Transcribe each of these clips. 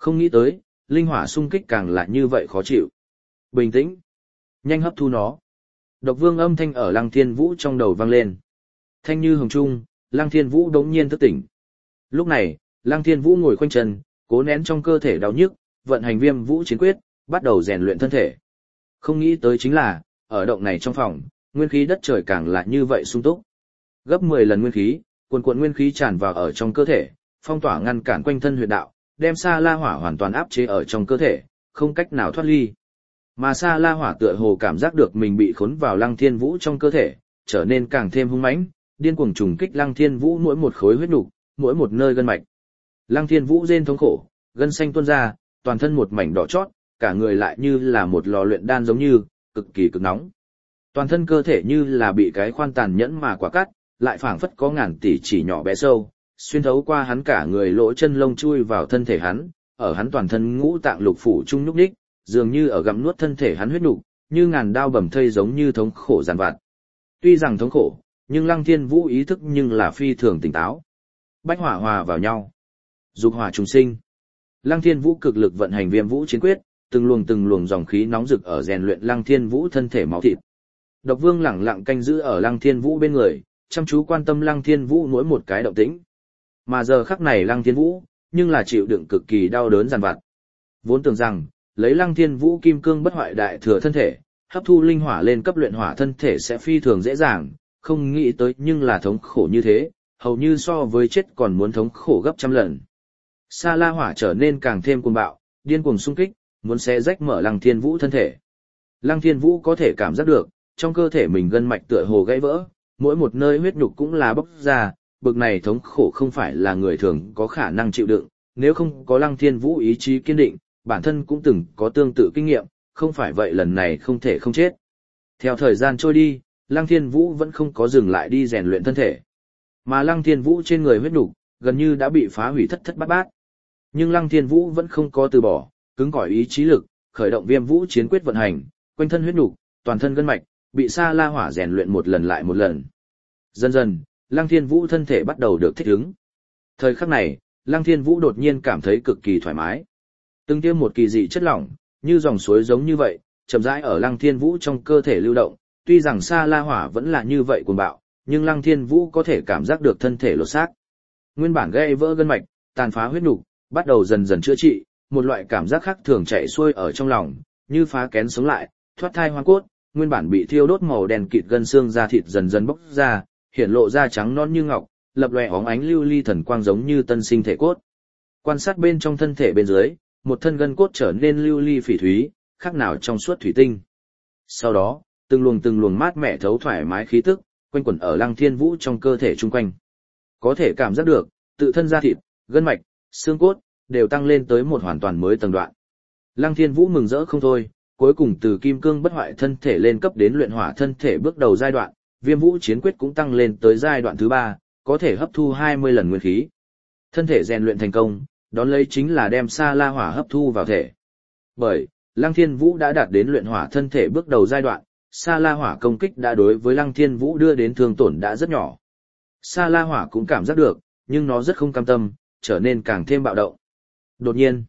Không nghĩ tới, linh hỏa xung kích càng là như vậy khó chịu. Bình tĩnh, nhanh hấp thu nó. Độc Vương âm thanh ở Lăng Thiên Vũ trong đầu vang lên. Thanh như hồng trung, Lăng Thiên Vũ đống nhiên thức tỉnh. Lúc này, Lăng Thiên Vũ ngồi khoanh chân, cố nén trong cơ thể đau nhức, vận hành Viêm Vũ Chiến Quyết, bắt đầu rèn luyện thân thể. Không nghĩ tới chính là, ở động này trong phòng, nguyên khí đất trời càng là như vậy sung túc. Gấp 10 lần nguyên khí, cuồn cuộn nguyên khí tràn vào ở trong cơ thể, phong tỏa ngăn cản quanh thân huyệt đạo, đem Sa La Hỏa hoàn toàn áp chế ở trong cơ thể, không cách nào thoát ly. Mà Sa La Hỏa tựa hồ cảm giác được mình bị khốn vào Lăng Thiên Vũ trong cơ thể, trở nên càng thêm hung mãnh, điên cuồng trùng kích Lăng Thiên Vũ mỗi một khối huyết nục, mỗi một nơi gân mạch. Lăng Thiên Vũ rên thống khổ, gân xanh tuôn ra, toàn thân một mảnh đỏ chót, cả người lại như là một lò luyện đan giống như, cực kỳ cực nóng. Toàn thân cơ thể như là bị cái khoan tàn nhẫn mà quả cắt, lại phảng phất có ngàn tỷ chỉ nhỏ bé sâu, xuyên thấu qua hắn cả người lỗ chân lông chui vào thân thể hắn, ở hắn toàn thân ngũ tạng lục phủ trung nhúc nhích, dường như ở gặm nuốt thân thể hắn huyết nục, như ngàn đao bầm thây giống như thống khổ giàn vặt. Tuy rằng thống khổ, nhưng Lăng Thiên Vũ ý thức nhưng là phi thường tỉnh táo. Bách hỏa hòa vào nhau, dục hỏa trùng sinh. Lăng Thiên Vũ cực lực vận hành Viêm Vũ Chiến Quyết, từng luồng dòng khí nóng rực ở rèn luyện Lăng Thiên Vũ thân thể máu thịt. Độc Vương lẳng lặng canh giữ ở Lăng Thiên Vũ bên người, chăm chú quan tâm Lăng Thiên Vũ mỗi một cái động tĩnh. Mà giờ khắc này Lăng Thiên Vũ, nhưng là chịu đựng cực kỳ đau đớn giàn vặt. Vốn tưởng rằng, lấy Lăng Thiên Vũ kim cương bất hoại đại thừa thân thể, hấp thu linh hỏa lên cấp luyện hỏa thân thể sẽ phi thường dễ dàng, không nghĩ tới nhưng là thống khổ như thế, hầu như so với chết còn muốn thống khổ gấp trăm lần. Sa La Hỏa trở nên càng thêm cuồng bạo, điên cuồng xung kích, muốn xé rách mở Lăng Thiên Vũ thân thể. Lăng Thiên Vũ có thể cảm giác được, trong cơ thể mình gân mạch tựa hồ gãy vỡ, mỗi một nơi huyết nhục cũng là bốc ra, bực này thống khổ không phải là người thường có khả năng chịu đựng, nếu không có Lăng Thiên Vũ ý chí kiên định, bản thân cũng từng có tương tự kinh nghiệm, không phải vậy lần này không thể không chết. Theo thời gian trôi đi, Lăng Thiên Vũ vẫn không có dừng lại đi rèn luyện thân thể. Mà Lăng Thiên Vũ trên người huyết nhục gần như đã bị phá hủy thất thất bát bát. Nhưng Lăng Thiên Vũ vẫn không có từ bỏ, cứng cỏi ý chí lực, khởi động Viêm Vũ Chiến Quyết vận hành, quanh thân huyết nhục, toàn thân gân mạch, bị Sa La Hỏa rèn luyện một lần lại một lần. Dần dần, Lăng Thiên Vũ thân thể bắt đầu được thích ứng. Thời khắc này, Lăng Thiên Vũ đột nhiên cảm thấy cực kỳ thoải mái. Từng tiêm một kỳ dị chất lỏng, như dòng suối giống như vậy, chậm rãi ở Lăng Thiên Vũ trong cơ thể lưu động, tuy rằng Sa La Hỏa vẫn là như vậy cuồng bạo, nhưng Lăng Thiên Vũ có thể cảm giác được thân thể lột xác. Nguyên bản gãy vỡ gân mạch, tàn phá huyết nục, bắt đầu dần dần chữa trị, một loại cảm giác khác thường chạy xuôi ở trong lòng, như phá kén sống lại, thoát thai hoang cốt, nguyên bản bị thiêu đốt màu đen kịt gân xương da thịt dần dần bốc ra, hiện lộ ra trắng non như ngọc, lập lòe óng ánh lưu ly thần quang giống như tân sinh thể cốt. Quan sát bên trong thân thể bên dưới, một thân gân cốt trở nên lưu ly phỉ thúy, khác nào trong suốt thủy tinh. Sau đó, từng luồng mát mẻ thấu thoải mái khí tức, quanh quẩn ở Lăng Thiên Vũ trong cơ thể chung quanh. Có thể cảm giác được, tự thân da thịt, gân mạch, xương cốt, đều tăng lên tới một hoàn toàn mới tầng đoạn. Lăng Thiên Vũ mừng rỡ không thôi, cuối cùng từ kim cương bất hoại thân thể lên cấp đến luyện hỏa thân thể bước đầu giai đoạn, Viêm Vũ Chiến Quyết cũng tăng lên tới giai đoạn thứ 3, có thể hấp thu 20 lần nguyên khí. Thân thể rèn luyện thành công, đón lấy chính là đem Sa La Hỏa hấp thu vào thể. Bởi, Lăng Thiên Vũ đã đạt đến luyện hỏa thân thể bước đầu giai đoạn, Sa La Hỏa công kích đã đối với Lăng Thiên Vũ đưa đến thương tổn đã rất nhỏ. Sa La Hỏa cũng cảm giác được, nhưng nó rất không cam tâm, trở nên càng thêm bạo động. Đột nhiên,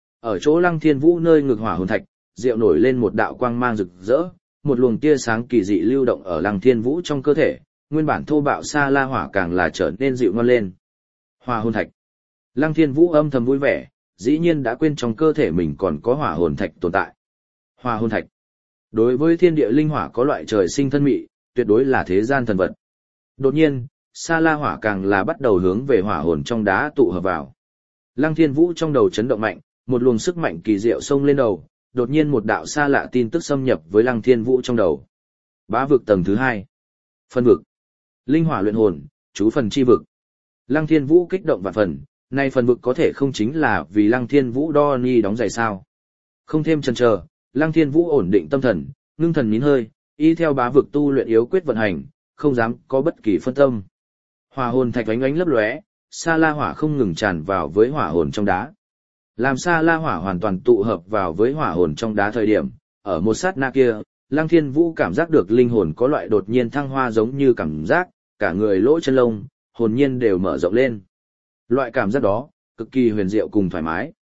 ở chỗ Lăng Thiên Vũ nơi ngực hỏa hồn thạch, diệu nổi lên một đạo quang mang rực rỡ, một luồng tia sáng kỳ dị lưu động ở Lăng Thiên Vũ trong cơ thể, nguyên bản thô bạo Sa La Hỏa càng là trở nên dịu ngon lên. Hỏa hồn thạch. Lăng Thiên Vũ âm thầm vui vẻ, dĩ nhiên đã quên trong cơ thể mình còn có hỏa hồn thạch tồn tại. Hỏa hồn thạch. Đối với thiên địa linh hỏa có loại trời sinh thân mị, tuyệt đối là thế gian thần vật. Đột nhiên, Sa La Hỏa càng là bắt đầu hướng về hỏa hồn trong đá tụ hợp vào. Lăng Thiên Vũ trong đầu chấn động mạnh, một luồng sức mạnh kỳ diệu xông lên đầu, đột nhiên một đạo xa lạ tin tức xâm nhập với Lăng Thiên Vũ trong đầu. Bá vực tầng thứ 2. Phân vực. Linh hỏa luyện hồn, chú phần chi vực. Lăng Thiên Vũ kích động vạn phần, nay phần vực có thể không chính là vì Lăng Thiên Vũ đo ni đóng giày sao? Không thêm chần chờ, Lăng Thiên Vũ ổn định tâm thần, ngưng thần nín hơi, y theo bá vực tu luyện yếu quyết vận hành, không dám có bất kỳ phân tâm. Hỏa hồn thạch ánh ánh lấp lóe, Sa La Hỏa không ngừng tràn vào với hỏa hồn trong đá. Làm Sa La Hỏa hoàn toàn tụ hợp vào với hỏa hồn trong đá thời điểm, ở một sát na kia, Lăng Thiên Vũ cảm giác được linh hồn có loại đột nhiên thăng hoa giống như cảm giác, cả người lỗ chân lông, hồn nhiên đều mở rộng lên. Loại cảm giác đó, cực kỳ huyền diệu cùng thoải mái.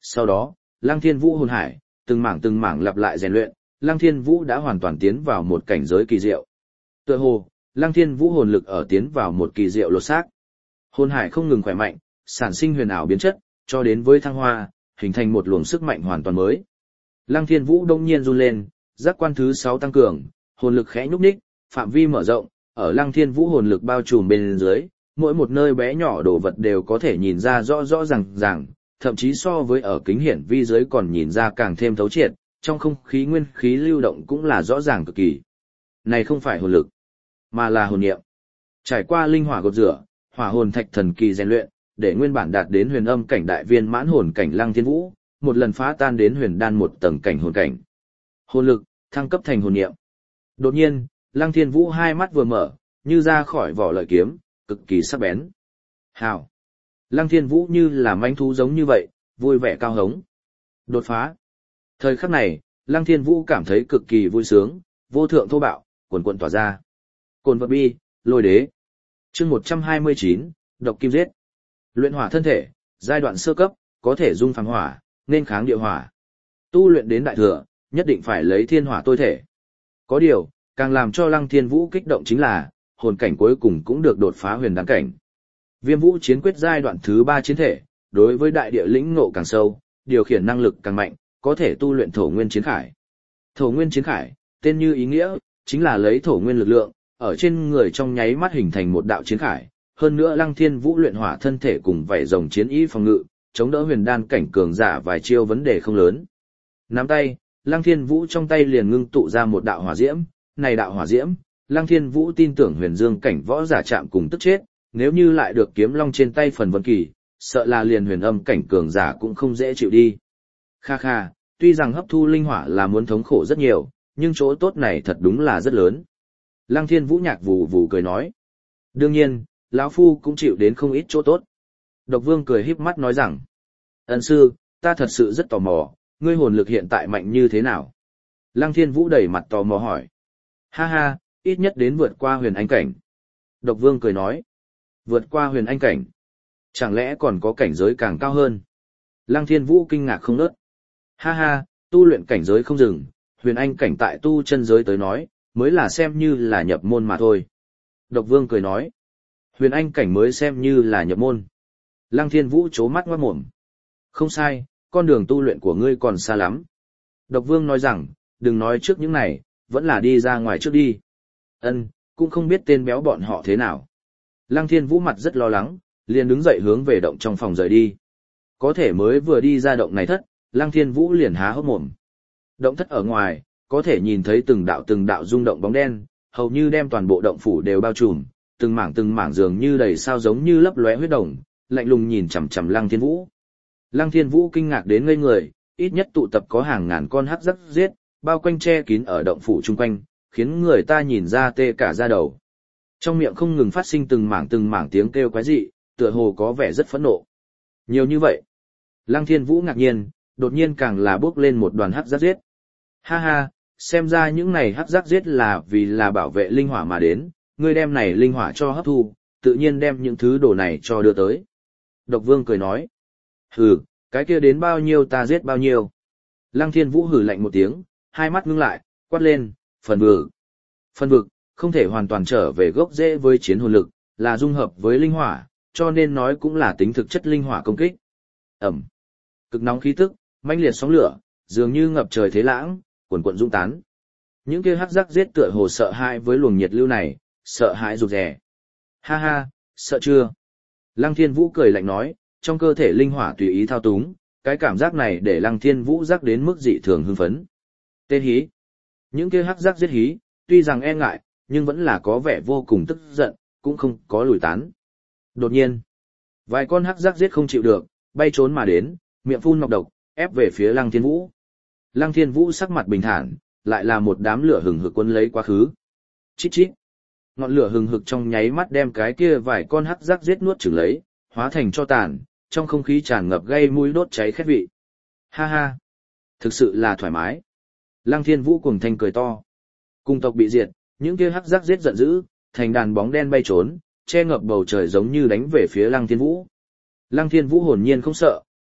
Sau đó, Lăng Thiên Vũ hồn hải, từng mảng lặp lại rèn luyện, Lăng Thiên Vũ đã hoàn toàn tiến vào một cảnh giới kỳ diệu. Tựa hồ, Lăng Thiên Vũ hồn lực ở tiến vào một kỳ diệu lột xác. Hồn hải không ngừng khỏe mạnh, sản sinh huyền ảo biến chất, cho đến với thăng hoa, hình thành một luồng sức mạnh hoàn toàn mới. Lăng Thiên Vũ đông nhiên run lên, giác quan thứ 6 tăng cường, hồn lực khẽ nhúc nhích, phạm vi mở rộng, ở Lăng Thiên Vũ hồn lực bao trùm bên dưới, mỗi một nơi bé nhỏ đồ vật đều có thể nhìn ra rõ ràng, thậm chí so với ở kính hiển vi dưới còn nhìn ra càng thêm thấu triệt, trong không khí nguyên khí lưu động cũng là rõ ràng cực kỳ. Này không phải hồn lực, mà là hồn niệm. Trải qua linh hỏa gột rửa, hỏa hồn thạch thần kỳ rèn luyện, để nguyên bản đạt đến huyền âm cảnh đại viên mãn hồn cảnh Lăng Thiên Vũ, một lần phá tan đến huyền đan một tầng cảnh hồn cảnh. Hồn lực thăng cấp thành hồn niệm. Đột nhiên, Lăng Thiên Vũ hai mắt vừa mở, như ra khỏi vỏ lợi kiếm, cực kỳ sắc bén. Hào. Lăng Thiên Vũ như là manh thú giống như vậy, vui vẻ cao hống. Đột phá. Thời khắc này, Lăng Thiên Vũ cảm thấy cực kỳ vui sướng, vô thượng thô bạo, cuồn cuộn tỏa ra. Cồn vật bi, lôi đế. Chương 129, độc kim giết. Luyện hỏa thân thể, giai đoạn sơ cấp, có thể dung phàm hỏa, nên kháng địa hỏa. Tu luyện đến đại thừa, nhất định phải lấy thiên hỏa tôi thể. Có điều, càng làm cho Lăng Thiên Vũ kích động chính là, hồn cảnh cuối cùng cũng được đột phá huyền đan cảnh. Viêm Vũ chiến quyết giai đoạn thứ 3 chiến thể, đối với đại địa lĩnh ngộ càng sâu, điều khiển năng lực càng mạnh, có thể tu luyện thổ nguyên chiến khải. Thổ nguyên chiến khải, tên như ý nghĩa, chính là lấy thổ nguyên lực lượng, ở trên người trong nháy mắt hình thành một đạo chiến khải. Hơn nữa Lăng Thiên Vũ luyện hỏa thân thể cùng vảy rồng chiến ý phòng ngự, chống đỡ huyền đan cảnh cường giả vài chiêu vấn đề không lớn. Nắm tay, Lăng Thiên Vũ trong tay liền ngưng tụ ra một đạo hỏa diễm, này đạo hỏa diễm, Lăng Thiên Vũ tin tưởng huyền dương cảnh võ giả chạm cùng tức chết, nếu như lại được kiếm long trên tay phần vân kỳ, sợ là liền huyền âm cảnh cường giả cũng không dễ chịu đi. Kha kha, tuy rằng hấp thu linh hỏa là muốn thống khổ rất nhiều, nhưng chỗ tốt này thật đúng là rất lớn. Lăng Thiên Vũ nhạc vù vù cười nói. Đương nhiên, lão phu cũng chịu đến không ít chỗ tốt. Độc Vương cười híp mắt nói rằng, ân sư, ta thật sự rất tò mò, ngươi hồn lực hiện tại mạnh như thế nào? Lăng Thiên Vũ đẩy mặt tò mò hỏi. Ha ha, ít nhất đến vượt qua huyền anh cảnh. Độc Vương cười nói, vượt qua huyền anh cảnh. Chẳng lẽ còn có cảnh giới càng cao hơn? Lăng Thiên Vũ kinh ngạc không nớt. Ha ha, tu luyện cảnh giới không dừng, huyền anh cảnh tại tu chân giới tới nói, mới là xem như là nhập môn mà thôi. Độc Vương cười nói, huyền anh cảnh mới xem như là nhập môn. Lăng Thiên Vũ chố mắt ngoát mồm. Không sai, con đường tu luyện của ngươi còn xa lắm. Độc Vương nói rằng, đừng nói trước những này, vẫn là đi ra ngoài trước đi. Ân, cũng không biết tên béo bọn họ thế nào. Lăng Thiên Vũ mặt rất lo lắng, liền đứng dậy hướng về động trong phòng rời đi. Có thể mới vừa đi ra động này thất, Lăng Thiên Vũ liền há hốc mồm. Động thất ở ngoài, có thể nhìn thấy từng đạo rung động bóng đen, hầu như đem toàn bộ động phủ đều bao trùm, từng mảng dường như đầy sao giống như lấp lóe huyết đồng, lạnh lùng nhìn chằm chằm Lăng Thiên Vũ. Lăng Thiên Vũ kinh ngạc đến ngây người, ít nhất tụ tập có hàng ngàn con hắc rắc giết, bao quanh che kín ở động phủ chung quanh, khiến người ta nhìn ra tê cả da đầu. Trong miệng không ngừng phát sinh từng mảng tiếng kêu quái dị, tựa hồ có vẻ rất phẫn nộ. Nhiều như vậy. Lăng Thiên Vũ ngạc nhiên, đột nhiên càng là bước lên một đoàn hắc rắc giết. Ha ha, xem ra những này hắc rắc giết là vì là bảo vệ linh hỏa mà đến, ngươi đem này linh hỏa cho hấp thu, tự nhiên đem những thứ đồ này cho đưa tới. Độc Vương cười nói. Hừ, cái kia đến bao nhiêu ta giết bao nhiêu. Lăng Thiên Vũ hừ lạnh một tiếng, hai mắt ngưng lại, quát lên, phần vực. Phần vực, không thể hoàn toàn trở về gốc rễ với chiến hồn lực, là dung hợp với linh hỏa, cho nên nói cũng là tính thực chất linh hỏa công kích. Ẩm. Cực nóng khí tức, mãnh liệt sóng lửa, dường như ngập trời thế lãng, cuồn cuộn dũng tán. Những kia hắc rắc giết tựa hồ sợ hãi với luồng nhiệt lưu này, sợ hãi rụt rè. Ha ha, sợ chưa? Lăng Thiên Vũ cười lạnh nói, trong cơ thể linh hỏa tùy ý thao túng, cái cảm giác này để Lăng Thiên Vũ giác đến mức dị thường hưng phấn. Tên hí. Những kia hắc rắc giết hí, tuy rằng e ngại, nhưng vẫn là có vẻ vô cùng tức giận, cũng không có lùi tán. Đột nhiên, vài con hắc rắc giết không chịu được, bay trốn mà đến, miệng phun nọc độc, ép về phía Lăng Thiên Vũ. Lăng Thiên Vũ sắc mặt bình thản, lại là một đám lửa hừng hực cuốn lấy quá khứ. Chít chít. Ngọn lửa hừng hực trong nháy mắt đem cái kia vài con hắc rắc giết nuốt chửng lấy, hóa thành tro tàn, trong không khí tràn ngập gây mũi đốt cháy khét vị. Ha ha, thực sự là thoải mái. Lăng Thiên Vũ cuồng thanh cười to. Cùng tộc bị diệt, những kia hắc rắc giết giận dữ, thành đàn bóng đen bay trốn, che ngập bầu trời giống như đánh về phía Lăng Thiên Vũ. Lăng Thiên Vũ hồn nhiên không sợ,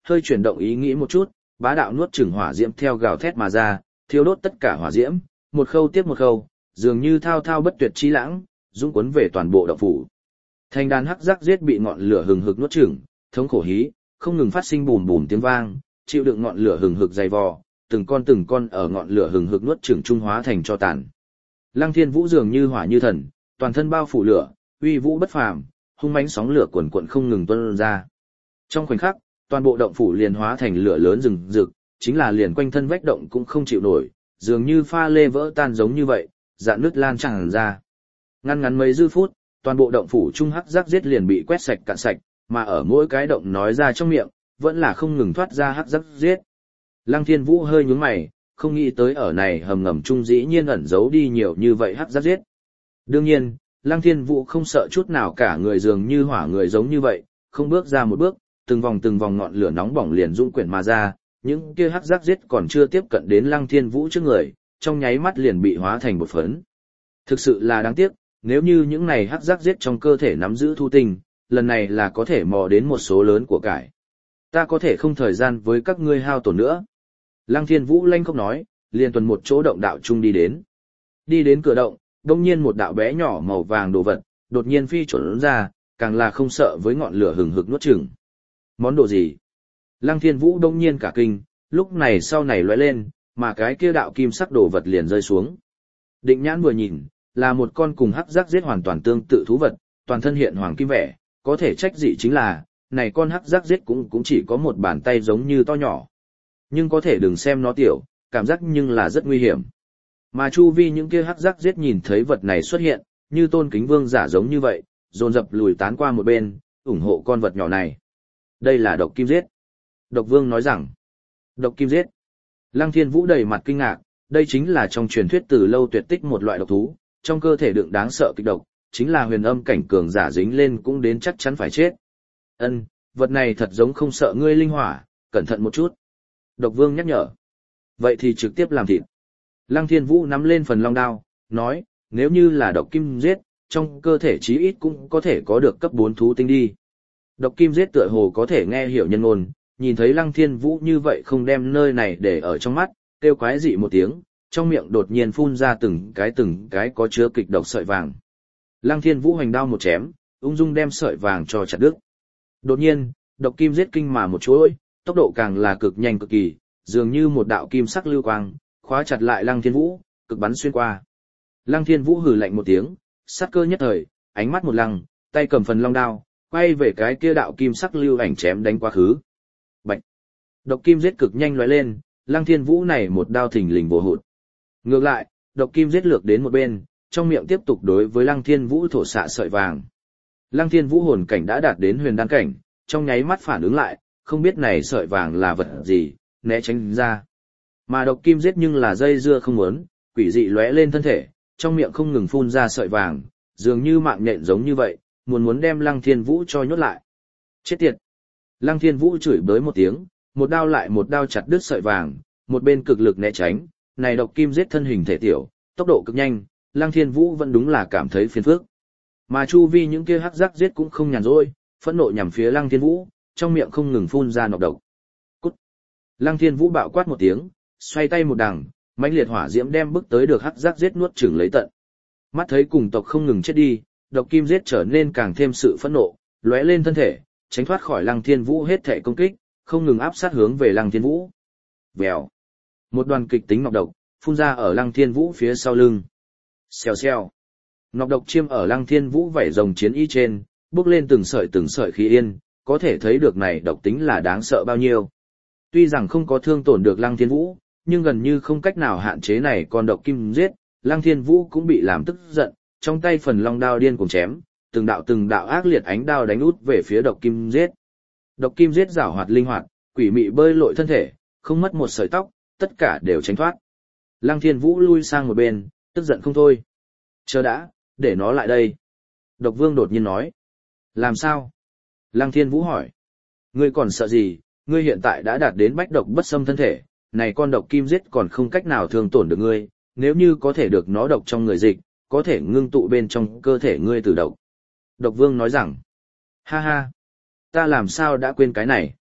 hơi chuyển động ý nghĩ một chút, bá đạo nuốt chửng hỏa diễm theo gào thét mà ra, thiêu đốt tất cả hỏa diễm, một khâu tiếp một khâu, dường như thao thao bất tuyệt chi lãng, dũng cuốn về toàn bộ động phủ. Thành đàn hắc giác giết bị ngọn lửa hừng hực nuốt chửng, thống khổ hí, không ngừng phát sinh bùm bùm tiếng vang, chịu đựng ngọn lửa hừng hực dày vò, từng con ở ngọn lửa hừng hực nuốt chửng trung hóa thành tro tàn. Lăng Thiên Vũ dường như hỏa như thần, toàn thân bao phủ lửa, uy vũ bất phàm, hung mãnh sóng lửa cuồn cuộn không ngừng tuôn ra. Trong khoảnh khắc, toàn bộ động phủ liền hóa thành lửa lớn rừng rực, chính là liền quanh thân vách động cũng không chịu nổi, dường như pha lê vỡ tan giống như vậy, dạn nứt lan tràn ra. Ngắn mấy giây phút, toàn bộ động phủ trung hắc giác giết liền bị quét sạch cạn sạch, mà ở mỗi cái động nói ra trong miệng, vẫn là không ngừng thoát ra hắc giác giết. Lăng Thiên Vũ hơi nhướng mày, không nghĩ tới ở này hầm ngầm trung dĩ nhiên ẩn giấu đi nhiều như vậy hắc giác giết. Đương nhiên, Lăng Thiên Vũ không sợ chút nào cả người dường như hỏa người giống như vậy, không bước ra một bước, từng vòng ngọn lửa nóng bỏng liền dũng quyển mà ra, những kia hắc giác giết còn chưa tiếp cận đến Lăng Thiên Vũ trước người, trong nháy mắt liền bị hóa thành bột phấn. Thực sự là đáng tiếc, nếu như những này hắc giác giết trong cơ thể nắm giữ thu tinh, lần này là có thể mò đến một số lớn của cải. Ta có thể không thời gian với các ngươi hao tổn nữa. Lăng Thiên Vũ lanh không nói, liền tuần một chỗ động đạo trung đi đến. Đi đến cửa động, đông nhiên một đạo bé nhỏ màu vàng đồ vật, đột nhiên phi chuẩn ra, càng là không sợ với ngọn lửa hừng hực nuốt chửng. Món đồ gì? Lăng Thiên Vũ đông nhiên cả kinh, lúc này sau này lóe lên, mà cái kia đạo kim sắc đồ vật liền rơi xuống. Định nhãn vừa nhìn, là một con cùng hắc giác giết hoàn toàn tương tự thú vật, toàn thân hiện hoàng kim vẻ, có thể trách dị chính là, này con hắc giác giết cũng chỉ có một bàn tay giống như to nhỏ. Nhưng có thể đừng xem nó tiểu, cảm giác nhưng là rất nguy hiểm. Mà chu vi những kia hắc giác giết nhìn thấy vật này xuất hiện, như tôn kính vương giả giống như vậy, dồn dập lùi tán qua một bên, ủng hộ con vật nhỏ này. Đây là độc kim giết. Độc vương nói rằng, độc kim giết. Lăng Thiên Vũ đầy mặt kinh ngạc, đây chính là trong truyền thuyết từ lâu tuyệt tích một loại độc thú, trong cơ thể đựng đáng sợ kịch độc, chính là huyền âm cảnh cường giả dính lên cũng đến chắc chắn phải chết. Ân, vật này thật giống không sợ ngươi linh hỏa, cẩn thận một chút. Độc vương nhắc nhở. Vậy thì trực tiếp làm thịt. Lăng Thiên Vũ nắm lên phần long đao, nói, nếu như là độc kim giết, trong cơ thể chí ít cũng có thể có được cấp 4 thú tinh đi. Độc kim giết tựa hồ có thể nghe hiểu nhân ngôn, nhìn thấy Lăng Thiên Vũ như vậy không đem nơi này để ở trong mắt, kêu quái dị một tiếng, trong miệng đột nhiên phun ra từng cái có chứa kịch độc sợi vàng. Lăng Thiên Vũ hoành đao một chém, ung dung đem sợi vàng cho chặt đứt. Đột nhiên, độc kim giết kinh mà một chuỗi, tốc độ càng là cực nhanh cực kỳ, dường như một đạo kim sắc lưu quang, khóa chặt lại Lăng Thiên Vũ, cực bắn xuyên qua. Lăng Thiên Vũ hừ lạnh một tiếng, sát cơ nhất thời, ánh mắt một lăng, tay cầm phần long đao, quay về cái kia đạo kim sắc lưu ảnh chém đánh quá khứ. Bạch. Độc kim giết cực nhanh lóe lên, Lăng Thiên Vũ này một đao thình lình vồ hụt. Ngược lại, độc kim giết lược đến một bên, trong miệng tiếp tục đối với Lăng Thiên Vũ thổ xạ sợi vàng. Lăng Thiên Vũ hồn cảnh đã đạt đến huyền đan cảnh, trong nháy mắt phản ứng lại, không biết này sợi vàng là vật gì, né tránh ra. Mà độc kim giết nhưng là dây dưa không muốn, quỷ dị lóe lên thân thể, trong miệng không ngừng phun ra sợi vàng, dường như mạng nhện giống như vậy, muốn đem Lăng Thiên Vũ cho nhốt lại. Chết tiệt! Lăng Thiên Vũ chửi bới một tiếng, một đao lại một đao chặt đứt sợi vàng, một bên cực lực né tránh, này độc kim giết thân hình thể tiểu, tốc độ cực nhanh, Lăng Thiên Vũ vẫn đúng là cảm thấy phiền phức. Mà chu vi những kia hắc giác giết cũng không nhàn rỗi, phẫn nộ nhằm phía Lăng Thiên Vũ, trong miệng không ngừng phun ra nọc độc. Cút! Lăng Thiên Vũ bạo quát một tiếng, xoay tay một đằng, mãnh liệt hỏa diễm đem bước tới được hắc giác giết nuốt chửng lấy tận. Mắt thấy cùng tộc không ngừng chết đi, độc kim giết trở nên càng thêm sự phẫn nộ, lóe lên thân thể, tránh thoát khỏi Lăng Thiên Vũ hết thể công kích, không ngừng áp sát hướng về Lăng Thiên Vũ. Vèo. Một đoàn kịch tính nọc độc phun ra ở Lăng Thiên Vũ phía sau lưng. Xèo xèo. Nọc độc chiêm ở Lăng Thiên Vũ vảy rồng chiến y trên, bốc lên từng sợi khí yên, có thể thấy được này độc tính là đáng sợ bao nhiêu. Tuy rằng không có thương tổn được Lăng Thiên Vũ, nhưng gần như không cách nào hạn chế này con độc kim giết, Lăng Thiên Vũ cũng bị làm tức giận, trong tay phần long đao điên cuồng chém, từng đạo ác liệt ánh đao đánh út về phía độc kim giết. Độc kim giết giảo hoạt linh hoạt, quỷ mị bơi lội thân thể, không mất một sợi tóc, tất cả đều tránh thoát. Lăng Thiên Vũ lui sang một bên, tức giận không thôi. Chờ đã, để nó lại đây. Độc Vương đột nhiên nói. Làm sao? Lăng Thiên Vũ hỏi. Ngươi còn sợ gì, ngươi hiện tại đã đạt đến bách độc bất xâm thân thể, này con độc kim giết còn không cách nào thương tổn được ngươi, nếu như có thể được nó độc trong người dịch, có thể ngưng tụ bên trong cơ thể ngươi từ độc. Độc Vương nói rằng. Ha ha, ta làm sao đã quên cái này.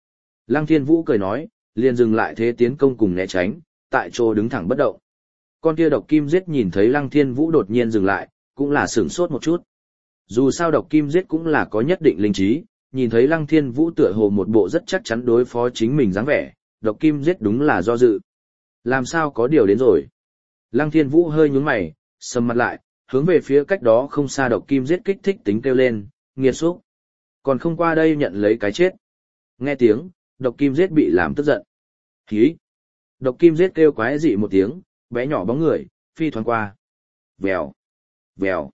Lăng Thiên Vũ cười nói, liền dừng lại thế tiến công cùng né tránh, tại chỗ đứng thẳng bất động. Con kia độc kim giết nhìn thấy Lăng Thiên Vũ đột nhiên dừng lại, cũng là sửng sốt một chút. Dù sao độc kim giết cũng là có nhất định linh trí, nhìn thấy Lăng Thiên Vũ tựa hồ một bộ rất chắc chắn đối phó chính mình dáng vẻ, độc kim giết đúng là do dự. Làm sao có điều đến rồi? Lăng Thiên Vũ hơi nhướng mày, sầm mặt lại, hướng về phía cách đó không xa độc kim giết kích thích tính kêu lên, nghiệt xúc. Còn không qua đây nhận lấy cái chết. Nghe tiếng, độc kim giết bị làm tức giận. Hí! Độc kim giết kêu quái dị một tiếng, bé nhỏ bóng người, phi thoáng qua. Vèo! Vèo!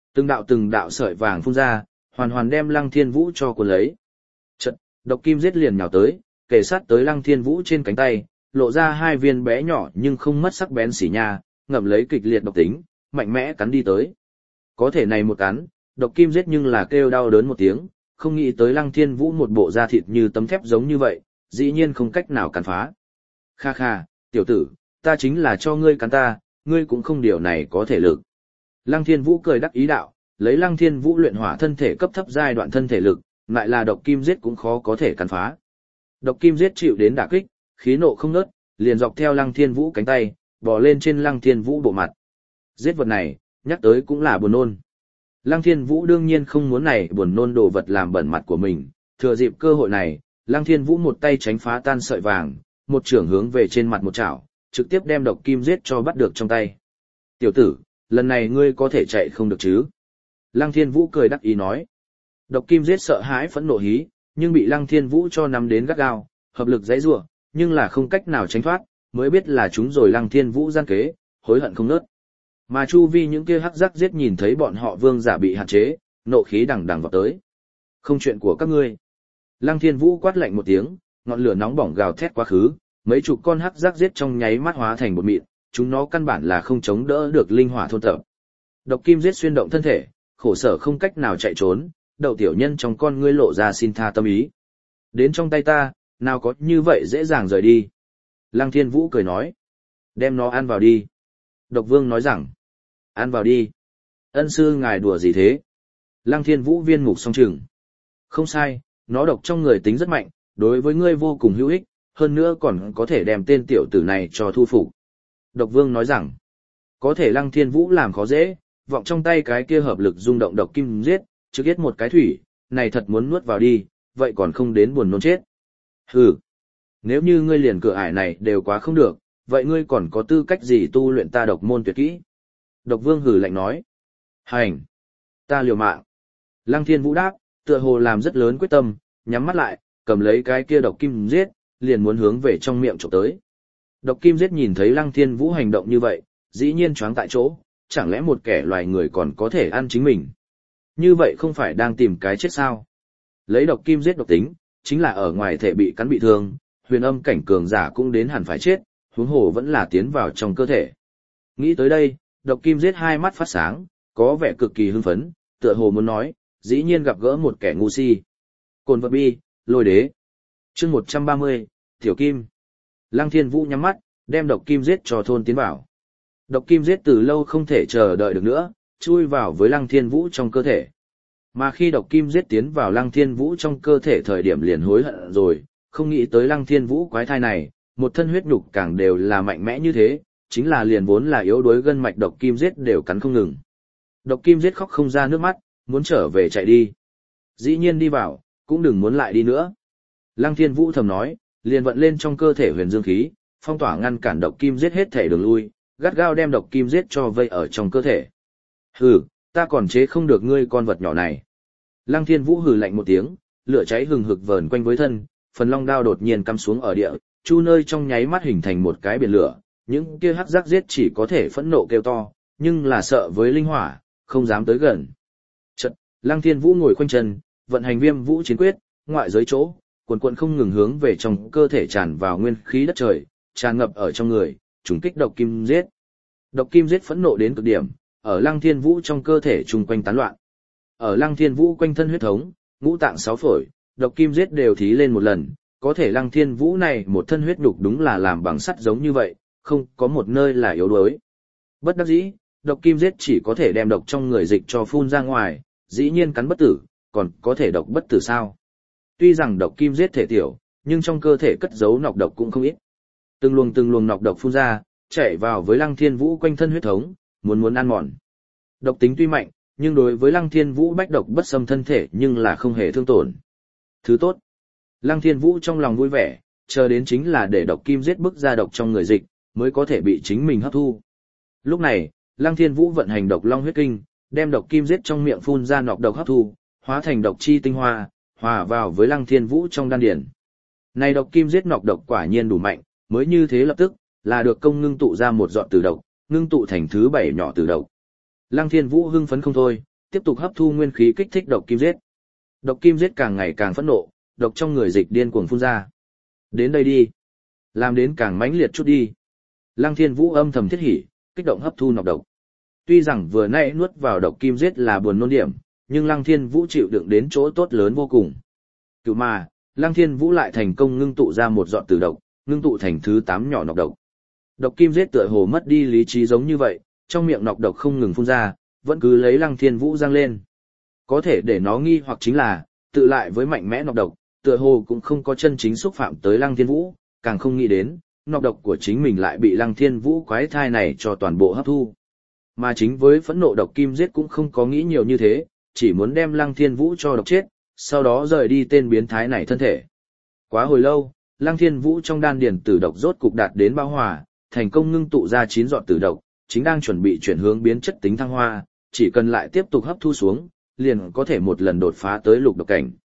Từng đạo sợi vàng phun ra, hoàn hoàn đem Lăng Thiên Vũ cho cuốn lấy. Chợt, độc kim giết liền nhào tới, kề sát tới Lăng Thiên Vũ trên cánh tay, lộ ra hai viên bé nhỏ nhưng không mất sắc bén xỉ nha, ngậm lấy kịch liệt độc tính, mạnh mẽ cắn đi tới. Có thể này một cắn, độc kim giết nhưng là kêu đau đớn một tiếng, không nghĩ tới Lăng Thiên Vũ một bộ da thịt như tấm thép giống như vậy, dĩ nhiên không cách nào cắn phá. Kha kha, tiểu tử, ta chính là cho ngươi cắn ta, ngươi cũng không điều này có thể lực. Lăng Thiên Vũ cười đắc ý đạo, lấy Lăng Thiên Vũ luyện hỏa thân thể cấp thấp giai đoạn thân thể lực, lại là độc kim giết cũng khó có thể cắn phá. Độc kim giết chịu đến đả kích, khí nộ không ngớt, liền dọc theo Lăng Thiên Vũ cánh tay, bò lên trên Lăng Thiên Vũ bộ mặt. Giết vật này, nhắc tới cũng là buồn nôn. Lăng Thiên Vũ đương nhiên không muốn này buồn nôn đồ vật làm bẩn mặt của mình, thừa dịp cơ hội này, Lăng Thiên Vũ một tay tránh phá tan sợi vàng, một chưởng hướng về trên mặt một chảo, trực tiếp đem độc kim giết cho bắt được trong tay. Tiểu tử, lần này ngươi có thể chạy không được chứ? Lăng Thiên Vũ cười đắc ý nói. Độc kim giết sợ hãi phẫn nộ hí, nhưng bị Lăng Thiên Vũ cho nắm đến gắt gao, hợp lực giãy giụa, nhưng là không cách nào tránh thoát, mới biết là chúng rồi Lăng Thiên Vũ gian kế, hối hận không nớt. Mà chu vi những kia hắc giác giết nhìn thấy bọn họ vương giả bị hạn chế, nộ khí đằng đằng vọt tới. Không chuyện của các ngươi. Lăng Thiên Vũ quát lạnh một tiếng, ngọn lửa nóng bỏng gào thét quá khứ, mấy chục con hắc giác giết trong nháy mắt hóa thành bột mịn, chúng nó căn bản là không chống đỡ được linh hỏa thôn tập. Độc kim giết xuyên động thân thể, khổ sở không cách nào chạy trốn, đầu tiểu nhân trong con ngươi lộ ra xin tha tâm ý. Đến trong tay ta, nào có như vậy dễ dàng rời đi. Lăng Thiên Vũ cười nói. Đem nó ăn vào đi. Độc Vương nói rằng. Ăn vào đi. Ân sư ngài đùa gì thế? Lăng Thiên Vũ viên mục song trừng. Không sai, nó độc trong người tính rất mạnh, đối với ngươi vô cùng hữu ích, hơn nữa còn có thể đem tên tiểu tử này cho thu phục. Độc Vương nói rằng. Có thể Lăng Thiên Vũ làm khó dễ, vọng trong tay cái kia hợp lực rung động độc kim giết, trực giết một cái thủy, này thật muốn nuốt vào đi, vậy còn không đến buồn nôn chết. Hừ, nếu như ngươi liền cửa ải này đều quá không được, vậy ngươi còn có tư cách gì tu luyện ta độc môn tuyệt kỹ? Độc Vương hừ lạnh nói. Hành, ta liều mạng. Lăng Thiên Vũ đáp, tựa hồ làm rất lớn quyết tâm, nhắm mắt lại, cầm lấy cái kia độc kim giết, liền muốn hướng về trong miệng chụp tới. Độc kim giết nhìn thấy Lăng Thiên Vũ hành động như vậy, dĩ nhiên choáng tại chỗ, chẳng lẽ một kẻ loài người còn có thể ăn chính mình? Như vậy không phải đang tìm cái chết sao? Lấy độc kim giết độc tính, chính là ở ngoài thể bị cắn bị thương, huyền âm cảnh cường giả cũng đến hẳn phải chết, huống hồ vẫn là tiến vào trong cơ thể. Nghĩ tới đây, độc kim giết hai mắt phát sáng, có vẻ cực kỳ hưng phấn, tựa hồ muốn nói, dĩ nhiên gặp gỡ một kẻ ngu si. Cồn vật bi, lôi đế. Chương 130, Tiểu Kim. Lăng Thiên Vũ nhắm mắt, đem độc kim giết cho thôn tiến vào. Độc kim giết từ lâu không thể chờ đợi được nữa, chui vào với Lăng Thiên Vũ trong cơ thể. Mà khi độc kim giết tiến vào Lăng Thiên Vũ trong cơ thể thời điểm liền hối hận rồi, không nghĩ tới Lăng Thiên Vũ quái thai này, một thân huyết nhục càng đều là mạnh mẽ như thế, chính là liền vốn là yếu đuối gân mạch độc kim giết đều cắn không ngừng. Độc kim giết khóc không ra nước mắt, muốn trở về chạy đi. Dĩ nhiên đi vào, cũng đừng muốn lại đi nữa. Lăng Thiên Vũ thầm nói, liền vận lên trong cơ thể huyền dương khí, phong tỏa ngăn cản độc kim giết hết thể đường lui, gắt gao đem độc kim giết cho vây ở trong cơ thể. Hừ, ta còn chế không được ngươi con vật nhỏ này. Lăng Thiên Vũ hừ lạnh một tiếng, lửa cháy hừng hực vờn quanh với thân, phần long đao đột nhiên cắm xuống ở địa, chu nơi trong nháy mắt hình thành một cái biển lửa, những kia hắc giác giết chỉ có thể phẫn nộ kêu to, nhưng là sợ với linh hỏa, không dám tới gần. Chợt, Lăng Thiên Vũ ngồi khoanh chân, vận hành Viêm Vũ Chiến Quyết, ngoại giới chỗ, quần quần không ngừng hướng về trong cơ thể tràn vào nguyên khí đất trời, tràn ngập ở trong người, trùng kích độc kim giết. Độc kim giết phẫn nộ đến cực điểm, ở Lăng Thiên Vũ trong cơ thể chung quanh tán loạn. Ở Lăng Thiên Vũ quanh thân huyết thống, ngũ tạng sáu phổi, độc kim giết đều thí lên một lần, có thể Lăng Thiên Vũ này một thân huyết đục đúng là làm bằng sắt giống như vậy, không có một nơi là yếu đuối. Bất đắc dĩ, độc kim giết chỉ có thể đem độc trong người dịch cho phun ra ngoài, dĩ nhiên cắn bất tử, còn có thể độc bất tử sao? Tuy rằng độc kim giết thể tiểu, nhưng trong cơ thể cất giấu nọc độc cũng không ít. Từng luồng nọc độc phun ra, chạy vào với Lăng Thiên Vũ quanh thân huyết thống, muốn ăn mòn. Độc tính tuy mạnh, nhưng đối với Lăng Thiên Vũ bách độc bất xâm thân thể nhưng là không hề thương tổn. Thứ tốt. Lăng Thiên Vũ trong lòng vui vẻ, chờ đến chính là để độc kim giết bức ra độc trong người dịch, mới có thể bị chính mình hấp thu. Lúc này, Lăng Thiên Vũ vận hành độc long huyết kinh, đem độc kim giết trong miệng phun ra nọc độc hấp thu, hóa thành độc chi tinh hoa, hòa vào với Lăng Thiên Vũ trong đan điển. Này độc kim giết nọc độc quả nhiên đủ mạnh, mới như thế lập tức là được công ngưng tụ ra một giọt tử độc, ngưng tụ thành thứ 7 nhỏ tử độc. Lăng Thiên Vũ hưng phấn không thôi, tiếp tục hấp thu nguyên khí kích thích độc kim giết. Độc kim giết càng ngày càng phẫn nộ, độc trong người dịch điên cuồng phun ra. Đến đây đi, làm đến càng mãnh liệt chút đi. Lăng Thiên Vũ âm thầm thiết hỉ, kích động hấp thu nọc độc. Tuy rằng vừa nãy nuốt vào độc kim giết là buồn nôn điểm, nhưng Lăng Thiên Vũ chịu đựng đến chỗ tốt lớn vô cùng. Cựu mà, Lăng Thiên Vũ lại thành công ngưng tụ ra một giọt tử độc, ngưng tụ thành thứ 8 nhỏ nọc độc. Độc kim giết tựa hồ mất đi lý trí giống như vậy, trong miệng nọc độc không ngừng phun ra, vẫn cứ lấy Lăng Thiên Vũ giăng lên. Có thể để nó nghi hoặc chính là, tự lại với mạnh mẽ nọc độc, tựa hồ cũng không có chân chính xúc phạm tới Lăng Thiên Vũ, càng không nghĩ đến, nọc độc của chính mình lại bị Lăng Thiên Vũ quái thai này cho toàn bộ hấp thu. Mà chính với phẫn nộ độc kim giết cũng không có nghĩ nhiều như thế, chỉ muốn đem Lăng Thiên Vũ cho độc chết, sau đó rời đi tên biến thái này thân thể. Quá hồi lâu, Lăng Thiên Vũ trong đan điền tử độc rốt cục đạt đến bão hòa, thành công ngưng tụ ra 9 giọt tử độc, chính đang chuẩn bị chuyển hướng biến chất tính thăng hoa, chỉ cần lại tiếp tục hấp thu xuống, liền có thể một lần đột phá tới lục độc cảnh.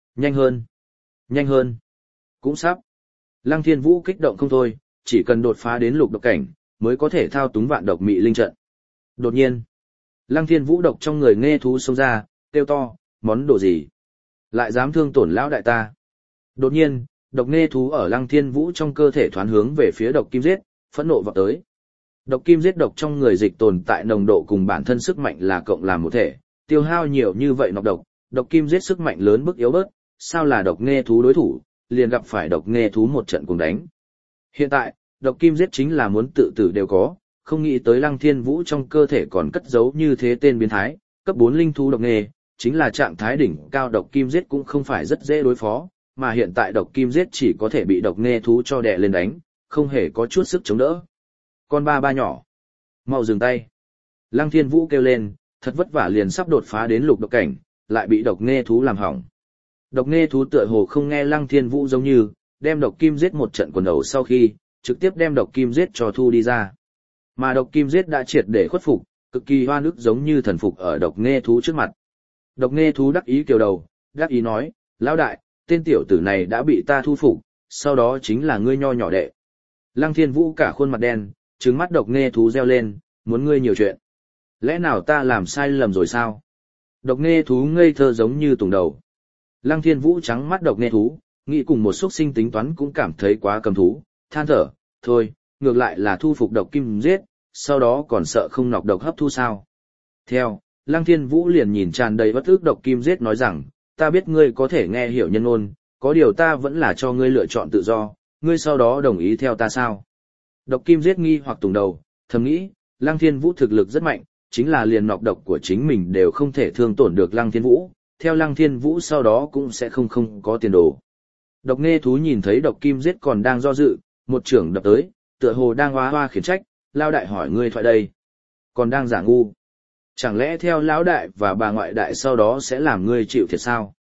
Nhanh hơn, cũng sắp. Lăng Thiên Vũ kích động không thôi, chỉ cần đột phá đến lục độc cảnh, mới có thể thao túng vạn độc mị linh trận. Đột nhiên, Lăng Thiên Vũ độc trong người nghe thú xông ra, kêu to, món đồ gì? Lại dám thương tổn lão đại ta. Đột nhiên, độc nghe thú ở Lăng Thiên Vũ trong cơ thể thoán hướng về phía độc kim giết, phẫn nộ vọt tới. Độc kim giết độc trong người dịch tồn tại nồng độ cùng bản thân sức mạnh là cộng làm một thể, tiêu hao nhiều như vậy nọc độc, độc kim giết sức mạnh lớn bức yếu bớt, sao là độc nghe thú đối thủ, liền gặp phải độc nghe thú một trận cùng đánh. Hiện tại, độc kim giết chính là muốn tự tử đều có, không nghĩ tới Lăng Thiên Vũ trong cơ thể còn cất giấu như thế tên biến thái, cấp 4 linh thú độc nghe, chính là trạng thái đỉnh cao độc kim giết cũng không phải rất dễ đối phó, mà hiện tại độc kim giết chỉ có thể bị độc nghe thú cho đè lên đánh, không hề có chút sức chống đỡ. Con ba nhỏ, mau dừng tay. Lăng Thiên Vũ kêu lên, thật vất vả liền sắp đột phá đến lục độc cảnh, lại bị độc nghe thú làm hỏng. Độc nghe thú tựa hồ không nghe Lăng Thiên Vũ giống như, đem độc kim giết một trận quần đầu sau khi, trực tiếp đem độc kim giết cho thu đi ra. Mà độc kim giết đã triệt để khuất phục, cực kỳ hoa nước giống như thần phục ở độc nghe thú trước mặt. Độc nghe thú đắc ý kiều đầu, đắc ý nói, lão đại, tên tiểu tử này đã bị ta thu phục, sau đó chính là ngươi nho nhỏ đệ. Lăng Thiên Vũ cả khuôn mặt đen, trừng mắt độc nghe thú reo lên, muốn ngươi nhiều chuyện. Lẽ nào ta làm sai lầm rồi sao? Độc nghe thú ngây thơ giống như tùng đầu. Lăng Thiên Vũ trắng mắt độc nghe thú, nghĩ cùng một xuất sinh tính toán cũng cảm thấy quá cầm thú, than thở, thôi, ngược lại là thu phục độc kim giết, sau đó còn sợ không nọc độc hấp thu sao. Theo, Lăng Thiên Vũ liền nhìn tràn đầy bất ức độc kim giết nói rằng, ta biết ngươi có thể nghe hiểu nhân ngôn, có điều ta vẫn là cho ngươi lựa chọn tự do, ngươi sau đó đồng ý theo ta sao? Độc kim giết nghi hoặc tùng đầu, thầm nghĩ, Lăng Thiên Vũ thực lực rất mạnh, chính là liền nọc độc của chính mình đều không thể thương tổn được Lăng Thiên Vũ, theo Lăng Thiên Vũ sau đó cũng sẽ không có tiền đồ. Độc nghe thú nhìn thấy độc kim giết còn đang do dự, một trưởng đập tới, tựa hồ đang hoa hoa khiển trách, lao đại hỏi ngươi thoại đây. Còn đang giả ngu. Chẳng lẽ theo lão đại và bà ngoại đại sau đó sẽ làm ngươi chịu thiệt sao?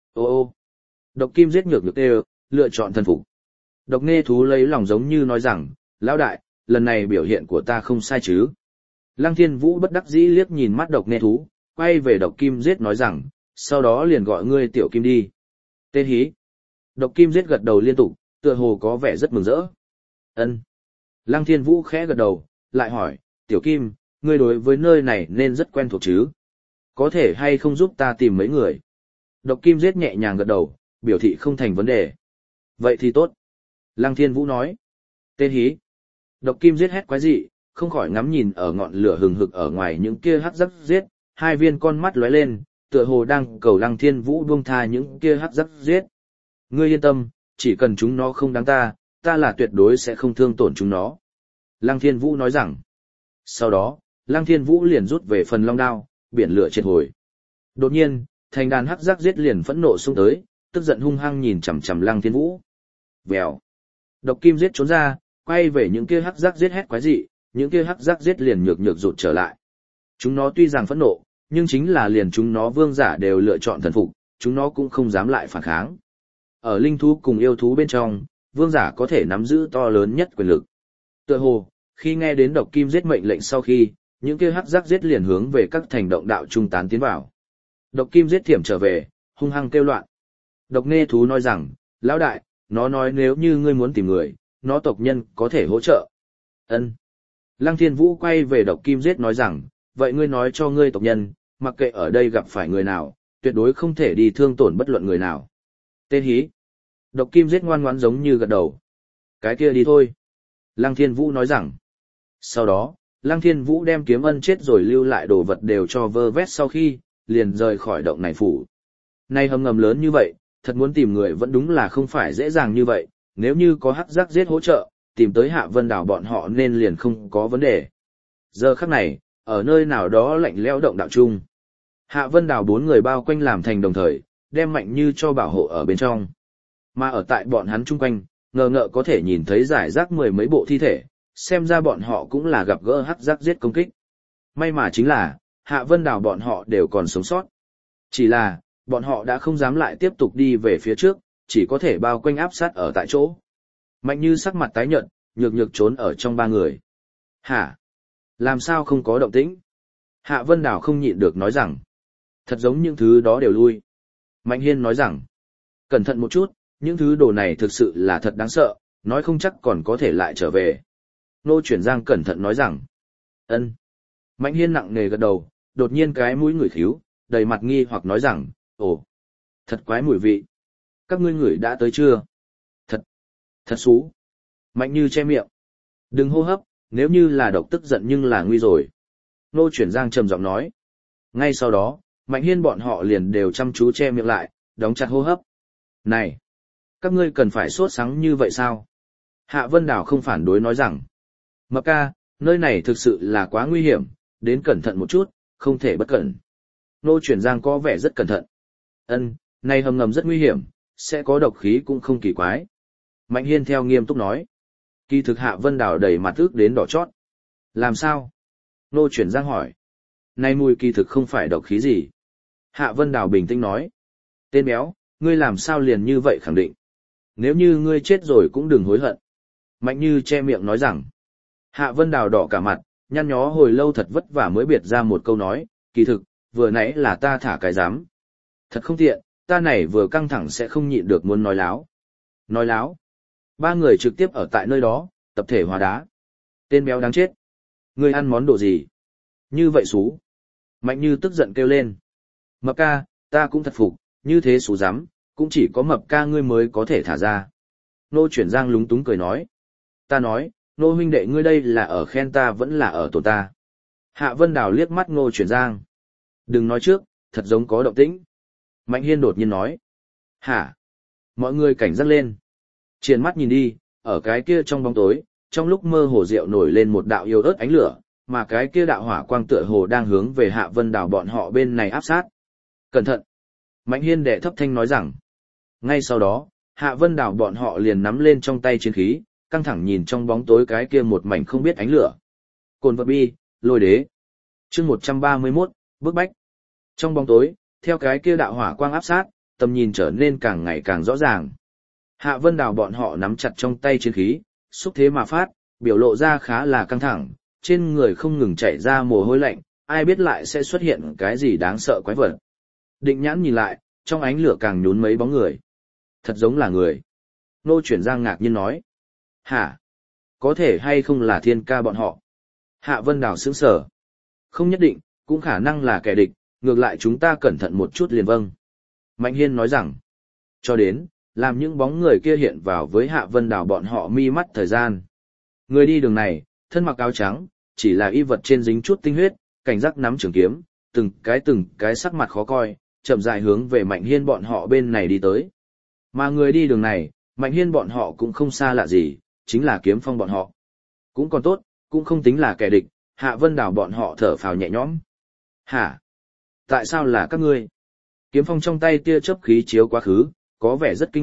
Ô, độc kim giết nhược nhược đều, lựa chọn thần phục. Độc nghe thú lấy lòng giống như nói rằng, lão đại, lần này biểu hiện của ta không sai chứ. Lăng Thiên Vũ bất đắc dĩ liếc nhìn mắt độc nghe thú, quay về độc kim giết nói rằng, sau đó liền gọi ngươi tiểu kim đi. Tên hí. Độc kim giết gật đầu liên tục, tựa hồ có vẻ rất mừng rỡ. Ân. Lăng Thiên Vũ khẽ gật đầu, lại hỏi, tiểu kim, ngươi đối với nơi này nên rất quen thuộc chứ? Có thể hay không giúp ta tìm mấy người? Độc kim giết nhẹ nhàng gật đầu, biểu thị không thành vấn đề. Vậy thì tốt. Lăng Thiên Vũ nói. Tên hí. Độc kim giết hét quái dị, không khỏi ngắm nhìn ở ngọn lửa hừng hực ở ngoài những kia hắc rắc giết, hai viên con mắt lóe lên, tựa hồ đang cầu Lăng Thiên Vũ buông tha những kia hắc rắc giết. Ngươi yên tâm, chỉ cần chúng nó không đáng ta là tuyệt đối sẽ không thương tổn chúng nó. Lăng Thiên Vũ nói rằng. Sau đó, Lăng Thiên Vũ liền rút về phần long đao, biển lửa triệt hồi. Đột nhiên, thành đàn hắc rắc giết liền phẫn nộ xông tới, tức giận hung hăng nhìn chằm chằm Lăng Thiên Vũ. Vèo. Độc kim giết trốn ra, quay về những kia hắc giác giết hét quái dị, những kia hắc giác giết liền nhược nhược rụt trở lại. Chúng nó tuy rằng phẫn nộ, nhưng chính là liền chúng nó vương giả đều lựa chọn thần phục, chúng nó cũng không dám lại phản kháng. Ở linh thú cùng yêu thú bên trong, vương giả có thể nắm giữ to lớn nhất quyền lực. Tựa hồ, khi nghe đến độc kim giết mệnh lệnh sau khi, những kia hắc giác giết liền hướng về các thành động đạo trung tán tiến vào. Độc kim giết thiểm trở về, hung hăng kêu loạn. Độc nghe thú nói rằng, lão đại, nó nói nếu như ngươi muốn tìm người, nó tộc nhân có thể hỗ trợ. Ân. Lăng Thiên Vũ quay về độc kim giết nói rằng, vậy ngươi nói cho ngươi tộc nhân, mặc kệ ở đây gặp phải người nào, tuyệt đối không thể đi thương tổn bất luận người nào. Tê hí. Độc kim giết ngoan ngoãn giống như gật đầu. Cái kia đi thôi. Lăng Thiên Vũ nói rằng. Sau đó, Lăng Thiên Vũ đem kiếm ân chết rồi lưu lại đồ vật đều cho vơ vét sau khi, liền rời khỏi động này phủ. Nay hầm ngầm lớn như vậy, thật muốn tìm người vẫn đúng là không phải dễ dàng như vậy, nếu như có hắc giác giết hỗ trợ, tìm tới Hạ Vân Đảo bọn họ nên liền không có vấn đề. Giờ khắc này, ở nơi nào đó lạnh lẽo động đạo trung. Hạ Vân Đảo 4 người bao quanh làm thành đồng thời, đem Mạnh Như cho bảo hộ ở bên trong. Mà ở tại bọn hắn chung quanh, ngờ ngợ có thể nhìn thấy giải rác 10 mấy bộ thi thể, xem ra bọn họ cũng là gặp gỡ hắc giác giết công kích. May mà chính là, Hạ Vân Đảo bọn họ đều còn sống sót. Chỉ là, bọn họ đã không dám lại tiếp tục đi về phía trước, chỉ có thể bao quanh áp sát ở tại chỗ. Mạnh Như sắc mặt tái nhợt, nhược nhược trốn ở trong 3 người. Hả? Làm sao không có động tĩnh? Hạ Vân Đảo không nhịn được nói rằng. Thật giống những thứ đó đều lui. Mạnh Hiên nói rằng. Cẩn thận một chút, những thứ đồ này thực sự là thật đáng sợ, nói không chắc còn có thể lại trở về. Nô Chuyển Giang cẩn thận nói rằng. Ân. Mạnh Hiên nặng nề gật đầu, đột nhiên cái mũi ngửi khíu, đầy mặt nghi hoặc nói rằng, ồ, thật quái mùi vị. Các ngươi ngửi đã tới chưa? Thật xú. Mạnh Như che miệng. Đừng hô hấp, nếu như là độc tức giận nhưng là nguy rồi. Nô Chuyển Giang trầm giọng nói. Ngay sau đó, Mạnh Hiên bọn họ liền đều chăm chú che miệng lại, đóng chặt hô hấp. Này! Các ngươi cần phải sốt sắng như vậy sao? Hạ Vân Đảo không phản đối nói rằng. Mập ca, nơi này thực sự là quá nguy hiểm, đến cẩn thận một chút, không thể bất cẩn. Nô Chuyển Giang có vẻ rất cẩn thận. Ân, này hầm ngầm rất nguy hiểm, sẽ có độc khí cũng không kỳ quái. Mạnh Hiên theo nghiêm túc nói. Kỳ thực Hạ Vân Đảo đầy mặt ước đến đỏ chót. Làm sao? Nô Chuyển Giang hỏi. Này mùi kỳ thực không phải độc khí gì. Hạ Vân Đảo bình tĩnh nói. Tên béo, ngươi làm sao liền như vậy khẳng định. Nếu như ngươi chết rồi cũng đừng hối hận. Mạnh Như che miệng nói rằng. Hạ Vân Đảo đỏ cả mặt, nhăn nhó hồi lâu thật vất vả mới biệt ra một câu nói. Kỳ thực, vừa nãy là ta thả cái dám. Thật không tiện, ta này vừa căng thẳng sẽ không nhịn được muốn nói láo. Nói láo. 3 người trực tiếp ở tại nơi đó, tập thể hóa đá. Tên béo đáng chết. Ngươi ăn món đồ gì? Như vậy xú. Mạnh Như tức giận kêu lên. Mập ca, ta cũng thật phục, như thế xú dám, cũng chỉ có mập ca ngươi mới có thể thả ra. Nô Chuyển Giang lúng túng cười nói. Ta nói, nô huynh đệ ngươi đây là ở khen ta vẫn là ở tổn ta. Hạ Vân Đảo liếc mắt Nô Chuyển Giang. Đừng nói trước, thật giống có động tĩnh. Mạnh Hiên đột nhiên nói. Hả? Mọi người cảnh giác lên. Triển mắt nhìn đi, ở cái kia trong bóng tối, trong lúc mơ hồ rượu nổi lên một đạo yếu ớt ánh lửa, mà cái kia đạo hỏa quang tựa hồ đang hướng về Hạ Vân Đảo bọn họ bên này áp sát. Cẩn thận! Mạnh Hiên đệ thấp thanh nói rằng. Ngay sau đó, Hạ Vân Đảo bọn họ liền nắm lên trong tay chiến khí, căng thẳng nhìn trong bóng tối cái kia một mảnh không biết ánh lửa. Cồn vật bi, lôi đế. Chương 131, bức bách. Trong bóng tối, theo cái kia đạo hỏa quang áp sát, tầm nhìn trở nên càng ngày càng rõ ràng. Hạ Vân Đảo bọn họ nắm chặt trong tay chiến khí, xúc thế mà phát, biểu lộ ra khá là căng thẳng, trên người không ngừng chảy ra mồ hôi lạnh, ai biết lại sẽ xuất hiện cái gì đáng sợ quái vật. Định nhãn nhìn lại, trong ánh lửa càng nhún mấy bóng người. Thật giống là người. Nô Chuyển Giang ngạc nhiên nói. Hả? Có thể hay không là Thiên Ca bọn họ? Hạ Vân Đảo sững sờ. Không nhất định, cũng khả năng là kẻ địch, ngược lại chúng ta cẩn thận một chút liền vâng. Mạnh Hiên nói rằng. Cho đến, làm những bóng người kia hiện vào với Hạ Vân Đảo bọn họ mi mắt thời gian. Người đi đường này, thân mặc áo trắng, chỉ là y vật trên dính chút tinh huyết, cảnh giác nắm trường kiếm, từng cái sắc mặt khó coi, chậm rãi hướng về Mạnh Hiên bọn họ bên này đi tới. Mà người đi đường này, Mạnh Hiên bọn họ cũng không xa lạ gì, chính là Kiếm Phong bọn họ. Cũng còn tốt, cũng không tính là kẻ địch, Hạ Vân Đảo bọn họ thở phào nhẹ nhõm. Hả? Tại sao là các ngươi? Kiếm Phong trong tay tia chớp khí chiếu quá khứ, có vẻ rất kinh ngạc,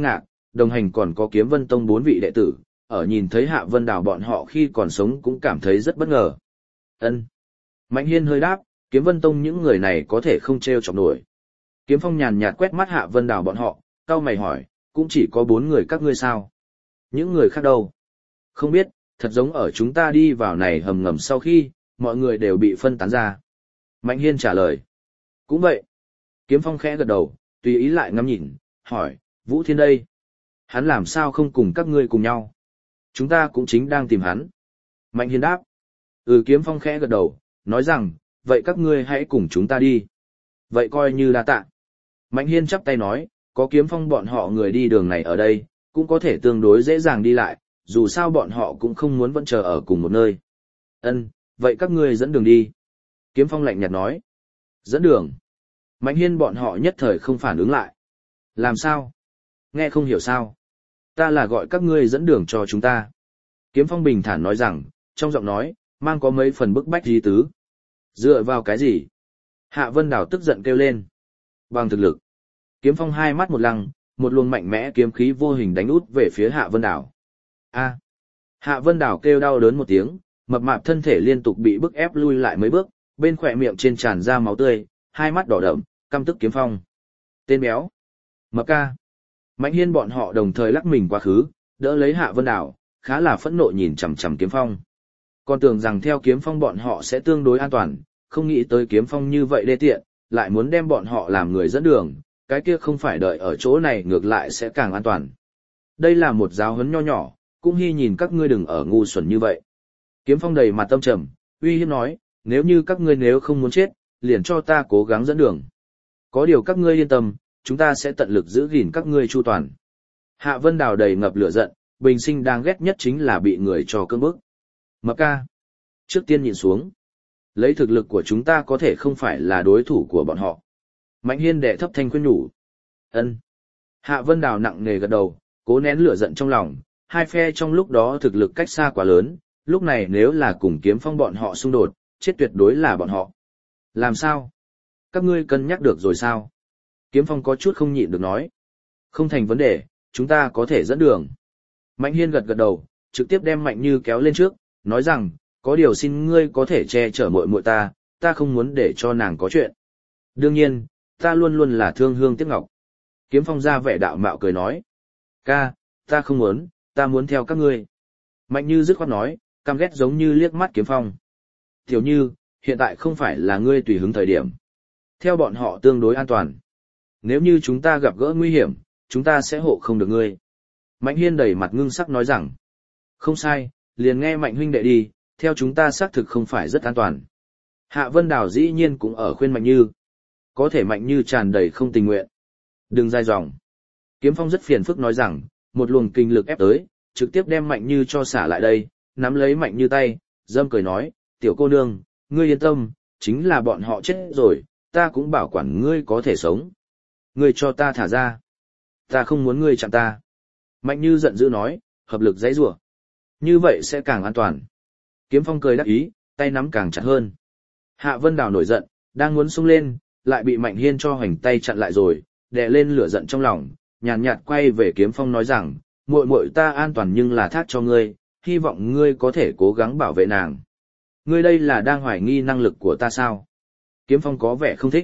đồng hành còn có Kiếm Vân Tông 4 vị đệ tử, ở nhìn thấy Hạ Vân Đào bọn họ khi còn sống cũng cảm thấy rất bất ngờ. Ân. Mạnh Hiên hơi đáp, Kiếm Vân Tông những người này có thể không trêu chọc nổi. Kiếm Phong nhàn nhạt quét mắt Hạ Vân Đào bọn họ, cau mày hỏi, cũng chỉ có 4 người các ngươi sao? Những người khác đâu? Không biết, thật giống ở chúng ta đi vào này hầm ngầm sau khi, mọi người đều bị phân tán ra. Mạnh Hiên trả lời. Cũng vậy. Kiếm Phong khẽ gật đầu, tùy ý lại ngắm nhìn, hỏi, Vũ Thiên đây? Hắn làm sao không cùng các ngươi cùng nhau? Chúng ta cũng chính đang tìm hắn. Mạnh Hiên đáp. Kiếm Phong khẽ gật đầu, nói rằng, vậy các ngươi hãy cùng chúng ta đi. Vậy coi như đa tạ. Mạnh Hiên chắp tay nói, có Kiếm Phong bọn họ người đi đường này ở đây, cũng có thể tương đối dễ dàng đi lại, dù sao bọn họ cũng không muốn vẫn chờ ở cùng một nơi. Ân, vậy các ngươi dẫn đường đi. Kiếm Phong lạnh nhạt nói. Dẫn đường. Mạnh Hiên bọn họ nhất thời không phản ứng lại. Làm sao? Nghe không hiểu sao? Ta là gọi các ngươi dẫn đường cho chúng ta. Kiếm Phong bình thản nói rằng, trong giọng nói, mang có mấy phần bức bách ý tứ. Dựa vào cái gì? Hạ Vân Đào tức giận kêu lên. Bằng thực lực. Kiếm Phong hai mắt một lăng, một luồng mạnh mẽ kiếm khí vô hình đánh út về phía Hạ Vân Đào. A. Hạ Vân Đào kêu đau đớn một tiếng, mập mạp thân thể liên tục bị bức ép lui lại mấy bước, bên khỏe miệng trên tràn ra máu tươi, hai mắt đỏ đậm, căm tức Kiếm Phong. Tên béo. Mập ca. Mạnh Hiên bọn họ đồng thời lắc mình quá khứ, đỡ lấy Hạ Vân Đào, khá là phẫn nộ nhìn chằm chằm Kiếm Phong. Còn tưởng rằng theo Kiếm Phong bọn họ sẽ tương đối an toàn, không nghĩ tới Kiếm Phong như vậy đê tiện, lại muốn đem bọn họ làm người dẫn đường, cái kia không phải đợi ở chỗ này ngược lại sẽ càng an toàn. Đây là một giáo huấn nho nhỏ, cũng hy nhìn các ngươi đừng ở ngu xuẩn như vậy. Kiếm Phong đầy mặt tâm trầm, uy hiếp nói, nếu các ngươi không muốn chết, liền cho ta cố gắng dẫn đường. Có điều các ngươi yên tâm, chúng ta sẽ tận lực giữ gìn các ngươi chu toàn. Hạ Vân Đào đầy ngập lửa giận, bình sinh đang ghét nhất chính là bị người cho cưỡng bức. Mập ca. Trước tiên nhìn xuống. Lấy thực lực của chúng ta có thể không phải là đối thủ của bọn họ. Mạnh Hiên đệ thấp thanh khuyên nhủ. Ân. Hạ Vân Đào nặng nề gật đầu, cố nén lửa giận trong lòng, hai phe trong lúc đó thực lực cách xa quá lớn, lúc này nếu là cùng Kiếm Phong bọn họ xung đột, chết tuyệt đối là bọn họ. Làm sao? Các ngươi cân nhắc được rồi sao? Kiếm Phong có chút không nhịn được nói. Không thành vấn đề, chúng ta có thể dẫn đường. Mạnh Hiên gật gật đầu, trực tiếp đem Mạnh Như kéo lên trước, nói rằng, có điều xin ngươi có thể che chở muội muội ta không muốn để cho nàng có chuyện. Đương nhiên, ta luôn luôn là thương hương tiếc ngọc. Kiếm Phong ra vẻ đạo mạo cười nói. Ca, ta không muốn, ta muốn theo các ngươi. Mạnh Như dứt khoát nói, căm ghét giống như liếc mắt Kiếm Phong. Tiểu Như, hiện tại không phải là ngươi tùy hứng thời điểm. Theo bọn họ tương đối an toàn. Nếu như chúng ta gặp gỡ nguy hiểm, chúng ta sẽ hộ không được ngươi. Mạnh Hiên đầy mặt ngưng sắc nói rằng. Không sai, liền nghe Mạnh huynh đệ đi, theo chúng ta xác thực không phải rất an toàn. Hạ Vân Đào dĩ nhiên cũng ở khuyên Mạnh Như. Có thể Mạnh Như tràn đầy không tình nguyện. Đừng dai dòng. Kiếm Phong rất phiền phức nói rằng, một luồng kinh lực ép tới, trực tiếp đem Mạnh Như cho xả lại đây, nắm lấy Mạnh Như tay, dâm cười nói, tiểu cô nương, ngươi yên tâm, chính là bọn họ chết rồi, ta cũng bảo quản ngươi có thể sống. Ngươi cho ta thả ra. Ta không muốn ngươi chạm ta. Mạnh Như giận dữ nói, hợp lực giãy giụa. Như vậy sẽ càng an toàn. Kiếm Phong cười đắc ý, tay nắm càng chặt hơn. Hạ Vân Đào nổi giận, đang muốn xông lên, lại bị Mạnh Hiên cho hoành tay chặn lại rồi, đè lên lửa giận trong lòng, nhàn nhạt quay về Kiếm Phong nói rằng, muội muội ta an toàn nhưng là thác cho ngươi, hy vọng ngươi có thể cố gắng bảo vệ nàng. Ngươi đây là đang hoài nghi năng lực của ta sao? Kiếm Phong có vẻ không thích.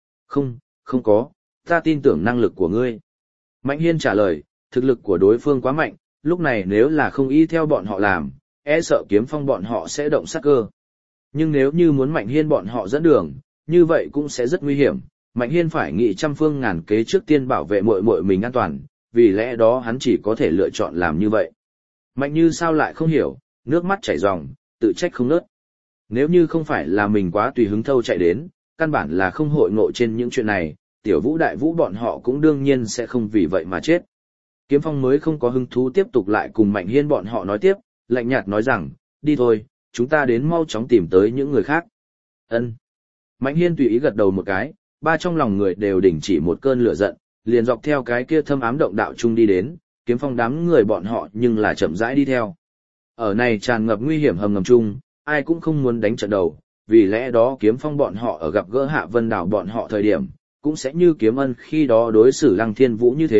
Không có, ta tin tưởng năng lực của ngươi. Mạnh Hiên trả lời, thực lực của đối phương quá mạnh, lúc này nếu là không y theo bọn họ làm, e sợ Kiếm Phong bọn họ sẽ động sát cơ. Nhưng nếu như muốn Mạnh Hiên bọn họ dẫn đường, như vậy cũng sẽ rất nguy hiểm. Mạnh Hiên phải nghĩ trăm phương ngàn kế trước tiên bảo vệ muội muội mình an toàn, vì lẽ đó hắn chỉ có thể lựa chọn làm như vậy. Mạnh Như sao lại không hiểu, nước mắt chảy ròng, tự trách không ngớt. Nếu như không phải là mình quá tùy hứng thâu chạy đến, căn bản là không hội ngộ trên những chuyện này, Tiểu Vũ Đại Vũ bọn họ cũng đương nhiên sẽ không vì vậy mà chết. Kiếm Phong mới không có hứng thú tiếp tục lại cùng Mạnh Hiên bọn họ nói tiếp, lạnh nhạt nói rằng, đi thôi, chúng ta đến mau chóng tìm tới những người khác. Ân. Mạnh Hiên tùy ý gật đầu một cái, ba trong lòng người đều đình chỉ một cơn lửa giận, liền dọc theo cái kia thâm ám động đạo chung đi đến, Kiếm Phong đám người bọn họ nhưng là chậm rãi đi theo. Ở này tràn ngập nguy hiểm hầm ngầm chung, ai cũng không muốn đánh trận đầu, vì lẽ đó Kiếm Phong bọn họ ở gặp gỡ Hạ Vân Đào bọn họ thời điểm, cũng sẽ như Kiếm Ân khi đó đối xử Lăng Thiên Vũ như thế,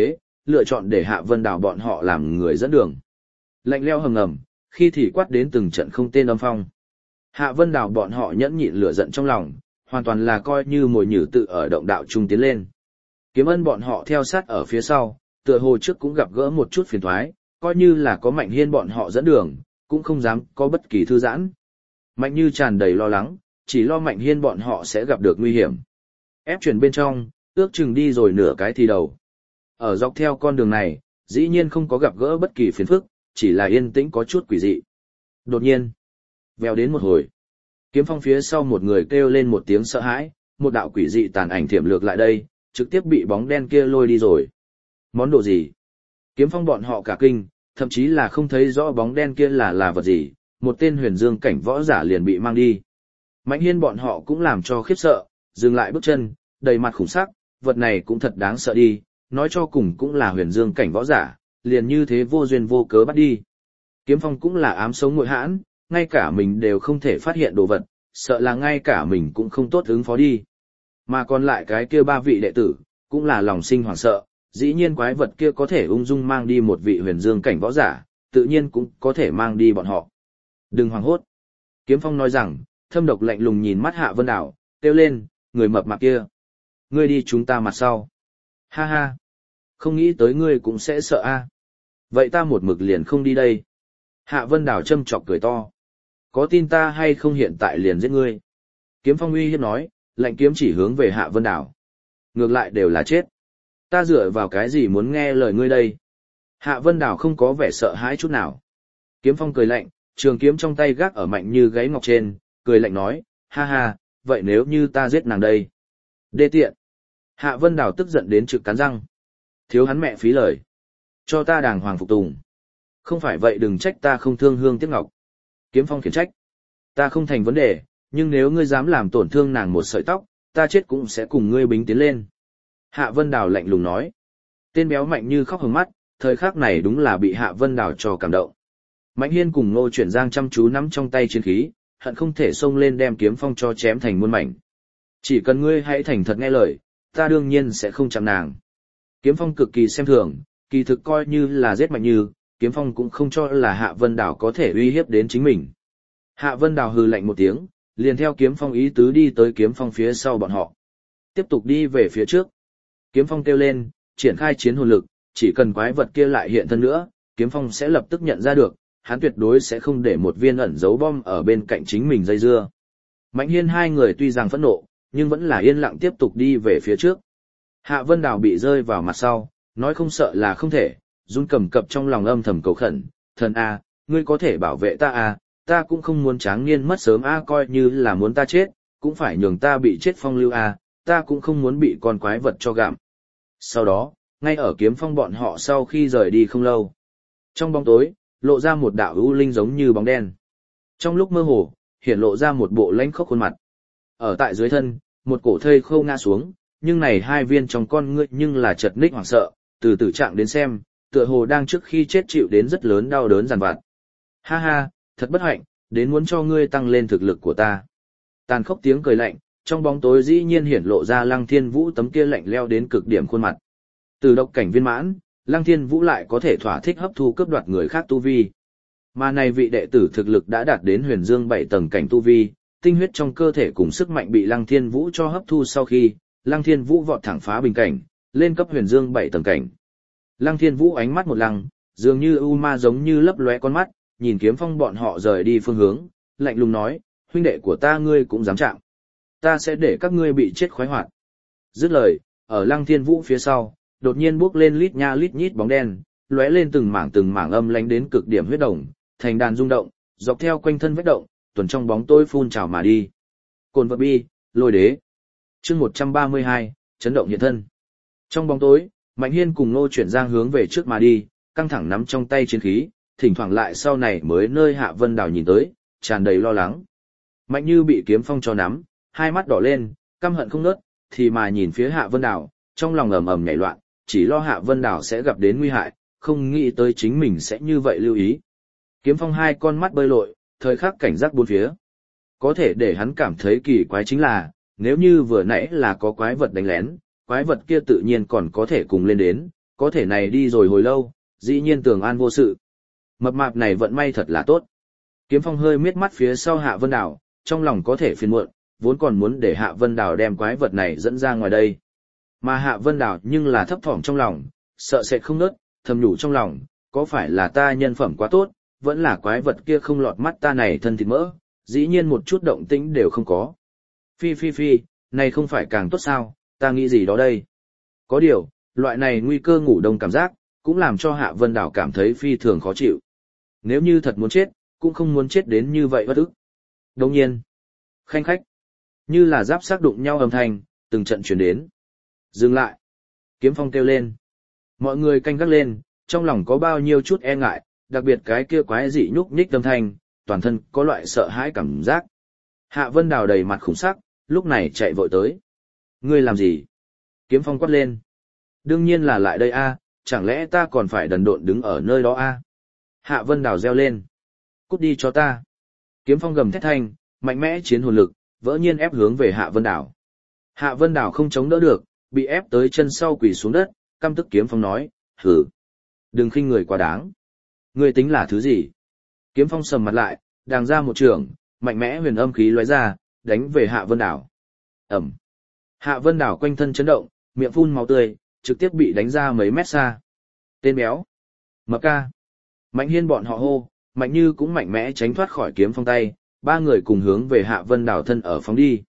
lựa chọn để Hạ Vân Đào bọn họ làm người dẫn đường. Lạnh lẽo hầm ngầm, khi thì quát đến từng trận không tên âm phong. Hạ Vân Đào bọn họ nhẫn nhịn lửa giận trong lòng, hoàn toàn là coi như mồi nhử tự ở động đạo trung tiến lên. Kiếm Ân bọn họ theo sát ở phía sau, tựa hồ trước cũng gặp gỡ một chút phiền toái, coi như là có Mạnh Hiên bọn họ dẫn đường, cũng không dám có bất kỳ thư giãn. Mạnh Như tràn đầy lo lắng, chỉ lo Mạnh Hiên bọn họ sẽ gặp được nguy hiểm. Ép chuyển bên trong, ước chừng đi rồi nửa cái thì đầu. Ở dọc theo con đường này, dĩ nhiên không có gặp gỡ bất kỳ phiền phức, chỉ là yên tĩnh có chút quỷ dị. Đột nhiên, vèo đến một hồi, Kiếm Phong phía sau một người kêu lên một tiếng sợ hãi, một đạo quỷ dị tàn ảnh thiểm lược lại đây, trực tiếp bị bóng đen kia lôi đi rồi. Món đồ gì? Kiếm Phong bọn họ cả kinh, thậm chí là không thấy rõ bóng đen kia là vật gì, một tên huyền dương cảnh võ giả liền bị mang đi. Mạnh Hiên bọn họ cũng làm cho khiếp sợ, dừng lại bước chân, đầy mặt khủng sắc, vật này cũng thật đáng sợ đi, nói cho cùng cũng là huyền dương cảnh võ giả, liền như thế vô duyên vô cớ bắt đi. Kiếm Phong cũng là ám sống ngội hãn, ngay cả mình đều không thể phát hiện đồ vật, sợ là ngay cả mình cũng không tốt ứng phó đi. Mà còn lại cái kia ba vị đệ tử, cũng là lòng sinh hoảng sợ, dĩ nhiên quái vật kia có thể ung dung mang đi một vị huyền dương cảnh võ giả, tự nhiên cũng có thể mang đi bọn họ. Đừng hoảng hốt. Kiếm Phong nói rằng, thâm độc lạnh lùng nhìn mắt Hạ Vân Đào, kêu lên, người mập mạp kia. Ngươi đi chúng ta mặt sau. Ha ha. Không nghĩ tới ngươi cũng sẽ sợ a. Vậy ta một mực liền không đi đây. Hạ Vân Đào châm chọc cười to. Có tin ta hay không hiện tại liền giết ngươi? Kiếm Phong uy hiếp nói, lạnh kiếm chỉ hướng về Hạ Vân Đào. Ngược lại đều là chết. Ta dựa vào cái gì muốn nghe lời ngươi đây? Hạ Vân Đào không có vẻ sợ hãi chút nào. Kiếm Phong cười lạnh, trường kiếm trong tay gác ở Mạnh Như gáy ngọc trên, cười lạnh nói, ha ha, vậy nếu như ta giết nàng đây? Đê tiện. Hạ Vân Đào tức giận đến trực cắn răng. Thiếu hắn mẹ phí lời. Cho ta đàng hoàng phục tùng. Không phải vậy đừng trách ta không thương hương tiếc ngọc. Kiếm Phong khiển trách. Ta không thành vấn đề, nhưng nếu ngươi dám làm tổn thương nàng một sợi tóc, ta chết cũng sẽ cùng ngươi bính tiến lên. Hạ Vân Đào lạnh lùng nói. Tên béo Mạnh Như khóc hừng mắt, thời khắc này đúng là bị Hạ Vân Đào cho cảm động. Mạnh Hiên cùng Ngô Chuyển Giang chăm chú nắm trong tay chiến khí, hận không thể xông lên đem Kiếm Phong cho chém thành muôn mảnh. Chỉ cần ngươi hãy thành thật nghe lời, ta đương nhiên sẽ không chạm nàng. Kiếm Phong cực kỳ xem thường, kỳ thực coi như là giết Mạnh Như, Kiếm Phong cũng không cho là Hạ Vân Đào có thể uy hiếp đến chính mình. Hạ Vân Đào hừ lạnh một tiếng, liền theo Kiếm Phong ý tứ đi tới Kiếm Phong phía sau bọn họ. Tiếp tục đi về phía trước. Kiếm Phong kêu lên, triển khai chiến hồn lực, chỉ cần quái vật kia lại hiện thân nữa, Kiếm Phong sẽ lập tức nhận ra được, hắn tuyệt đối sẽ không để một viên ẩn dấu bom ở bên cạnh chính mình dây dưa. Mạnh Hiên hai người tuy rằng phẫn nộ, nhưng vẫn là yên lặng tiếp tục đi về phía trước. Hạ Vân Đào bị rơi vào mặt sau, nói không sợ là không thể, run cầm cập trong lòng âm thầm cầu khẩn, thần a, ngươi có thể bảo vệ ta a, ta cũng không muốn tráng niên mất sớm a, coi như là muốn ta chết, cũng phải nhường ta bị chết phong lưu a, ta cũng không muốn bị con quái vật cho gặm. Sau đó, ngay ở Kiếm Phong bọn họ sau khi rời đi không lâu, trong bóng tối, lộ ra một đạo ưu linh giống như bóng đen. Trong lúc mơ hồ, hiện lộ ra một bộ lãnh khốc khuôn mặt. Ở tại dưới thân, một cổ thây khô ngã xuống, nhưng này hai viên trong con ngươi nhưng là chật ních hoảng sợ, từ tử trạng đến xem, tựa hồ đang trước khi chết chịu đến rất lớn đau đớn giàn vặt. Ha ha, thật bất hạnh, đến muốn cho ngươi tăng lên thực lực của ta. Tàn khốc tiếng cười lạnh, trong bóng tối dĩ nhiên hiển lộ ra Lăng Thiên Vũ tấm kia lạnh leo đến cực điểm khuôn mặt. Từ độc cảnh viên mãn, Lăng Thiên Vũ lại có thể thỏa thích hấp thu cướp đoạt người khác tu vi. Mà này vị đệ tử thực lực đã đạt đến huyền dương 7 tầng cảnh tu vi, tinh huyết trong cơ thể cùng sức mạnh bị Lăng Thiên Vũ cho hấp thu sau khi, Lăng Thiên Vũ vọt thẳng phá bình cảnh, lên cấp huyền dương 7 tầng cảnh. Lăng Thiên Vũ ánh mắt một lăng, dường như u ma giống như lấp lóe con mắt, nhìn Kiếm Phong bọn họ rời đi phương hướng, lạnh lùng nói, huynh đệ của ta ngươi cũng dám chạm. Ta sẽ để các ngươi bị chết khoái hoạt. Dứt lời, ở Lăng Thiên Vũ phía sau, đột nhiên bước lên lít nha lít nhít bóng đen, lóe lên từng mảng âm lánh đến cực điểm huyết đồng, thành đàn rung động, dọc theo quanh thân vết động, tuần trong bóng tối phun trào mà đi. Cồn vật bi, lôi đế. Chương 132, chấn động hiện thân. Trong bóng tối, Mạnh Hiên cùng Ngô Chuyển Giang hướng về trước mà đi, căng thẳng nắm trong tay chiến khí, thỉnh thoảng lại sau này mới nơi Hạ Vân Đào nhìn tới, tràn đầy lo lắng. Mạnh Như bị Kiếm Phong cho nắm, hai mắt đỏ lên, căm hận không ngớt, thì mà nhìn phía Hạ Vân Đào, trong lòng ầm ầm nhảy loạn, chỉ lo Hạ Vân Đào sẽ gặp đến nguy hại, không nghĩ tới chính mình sẽ như vậy lưu ý. Kiếm Phong hai con mắt bơi lội, thời khắc cảnh giác bốn phía. Có thể để hắn cảm thấy kỳ quái chính là, nếu như vừa nãy là có quái vật đánh lén, quái vật kia tự nhiên còn có thể cùng lên đến, có thể này đi rồi hồi lâu, dĩ nhiên tường an vô sự. Mập mạp này vận may thật là tốt. Kiếm Phong hơi miết mắt phía sau Hạ Vân Đào, trong lòng có thể phiền muộn, vốn còn muốn để Hạ Vân Đào đem quái vật này dẫn ra ngoài đây. Mà Hạ Vân Đào nhưng là thấp thỏm trong lòng, sợ sẽ không nớt, thầm nhủ trong lòng, có phải là ta nhân phẩm quá tốt, vẫn là quái vật kia không lọt mắt ta này thân thịt mỡ, dĩ nhiên một chút động tĩnh đều không có. Phi phi phi, này không phải càng tốt sao, ta nghĩ gì đó đây. Có điều, loại này nguy cơ ngủ đông cảm giác, cũng làm cho Hạ Vân Đào cảm thấy phi thường khó chịu. Nếu như thật muốn chết, cũng không muốn chết đến như vậy bất ức. Đồng nhiên, khanh khách, như là giáp xác đụng nhau âm thanh, từng trận truyền đến. Dừng lại. Kiếm Phong kêu lên. Mọi người canh gác lên, trong lòng có bao nhiêu chút e ngại, đặc biệt cái kia quái dị nhúc nhích âm thanh, toàn thân có loại sợ hãi cảm giác. Hạ Vân Đào đầy mặt khủng sắc, lúc này chạy vội tới. Ngươi làm gì? Kiếm Phong quát lên. Đương nhiên là lại đây a, chẳng lẽ ta còn phải đần độn đứng ở nơi đó a? Hạ Vân Đào reo lên. Cút đi cho ta. Kiếm Phong gầm thét thanh, mạnh mẽ chiến hồn lực, vỡ nhiên ép hướng về Hạ Vân Đào. Hạ Vân Đào không chống đỡ được, bị ép tới chân sau quỳ xuống đất, căm tức Kiếm Phong nói, hử. Đừng khinh người quá đáng. Ngươi tính là thứ gì? Kiếm Phong sầm mặt lại, đàng ra một trường, mạnh mẽ huyền âm khí lóe ra, đánh về Hạ Vân Đào. Ẩm. Hạ Vân Đào quanh thân chấn động, miệng phun máu tươi, trực tiếp bị đánh ra mấy mét xa. Tên béo. Mập ca. Mạnh Hiên bọn họ hô, Mạnh Như cũng mạnh mẽ tránh thoát khỏi Kiếm Phong tay, ba người cùng hướng về Hạ Vân Đào thân ở phóng đi.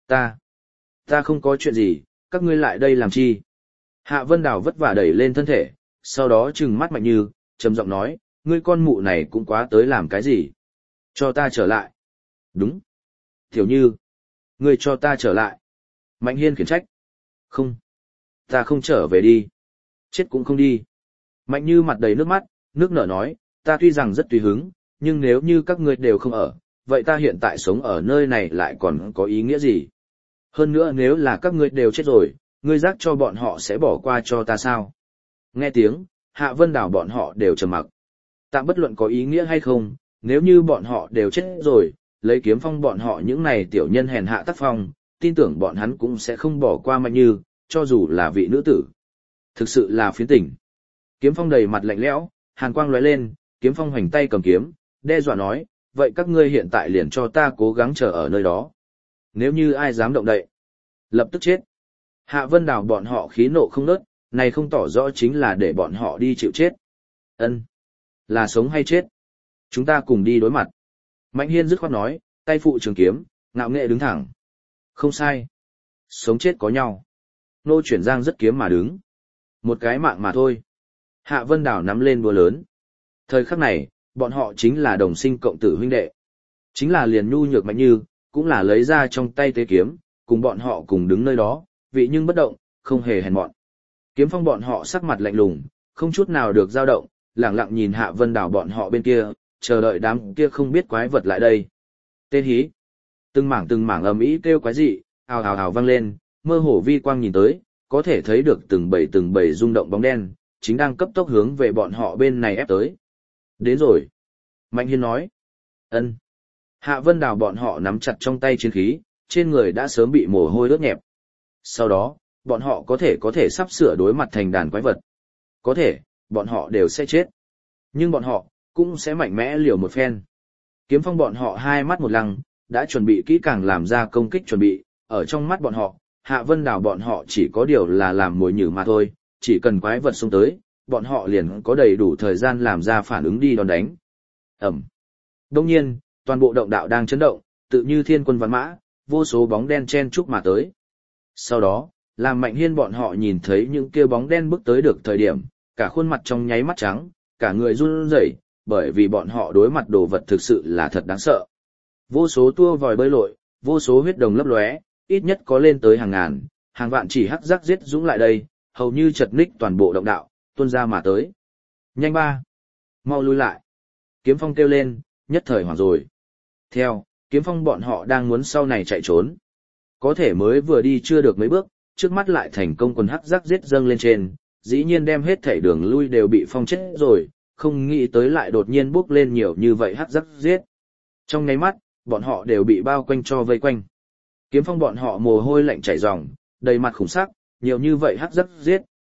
Ta không có chuyện gì, các ngươi lại đây làm chi? Hạ Vân Đào vất vả đẩy lên thân thể, sau đó trừng mắt Mạnh Như, trầm giọng nói, ngươi con mụ này cũng quá tới làm cái gì? Cho ta trở lại. Đúng. Tiểu Như. Ngươi cho ta trở lại. Mạnh Hiên khiển trách. Không. Ta không trở về đi. Chết cũng không đi. Mạnh Như mặt đầy nước mắt, nước nở nói, ta tuy rằng rất tùy hứng, nhưng nếu như các ngươi đều không ở, vậy ta hiện tại sống ở nơi này lại còn có ý nghĩa gì? Hơn nữa nếu là các ngươi đều chết rồi, ngươi giác cho bọn họ sẽ bỏ qua cho ta sao? Nghe tiếng, Hạ Vân Đào bọn họ đều trầm mặc. Tạm bất luận có ý nghĩa hay không, nếu như bọn họ đều chết rồi, lấy Kiếm Phong bọn họ những này tiểu nhân hèn hạ tác phong, tin tưởng bọn hắn cũng sẽ không bỏ qua Mạnh Như, cho dù là vị nữ tử. Thực sự là phiến tỉnh. Kiếm Phong đầy mặt lạnh lẽo, hàn quang lóe lên, Kiếm Phong hoành tay cầm kiếm, đe dọa nói, vậy các ngươi hiện tại liền cho ta cố gắng chờ ở nơi đó. Nếu như ai dám động đậy, lập tức chết. Hạ Vân Đào bọn họ khí nộ không nớt, này không tỏ rõ chính là để bọn họ đi chịu chết. Ân, là sống hay chết? Chúng ta cùng đi đối mặt. Mạnh Hiên dứt khoát nói, tay phụ trường kiếm, ngạo nghệ đứng thẳng. Không sai. Sống chết có nhau. Nô chuyển giang rất kiếm mà đứng. Một cái mạng mà thôi. Hạ Vân Đào nắm lên búa lớn. Thời khắc này, bọn họ chính là đồng sinh cộng tử huynh đệ. Chính là liền nhu nhược Mạnh Như, cũng là lấy ra trong tay tế kiếm, cùng bọn họ cùng đứng nơi đó, vị nhưng bất động, không hề hèn mọn. Kiếm Phong bọn họ sắc mặt lạnh lùng, không chút nào được dao động, lẳng lặng nhìn Hạ Vân Đào bọn họ bên kia, chờ đợi đám kia không biết quái vật lại đây. Tên hí. Từng mảng ầm ĩ kêu quái dị, ào ào ào vang lên, mơ hồ vi quang nhìn tới, có thể thấy được từng bầy rung động bóng đen, chính đang cấp tốc hướng về bọn họ bên này ép tới. Đến rồi. Mạnh Hiên nói. Ân. Hạ Vân Đào bọn họ nắm chặt trong tay chiến khí, trên người đã sớm bị mồ hôi ướt nhẹp. Sau đó, bọn họ có thể sắp sửa đối mặt thành đàn quái vật. Có thể, bọn họ đều sẽ chết. Nhưng bọn họ, cũng sẽ mạnh mẽ liều một phen. Kiếm Phong bọn họ hai mắt một lăng, đã chuẩn bị kỹ càng làm ra công kích chuẩn bị, ở trong mắt bọn họ, Hạ Vân Đào bọn họ chỉ có điều là làm mồi nhử mà thôi, chỉ cần quái vật xông tới, bọn họ liền có đầy đủ thời gian làm ra phản ứng đi đón đánh. Ẩm. Đông nhiên, toàn bộ động đạo đang chấn động, tự như thiên quân vạn mã, vô số bóng đen chen chúc mà tới. Sau đó, làm Mạnh Hiên bọn họ nhìn thấy những kia bóng đen bước tới được thời điểm, cả khuôn mặt trong nháy mắt trắng, cả người run rẩy, bởi vì bọn họ đối mặt đồ vật thực sự là thật đáng sợ. Vô số tua vòi bơi lội, vô số huyết đồng lấp lóe, ít nhất có lên tới hàng ngàn, hàng vạn chỉ hắc rắc giết dũng lại đây, hầu như chật ních toàn bộ động đạo, tuôn ra mà tới. Nhanh ba! Mau lui lại! Kiếm Phong kêu lên, nhất thời hoảng rồi. Theo, Kiếm Phong bọn họ đang muốn sau này chạy trốn. Có thể mới vừa đi chưa được mấy bước, trước mắt lại thành công quần hắc rắc giết dâng lên trên, dĩ nhiên đem hết thảy đường lui đều bị phong chết rồi, không nghĩ tới lại đột nhiên bốc lên nhiều như vậy hắc rắc giết. Trong nháy mắt, bọn họ đều bị bao quanh cho vây quanh. Kiếm Phong bọn họ mồ hôi lạnh chảy ròng, đầy mặt khủng sắc, nhiều như vậy hắc rắc giết,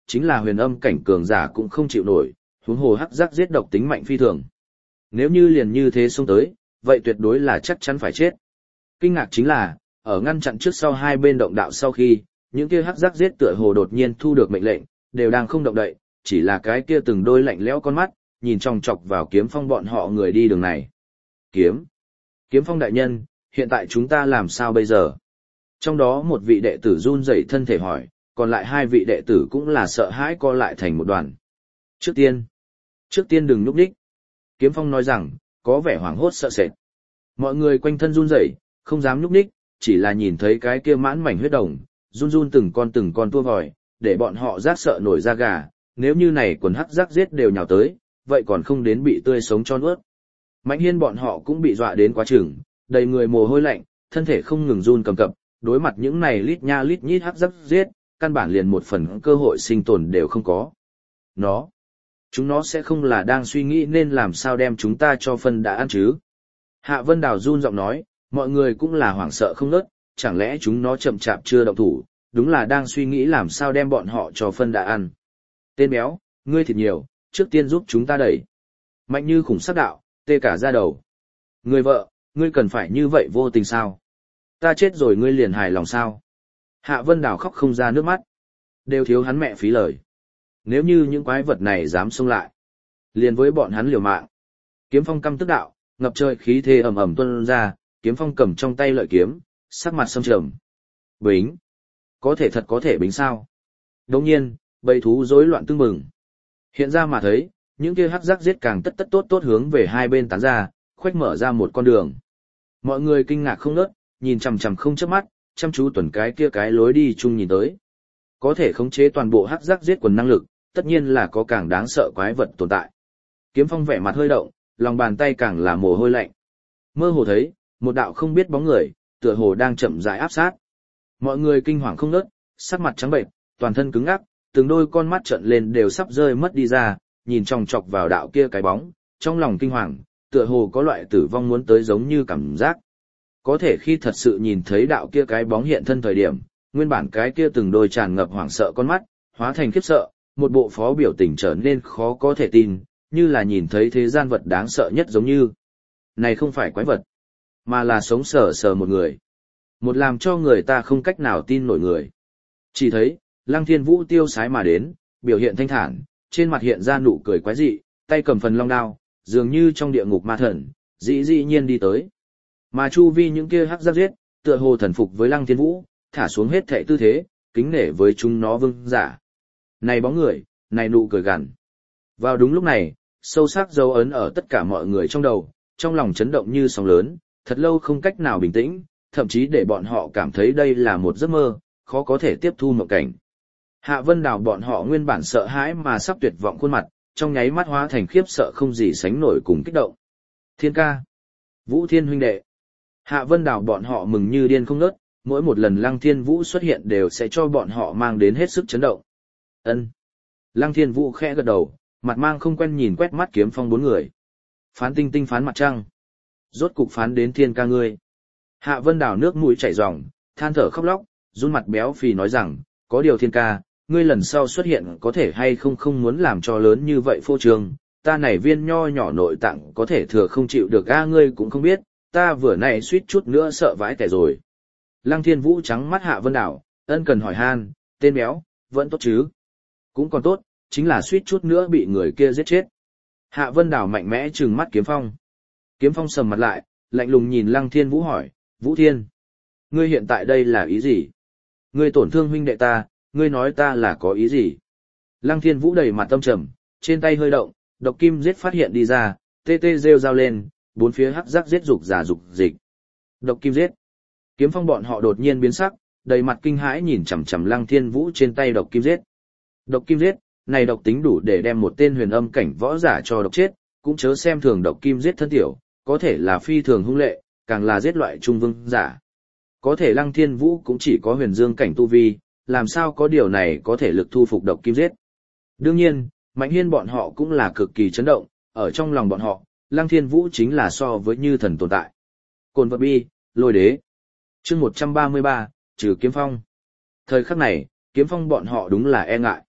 chính là huyền âm cảnh cường giả cũng không chịu nổi, huống hồ hắc giác giết độc tính mạnh phi thường. Nếu như liền như thế xông tới, vậy tuyệt đối là chắc chắn phải chết. Kinh ngạc chính là, ở ngăn chặn trước sau hai bên động đạo sau khi, những kia hắc giác giết tựa hồ đột nhiên thu được mệnh lệnh, đều đang không động đậy, chỉ là cái kia từng đôi lạnh lẽo con mắt, nhìn chòng chọc vào Kiếm Phong bọn họ người đi đường này. Kiếm Phong đại nhân, hiện tại chúng ta làm sao bây giờ? Trong đó một vị đệ tử run rẩy thân thể hỏi, còn lại hai vị đệ tử cũng là sợ hãi co lại thành một đoàn. Trước tiên đừng nhúc nhích. Kiếm Phong nói rằng, có vẻ hoảng hốt sợ sệt. Mọi người quanh thân run rẩy, không dám nhúc nhích, chỉ là nhìn thấy cái kia mãn mảnh huyết đồng, run run từng con tua vòi, để bọn họ rát sợ nổi da gà, nếu như này quần hắc rác giết đều nhào tới, vậy còn không đến bị tươi sống cho nuốt. Mạnh Hiên bọn họ cũng bị dọa đến quá chừng, đầy người mồ hôi lạnh, thân thể không ngừng run cầm cập, đối mặt những này lít nha lít nhít hắc rác giết, căn bản liền một phần cơ hội sinh tồn đều không có. Chúng nó sẽ không là đang suy nghĩ nên làm sao đem chúng ta cho phân đã ăn chứ. Hạ Vân Đào run giọng nói, mọi người cũng là hoảng sợ không nớt, chẳng lẽ chúng nó chậm chạp chưa động thủ, đúng là đang suy nghĩ làm sao đem bọn họ cho phân đã ăn. Tên béo, ngươi thịt nhiều, trước tiên giúp chúng ta đẩy. Mạnh Như khủng sắc đạo, tê cả da đầu. Người vợ, ngươi cần phải như vậy vô tình sao? Ta chết rồi ngươi liền hài lòng sao? Hạ Vân Đào khóc không ra nước mắt. Đều thiếu hắn mẹ phí lời. Nếu như những quái vật này dám xông lại, liền với bọn hắn liều mạng. Kiếm Phong căm tức đạo, ngập trời khí thế ầm ầm tuôn ra, Kiếm Phong cầm trong tay lợi kiếm, sắc mặt sâm trầm. Bính, có thể bính sao? Đương nhiên, bầy thú rối loạn tưng bừng. Hiện ra mà thấy, những kia hắc giác giết càng tất tốt hướng về hai bên tán ra, khoách mở ra một con đường. Mọi người kinh ngạc không ngớt, nhìn chằm chằm không chớp mắt, chăm chú tuần cái kia cái lối đi chung nhìn tới. Có thể khống chế toàn bộ hắc giác giết quần năng lực, tất nhiên là có càng đáng sợ quái vật tồn tại. Kiếm Phong vẻ mặt hơi động, lòng bàn tay càng là mồ hôi lạnh. Mơ hồ thấy, một đạo không biết bóng người, tựa hồ đang chậm rãi áp sát. Mọi người kinh hoàng không ngớt, sắc mặt trắng bệnh, toàn thân cứng ngắc, từng đôi con mắt trợn lên đều sắp rơi mất đi ra, nhìn chòng chọc vào đạo kia cái bóng, trong lòng kinh hoàng, tựa hồ có loại tử vong muốn tới giống như cảm giác. Có thể khi thật sự nhìn thấy đạo kia cái bóng hiện thân thời điểm, nguyên bản cái kia từng đôi tràn ngập hoảng sợ con mắt, hóa thành khiếp sợ, một bộ phó biểu tình trở nên khó có thể tin, như là nhìn thấy thế gian vật đáng sợ nhất giống như. Này không phải quái vật, mà là sống sờ sờ một người. Một làm cho người ta không cách nào tin nổi người. Chỉ thấy, Lăng Thiên Vũ tiêu sái mà đến, biểu hiện thanh thản, trên mặt hiện ra nụ cười quái dị, tay cầm phần long đao, dường như trong địa ngục ma thần, dĩ nhiên đi tới. Mà chu vi những kia hắc giáp giết, tựa hồ thần phục với Lăng Thiên Vũ, thả xuống hết thệ tư thế, kính nể với chúng nó vương giả. Này bóng người, này nụ cười gằn. Vào đúng lúc này, sâu sắc dấu ấn ở tất cả mọi người trong đầu, trong lòng chấn động như sóng lớn, thật lâu không cách nào bình tĩnh, thậm chí để bọn họ cảm thấy đây là một giấc mơ, khó có thể tiếp thu mộng cảnh. Hạ Vân Đào bọn họ nguyên bản sợ hãi mà sắp tuyệt vọng khuôn mặt, trong nháy mắt hóa thành khiếp sợ không gì sánh nổi cùng kích động. Thiên ca, Vũ Thiên huynh đệ. Hạ Vân Đào bọn họ mừng như điên không ngớt, mỗi một lần Lăng Thiên Vũ xuất hiện đều sẽ cho bọn họ mang đến hết sức chấn động. Ân. Lăng Thiên Vũ khẽ gật đầu, mặt mang không quen nhìn quét mắt Kiếm Phong bốn người. Phán tinh tinh phán mặt trăng. Rốt cục phán đến thiên ca ngươi. Hạ Vân Đào nước mũi chảy ròng, than thở khóc lóc, run mặt béo phì nói rằng, có điều thiên ca, ngươi lần sau xuất hiện có thể hay không muốn làm cho lớn như vậy phô trương, ta này viên nho nhỏ nội tạng có thể thừa không chịu được ngươi cũng không biết, ta vừa nãy suýt chút nữa sợ vãi tẻ rồi. Lăng Thiên Vũ trắng mắt Hạ Vân Đào, ân cần hỏi han, tên béo, vẫn tốt chứ? Cũng còn tốt, chính là suýt chút nữa bị người kia giết chết. Hạ Vân Đào mạnh mẽ trừng mắt Kiếm Phong. Kiếm Phong sầm mặt lại, lạnh lùng nhìn Lăng Thiên Vũ hỏi, Vũ Thiên, ngươi hiện tại đây là ý gì? Ngươi tổn thương huynh đệ ta, ngươi nói ta là có ý gì? Lăng Thiên Vũ đầy mặt tâm trầm, trên tay hơi động, độc kim giết phát hiện đi ra, tê tê rêu rao lên, bốn phía hắc giác giết dục giả dục dịch. Độc kim giết. Kiếm Phong bọn họ đột nhiên biến sắc, đầy mặt kinh hãi nhìn chằm chằm Lăng Thiên Vũ trên tay độc kim giết. Độc kim giết, này độc tính đủ để đem một tên huyền âm cảnh võ giả cho độc chết, cũng chớ xem thường độc kim giết thân tiểu, có thể là phi thường hung lệ, càng là giết loại trung vương giả. Có thể Lăng Thiên Vũ cũng chỉ có huyền dương cảnh tu vi, làm sao có điều này có thể lực thu phục độc kim giết. Đương nhiên, Mạnh Hiên bọn họ cũng là cực kỳ chấn động, ở trong lòng bọn họ, Lăng Thiên Vũ chính là so với như thần tồn tại. Cồn vật bi, lôi đế. Chương 133, trừ Kiếm Phong. Thời khắc này, Kiếm Phong bọn họ đúng là e ngại.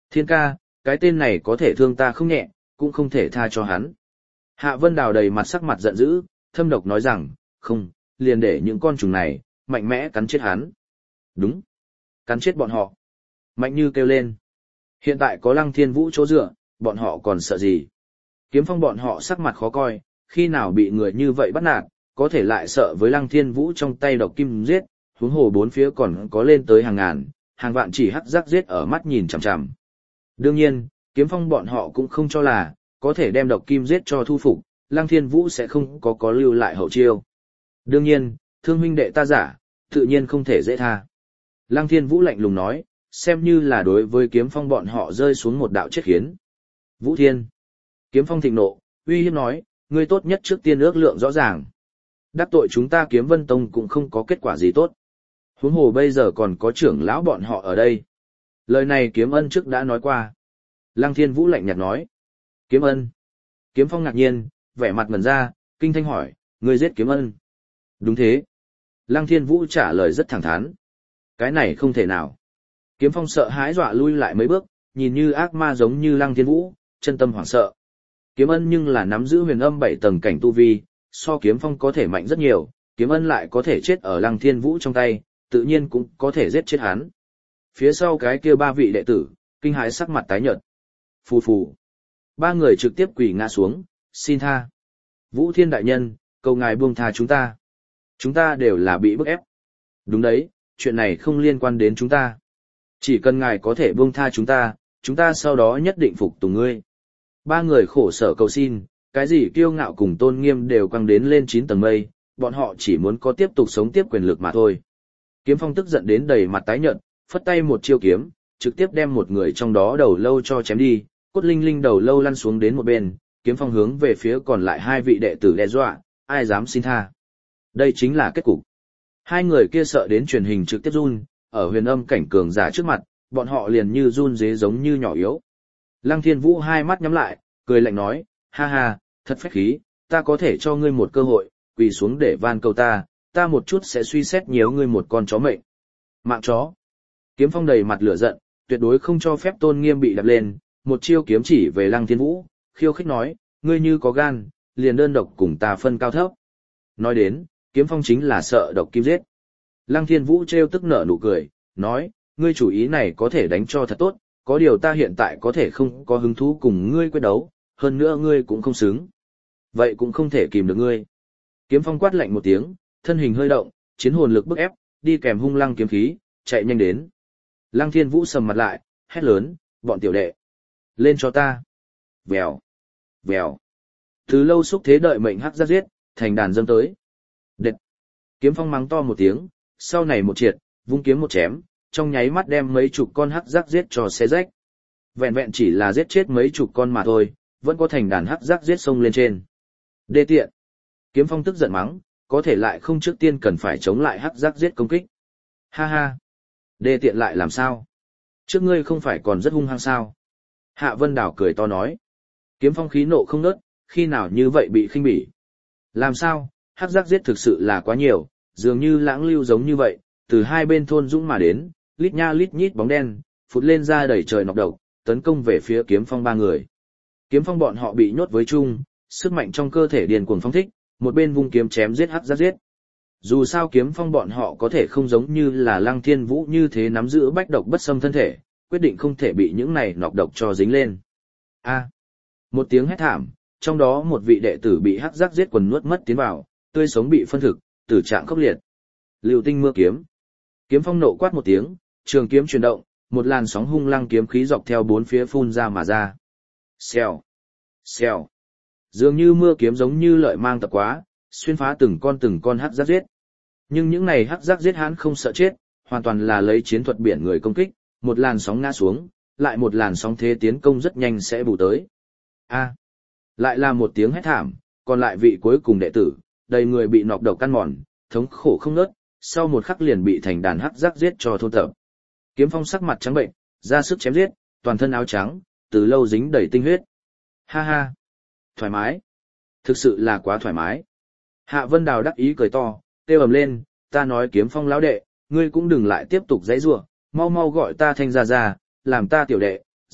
Thiên ca, cái tên này có thể thương ta không nhẹ, cũng không thể tha cho hắn. Hạ Vân Đào đầy mặt sắc mặt giận dữ, thâm độc nói rằng, không, liền để những con trùng này, mạnh mẽ cắn chết hắn. Đúng, cắn chết bọn họ. Mạnh Như kêu lên. Hiện tại có Lăng Thiên Vũ chỗ dựa, bọn họ còn sợ gì? Kiếm Phong bọn họ sắc mặt khó coi, khi nào bị người như vậy bắt nạt, có thể lại sợ với Lăng Thiên Vũ trong tay độc kim giết, huống hồ bốn phía còn có lên tới hàng ngàn, hàng vạn chỉ hắc giác giết ở mắt nhìn chằm chằm. Đương nhiên, Kiếm Phong bọn họ cũng không cho là, có thể đem độc kim giết cho thu phục, Lăng Thiên Vũ sẽ không có lưu lại hậu chiêu. Đương nhiên, thương huynh đệ ta giả, tự nhiên không thể dễ tha. Lăng Thiên Vũ lạnh lùng nói, xem như là đối với Kiếm Phong bọn họ rơi xuống một đạo chết khiến. Vũ Thiên. Kiếm Phong thịnh nộ, uy hiếp nói, ngươi tốt nhất trước tiên ước lượng rõ ràng. Đắc tội chúng ta Kiếm Vân Tông cũng không có kết quả gì tốt. Huống hồ bây giờ còn có trưởng lão bọn họ ở đây. Lời này Kiếm Ân trước đã nói qua. Lăng Thiên Vũ lạnh nhạt nói. Kiếm Ân. Kiếm Phong ngạc nhiên, vẻ mặt ngẩn ra, kinh thanh hỏi, ngươi giết Kiếm Ân. Đúng thế. Lăng Thiên Vũ trả lời rất thẳng thắn. Cái này không thể nào. Kiếm Phong sợ hãi dọa lui lại mấy bước, nhìn như ác ma giống như Lăng Thiên Vũ, chân tâm hoảng sợ. Kiếm Ân nhưng là nắm giữ huyền âm 7 tầng cảnh tu vi, so Kiếm Phong có thể mạnh rất nhiều, Kiếm Ân lại có thể chết ở Lăng Thiên Vũ trong tay, tự nhiên cũng có thể giết chết hắn. Phía sau cái kia ba vị đệ tử, kinh hãi sắc mặt tái nhợt. Phù phù. Ba người trực tiếp quỳ ngã xuống, xin tha. Vũ Thiên đại nhân, cầu ngài buông tha chúng ta. Chúng ta đều là bị bức ép. Đúng đấy, chuyện này không liên quan đến chúng ta. Chỉ cần ngài có thể buông tha chúng ta sau đó nhất định phục tùng ngươi. Ba người khổ sở cầu xin, cái gì kiêu ngạo cùng tôn nghiêm đều quăng đến lên 9 tầng mây, bọn họ chỉ muốn có tiếp tục sống tiếp quyền lực mà thôi. Kiếm Phong tức giận đến đầy mặt tái nhợt, phất tay một chiêu kiếm, trực tiếp đem một người trong đó đầu lâu cho chém đi, cốt linh linh đầu lâu lăn xuống đến một bên, Kiếm Phong hướng về phía còn lại hai vị đệ tử đe dọa, ai dám xin tha. Đây chính là kết cục. Hai người kia sợ đến truyền hình trực tiếp run, ở huyền âm cảnh cường giả trước mặt, bọn họ liền như run dế giống như nhỏ yếu. Lăng Thiên Vũ hai mắt nhắm lại, cười lạnh nói, ha ha, thật phách khí, ta có thể cho ngươi một cơ hội, quỳ xuống để van cầu ta một chút sẽ suy xét nhiều ngươi một con chó mệnh. Mạng chó. Kiếm Phong đầy mặt lửa giận, tuyệt đối không cho phép tôn nghiêm bị đập lên, một chiêu kiếm chỉ về Lăng Thiên Vũ, khiêu khích nói, ngươi như có gan, liền đơn độc cùng ta phân cao thấp. Nói đến, Kiếm Phong chính là sợ độc kim giết. Lăng Thiên Vũ trêu tức nở nụ cười, nói, ngươi chủ ý này có thể đánh cho thật tốt, có điều ta hiện tại có thể không có hứng thú cùng ngươi quyết đấu, hơn nữa ngươi cũng không xứng. Vậy cũng không thể kìm được ngươi. Kiếm Phong quát lạnh một tiếng, thân hình hơi động, chiến hồn lực bức ép, đi kèm hung lăng kiếm khí, chạy nhanh đến. Lăng Thiên Vũ sầm mặt lại, hét lớn, bọn tiểu đệ, lên cho ta. Vèo, vèo. Từ lâu xúc thế đợi mệnh hắc giác giết, thành đàn dâng tới. Đệt. Kiếm Phong mắng to một tiếng, sau này một triệt, vung kiếm một chém, trong nháy mắt đem mấy chục con hắc giác giết cho xé rách. Vẹn vẹn chỉ là giết chết mấy chục con mà thôi, vẫn có thành đàn hắc giác giết xông lên trên. Đê tiện. Kiếm Phong tức giận mắng, có thể lại không trước tiên cần phải chống lại hắc giác giết công kích. Ha ha. Đê tiện lại làm sao? Trước ngươi không phải còn rất hung hăng sao? Hạ Vân Đào cười to nói. Kiếm Phong khí nộ không nớt, khi nào như vậy bị khinh bỉ. Làm sao, hắc giác giết thực sự là quá nhiều, dường như lãng lưu giống như vậy, từ hai bên thôn dũng mà đến, lít nha lít nhít bóng đen, phụt lên ra đầy trời nọc độc, tấn công về phía Kiếm Phong ba người. Kiếm Phong bọn họ bị nhốt với chung, sức mạnh trong cơ thể điên cuồng phong thích, một bên vung kiếm chém giết hắc giác giết. Dù sao Kiếm Phong bọn họ có thể không giống như là Lăng Thiên Vũ như thế nắm giữ bách độc bất xâm thân thể, quyết định không thể bị những này nọc độc cho dính lên. A. Một tiếng hét thảm, trong đó một vị đệ tử bị hắc giác giết quần nuốt mất tiến vào, tươi sống bị phân thực, tử trạng khốc liệt. Lưu tinh mưa kiếm. Kiếm Phong nộ quát một tiếng, trường kiếm chuyển động, một làn sóng hung lăng kiếm khí dọc theo bốn phía phun ra mà ra. Xèo, xèo. Dường như mưa kiếm giống như lợi mang tập quá, xuyên phá từng con hắc giác giết. Nhưng những này hắc giác giết hắn không sợ chết, hoàn toàn là lấy chiến thuật biển người công kích, một làn sóng ngã xuống, lại một làn sóng thế tiến công rất nhanh sẽ bù tới. A. Lại là một tiếng hét thảm, còn lại vị cuối cùng đệ tử, đầy người bị nọc độc căn mòn, thống khổ không ngớt, sau một khắc liền bị thành đàn hắc giác giết cho thôn tập. Kiếm Phong sắc mặt trắng bệnh, ra sức chém giết, toàn thân áo trắng, từ lâu dính đầy tinh huyết. Ha ha, thoải mái, thực sự là quá thoải mái. Hạ Vân Đào đắc ý cười to, kêu ầm lên, ta nói Kiếm Phong lão đệ, ngươi cũng đừng lại tiếp tục giãy giụa, mau mau gọi ta Thanh gia gia, làm ta tiểu đệ,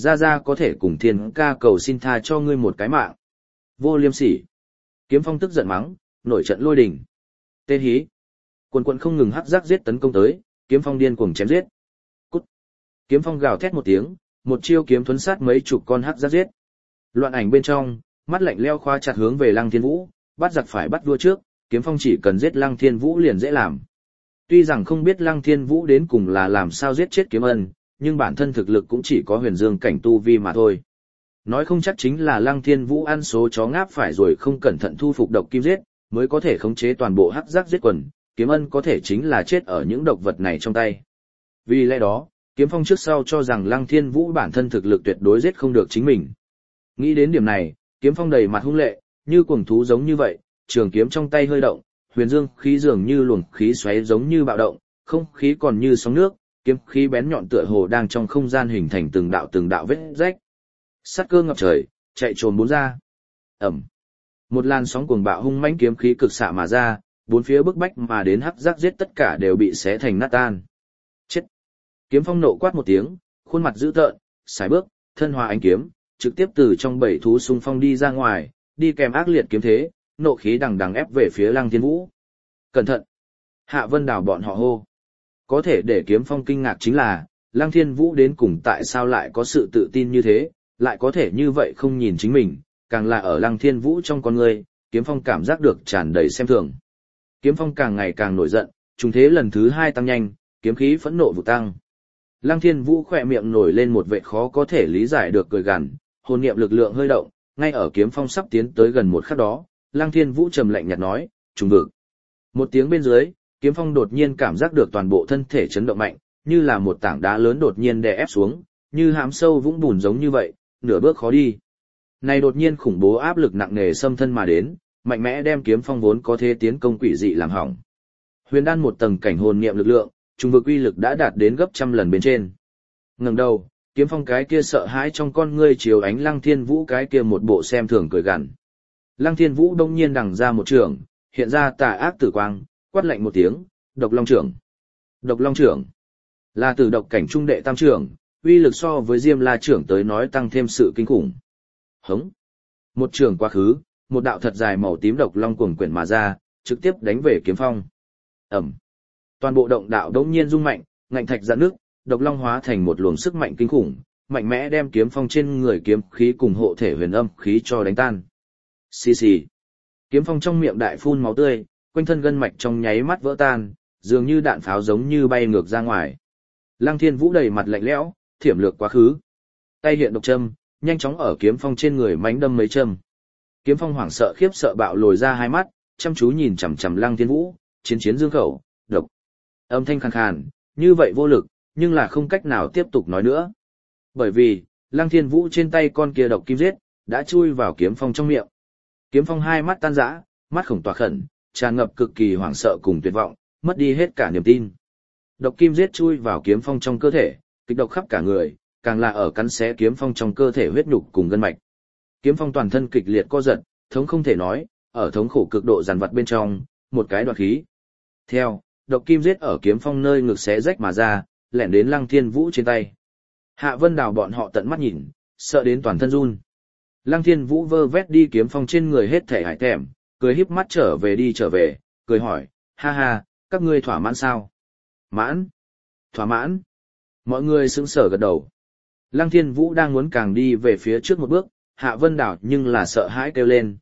ra ra có thể cùng thiên ca cầu xin tha cho ngươi một cái mạng. Vô liêm sỉ. Kiếm Phong tức giận mắng, nổi trận lôi đình. Tê hí. Quần quần không ngừng hắc giác giết tấn công tới, Kiếm Phong điên cuồng chém giết. Cút. Kiếm Phong gào thét một tiếng, một chiêu kiếm thuấn sát mấy chục con hắc giác giết. Loạn ảnh bên trong, mắt lạnh leo khóa chặt hướng về Lăng Thiên Vũ, bắt giặc phải bắt vua trước, Kiếm Phong chỉ cần giết Lăng Thiên Vũ liền dễ làm. Tuy rằng không biết Lăng Thiên Vũ đến cùng là làm sao giết chết Kiếm Ân, nhưng bản thân thực lực cũng chỉ có huyền dương cảnh tu vi mà thôi. Nói không chắc chính là Lăng Thiên Vũ ăn số chó ngáp phải rồi không cẩn thận thu phục độc kim giết, mới có thể khống chế toàn bộ hắc giác giết quần, Kiếm Ân có thể chính là chết ở những độc vật này trong tay. Vì lẽ đó, Kiếm Phong trước sau cho rằng Lăng Thiên Vũ bản thân thực lực tuyệt đối giết không được chính mình. Nghĩ đến điểm này, Kiếm Phong đầy mặt hung lệ, như cuồng thú giống như vậy, trường kiếm trong tay hơi động, huyền dương khí dường như luồng khí xoáy giống như bạo động, không khí còn như sóng nước, kiếm khí bén nhọn tựa hồ đang trong không gian hình thành từng đạo vết rách. Sát cơ ngập trời, chạy trồm bốn ra. Ầm. Một làn sóng cuồng bạo hung mãnh kiếm khí cực xạ mà ra, bốn phía bức bách mà đến hắc giác giết tất cả đều bị xé thành nát tan. Chết. Kiếm Phong nộ quát một tiếng, khuôn mặt dữ tợn, sải bước, thân hóa ánh kiếm, trực tiếp từ trong bảy thú xung phong đi ra ngoài, đi kèm ác liệt kiếm thế, nộ khí đằng đằng ép về phía Lăng Thiên Vũ. Cẩn thận! Hạ Vân Đào bọn họ hô. Có thể để Kiếm Phong kinh ngạc chính là, Lăng Thiên Vũ đến cùng tại sao lại có sự tự tin như thế, lại có thể như vậy không nhìn chính mình, càng là ở Lăng Thiên Vũ trong con người, Kiếm Phong cảm giác được tràn đầy xem thường. Kiếm Phong càng ngày càng nổi giận, trùng thế lần thứ 2 tăng nhanh, kiếm khí phẫn nộ vụ tăng. Lăng Thiên Vũ khỏe miệng nổi lên một vệt khó có thể lý giải được cười gằn, hồn niệm lực lượng hơi động, ngay ở Kiếm Phong sắp tiến tới gần một khắc đó, Lăng Thiên Vũ trầm lạnh nhạt nói, trùng vực. Một tiếng bên dưới, Kiếm Phong đột nhiên cảm giác được toàn bộ thân thể chấn động mạnh, như là một tảng đá lớn đột nhiên đè ép xuống, như hãm sâu vũng bùn giống như vậy, nửa bước khó đi. Này đột nhiên khủng bố áp lực nặng nề xâm thân mà đến, mạnh mẽ đem Kiếm Phong vốn có thế tiến công quỷ dị làm hỏng. Huyền đan một tầng cảnh hồn niệm lực lượng, trùng vực uy lực đã đạt đến gấp trăm lần bên trên. Ngẩng đầu, Kiếm Phong cái kia sợ hãi trong con ngươi chiếu ánh Lăng Thiên Vũ cái kia một bộ xem thường cười gằn. Lăng Thiên Vũ đông nhiên đằng ra một trường, hiện ra tà ác tử quang, quát lạnh một tiếng, Độc Long trưởng. Độc Long trưởng là tử độc cảnh trung đệ tam trưởng, uy lực so với Diêm La trưởng tới nói tăng thêm sự kinh khủng. Hống. Một trường quá khứ, một đạo thật dài màu tím độc long cuồng quyển mà ra, trực tiếp đánh về Kiếm Phong. Ầm. Toàn bộ động đạo đống nhiên rung mạnh, ngạnh thạch rạn nước, độc long hóa thành một luồng sức mạnh kinh khủng, mạnh mẽ đem Kiếm Phong trên người kiếm khí cùng hộ thể huyền âm khí cho đánh tan. Xì xì. Kiếm Phong trong miệng đại phun máu tươi, quanh thân gân mạch trong nháy mắt vỡ tan, dường như đạn pháo giống như bay ngược ra ngoài. Lăng Thiên Vũ đầy mặt lạnh lẽo, thiểm lược quá khứ. Tay hiện độc châm, nhanh chóng ở Kiếm Phong trên người mánh đâm mấy châm. Kiếm Phong hoảng sợ khiếp sợ bạo lồi ra hai mắt, chăm chú nhìn chằm chằm Lăng Thiên Vũ, chiến chiến dương khẩu, độc. Âm thanh khàn khàn, như vậy vô lực, nhưng là không cách nào tiếp tục nói nữa. Bởi vì, Lăng Thiên Vũ trên tay con kia độc kim giết, đã chui vào Kiếm Phong trong miệng. Kiếm Phong hai mắt tan rã, mắt khổng tỏa khẩn, tràn ngập cực kỳ hoảng sợ cùng tuyệt vọng, mất đi hết cả niềm tin. Độc kim giết chui vào Kiếm Phong trong cơ thể, kịch độc khắp cả người, càng là ở cắn xé Kiếm Phong trong cơ thể huyết nhục cùng gân mạch. Kiếm Phong toàn thân kịch liệt co giật, thống không thể nói, ở thống khổ cực độ giàn vật bên trong, một cái đoạt khí. Theo, độc kim giết ở Kiếm Phong nơi ngực xé rách mà ra, lẻn đến Lăng Thiên Vũ trên tay. Hạ Vân Đào bọn họ tận mắt nhìn, sợ đến toàn thân run. Lăng Thiên Vũ vơ vét đi Kiếm Phong trên người hết thể hải thèm, cười híp mắt trở về, cười hỏi, ha ha, các ngươi thỏa mãn sao? Mãn. Thỏa mãn. Mọi người sững sờ gật đầu. Lăng Thiên Vũ đang muốn càng đi về phía trước một bước, Hạ Vân Đào nhưng là sợ hãi kêu lên,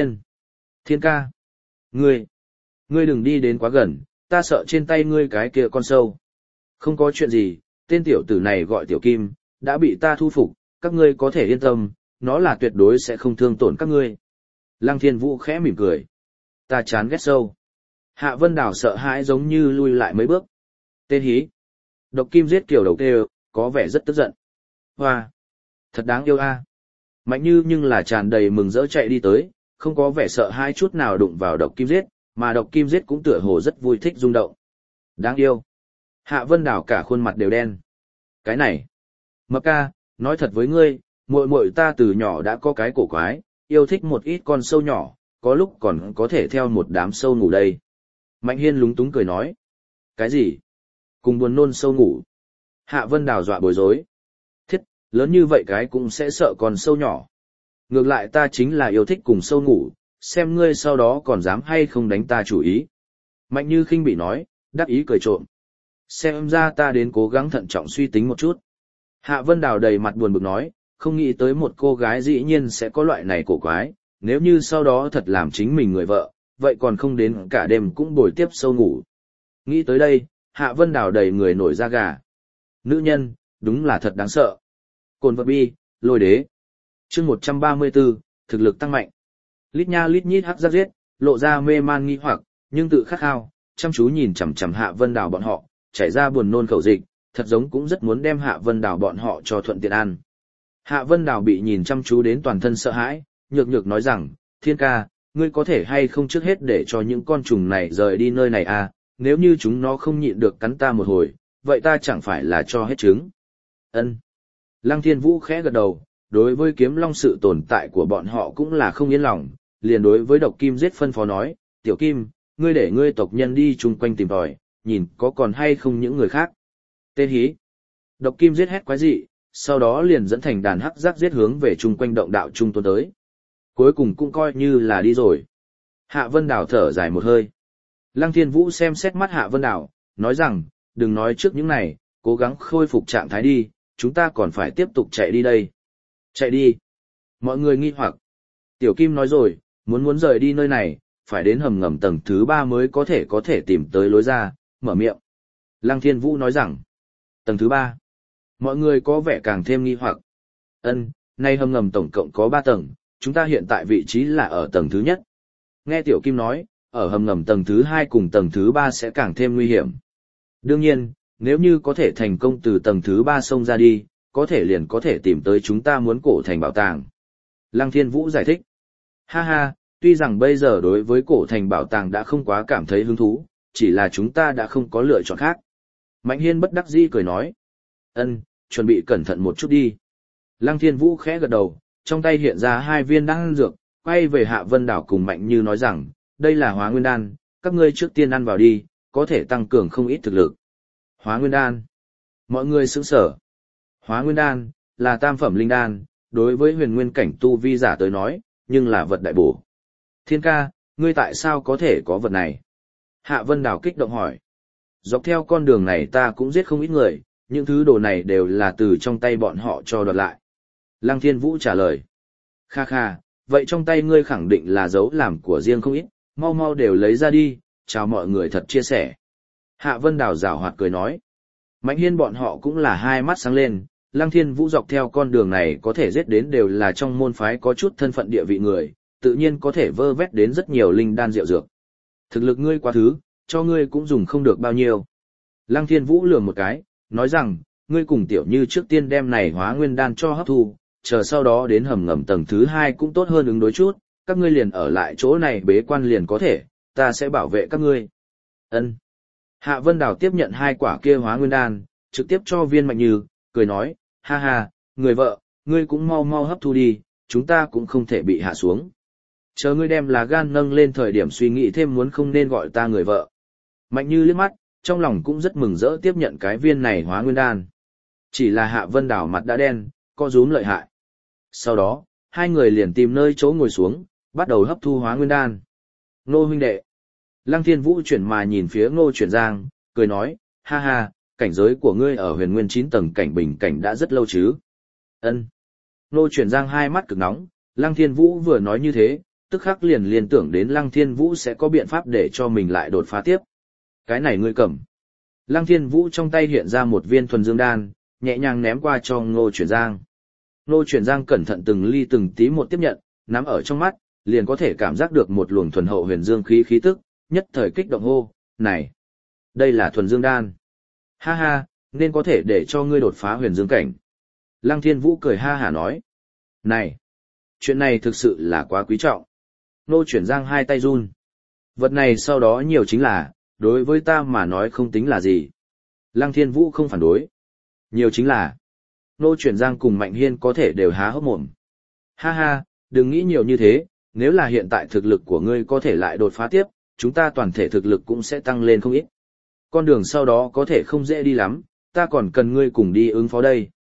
Thiên ca. Ngươi đừng đi đến quá gần, ta sợ trên tay ngươi cái kia con sâu. Không có chuyện gì, tên tiểu tử này gọi Tiểu Kim, đã bị ta thu phục, các ngươi có thể yên tâm, nó là tuyệt đối sẽ không thương tổn các ngươi. Lăng Thiên Vũ khẽ mỉm cười. Ta chán ghét sâu. Hạ Vân Đào sợ hãi giống như lui lại mấy bước. Tên hí. Độc kim giết kiểu đầu tê, có vẻ rất tức giận. Hoa. Thật đáng yêu a. Mạnh như nhưng là tràn đầy mừng rỡ chạy đi tới, không có vẻ sợ hãi chút nào đụng vào độc kim giết, mà độc kim giết cũng tựa hồ rất vui thích rung động. Đáng yêu. Hạ Vân Đào cả khuôn mặt đều đen. Cái này. Mập ca, nói thật với ngươi, muội muội ta từ nhỏ đã có cái cổ quái, yêu thích một ít con sâu nhỏ, có lúc còn có thể theo một đám sâu ngủ đây. Mạnh Hiên lúng túng cười nói. Cái gì? Cùng buồn nôn sâu ngủ. Hạ Vân Đào dọa bối rối. Thiết, lớn như vậy cái cũng sẽ sợ con sâu nhỏ. Ngược lại ta chính là yêu thích cùng sâu ngủ, xem ngươi sau đó còn dám hay không đánh ta chủ ý. Mạnh Như khinh bị nói, đắc ý cười trộm. Xem ra ta đến cố gắng thận trọng suy tính một chút. Hạ Vân Đào đầy mặt buồn bực nói, không nghĩ tới một cô gái dĩ nhiên sẽ có loại này cổ quái, nếu như sau đó thật làm chính mình người vợ, vậy còn không đến cả đêm cũng bồi tiếp sâu ngủ. Nghĩ tới đây, Hạ Vân Đào đầy người nổi da gà. Nữ nhân, đúng là thật đáng sợ. Cồn vật bi, lôi đế. Chương 134, thực lực tăng mạnh. Lít nha lít nhít hắc giác giết, lộ ra mê man nghi hoặc, nhưng tự khát khao, chăm chú nhìn chằm chằm Hạ Vân Đào bọn họ, chảy ra buồn nôn khẩu dịch, thật giống cũng rất muốn đem Hạ Vân Đào bọn họ cho thuận tiện ăn. Hạ Vân Đào bị nhìn chăm chú đến toàn thân sợ hãi, nhược nhược nói rằng, Thiên ca, ngươi có thể hay không trước hết để cho những con trùng này rời đi nơi này à, nếu như chúng nó không nhịn được cắn ta một hồi, vậy ta chẳng phải là cho hết trứng. Ân. Lăng Thiên Vũ khẽ gật đầu, đối với kiếm long sự tồn tại của bọn họ cũng là không yên lòng, liền đối với độc kim giết phân phó nói, tiểu kim, ngươi để ngươi tộc nhân đi chung quanh tìm tòi, nhìn có còn hay không những người khác. Tê hí. Độc kim giết hét quái dị, sau đó liền dẫn thành đàn hắc giác giết hướng về chung quanh động đạo trung tuần tới. Cuối cùng cũng coi như là đi rồi. Hạ Vân Đào thở dài một hơi. Lăng Thiên Vũ xem xét mắt Hạ Vân Đào, nói rằng, đừng nói trước những này, cố gắng khôi phục trạng thái đi, chúng ta còn phải tiếp tục chạy đi đây. Chạy đi. Mọi người nghi hoặc. Tiểu Kim nói rồi, muốn rời đi nơi này, phải đến hầm ngầm tầng thứ 3 mới có thể tìm tới lối ra, mở miệng. Lăng Thiên Vũ nói rằng, tầng thứ 3. Mọi người có vẻ càng thêm nghi hoặc. Ân, nay hầm ngầm tổng cộng có 3 tầng, chúng ta hiện tại vị trí là ở tầng thứ nhất. Nghe Tiểu Kim nói, ở hầm ngầm tầng thứ 2 cùng tầng thứ 3 sẽ càng thêm nguy hiểm. Đương nhiên, nếu như có thể thành công từ tầng thứ 3 xông ra đi, có thể liền có thể tìm tới chúng ta muốn cổ thành bảo tàng. Lăng Thiên Vũ giải thích. Ha ha, tuy rằng bây giờ đối với cổ thành bảo tàng đã không quá cảm thấy hứng thú, chỉ là chúng ta đã không có lựa chọn khác. Mạnh Hiên bất đắc dĩ cười nói. Ân, chuẩn bị cẩn thận một chút đi. Lăng Thiên Vũ khẽ gật đầu, trong tay hiện ra 2 viên đan dược, quay về Hạ Vân Đảo cùng Mạnh Như nói rằng, đây là Hóa Nguyên Đan, các ngươi trước tiên ăn vào đi, có thể tăng cường không ít thực lực. Hóa Nguyên Đan. Mọi người sững sờ. Hóa Nguyên Đan là tam phẩm linh đan, đối với huyền nguyên cảnh tu vi giả tới nói, nhưng là vật đại bổ. Thiên ca, ngươi tại sao có thể có vật này? Hạ Vân Đảo kích động hỏi. Dọc theo con đường này ta cũng giết không ít người, những thứ đồ này đều là từ trong tay bọn họ cho đoạt lại. Lăng Thiên Vũ trả lời. Kha kha, vậy trong tay ngươi khẳng định là dấu làm của riêng không ít, mau mau đều lấy ra đi, chào mọi người thật chia sẻ. Hạ Vân Đào giảo hoạt cười nói. Mạnh Hiên bọn họ cũng là hai mắt sáng lên, Lăng Thiên Vũ dọc theo con đường này có thể giết đến đều là trong môn phái có chút thân phận địa vị người, tự nhiên có thể vơ vét đến rất nhiều linh đan rượu dược. Thực lực ngươi quá thứ, cho ngươi cũng dùng không được bao nhiêu. Lăng Thiên Vũ lườm một cái, nói rằng, ngươi cùng Tiểu Như trước tiên đem này Hóa Nguyên Đan cho hấp thu, chờ sau đó đến hầm ngầm tầng thứ 2 cũng tốt hơn ứng đối chút, các ngươi liền ở lại chỗ này bế quan liền có thể, ta sẽ bảo vệ các ngươi. Ân. Hạ Vân Đào tiếp nhận 2 quả kia Hóa Nguyên Đan, trực tiếp cho Viên Mạnh Như, cười nói, ha ha, người vợ, ngươi cũng mau mau hấp thu đi, chúng ta cũng không thể bị hạ xuống. Chờ ngươi đem lá gan nâng lên thời điểm suy nghĩ thêm muốn không nên gọi ta người vợ. Mạnh Như liếc mắt, trong lòng cũng rất mừng rỡ tiếp nhận cái viên này Hóa Nguyên Đan. Chỉ là Hạ Vân Đào mặt đã đen, co rúm lợi hại. Sau đó, 2 người liền tìm nơi chỗ ngồi xuống, bắt đầu hấp thu Hóa Nguyên Đan. Ngô huynh đệ. Lăng Thiên Vũ chuyển mà nhìn phía Ngô Chuyển Giang, cười nói, ha ha, cảnh giới của ngươi ở huyền nguyên 9 tầng cảnh bình cảnh đã rất lâu chứ. Ân. Ngô Chuyển Giang hai mắt cực nóng, Lăng Thiên Vũ vừa nói như thế, tức khắc liền liên tưởng đến Lăng Thiên Vũ sẽ có biện pháp để cho mình lại đột phá tiếp. Cái này ngươi cầm. Lăng Thiên Vũ trong tay hiện ra một viên thuần dương đan, nhẹ nhàng ném qua cho Ngô Chuyển Giang. Ngô Chuyển Giang cẩn thận từng ly từng tí một tiếp nhận, nắm ở trong mắt, liền có thể cảm giác được một luồng thuần hậu huyền dương khí tức, nhất thời kích động hô, này, đây là thuần dương đan. Ha ha, nên có thể để cho ngươi đột phá huyền dương cảnh. Lăng Thiên Vũ cười ha hả nói, này, chuyện này thực sự là quá quý trọng. Ngô Chuyển Giang hai tay run. Vật này sau đó nhiều chính là, đối với ta mà nói không tính là gì. Lăng Thiên Vũ không phản đối. Nhiều chính là, Ngô Chuyển Giang cùng Mạnh Hiên có thể đều há hốc mồm. Ha ha, đừng nghĩ nhiều như thế, nếu là hiện tại thực lực của ngươi có thể lại đột phá tiếp, chúng ta toàn thể thực lực cũng sẽ tăng lên không ít. Con đường sau đó có thể không dễ đi lắm, ta còn cần ngươi cùng đi ứng phó đây.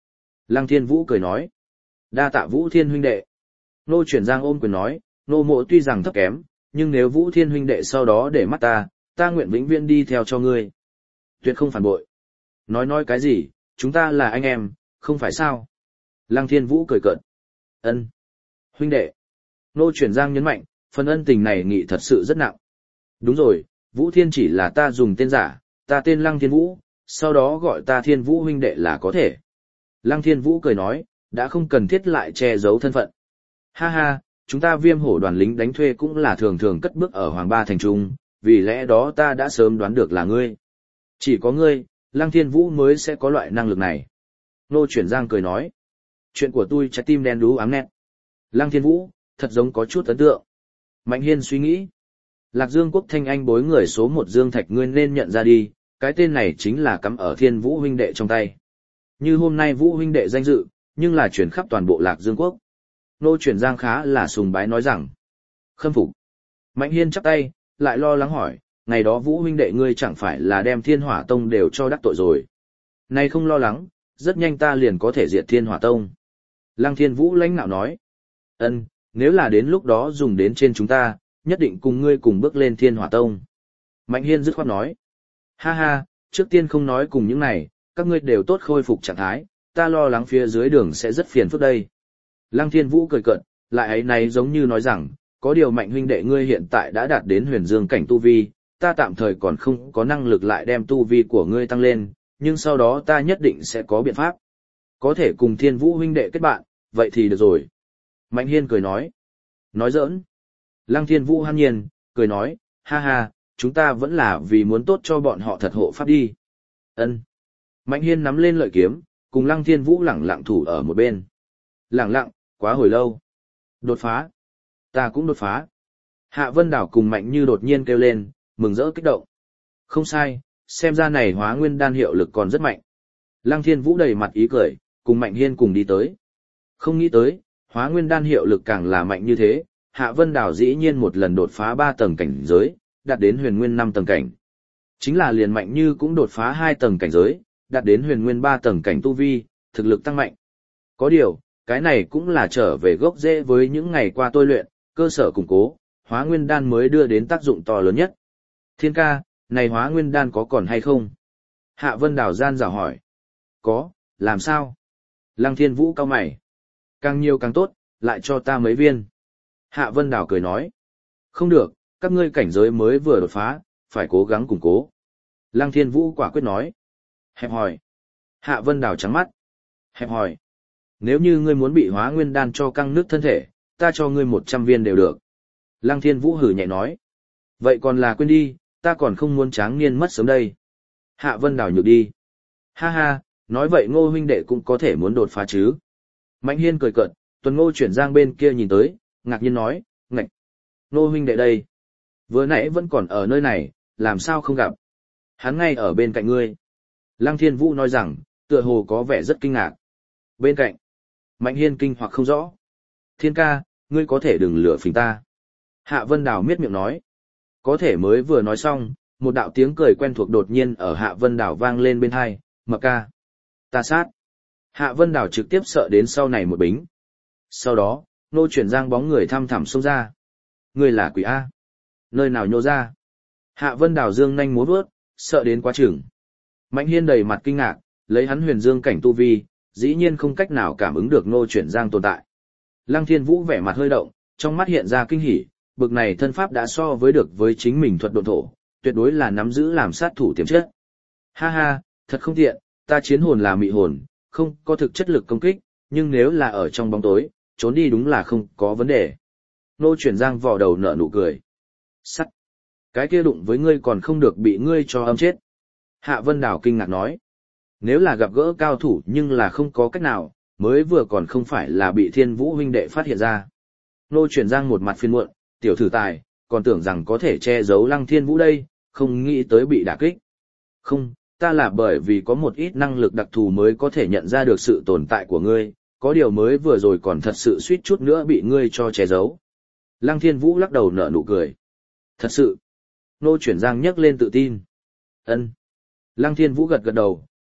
Lăng Thiên Vũ cười nói. Đa tạ Vũ Thiên huynh đệ. Ngô Chuyển Giang ôm quyền nói, nô mộ tuy rằng thấp kém, nhưng nếu Vũ Thiên huynh đệ sau đó để mắt ta nguyện vĩnh viễn đi theo cho ngươi. Tuyệt không phản bội. Nói cái gì, chúng ta là anh em, không phải sao? Lăng Thiên Vũ cười cợt. Ân, huynh đệ. Ngô Chuyển Giang nhấn mạnh, phần ân tình này nghị thật sự rất nặng. Đúng rồi, Vũ Thiên chỉ là ta dùng tên giả, ta tên Lăng Thiên Vũ, sau đó gọi ta Thiên Vũ huynh đệ là có thể. Lăng Thiên Vũ cười nói, đã không cần thiết lại che giấu thân phận. Ha ha, chúng ta Viêm Hổ đoàn lính đánh thuê cũng là thường thường cất bước ở Hoàng Ba thành trung, vì lẽ đó ta đã sớm đoán được là ngươi. Chỉ có ngươi, Lăng Thiên Vũ mới sẽ có loại năng lực này. Ngô Chuyển Giang cười nói, chuyện của tôi trái tim đen đú ám nét. Lăng Thiên Vũ, thật giống có chút ấn tượng. Mạnh Hiên suy nghĩ, Lạc Dương Quốc Thanh Anh bối người số 1 Dương Thạch ngươi nên nhận ra đi, cái tên này chính là cắm ở Thiên Vũ huynh đệ trong tay. Như hôm nay Vũ huynh đệ danh dự, nhưng là chuyển khắp toàn bộ Lạc Dương Quốc. Ngô Chuyển Giang khá là sùng bái nói rằng, khâm phục. Mạnh Hiên chắp tay, lại lo lắng hỏi, ngày đó Vũ huynh đệ ngươi chẳng phải là đem Thiên Hỏa Tông đều cho đắc tội rồi. Này không lo lắng, rất nhanh ta liền có thể diệt Thiên Hỏa Tông. Lăng Thiên Vũ lãnh nạo nói, ân, nếu là đến lúc đó dùng đến trên chúng ta, nhất định cùng ngươi cùng bước lên Thiên Hỏa Tông. Mạnh Hiên dứt khoát nói, ha ha, trước tiên không nói cùng những này, các ngươi đều tốt khôi phục trạng thái, ta lo lắng phía dưới đường sẽ rất phiền phức đây. Lăng Thiên Vũ cười cợt, lại ấy này giống như nói rằng, có điều Mạnh huynh đệ ngươi hiện tại đã đạt đến huyền dương cảnh tu vi, ta tạm thời còn không có năng lực lại đem tu vi của ngươi tăng lên, nhưng sau đó ta nhất định sẽ có biện pháp. Có thể cùng Thiên Vũ huynh đệ kết bạn, vậy thì được rồi. Mạnh Hiên cười nói. Nói giỡn. Lăng Thiên Vũ hân nhiên, cười nói, ha ha, chúng ta vẫn là vì muốn tốt cho bọn họ thật hộ pháp đi. Ân. Mạnh Hiên nắm lên lợi kiếm, cùng Lăng Thiên Vũ lẳng lặng thủ ở một bên. Lẳng lặng, quá hồi lâu. Đột phá. Ta cũng đột phá. Hạ Vân Đảo cùng Mạnh Như đột nhiên kêu lên, mừng rỡ kích động. Không sai, xem ra này Hóa Nguyên đan hiệu lực còn rất mạnh. Lăng Thiên Vũ đầy mặt ý cười, cùng Mạnh Hiên cùng đi tới. Không nghĩ tới, Hóa Nguyên đan hiệu lực càng là mạnh như thế, Hạ Vân Đảo dĩ nhiên một lần đột phá 3 tầng cảnh giới, đạt đến huyền nguyên 5 tầng cảnh. Chính là liền Mạnh Như cũng đột phá 2 tầng cảnh giới, đạt đến huyền nguyên 3 tầng cảnh tu vi, thực lực tăng mạnh. Có điều, cái này cũng là trở về gốc rễ với những ngày qua tôi luyện, cơ sở củng cố, Hóa Nguyên đan mới đưa đến tác dụng to lớn nhất. Thiên ca, này Hóa Nguyên đan có còn hay không? Hạ Vân Đảo gian dò hỏi. Có, làm sao? Lăng Thiên Vũ cau mày. Càng nhiều càng tốt, lại cho ta mấy viên. Hạ Vân Đảo cười nói. Không được, các ngươi cảnh giới mới vừa đột phá, phải cố gắng củng cố. Lăng Thiên Vũ quả quyết nói. Hẹp hòi. Hạ Vân Đảo trắng mắt. Hẹp hòi. Nếu như ngươi muốn bị Hóa Nguyên đan cho căng nước thân thể, ta cho ngươi 100 viên đều được. Lăng Thiên Vũ hử nhẹ nói. Vậy còn là quên đi, ta còn không muốn tráng niên mất sớm đây. Hạ Vân Đảo nhược đi. Ha ha, nói vậy Ngô huynh đệ cũng có thể muốn đột phá chứ. Mạnh Hiên cười cợt, Tuần Ngô Chuyển Giang bên kia nhìn tới, ngạc nhiên nói, ngạch. Ngô huynh đệ đây. Vừa nãy vẫn còn ở nơi này, làm sao không gặp. Hắn ngay ở bên cạnh ngươi. Lăng Thiên Vũ nói rằng, tựa hồ có vẻ rất kinh ngạc. Bên cạnh. Mạnh Hiên kinh hoặc không rõ. Thiên ca, ngươi có thể đừng lừa phỉnh ta. Hạ Vân Đảo miết miệng nói. Có thể mới vừa nói xong, một đạo tiếng cười quen thuộc đột nhiên ở Hạ Vân Đảo vang lên bên tai, Mập ca. Ta sát. Hạ Vân Đảo trực tiếp sợ đến sau này một bính. Sau đó, Ngô Chuyển Giang bóng người thăm thẳm xông ra. Ngươi là quỷ A. Nơi nào nhô ra? Hạ Vân Đảo dương nhanh múa vớt, sợ đến quá chừng. Mạnh Hiên đầy mặt kinh ngạc, lấy hắn huyền dương cảnh tu vi, dĩ nhiên không cách nào cảm ứng được Ngô Chuyển Giang tồn tại. Lăng Thiên Vũ vẻ mặt hơi động, trong mắt hiện ra kinh hỉ, bực này thân pháp đã so với được với chính mình thuật độn thổ, tuyệt đối là nắm giữ làm sát thủ tiềm chất. Ha ha, thật không tiện, ta chiến hồn là mị hồn, không có thực chất lực công kích, nhưng nếu là ở trong bóng tối, trốn đi đúng là không có vấn đề. Ngô Chuyển Giang vò đầu nở nụ cười. Sắt. Cái kia đụng với ngươi còn không được bị ngươi cho âm chết. Hạ Vân Đảo kinh ngạc nói. Nếu là gặp gỡ cao thủ nhưng là không có cách nào, mới vừa còn không phải là bị Thiên Vũ huynh đệ phát hiện ra. Ngô Chuyển Giang một mặt phiền muộn, tiểu thử tài, còn tưởng rằng có thể che giấu Lăng Thiên Vũ đây, không nghĩ tới bị đả kích. Không, ta là bởi vì có một ít năng lực đặc thù mới có thể nhận ra được sự tồn tại của ngươi, có điều mới vừa rồi còn thật sự suýt chút nữa bị ngươi cho che giấu. Lăng Thiên Vũ lắc đầu nở nụ cười. Thật sự. Ngô Chuyển Giang nhấc lên tự tin. Ân. Lăng Thiên Vũ gật gật đầu,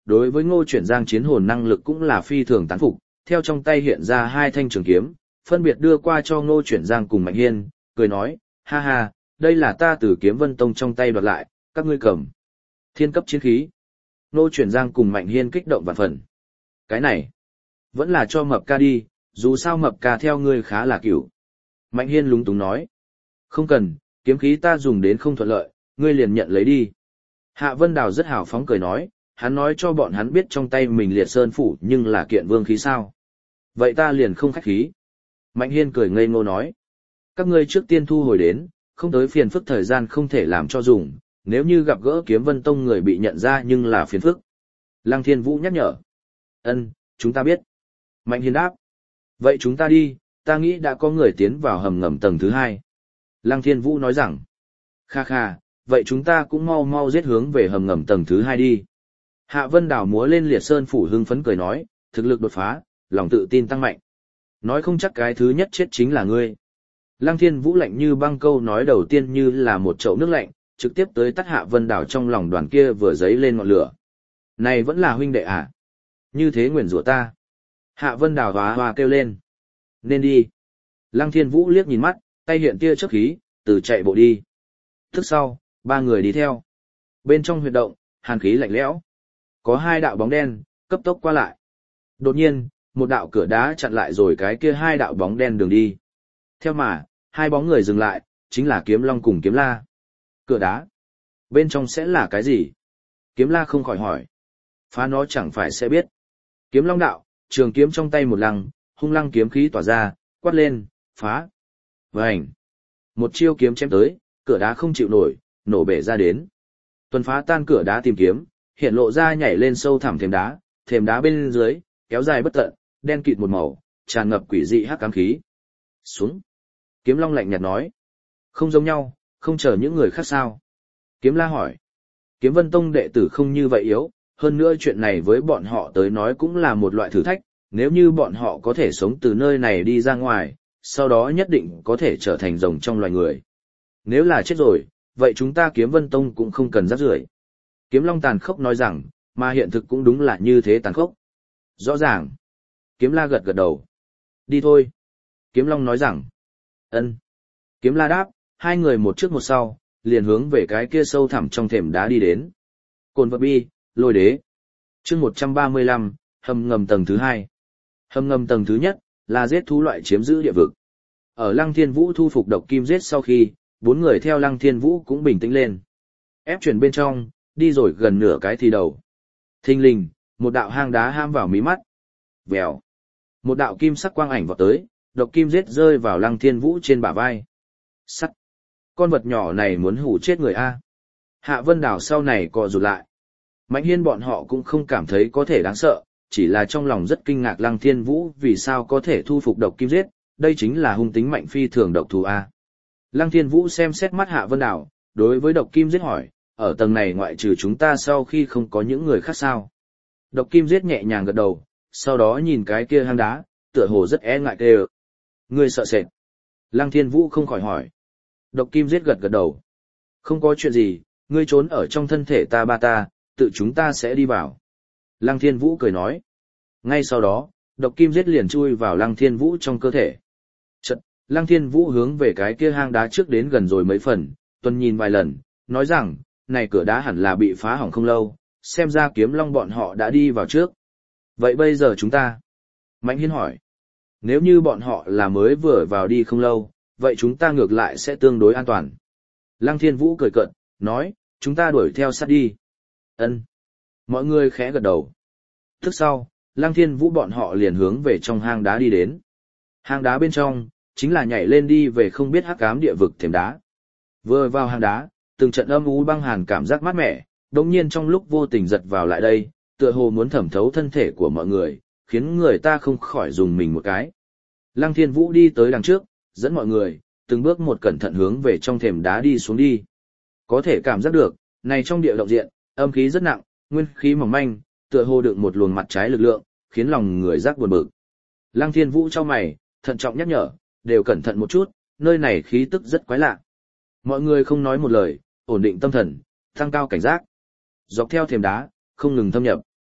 đối với Ngô Chuyển Giang chiến hồn năng lực cũng là phi thường tán phục, theo trong tay hiện ra hai thanh trường kiếm, phân biệt đưa qua cho Ngô Chuyển Giang cùng Mạnh Hiên, cười nói, ha ha, đây là ta từ Kiếm Vân Tông trong tay đoạt lại, các ngươi cầm. Thiên cấp chiến khí. Ngô Chuyển Giang cùng Mạnh Hiên kích động vạn phần. Cái này, vẫn là cho Mập Ca đi, dù sao Mập Ca theo ngươi khá là cửu. Mạnh Hiên lúng túng nói, không cần, kiếm khí ta dùng đến không thuận lợi, ngươi liền nhận lấy đi. Hạ Vân Đào rất hào phóng cười nói, hắn nói cho bọn hắn biết trong tay mình liệt sơn phủ nhưng là kiện vương khí sao. Vậy ta liền không khách khí. Mạnh Hiên cười ngây ngô nói, các ngươi trước tiên thu hồi đến, không tới phiền phức thời gian không thể làm cho dùng, nếu như gặp gỡ Kiếm Vân Tông người bị nhận ra nhưng là phiền phức. Lăng Thiên Vũ nhắc nhở, ân, chúng ta biết. Mạnh Hiên đáp, vậy chúng ta đi, ta nghĩ đã có người tiến vào hầm ngầm tầng thứ 2. Lăng Thiên Vũ nói rằng, kha kha, vậy chúng ta cũng mau mau giết hướng về hầm ngầm tầng thứ 2 đi. Hạ Vân Đào múa lên liệt sơn phủ hưng phấn cười nói, thực lực đột phá, lòng tự tin tăng mạnh. Nói không chắc cái thứ nhất chết chính là ngươi. Lăng Thiên Vũ lạnh như băng câu nói đầu tiên như là một chậu nước lạnh, trực tiếp tới tắt Hạ Vân Đào trong lòng đoàn kia vừa giấy lên ngọn lửa. Này vẫn là huynh đệ à? Như thế nguyền rủa ta. Hạ Vân Đào hóa hoa kêu lên. Nên đi. Lăng Thiên Vũ liếc nhìn mắt, tay hiện tia chớp khí, từ chạy bộ đi. Thức sau, ba người đi theo. Bên trong huyệt động, hàn khí lạnh lẽo. Có hai đạo bóng đen, cấp tốc qua lại. Đột nhiên, một đạo cửa đá chặn lại rồi cái kia hai đạo bóng đen đường đi. Theo mà, hai bóng người dừng lại, chính là Kiếm Long cùng Kiếm La. Cửa đá. Bên trong sẽ là cái gì? Kiếm La không khỏi hỏi. Phá nó chẳng phải sẽ biết. Kiếm Long đạo, trường kiếm trong tay một lăng, hung lăng kiếm khí tỏa ra, quát lên, phá. Vành. Một chiêu kiếm chém tới, cửa đá không chịu nổi, nổ bể ra đến. Tuần phá tan cửa đá tìm kiếm, hiện lộ ra nhảy lên sâu thẳm thềm đá bên dưới, kéo dài bất tận, đen kịt một màu, tràn ngập quỷ dị hắc ám khí. Xuống. Kiếm Long lạnh nhạt nói. Không giống nhau, không chờ những người khác sao. Kiếm La hỏi. Kiếm Vân Tông đệ tử không như vậy yếu, hơn nữa chuyện này với bọn họ tới nói cũng là một loại thử thách, nếu như bọn họ có thể sống từ nơi này đi ra ngoài, sau đó nhất định có thể trở thành rồng trong loài người. Nếu là chết rồi, vậy chúng ta Kiếm Vân Tông cũng không cần rắc rưởi. Kiếm Long tàn khốc nói rằng, mà hiện thực cũng đúng là như thế tàn khốc. Rõ ràng. Kiếm La gật gật đầu. Đi thôi. Kiếm Long nói rằng. Ân. Kiếm La đáp, hai người một trước một sau, liền hướng về cái kia sâu thẳm trong thềm đá đi đến. Cồn vật bi, Lôi Đế. Chương 135, hầm ngầm tầng thứ 2. Hầm ngầm tầng thứ nhất là giết thú loại chiếm giữ địa vực. Ở Lăng Thiên Vũ thu phục độc kim giết sau khi, bốn người theo Lăng Thiên Vũ cũng bình tĩnh lên. Ép chuyển bên trong, đi rồi gần nửa cái thì đầu. Thình lình, một đạo hang đá ham vào mí mắt. Vèo. Một đạo kim sắc quang ảnh vọt tới, độc kim giết rơi vào Lăng Thiên Vũ trên bả vai. Sắt. Con vật nhỏ này muốn hủ chết người a. Hạ Vân Đào sau này co rụt lại. Mạnh Hiên bọn họ cũng không cảm thấy có thể đáng sợ, chỉ là trong lòng rất kinh ngạc Lăng Thiên Vũ vì sao có thể thu phục độc kim giết, đây chính là hung tính mạnh phi thường độc thú a. Lăng Thiên Vũ xem xét mắt Hạ Vân Đào, đối với độc kim giết hỏi, ở tầng này ngoại trừ chúng ta sau khi không có những người khác sao? Độc kim giết nhẹ nhàng gật đầu, sau đó nhìn cái kia hang đá, tựa hồ rất e ngại kêu. Ngươi sợ sệt. Lăng Thiên Vũ không khỏi hỏi. Độc kim giết gật gật đầu. Không có chuyện gì, ngươi trốn ở trong thân thể ta, tự chúng ta sẽ đi vào. Lăng Thiên Vũ cười nói. Ngay sau đó, độc kim giết liền chui vào Lăng Thiên Vũ trong cơ thể. Chật, Lăng Thiên Vũ hướng về cái kia hang đá trước đến gần rồi mấy phần, tuần nhìn vài lần, nói rằng, này cửa đá hẳn là bị phá hỏng không lâu, xem ra Kiếm Long bọn họ đã đi vào trước. Vậy bây giờ chúng ta? Mạnh Hiên hỏi. Nếu như bọn họ là mới vừa vào đi không lâu, vậy chúng ta ngược lại sẽ tương đối an toàn. Lăng Thiên Vũ cười cợt, nói, chúng ta đuổi theo sát đi. Ân. Mọi người khẽ gật đầu. Thức sau, Lăng Thiên Vũ bọn họ liền hướng về trong hang đá đi đến. Hang đá bên trong, chính là nhảy lên đi về không biết hắc ám địa vực thềm đá. Vừa vào hang đá, từng trận âm u băng hàn cảm giác mát mẻ, đột nhiên trong lúc vô tình giật vào lại đây, tựa hồ muốn thẩm thấu thân thể của mọi người, khiến người ta không khỏi dùng mình một cái. Lăng Thiên Vũ đi tới đằng trước, dẫn mọi người, từng bước một cẩn thận hướng về trong thềm đá đi xuống đi. Có thể cảm giác được, này trong địa động diện, âm khí rất nặng, nguyên khí mỏng manh, tựa hồ đựng một luồng mặt trái lực lượng, khiến lòng người giác buồn bực. Lăng Thiên Vũ chau mày, thận trọng nhắc nhở, đều cẩn thận một chút, nơi này khí tức rất quái lạ. Mọi người không nói một lời, ổn định tâm thần, tăng cao cảnh giác. Dọc theo thềm đá, không ngừng thâm nhập.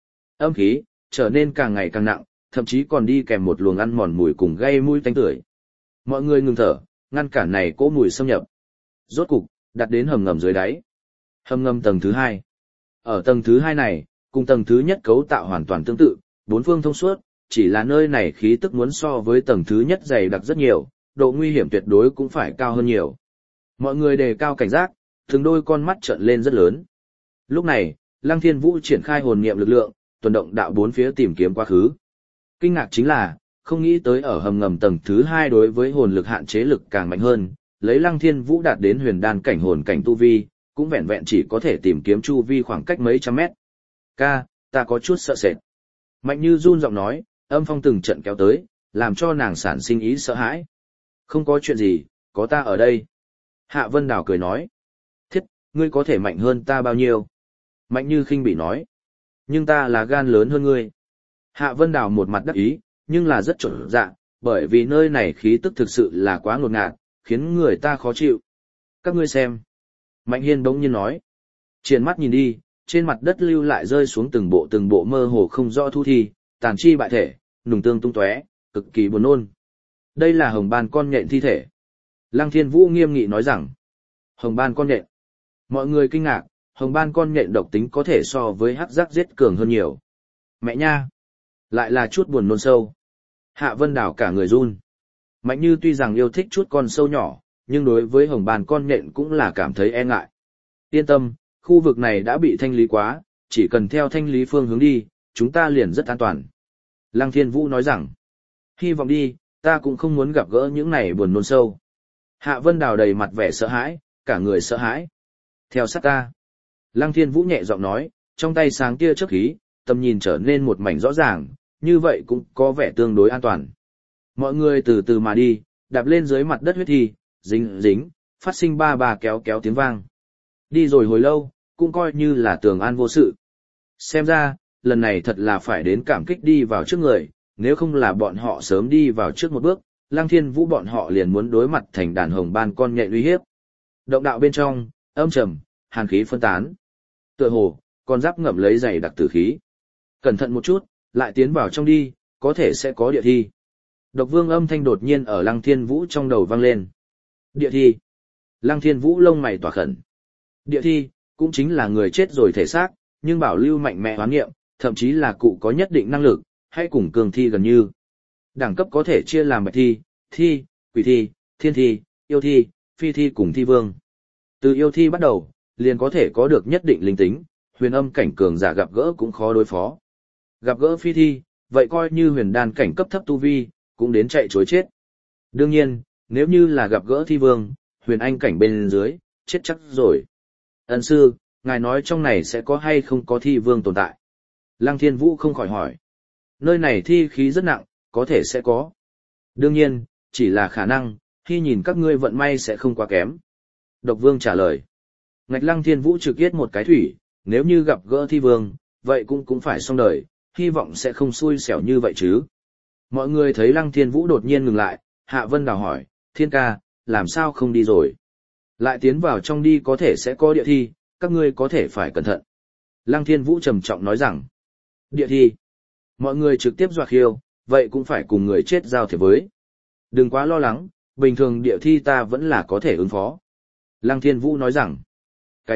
Âm khí trở nên càng ngày càng nặng, thậm chí còn đi kèm một luồng ăn mòn mùi cùng gây mũi tanh tưởi. Mọi người ngừng thở, ngăn cản này cỗ mùi xâm nhập. Rốt cục, đặt đến hầm ngầm dưới đáy. Hầm ngầm tầng thứ 2. Ở tầng thứ 2 này, cùng tầng thứ nhất cấu tạo hoàn toàn tương tự, bốn phương thông suốt, chỉ là nơi này khí tức muốn so với tầng thứ nhất dày đặc rất nhiều, độ nguy hiểm tuyệt đối cũng phải cao hơn nhiều. Mọi người đề cao cảnh giác, từng đôi con mắt trợn lên rất lớn. Lúc này, Lăng Thiên Vũ triển khai hồn niệm lực lượng, tuần động đạo bốn phía tìm kiếm quá khứ. Kinh ngạc chính là, không nghĩ tới ở hầm ngầm tầng thứ 2 đối với hồn lực hạn chế lực càng mạnh hơn, lấy Lăng Thiên Vũ đạt đến huyền đan cảnh hồn cảnh tu vi, cũng vẹn vẹn chỉ có thể tìm kiếm chu vi khoảng cách mấy trăm mét. Ca, ta có chút sợ sệt. Mạnh Như run giọng nói, âm phong từng trận kéo tới, làm cho nàng sản sinh ý sợ hãi. Không có chuyện gì, có ta ở đây. Hạ Vân Đào cười nói. Thiết, ngươi có thể mạnh hơn ta bao nhiêu? Mạnh Như khinh bỉ nói. Nhưng ta là gan lớn hơn ngươi. Hạ Vân Đào một mặt đắc ý, nhưng là rất trộn dạ, bởi vì nơi này khí tức thực sự là quá ngột ngạt, khiến người ta khó chịu. Các ngươi xem. Mạnh Hiên bỗng nhiên nói. Triển mắt nhìn đi, trên mặt đất lưu lại rơi xuống từng bộ mơ hồ không rõ thu thi, tàn chi bại thể, nùng tương tung tóe, cực kỳ buồn nôn. Đây là hồng ban con nhện thi thể. Lăng Thiên Vũ nghiêm nghị nói rằng. Hồng ban con nhện. Mọi người kinh ngạc, hồng ban con nhện độc tính có thể so với hắc giác giết cường hơn nhiều. Mẹ nha! Lại là chút buồn nôn sâu. Hạ Vân Đào cả người run. Mạnh Như tuy rằng yêu thích chút con sâu nhỏ, nhưng đối với hồng bàn con nhện cũng là cảm thấy e ngại. Yên tâm, khu vực này đã bị thanh lý quá, chỉ cần theo thanh lý phương hướng đi, chúng ta liền rất an toàn. Lăng Thiên Vũ nói rằng, hy vọng đi, ta cũng không muốn gặp gỡ những này buồn nôn sâu. Hạ Vân Đào đầy mặt vẻ sợ hãi, cả người sợ hãi. Theo sát ta. Lăng Thiên Vũ nhẹ giọng nói, trong tay sáng tia chớp khí, tầm nhìn trở nên một mảnh rõ ràng, như vậy cũng có vẻ tương đối an toàn. Mọi người từ từ mà đi, đạp lên dưới mặt đất huyết thi, dính dính, phát sinh ba ba kéo kéo tiếng vang. Đi rồi hồi lâu, cũng coi như là tường an vô sự. Xem ra, lần này thật là phải đến cảm kích đi vào trước người, nếu không là bọn họ sớm đi vào trước một bước, Lăng Thiên Vũ bọn họ liền muốn đối mặt thành đàn hồng ban con nhện uy hiếp. Động đạo bên trong, âm trầm, hàn khí phân tán. Tựa hồ, con giáp ngậm lấy dày đặc tử khí. Cẩn thận một chút, lại tiến vào trong đi, có thể sẽ có địa thi. Độc Vương âm thanh đột nhiên ở Lăng Thiên Vũ trong đầu vang lên. Địa thi. Lăng Thiên Vũ lông mày tỏa khẩn. Địa thi, cũng chính là người chết rồi thể xác, nhưng bảo lưu mạnh mẽ hoán nghiệm, thậm chí là cụ có nhất định năng lực, hay cùng cường thi gần như. Đẳng cấp có thể chia làm bạch thi, thi, quỷ thi, thiên thi, yêu thi, phi thi cùng thi vương. Từ yêu thi bắt đầu, liền có thể có được nhất định linh tính, huyền âm cảnh cường giả gặp gỡ cũng khó đối phó. Gặp gỡ phi thi, vậy coi như huyền đan cảnh cấp thấp tu vi, cũng đến chạy chối chết. Đương nhiên, nếu như là gặp gỡ thi vương, huyền anh cảnh bên dưới, chết chắc rồi. Ân sư, ngài nói trong này sẽ có hay không có thi vương tồn tại? Lăng Thiên Vũ không khỏi hỏi. Nơi này thi khí rất nặng, có thể sẽ có. Đương nhiên, chỉ là khả năng, khi nhìn các ngươi vận may sẽ không quá kém. Độc Vương trả lời. Ngạch Lăng Thiên Vũ trực yết một cái thủy, nếu như gặp gỡ thi vương, vậy cũng phải xong đời, hy vọng sẽ không xui xẻo như vậy chứ. Mọi người thấy Lăng Thiên Vũ đột nhiên ngừng lại, Hạ Vân Đào hỏi, Thiên ca, làm sao không đi rồi? Lại tiến vào trong đi có thể sẽ có địa thi, các ngươi có thể phải cẩn thận. Lăng Thiên Vũ trầm trọng nói rằng, địa thi. Mọi người trực tiếp dọa khiêu, vậy cũng phải cùng người chết giao thiệp với. Đừng quá lo lắng, bình thường địa thi ta vẫn là có thể ứng phó. Lăng Thiên Vũ nói rằng, cái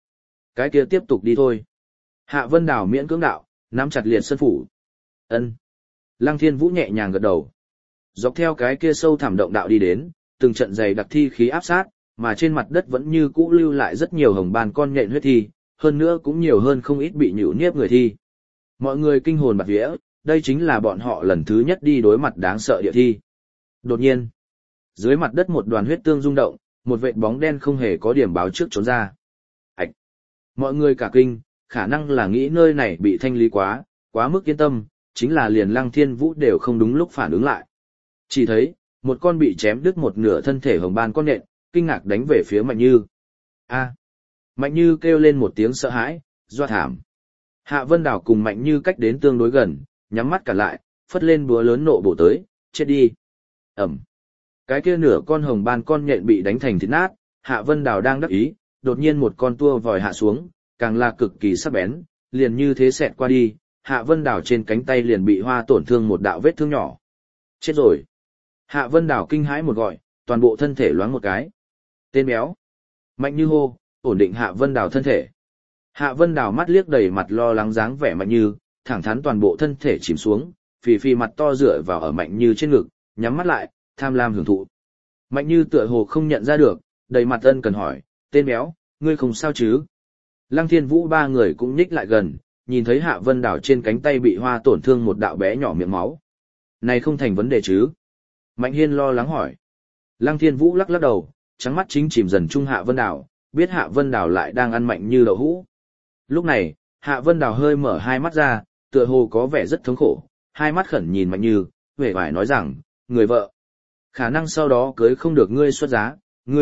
kia tiếp tục đi thôi. Hạ Vân Đào miễn cưỡng đạo, nắm chặt liệt sơn phủ. Ân. Lăng Thiên Vũ nhẹ nhàng gật đầu. Dọc theo cái kia sâu thẳm động đạo đi đến, từng trận dày đặc thi khí áp sát, mà trên mặt đất vẫn như cũ lưu lại rất nhiều hồng ban con nhện huyết thi, hơn nữa cũng nhiều hơn không ít bị nhũ niếp người thi. Mọi người kinh hồn bạt vía, đây chính là bọn họ lần thứ nhất đi đối mặt đáng sợ địa thi. Đột nhiên, dưới mặt đất một đoàn huyết tương rung động, một vệt bóng đen không hề có điểm báo trước trốn ra. Ảch! Mọi người cả kinh, khả năng là nghĩ nơi này bị thanh lý quá mức yên tâm, chính là liền Lăng Thiên Vũ đều không đúng lúc phản ứng lại. Chỉ thấy, một con bị chém đứt một nửa thân thể hồng ban con nện, kinh ngạc đánh về phía Mạnh Như. A! Mạnh Như kêu lên một tiếng sợ hãi, doa thảm. Hạ Vân Đào cùng Mạnh Như cách đến tương đối gần, nhắm mắt cả lại, phất lên búa lớn nộ bổ tới, chết đi. Ẩm. Cái kia nửa con hồng ban con nhện bị đánh thành thịt nát, Hạ Vân Đào đang đắc ý, đột nhiên một con tua vòi hạ xuống, càng là cực kỳ sắc bén, liền như thế xẹt qua đi, Hạ Vân Đào trên cánh tay liền bị hoa tổn thương một đạo vết thương nhỏ. Chết rồi. Hạ Vân Đào kinh hãi một gọi, toàn bộ thân thể loáng một cái. Tên béo. Mạnh Như hô, ổn định Hạ Vân Đào thân thể. Hạ Vân Đào mắt liếc đầy mặt lo lắng dáng vẻ Mạnh Như, thẳng thắn toàn bộ thân thể chìm xuống, phì phì mặt to dựa vào ở Mạnh Như trên ngực, nhắm mắt lại, tham lam hưởng thụ. Mạnh Như tựa hồ không nhận ra được, đầy mặt ân cần hỏi, tên béo, ngươi không sao chứ? Lăng Thiên Vũ ba người cũng nhích lại gần, nhìn thấy Hạ Vân Đào trên cánh tay bị hoa tổn thương một đạo bé nhỏ miệng máu. Này không thành vấn đề chứ? Mạnh Hiên lo lắng hỏi. Lăng Thiên Vũ lắc lắc đầu, trắng mắt chính chìm dần chung Hạ Vân Đào, biết Hạ Vân Đào lại đang ăn Mạnh Như đậu hũ. Lúc này, Hạ Vân Đào hơi mở hai mắt ra, tựa hồ có vẻ rất thống khổ, hai mắt khẩn nhìn Mạnh Như, vẻ vải nói rằng, người vợ. Khả năng sau đó cưới không được ngươi xuất giá,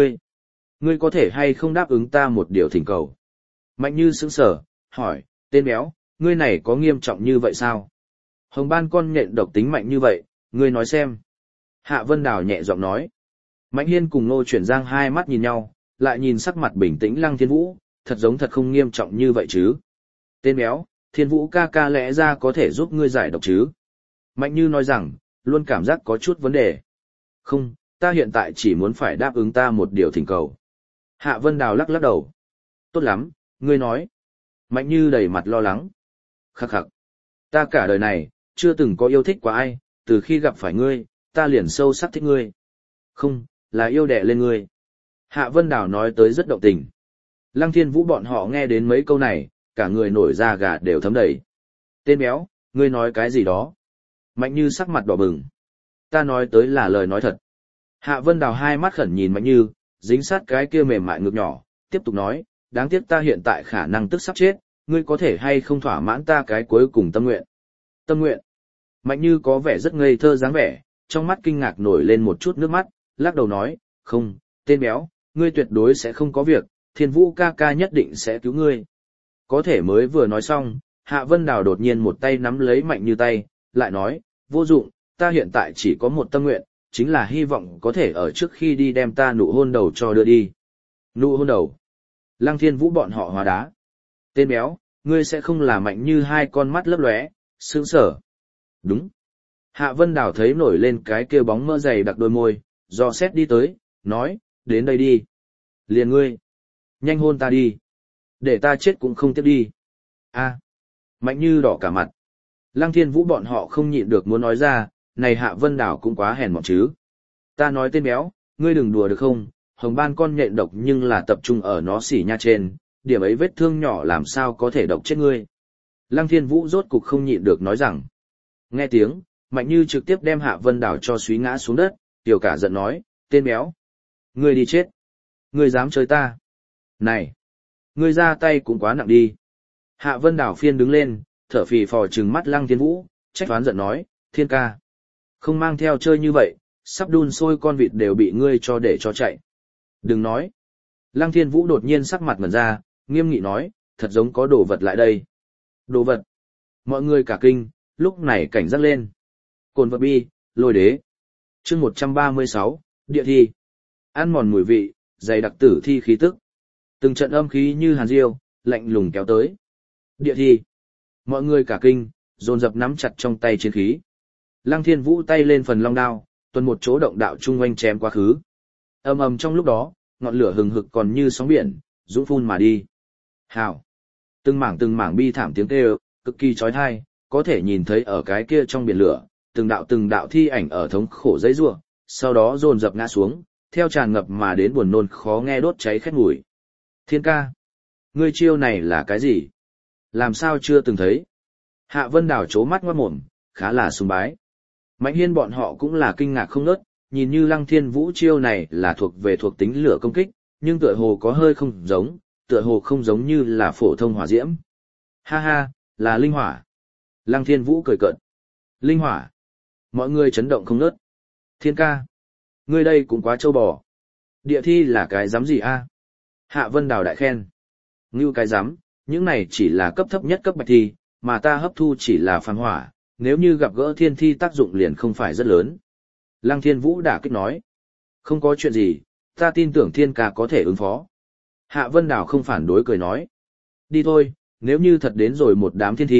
ngươi có thể hay không đáp ứng ta một điều thỉnh cầu. Mạnh Như sững sờ, hỏi, tên béo, ngươi này có nghiêm trọng như vậy sao? Hồng Ban con nhện độc tính mạnh như vậy, ngươi nói xem. Hạ Vân Đào nhẹ giọng nói. Mạnh Hiên cùng Ngô Chuyển Giang hai mắt nhìn nhau, lại nhìn sắc mặt bình tĩnh Lăng Thiên Vũ, thật giống thật không nghiêm trọng như vậy chứ. Tên béo, Thiên Vũ ca ca lẽ ra có thể giúp ngươi giải độc chứ? Mạnh Như nói rằng, luôn cảm giác có chút vấn đề. Không, ta hiện tại chỉ muốn phải đáp ứng ta một điều thỉnh cầu. Hạ Vân Đào lắc lắc đầu. Tốt lắm, ngươi nói. Mạnh Như đầy mặt lo lắng. Khắc khắc. Ta cả đời này, chưa từng có yêu thích qua ai, từ khi gặp phải ngươi, ta liền sâu sắc thích ngươi. Không, là yêu đẻ lên ngươi. Hạ Vân Đào nói tới rất động tình. Lăng Thiên Vũ bọn họ nghe đến mấy câu này, cả người nổi da gà đều thấm đầy. Tên béo, ngươi nói cái gì đó? Mạnh Như sắc mặt đỏ bừng. Ta nói tới là lời nói thật. Hạ Vân Đào hai mắt khẩn nhìn Mạnh Như, dính sát cái kia mềm mại ngực nhỏ, tiếp tục nói, đáng tiếc ta hiện tại khả năng tức sắp chết, ngươi có thể hay không thỏa mãn ta cái cuối cùng tâm nguyện. Tâm nguyện. Mạnh Như có vẻ rất ngây thơ dáng vẻ, trong mắt kinh ngạc nổi lên một chút nước mắt, lắc đầu nói, không, tên béo, ngươi tuyệt đối sẽ không có việc, Thiên Vũ ca ca nhất định sẽ cứu ngươi. Có thể mới vừa nói xong, Hạ Vân Đào đột nhiên một tay nắm lấy Mạnh Như tay, lại nói, vô dụng, ta hiện tại chỉ có một tâm nguyện, chính là hy vọng có thể ở trước khi đi đem ta nụ hôn đầu cho đưa đi. Nụ hôn đầu. Lăng Thiên Vũ bọn họ hóa đá. Tên béo, ngươi sẽ không là Mạnh Như hai con mắt lấp lóe, sững sờ. Đúng. Hạ Vân Đào thấy nổi lên cái kia bóng mỡ dày đặc đôi môi, dò xét đi tới, nói, đến đây đi. Liền ngươi. Nhanh hôn ta đi. Để ta chết cũng không tiếp đi. A. Mạnh Như đỏ cả mặt. Lăng Thiên Vũ bọn họ không nhịn được muốn nói ra, này Hạ Vân Đào cũng quá hèn mọn chứ. Ta nói tên béo, ngươi đừng đùa được không, Hồng Ban con nhện độc nhưng là tập trung ở nó xỉ nha trên, điểm ấy vết thương nhỏ làm sao có thể độc chết ngươi. Lăng Thiên Vũ rốt cục không nhịn được nói rằng. Nghe tiếng, Mạnh Như trực tiếp đem Hạ Vân Đào cho suý ngã xuống đất, tiểu cả giận nói, tên béo. Ngươi đi chết. Ngươi dám chơi ta. Này. Ngươi ra tay cũng quá nặng đi. Hạ Vân Đào phiên đứng lên, thở phì phò trừng mắt Lăng Thiên Vũ, trách toán giận nói, Thiên ca. Không mang theo chơi như vậy, sắp đun sôi con vịt đều bị ngươi cho để cho chạy. Đừng nói. Lăng Thiên Vũ đột nhiên sắc mặt ngẩn ra, nghiêm nghị nói, thật giống có đồ vật lại đây. Đồ vật. Mọi người cả kinh, lúc này cảnh giác lên. Cồn vật bi, lôi đế. Chương 136, địa thi. Ăn mòn mùi vị, dày đặc tử thi khí tức. Từng trận âm khí như hàn diêu, lạnh lùng kéo tới. Địa thi. Mọi người cả kinh, dồn dập nắm chặt trong tay chiến khí. Lăng Thiên Vũ tay lên phần long đao, tuần một chỗ động đạo trung quanh chém quá khứ. Ầm ầm trong lúc đó, ngọn lửa hừng hực còn như sóng biển, dũng phun mà đi. Hào. Từng mảng bi thảm tiếng kêu, cực kỳ chói tai, có thể nhìn thấy ở cái kia trong biển lửa, từng đạo thi ảnh ở thống khổ dãy rủa, sau đó dồn dập ngã xuống, theo tràn ngập mà đến buồn nôn khó nghe đốt cháy khét mùi. Thiên ca, ngươi chiêu này là cái gì? Làm sao chưa từng thấy? Hạ Vân Đào trố mắt ngoát mồm, khá là sùng bái. Mạnh Hiên bọn họ cũng là kinh ngạc không ngớt, nhìn như Lăng Thiên Vũ chiêu này là thuộc tính lửa công kích, nhưng tựa hồ có hơi không giống, tựa hồ không giống như là phổ thông hỏa diễm. Ha ha, là linh hỏa. Lăng Thiên Vũ cười cợt. Linh hỏa. Mọi người chấn động không ngớt. Thiên ca, ngươi đây cũng quá trâu bò. Địa thi là cái giám gì a? Hạ Vân Đào đại khen. Ngưu cái giám, những này chỉ là cấp thấp nhất cấp bạch thi, mà ta hấp thu chỉ là phàm hỏa, nếu như gặp gỡ thiên thi tác dụng liền không phải rất lớn. Lăng Thiên Vũ đả kích nói. Không có chuyện gì, ta tin tưởng thiên ca có thể ứng phó. Hạ Vân Đào không phản đối cười nói. Đi thôi, nếu như thật đến rồi một đám thiên thi,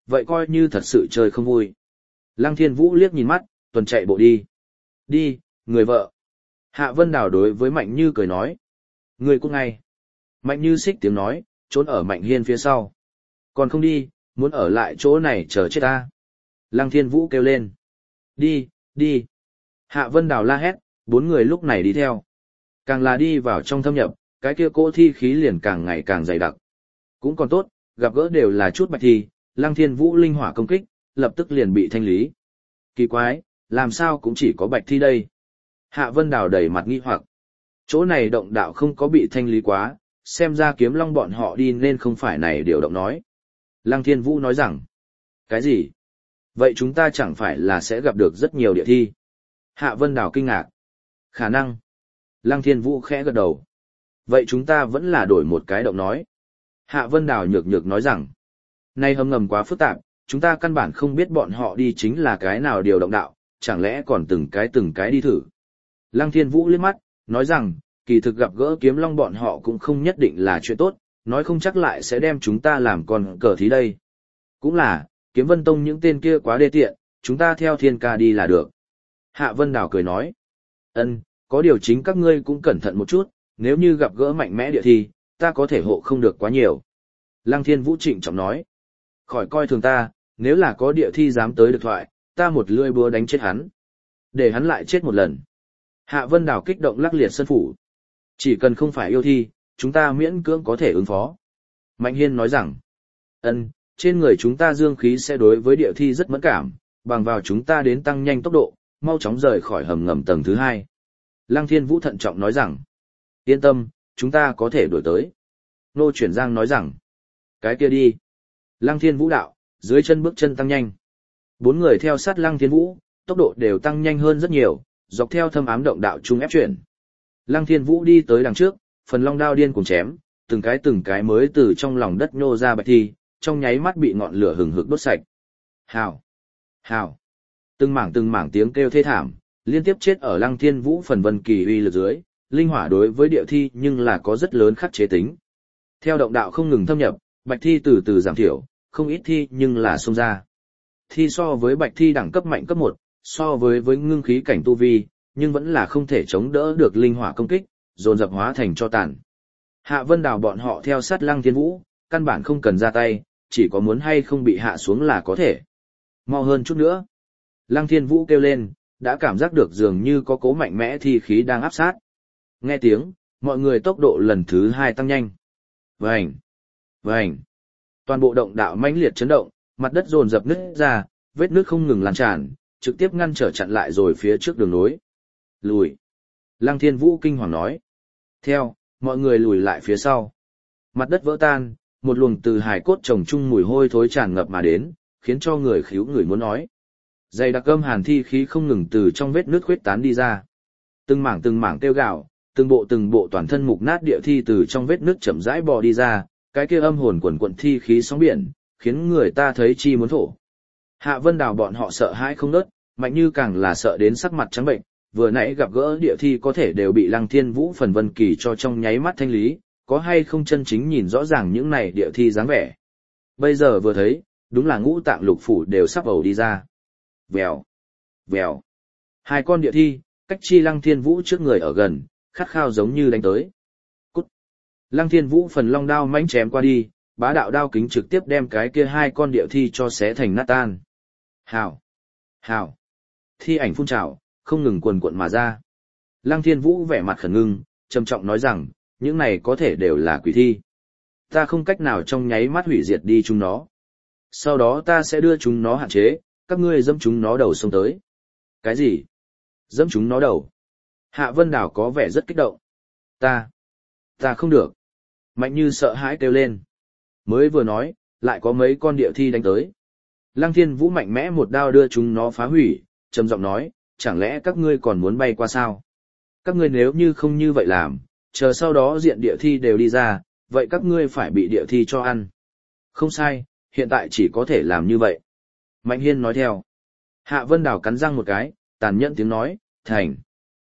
vậy coi như thật sự chơi không vui. Lăng Thiên Vũ liếc nhìn mắt, tuần chạy bộ đi. Đi, người vợ. Hạ Vân Đào đối với Mạnh Như cười nói. Người cũng ngay. Mạnh Như xích tiếng nói, trốn ở Mạnh Hiên phía sau. Còn không đi, muốn ở lại chỗ này chờ chết ta. Lăng Thiên Vũ kêu lên. Đi, đi. Hạ Vân Đào la hét, bốn người lúc này đi theo. Càng là đi vào trong thâm nhập, cái kia cỗ thi khí liền càng ngày càng dày đặc. Cũng còn tốt, gặp gỡ đều là chút bạch thi, Lăng Thiên Vũ linh hỏa công kích, lập tức liền bị thanh lý. Kỳ quái, làm sao cũng chỉ có bạch thi đây. Hạ Vân Đào đầy mặt nghi hoặc. Chỗ này động đạo không có bị thanh lý quá, xem ra Kiếm Long bọn họ đi nên không phải này điều động nói. Lăng Thiên Vũ nói rằng, cái gì? Vậy chúng ta chẳng phải là sẽ gặp được rất nhiều địa thi? Hạ Vân Đào kinh ngạc. Khả năng. Lăng Thiên Vũ khẽ gật đầu. Vậy chúng ta vẫn là đổi một cái động nói. Hạ Vân Đào nhược nhược nói rằng, nay hầm ngầm quá phức tạp, chúng ta căn bản không biết bọn họ đi chính là cái nào điều động đạo, chẳng lẽ còn từng cái đi thử. Lăng Thiên Vũ liếc mắt, nói rằng, kỳ thực gặp gỡ Kiếm Long bọn họ cũng không nhất định là chuyện tốt, nói không chắc lại sẽ đem chúng ta làm con cờ thí đây. Cũng là, Kiếm Vân Tông những tên kia quá đê tiện, chúng ta theo Thiên Ca đi là được. Hạ Vân Đào cười nói, có điều chính các ngươi cũng cẩn thận một chút, nếu như gặp gỡ mạnh mẽ địa thi, ta có thể hộ không được quá nhiều. Lăng Thiên Vũ trịnh trọng nói, khỏi coi thường ta, nếu là có địa thi dám tới được thoại, ta một lưỡi búa đánh chết hắn. Để hắn lại chết một lần. Hạ Vân Đào kích động lắc liệt sân phủ. Chỉ cần không phải yêu thi, chúng ta miễn cưỡng có thể ứng phó. Mạnh Hiên nói rằng, trên người chúng ta dương khí sẽ đối với địa thi rất mẫn cảm, bằng vào chúng ta đến tăng nhanh tốc độ, mau chóng rời khỏi hầm ngầm tầng thứ 2. Lăng Thiên Vũ thận trọng nói rằng, yên tâm, chúng ta có thể đuổi tới. Nô Chuyển Giang nói rằng, cái kia đi. Lăng Thiên Vũ đạo, dưới chân bước chân tăng nhanh. Bốn người theo sát Lăng Thiên Vũ, tốc độ đều tăng nhanh hơn rất nhiều, dọc theo thâm ám động đạo trung ép chuyển. Lăng Thiên Vũ đi tới đằng trước, phần long đao điên cùng chém, từng cái mới từ trong lòng đất nhô ra bạch thi, trong nháy mắt bị ngọn lửa hừng hực đốt sạch. Hào! Hào! Từng mảng tiếng kêu thê thảm, liên tiếp chết ở Lăng Thiên Vũ phần vân kỳ uy lực dưới, linh hỏa đối với địa thi nhưng là có rất lớn khắc chế tính. Theo động đạo không ngừng thâm nhập, bạch thi từ từ giảm thiểu, không ít thi nhưng là xông ra. Thi so với bạch thi đẳng cấp mạnh cấp 1, so với ngưng khí cảnh tu vi, nhưng vẫn là không thể chống đỡ được linh hỏa công kích, dồn dập hóa thành cho tàn. Hạ Vân Đào bọn họ theo sát Lăng Thiên Vũ, căn bản không cần ra tay, chỉ có muốn hay không bị hạ xuống là có thể. Mau hơn chút nữa. Lăng Thiên Vũ kêu lên, đã cảm giác được dường như có cố mạnh mẽ thi khí đang áp sát. Nghe tiếng, mọi người tốc độ lần thứ 2 tăng nhanh. Vành! Vành! Toàn bộ động đạo mãnh liệt chấn động, mặt đất dồn dập nứt ra, vết nứt không ngừng lan tràn, trực tiếp ngăn trở chặn lại rồi phía trước đường nối. Lùi! Lăng Thiên Vũ kinh hoàng nói. Theo, mọi người lùi lại phía sau. Mặt đất vỡ tan, một luồng từ hài cốt chồng chung mùi hôi thối tràn ngập mà đến, khiến cho người khíu người muốn nói. Dày đặc âm hàn thi khí không ngừng từ trong vết nứt khuếch tán đi ra. Từng mảng kêu gào, từng bộ toàn thân mục nát địa thi từ trong vết nứt chậm rãi bò đi ra, cái kia âm hồn quần quận thi khí sóng biển, khiến người ta thấy chi muốn thổ. Hạ Vân Đào bọn họ sợ hãi không nớt, Mạnh Như càng là sợ đến sắc mặt trắng bệnh, vừa nãy gặp gỡ địa thi có thể đều bị Lăng Thiên Vũ phần vân kỳ cho trong nháy mắt thanh lý, có hay không chân chính nhìn rõ ràng những này địa thi dáng vẻ. Bây giờ vừa thấy, đúng là ngũ tạng lục phủ đều sắp ầu đi ra. Vèo, vèo. Hai con địa thi, cách chi Lăng Thiên Vũ trước người ở gần, khát khao giống như đánh tới. Cút. Lăng Thiên Vũ phần long đao mãnh chém qua đi, bá đạo đao kính trực tiếp đem cái kia hai con địa thi cho xé thành nát tan. Hào, hào. Thi ảnh phun trào, không ngừng quần cuộn mà ra. Lăng Thiên Vũ vẻ mặt khẩn ngưng, trầm trọng nói rằng, những này có thể đều là quỷ thi. Ta không cách nào trong nháy mắt hủy diệt đi chúng nó. Sau đó ta sẽ đưa chúng nó hạn chế, các ngươi dẫm chúng nó đầu xông tới. Cái gì? Dẫm chúng nó đầu? Hạ Vân Đào có vẻ rất kích động. Ta không được. Mạnh Như sợ hãi kêu lên. Mới vừa nói, lại có mấy con địa thi đánh tới. Lăng Thiên Vũ mạnh mẽ một đao đưa chúng nó phá hủy, trầm giọng nói, chẳng lẽ các ngươi còn muốn bay qua sao? Các ngươi nếu như không như vậy làm, chờ sau đó diện địa thi đều đi ra, vậy các ngươi phải bị địa thi cho ăn. Không sai, hiện tại chỉ có thể làm như vậy. Mạnh Hiên nói theo. Hạ Vân Đào cắn răng một cái, tàn nhẫn tiếng nói, thành.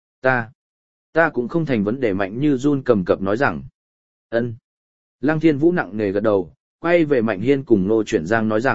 Ta cũng không thành vấn đề. Mạnh Như run cầm cập nói rằng. Ân. Lăng Thiên Vũ nặng nề gật đầu, quay về Mạnh Hiên cùng Nô Chuyển Giang nói rằng,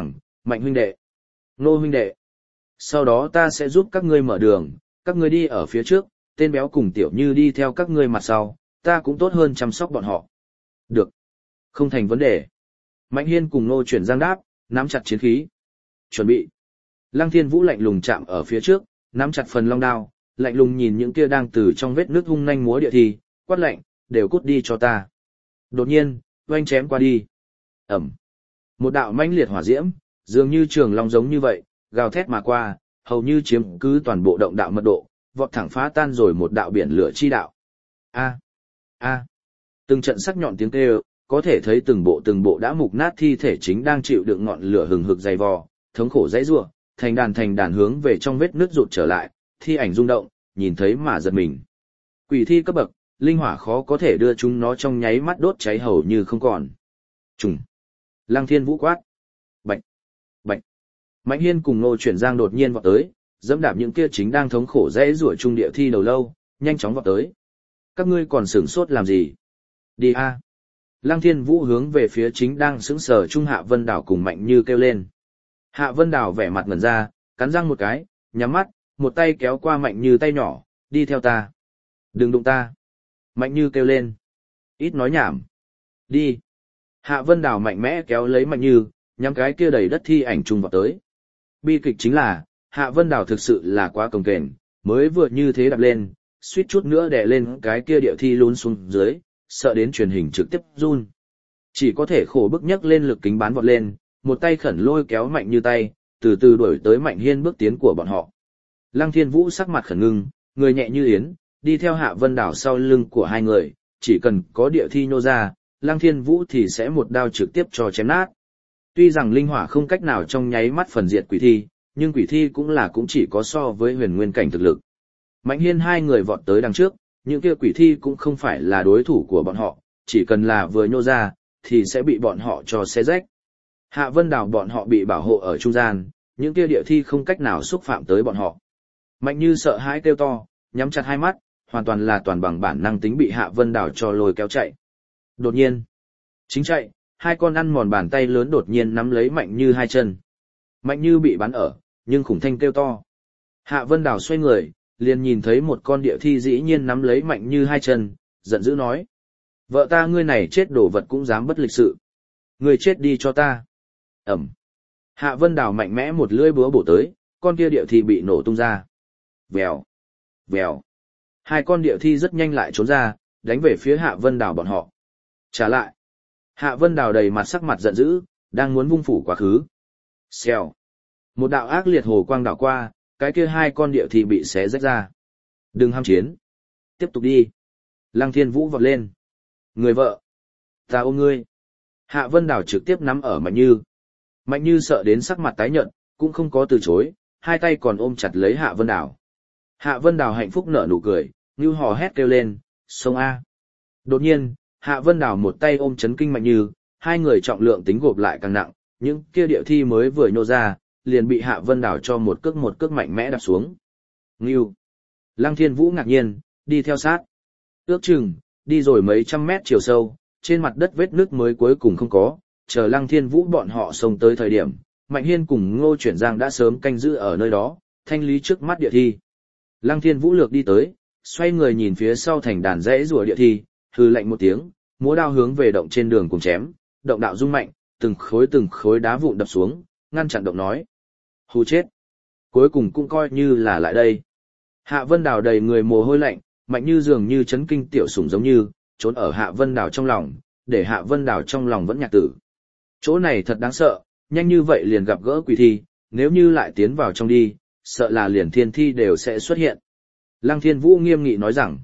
Mạnh huynh đệ, Ngô huynh đệ. Sau đó ta sẽ giúp các ngươi mở đường, các ngươi đi ở phía trước, tên béo cùng tiểu như đi theo các ngươi mặt sau, ta cũng tốt hơn chăm sóc bọn họ. Được. Không thành vấn đề. Mạnh Hiên cùng Ngô Chuyển Giang đáp, nắm chặt chiến khí. Chuẩn bị. Lăng Thiên Vũ lạnh lùng chạm ở phía trước, nắm chặt phần long đao, lạnh lùng nhìn những kia đang từ trong vết nước hung nhanh múa địa thì, quát lạnh, đều cút đi cho ta. Đột nhiên, oanh chém qua đi. Ẩm. Một đạo mãnh liệt hỏa diễm, dường như trường long giống như vậy, gào thét mà qua, hầu như chiếm cứ toàn bộ động đạo mật độ, vọt thẳng phá tan rồi một đạo biển lửa chi đạo. A, a. Từng trận sắc nhọn tiếng kêu, có thể thấy từng bộ đã mục nát thi thể chính đang chịu đựng ngọn lửa hừng hực dày vò, thống khổ dãy rủa, thành đàn hướng về trong vết nước rụt trở lại, thi ảnh rung động, nhìn thấy mà giật mình. Quỷ thi cấp bậc, linh hỏa khó có thể đưa chúng nó trong nháy mắt đốt cháy hầu như không còn. Trùng. Lăng Thiên Vũ quát. Bạch. Bạch. Mạnh Hiên cùng Ngô Chuyển Giang đột nhiên vọt tới, dẫm đạp những kia chính đang thống khổ dãy rủa trung địa thi đầu lâu, nhanh chóng vọt tới. Các ngươi còn sửng sốt làm gì? Đi a. Lăng Thiên Vũ hướng về phía chính đang sững sờ trung Hạ Vân Đảo cùng Mạnh Như kêu lên. Hạ Vân Đảo vẻ mặt ngẩn ra, cắn răng một cái, nhắm mắt, một tay kéo qua Mạnh Như tay nhỏ, đi theo ta. Đừng đụng ta. Mạnh Như kêu lên. Ít nói nhảm. Đi. Hạ Vân Đảo mạnh mẽ kéo lấy Mạnh Như, nhắm cái kia đầy đất thi ảnh trung vào tới. Bi kịch chính là, Hạ Vân Đảo thực sự là quá cồng kềnh, mới vừa như thế đạp lên, suýt chút nữa đè lên cái kia địa thi lún xuống dưới, sợ đến truyền hình trực tiếp run. Chỉ có thể khổ bức nhấc lên lực kính bán vọt lên, một tay khẩn lôi kéo Mạnh Như tay, từ từ đuổi tới Mạnh Hiên bước tiến của bọn họ. Lăng Thiên Vũ sắc mặt khẩn ngưng, người nhẹ như yến, đi theo Hạ Vân Đảo sau lưng của hai người, chỉ cần có địa thi nhô ra, Lăng Thiên Vũ thì sẽ một đao trực tiếp cho chém nát. Tuy rằng linh hỏa không cách nào trong nháy mắt phần diệt quỷ thi, nhưng quỷ thi cũng chỉ có so với huyền nguyên cảnh thực lực. Mạnh Hiên hai người vọt tới đằng trước, những kia quỷ thi cũng không phải là đối thủ của bọn họ, chỉ cần là vừa nhô ra, thì sẽ bị bọn họ cho xé rách. Hạ Vân Đảo bọn họ bị bảo hộ ở trung gian, những kia địa thi không cách nào xúc phạm tới bọn họ. Mạnh Như sợ hãi kêu to, nhắm chặt hai mắt, hoàn toàn là toàn bằng bản năng tính bị Hạ Vân Đảo cho lôi kéo chạy. Đột nhiên, chính chạy, hai con ăn mòn bàn tay lớn đột nhiên nắm lấy Mạnh Như hai chân. Mạnh Như bị bắn ở, nhưng khủng thanh kêu to. Hạ Vân Đảo xoay người, liền nhìn thấy một con địa thi dĩ nhiên nắm lấy Mạnh Như hai chân, giận dữ nói. Vợ ta ngươi này chết đổ vật cũng dám bất lịch sự. Ngươi chết đi cho ta. Ẩm. Hạ Vân Đảo mạnh mẽ một lưỡi búa bổ tới, con kia địa thi bị nổ tung ra. Vèo. Vèo. Hai con địa thi rất nhanh lại trốn ra, đánh về phía Hạ Vân Đảo bọn họ. Trả lại. Hạ Vân Đảo đầy mặt sắc mặt giận dữ, đang muốn vung phủ quá khứ. Xèo. Một đạo ác liệt hồ quang đảo qua, cái kia hai con địa thi bị xé rách ra. Đừng ham chiến. Tiếp tục đi. Lăng Thiên Vũ vọt lên. Người vợ. Ta ôm ngươi. Hạ Vân Đảo trực tiếp nắm ở Mạnh Như. Mạnh Như sợ đến sắc mặt tái nhợt, cũng không có từ chối, hai tay còn ôm chặt lấy Hạ Vân Đảo. Hạ Vân Đảo hạnh phúc nở nụ cười, như hò hét kêu lên, sông A. Đột nhiên, Hạ Vân Đảo một tay ôm chấn kinh Mạnh Như, hai người trọng lượng tính gộp lại càng nặng, những kia địa thi mới vừa nhô ra, liền bị Hạ Vân Đảo cho một cước mạnh mẽ đạp xuống. Ngưu. Lăng Thiên Vũ ngạc nhiên, đi theo sát. Ước chừng, đi rồi mấy trăm mét chiều sâu, trên mặt đất vết nước mới cuối cùng không có, chờ Lăng Thiên Vũ bọn họ xông tới thời điểm, Mạnh Hiên cùng Ngô Chuyển Giang đã sớm canh giữ ở nơi đó, thanh lý trước mắt địa thi. Lăng Thiên Vũ lược đi tới, xoay người nhìn phía sau thành đàn rẽ rùa địa thi, hừ lạnh một tiếng, múa đao hướng về động trên đường cùng chém, động đạo rung mạnh, từng khối đá vụn đập xuống, ngăn chặn động nói. Hù chết. Cuối cùng cũng coi như là lại đây. Hạ Vân Đảo đầy người mồ hôi lạnh, Mạnh Như dường như chấn kinh tiểu sủng giống như, trốn ở Hạ Vân Đảo trong lòng, để Hạ Vân Đảo trong lòng vẫn nhạc tử. Chỗ này thật đáng sợ, nhanh như vậy liền gặp gỡ quỷ thi, nếu như lại tiến vào trong đi, sợ là liền thiên thi đều sẽ xuất hiện. Lăng Thiên Vũ nghiêm nghị nói rằng,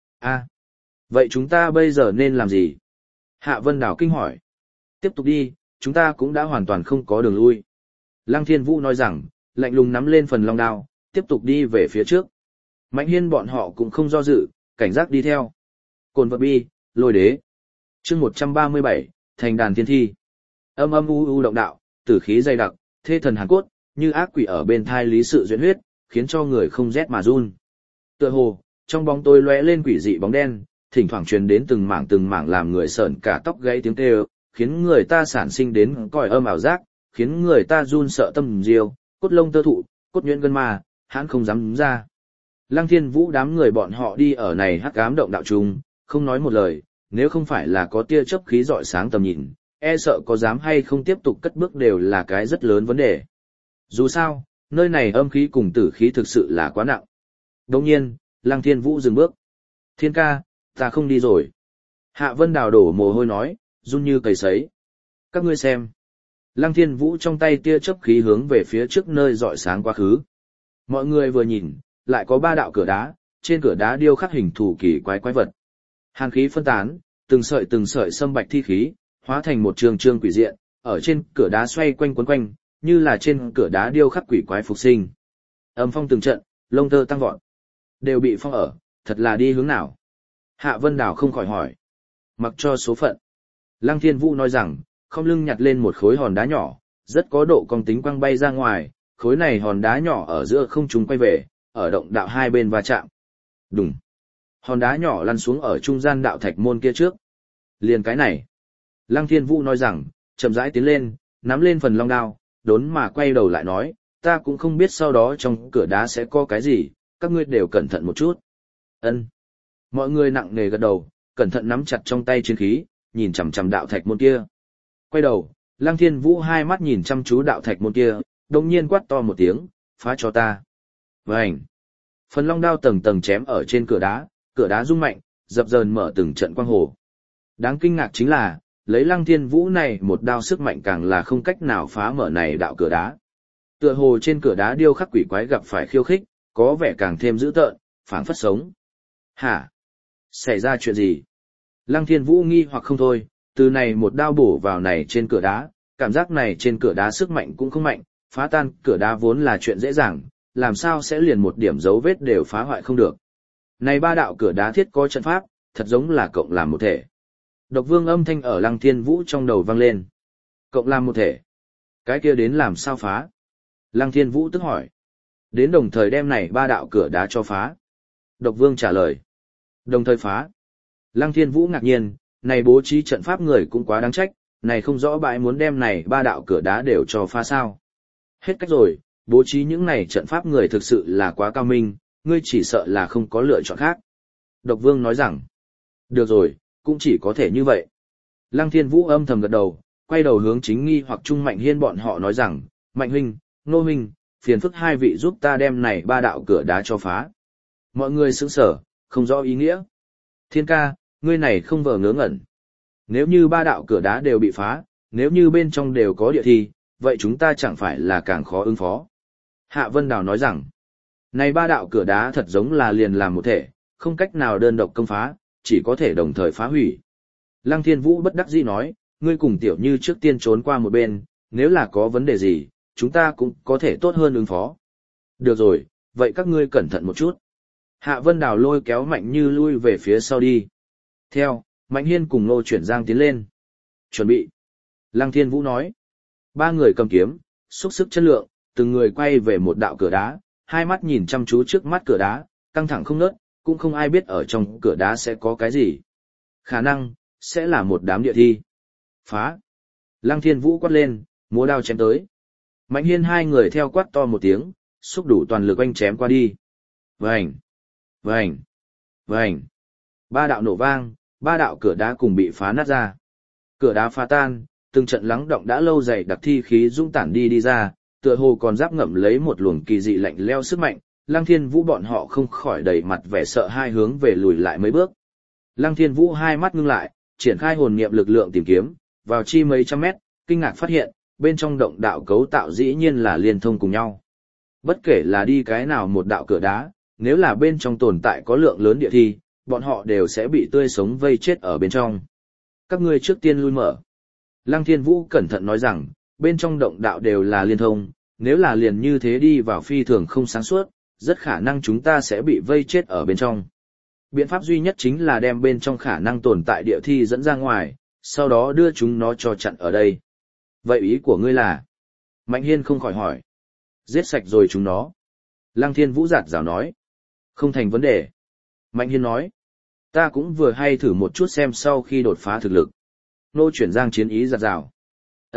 vậy chúng ta bây giờ nên làm gì? Hạ Vân Đảo kinh hỏi. Tiếp tục đi, chúng ta cũng đã hoàn toàn không có đường lui. Lăng Thiên Vũ nói rằng, lạnh lùng nắm lên phần long đao, tiếp tục đi về phía trước. Mạnh Hiên bọn họ cũng không do dự, cảnh giác đi theo. Cồn vật bi, lôi đế. Chương 137, thành đàn thiên thi. Âm âm u động đạo, tử khí dày đặc, thê thần hàn cốt, như ác quỷ ở bên thai lý sự duyên huyết, khiến cho người không rét mà run. Tựa hồ, trong bóng tối lóe lên quỷ dị bóng đen, thỉnh thoảng truyền đến từng mảng làm người sởn cả tóc gãy tiếng kêu, khiến người ta sản sinh đến còi âm ảo giác, khiến người ta run sợ tâm diêu, cốt lông tơ thụ, cốt nhuyễn gân ma, hãn không dám đứng ra. Lăng Thiên Vũ đám người bọn họ đi ở này hắc ám động đạo trùng, không nói một lời, nếu không phải là có tia chớp khí rọi sáng tầm nhìn, e sợ có dám hay không tiếp tục cất bước đều là cái rất lớn vấn đề. Dù sao, nơi này âm khí cùng tử khí thực sự là quá nặng. Đồng nhiên, Lăng Thiên Vũ dừng bước. Thiên ca, ta không đi rồi. Hạ Vân Đào đổ mồ hôi nói, run như cầy sấy. Các ngươi xem. Lăng Thiên Vũ trong tay tia chớp khí hướng về phía trước nơi rọi sáng quá khứ. Mọi người vừa nhìn, lại có 3 đạo cửa đá, trên cửa đá điêu khắc hình thù kỳ quái quái vật. Hàn khí phân tán, từng sợi sâm bạch thi khí, hóa thành một trường quỷ diện, ở trên cửa đá xoay quanh quấn quanh, như là trên cửa đá điêu khắc quỷ quái phục sinh. Âm phong từng trận, lông tơ tăng vọt. Đều bị phong ở, thật là đi hướng nào? Hạ Vân Đào không khỏi hỏi. Mặc cho số phận. Lăng Thiên Vũ nói rằng, không lưng nhặt lên một khối hòn đá nhỏ, rất có độ cong tính quăng bay ra ngoài, khối này hòn đá nhỏ ở giữa không trung quay về, ở động đạo hai bên va chạm. Đùng. Hòn đá nhỏ lăn xuống ở trung gian đạo thạch môn kia trước. Liền cái này. Lăng Thiên Vũ nói rằng, chậm rãi tiến lên, nắm lên phần long đao, đốn mà quay đầu lại nói, ta cũng không biết sau đó trong cửa đá sẽ có cái gì, các ngươi đều cẩn thận một chút. Ân. Mọi người nặng nề gật đầu, cẩn thận nắm chặt trong tay chiến khí, nhìn chằm chằm đạo thạch môn kia. Quay đầu, Lăng Thiên Vũ hai mắt nhìn chăm chú đạo thạch môn kia, đồng nhiên quát to một tiếng, phá cho ta. Vành. Phần long đao tầng tầng chém ở trên cửa đá rung mạnh, dập dờn mở từng trận quang hồ. Đáng kinh ngạc chính là, lấy Lăng Thiên Vũ này một đao sức mạnh càng là không cách nào phá mở này đạo cửa đá. Tựa hồ trên cửa đá điêu khắc quỷ quái gặp phải khiêu khích, có vẻ càng thêm dữ tợn, phảng phất sống. Hả? Xảy ra chuyện gì? Lăng Thiên Vũ nghi hoặc không thôi, từ này một đao bổ vào này trên cửa đá, cảm giác này trên cửa đá sức mạnh cũng không mạnh, phá tan cửa đá vốn là chuyện dễ dàng, làm sao sẽ liền một điểm dấu vết đều phá hoại không được. Này 3 đạo cửa đá thiết có trận pháp, thật giống là cộng làm một thể. Độc Vương âm thanh ở Lăng Thiên Vũ trong đầu vang lên. Cộng làm một thể. Cái kia đến làm sao phá? Lăng Thiên Vũ tức hỏi. Đến đồng thời đem này 3 đạo cửa đá cho phá. Độc Vương trả lời. Đồng thời phá. Lăng Thiên Vũ ngạc nhiên, này bố trí trận pháp người cũng quá đáng trách, này không rõ bãi muốn đem này 3 đạo cửa đá đều cho phá sao. Hết cách rồi, bố trí những này trận pháp người thực sự là quá cao minh, ngươi chỉ sợ là không có lựa chọn khác. Độc Vương nói rằng. Được rồi, cũng chỉ có thể như vậy. Lăng Thiên Vũ âm thầm gật đầu, quay đầu hướng Chính Nghi hoặc Trung Mạnh Hiên bọn họ nói rằng, Mạnh huynh, Nô huynh, phiền phức 2 vị giúp ta đem này 3 đạo cửa đá cho phá. Mọi người sững sờ, không rõ ý nghĩa. Thiên ca, ngươi này không vờ ngớ ngẩn. Nếu như 3 đạo cửa đá đều bị phá, nếu như bên trong đều có địa thi, vậy chúng ta chẳng phải là càng khó ứng phó. Hạ Vân Đào nói rằng, này 3 đạo cửa đá thật giống là liền làm một thể, không cách nào đơn độc công phá, chỉ có thể đồng thời phá hủy. Lăng Thiên Vũ bất đắc dĩ nói, ngươi cùng Tiểu Như trước tiên trốn qua một bên, nếu là có vấn đề gì, chúng ta cũng có thể tốt hơn ứng phó. Được rồi, vậy các ngươi cẩn thận một chút. Hạ Vân Đào lôi kéo Mạnh Như lui về phía sau đi. Theo, Mạnh Hiên cùng Ngô Chuyển Giang tiến lên. Chuẩn bị. Lăng Thiên Vũ nói. 3 người cầm kiếm, xúc sức chất lượng, từng người quay về một đạo cửa đá, hai mắt nhìn chăm chú trước mắt cửa đá, căng thẳng không ngớt, cũng không ai biết ở trong cửa đá sẽ có cái gì. Khả năng, sẽ là một đám địa thi. Phá. Lăng Thiên Vũ quát lên, múa đao chém tới. Mạnh Hiên 2 người theo quát to một tiếng, xúc đủ toàn lực oanh chém qua đi. Vành. Vành. Vành. 3 đạo nổ vang, 3 đạo cửa đá cùng bị phá nát ra. Cửa đá phá tan, từng trận lắng động đã lâu dày đặc thi khí dung tản đi ra, tựa hồ còn giáp ngậm lấy một luồng kỳ dị lạnh leo sức mạnh. Lăng Thiên Vũ bọn họ không khỏi đầy mặt vẻ sợ hai hướng về lùi lại mấy bước. Lăng Thiên Vũ hai mắt ngưng lại, triển khai hồn niệm lực lượng tìm kiếm, vào chi mấy trăm mét, kinh ngạc phát hiện, bên trong động đạo cấu tạo dĩ nhiên là liên thông cùng nhau. Bất kể là đi cái nào một đạo cửa đá, nếu là bên trong tồn tại có lượng lớn địa thi, bọn họ đều sẽ bị tươi sống vây chết ở bên trong. Các ngươi trước tiên lui mở. Lăng Thiên Vũ cẩn thận nói rằng, bên trong động đạo đều là liên thông, nếu là liền như thế đi vào phi thường không sáng suốt, rất khả năng chúng ta sẽ bị vây chết ở bên trong. Biện pháp duy nhất chính là đem bên trong khả năng tồn tại địa thi dẫn ra ngoài, sau đó đưa chúng nó cho chặn ở đây. Vậy ý của ngươi là? Mạnh Hiên không khỏi hỏi. Giết sạch rồi chúng nó. Lăng Thiên Vũ giạt rào nói. Không thành vấn đề. Mạnh Hiên nói. Ta cũng vừa hay thử một chút xem sau khi đột phá thực lực. Nô Chuyển Giang chiến ý giạt rào. Ân,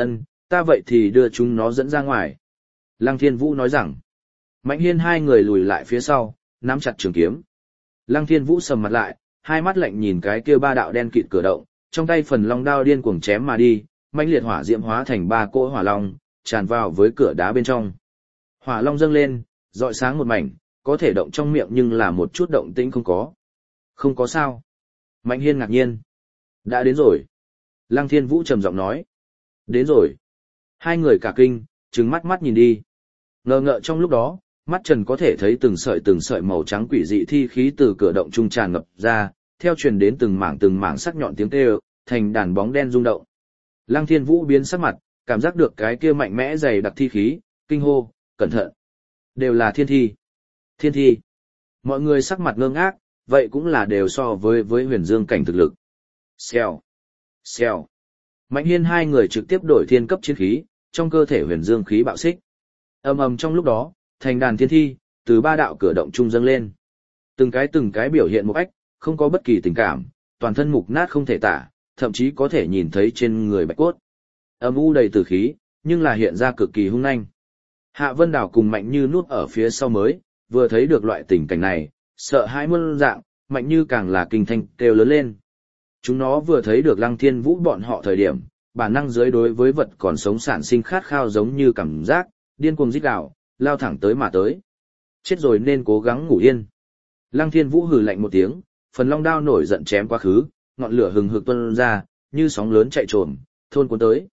ta vậy thì đưa chúng nó dẫn ra ngoài. Lăng Thiên Vũ nói rằng, Mạnh Hiên hai người lùi lại phía sau, nắm chặt trường kiếm. Lăng Thiên Vũ sầm mặt lại, hai mắt lạnh nhìn cái kia ba đạo đen kịt cửa động, trong tay phần long đao điên cuồng chém mà đi, mãnh liệt hỏa diễm hóa thành ba cỗ hỏa long, tràn vào với cửa đá bên trong. Hỏa long dâng lên, rọi sáng một mảnh, có thể động trong miệng nhưng là một chút động tĩnh không có. Không có sao. Mạnh Hiên ngạc nhiên. Đã đến rồi. Lăng Thiên Vũ trầm giọng nói. Đến rồi. Hai người cả kinh, trừng mắt mắt nhìn đi. Ngờ ngợ trong lúc đó, mắt Trần có thể thấy từng sợi màu trắng quỷ dị thi khí từ cửa động trung tràn ngập ra, theo truyền đến từng mảng sắc nhọn tiếng kêu, thành đàn bóng đen rung động. Lăng Thiên Vũ biến sắc mặt, cảm giác được cái kia mạnh mẽ dày đặc thi khí, kinh hô, cẩn thận. Đều là thiên thi. Thiên thi. Mọi người sắc mặt ngơ ngác, vậy cũng là đều so với huyền dương cảnh thực lực. Xèo. Xèo. Mạnh Hiên hai người trực tiếp đổi thiên cấp chiến khí, trong cơ thể huyền dương khí bạo xích. Ầm ầm trong lúc đó, thành đàn thiên thi, từ ba đạo cửa động trung dâng lên. Từng cái biểu hiện một ách, không có bất kỳ tình cảm, toàn thân mục nát không thể tả, thậm chí có thể nhìn thấy trên người bạch cốt. Âm u đầy tử khí, nhưng là hiện ra cực kỳ hung nhanh. Hạ Vân Đào cùng Mạnh Như nuốt ở phía sau mới, vừa thấy được loại tình cảnh này, sợ hãi muôn dạng, Mạnh Như càng là kinh thanh kêu lớn lên. Chúng nó vừa thấy được Lăng Thiên Vũ bọn họ thời điểm, bản năng dưới đối với vật còn sống sản sinh khát khao giống như cảm giác, điên cuồng rít gào, lao thẳng tới mà tới. Chết rồi nên cố gắng ngủ yên. Lăng Thiên Vũ hừ lạnh một tiếng, phần long đao nổi giận chém quá khứ, ngọn lửa hừng hực tuôn ra, như sóng lớn chạy trồm, thôn cuốn tới.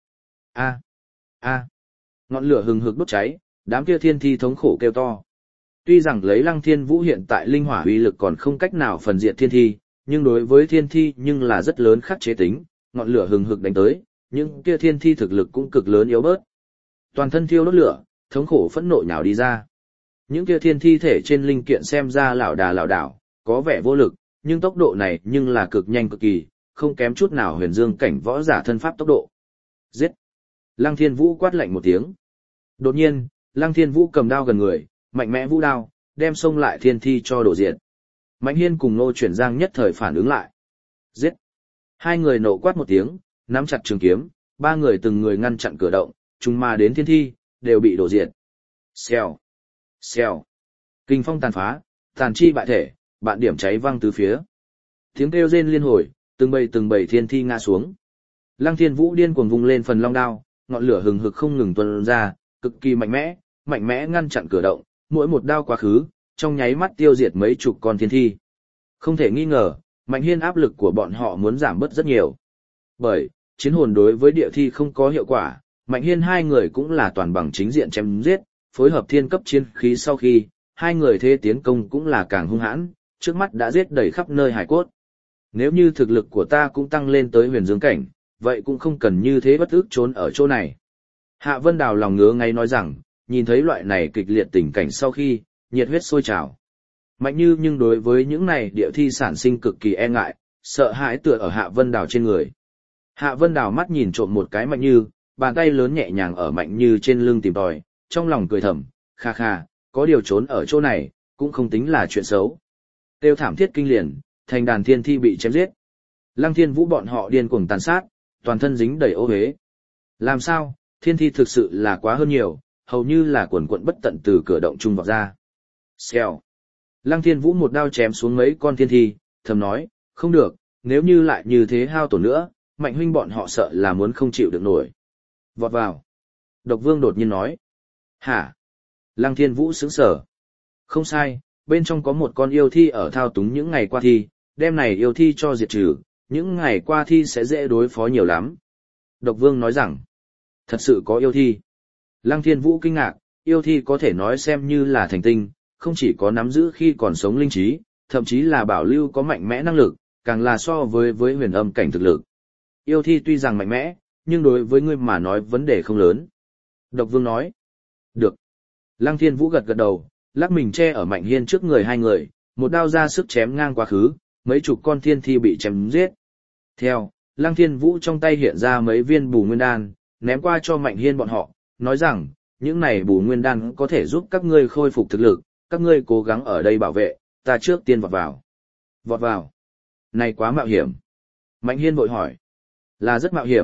A. Ngọn lửa hừng hực đốt cháy, đám kia thiên thi thống khổ kêu to. Tuy rằng lấy Lăng Thiên Vũ hiện tại linh hỏa uy lực còn không cách nào phần diệt thiên thi, nhưng đối với thiên thi nhưng là rất lớn khắc chế tính, ngọn lửa hừng hực đánh tới, những kia thiên thi thực lực cũng cực lớn yếu bớt. Toàn thân thiêu đốt lửa, thống khổ phẫn nộ nhào đi ra. Những kia thiên thi thể trên linh kiện xem ra lảo đảo, có vẻ vô lực, nhưng tốc độ này nhưng là cực nhanh cực kỳ, không kém chút nào huyền dương cảnh võ giả thân pháp tốc độ. Giết! Lăng Thiên Vũ quát lạnh một tiếng. Đột nhiên, Lăng Thiên Vũ cầm đao gần người, mạnh mẽ vũ đao, đem xông lại thiên thi cho đổ diệt. Mạnh Hiên cùng Ngô Chuyển Giang nhất thời phản ứng lại. Giết! Hai người nộ quát một tiếng, nắm chặt trường kiếm, ba người từng người ngăn chặn cửa động, chúng mà đến thiên thi, đều bị đổ diệt. Xèo! Xèo! Kinh phong tàn phá, tàn chi bại thể, bạn điểm cháy văng tứ phía. Tiếng kêu rên liên hồi, từng bầy thiên thi ngã xuống. Lăng Thiên Vũ điên cuồng vung lên phần long đao, ngọn lửa hừng hực không ngừng tuôn ra, cực kỳ mạnh mẽ ngăn chặn cửa động, mỗi một đao quá khứ, trong nháy mắt tiêu diệt mấy chục con thiên thi. Không thể nghi ngờ, Mạnh Hiên áp lực của bọn họ muốn giảm bớt rất nhiều. Bởi, chiến hồn đối với địa thi không có hiệu quả, Mạnh Hiên hai người cũng là toàn bằng chính diện chém giết, phối hợp thiên cấp chiến khí sau khi, hai người thế tiến công cũng là càng hung hãn, trước mắt đã giết đầy khắp nơi hải cốt. Nếu như thực lực của ta cũng tăng lên tới huyền dương cảnh, vậy cũng không cần như thế bất ức trốn ở chỗ này. Hạ Vân Đào lòng ngứa ngay nói rằng, nhìn thấy loại này kịch liệt tình cảnh sau khi, nhiệt huyết sôi trào. Mạnh Như nhưng đối với những này địa thi sản sinh cực kỳ e ngại, sợ hãi tựa ở Hạ Vân Đào trên người. Hạ Vân Đào mắt nhìn trộm một cái Mạnh Như, bàn tay lớn nhẹ nhàng ở Mạnh Như trên lưng tìm tòi, trong lòng cười thầm, kha kha, có điều trốn ở chỗ này, cũng không tính là chuyện xấu. Tiêu thảm thiết kinh liền, thành đàn thiên thi bị chém giết. Lăng Thiên Vũ bọn họ điên cuồng tàn sát, toàn thân dính đầy ô uế. Làm sao, thiên thi thực sự là quá hơn nhiều, hầu như là quần quận bất tận từ cửa động trung vọt ra. Xèo. Lăng Thiên Vũ một đao chém xuống mấy con thiên thi, thầm nói, không được, nếu như lại như thế hao tổn nữa, Mạnh huynh bọn họ sợ là muốn không chịu được nổi. Vọt vào. Độc Vương đột nhiên nói. Hả? Lăng Thiên Vũ sững sờ. Không sai, bên trong có một con yêu thi ở thao túng những ngày qua thi, đêm này yêu thi cho diệt trừ, những ngày qua thi sẽ dễ đối phó nhiều lắm. Độc Vương nói rằng, thật sự có yêu thi. Lăng Thiên Vũ kinh ngạc, yêu thi có thể nói xem như là thành tinh, không chỉ có nắm giữ khi còn sống linh trí, thậm chí là bảo lưu có mạnh mẽ năng lực, càng là so với huyền âm cảnh thực lực. Yêu thi tuy rằng mạnh mẽ, nhưng đối với ngươi mà nói vấn đề không lớn. Độc Vương nói, được. Lăng Thiên Vũ gật gật đầu, lắc mình che ở Mạnh Hiên trước người hai người, một đao ra sức chém ngang quá khứ, mấy chục con thiên thi bị chém giết. Theo, Lăng Thiên Vũ trong tay hiện ra mấy viên bù nguyên đan, ném qua cho Mạnh Hiên bọn họ, nói rằng, những này bù nguyên đan có thể giúp các ngươi khôi phục thực lực, các ngươi cố gắng ở đây bảo vệ, ta trước tiên vọt vào. Vọt vào. Này quá mạo hiểm. Mạnh Hiên vội hỏi. Là rất mạo hiểm,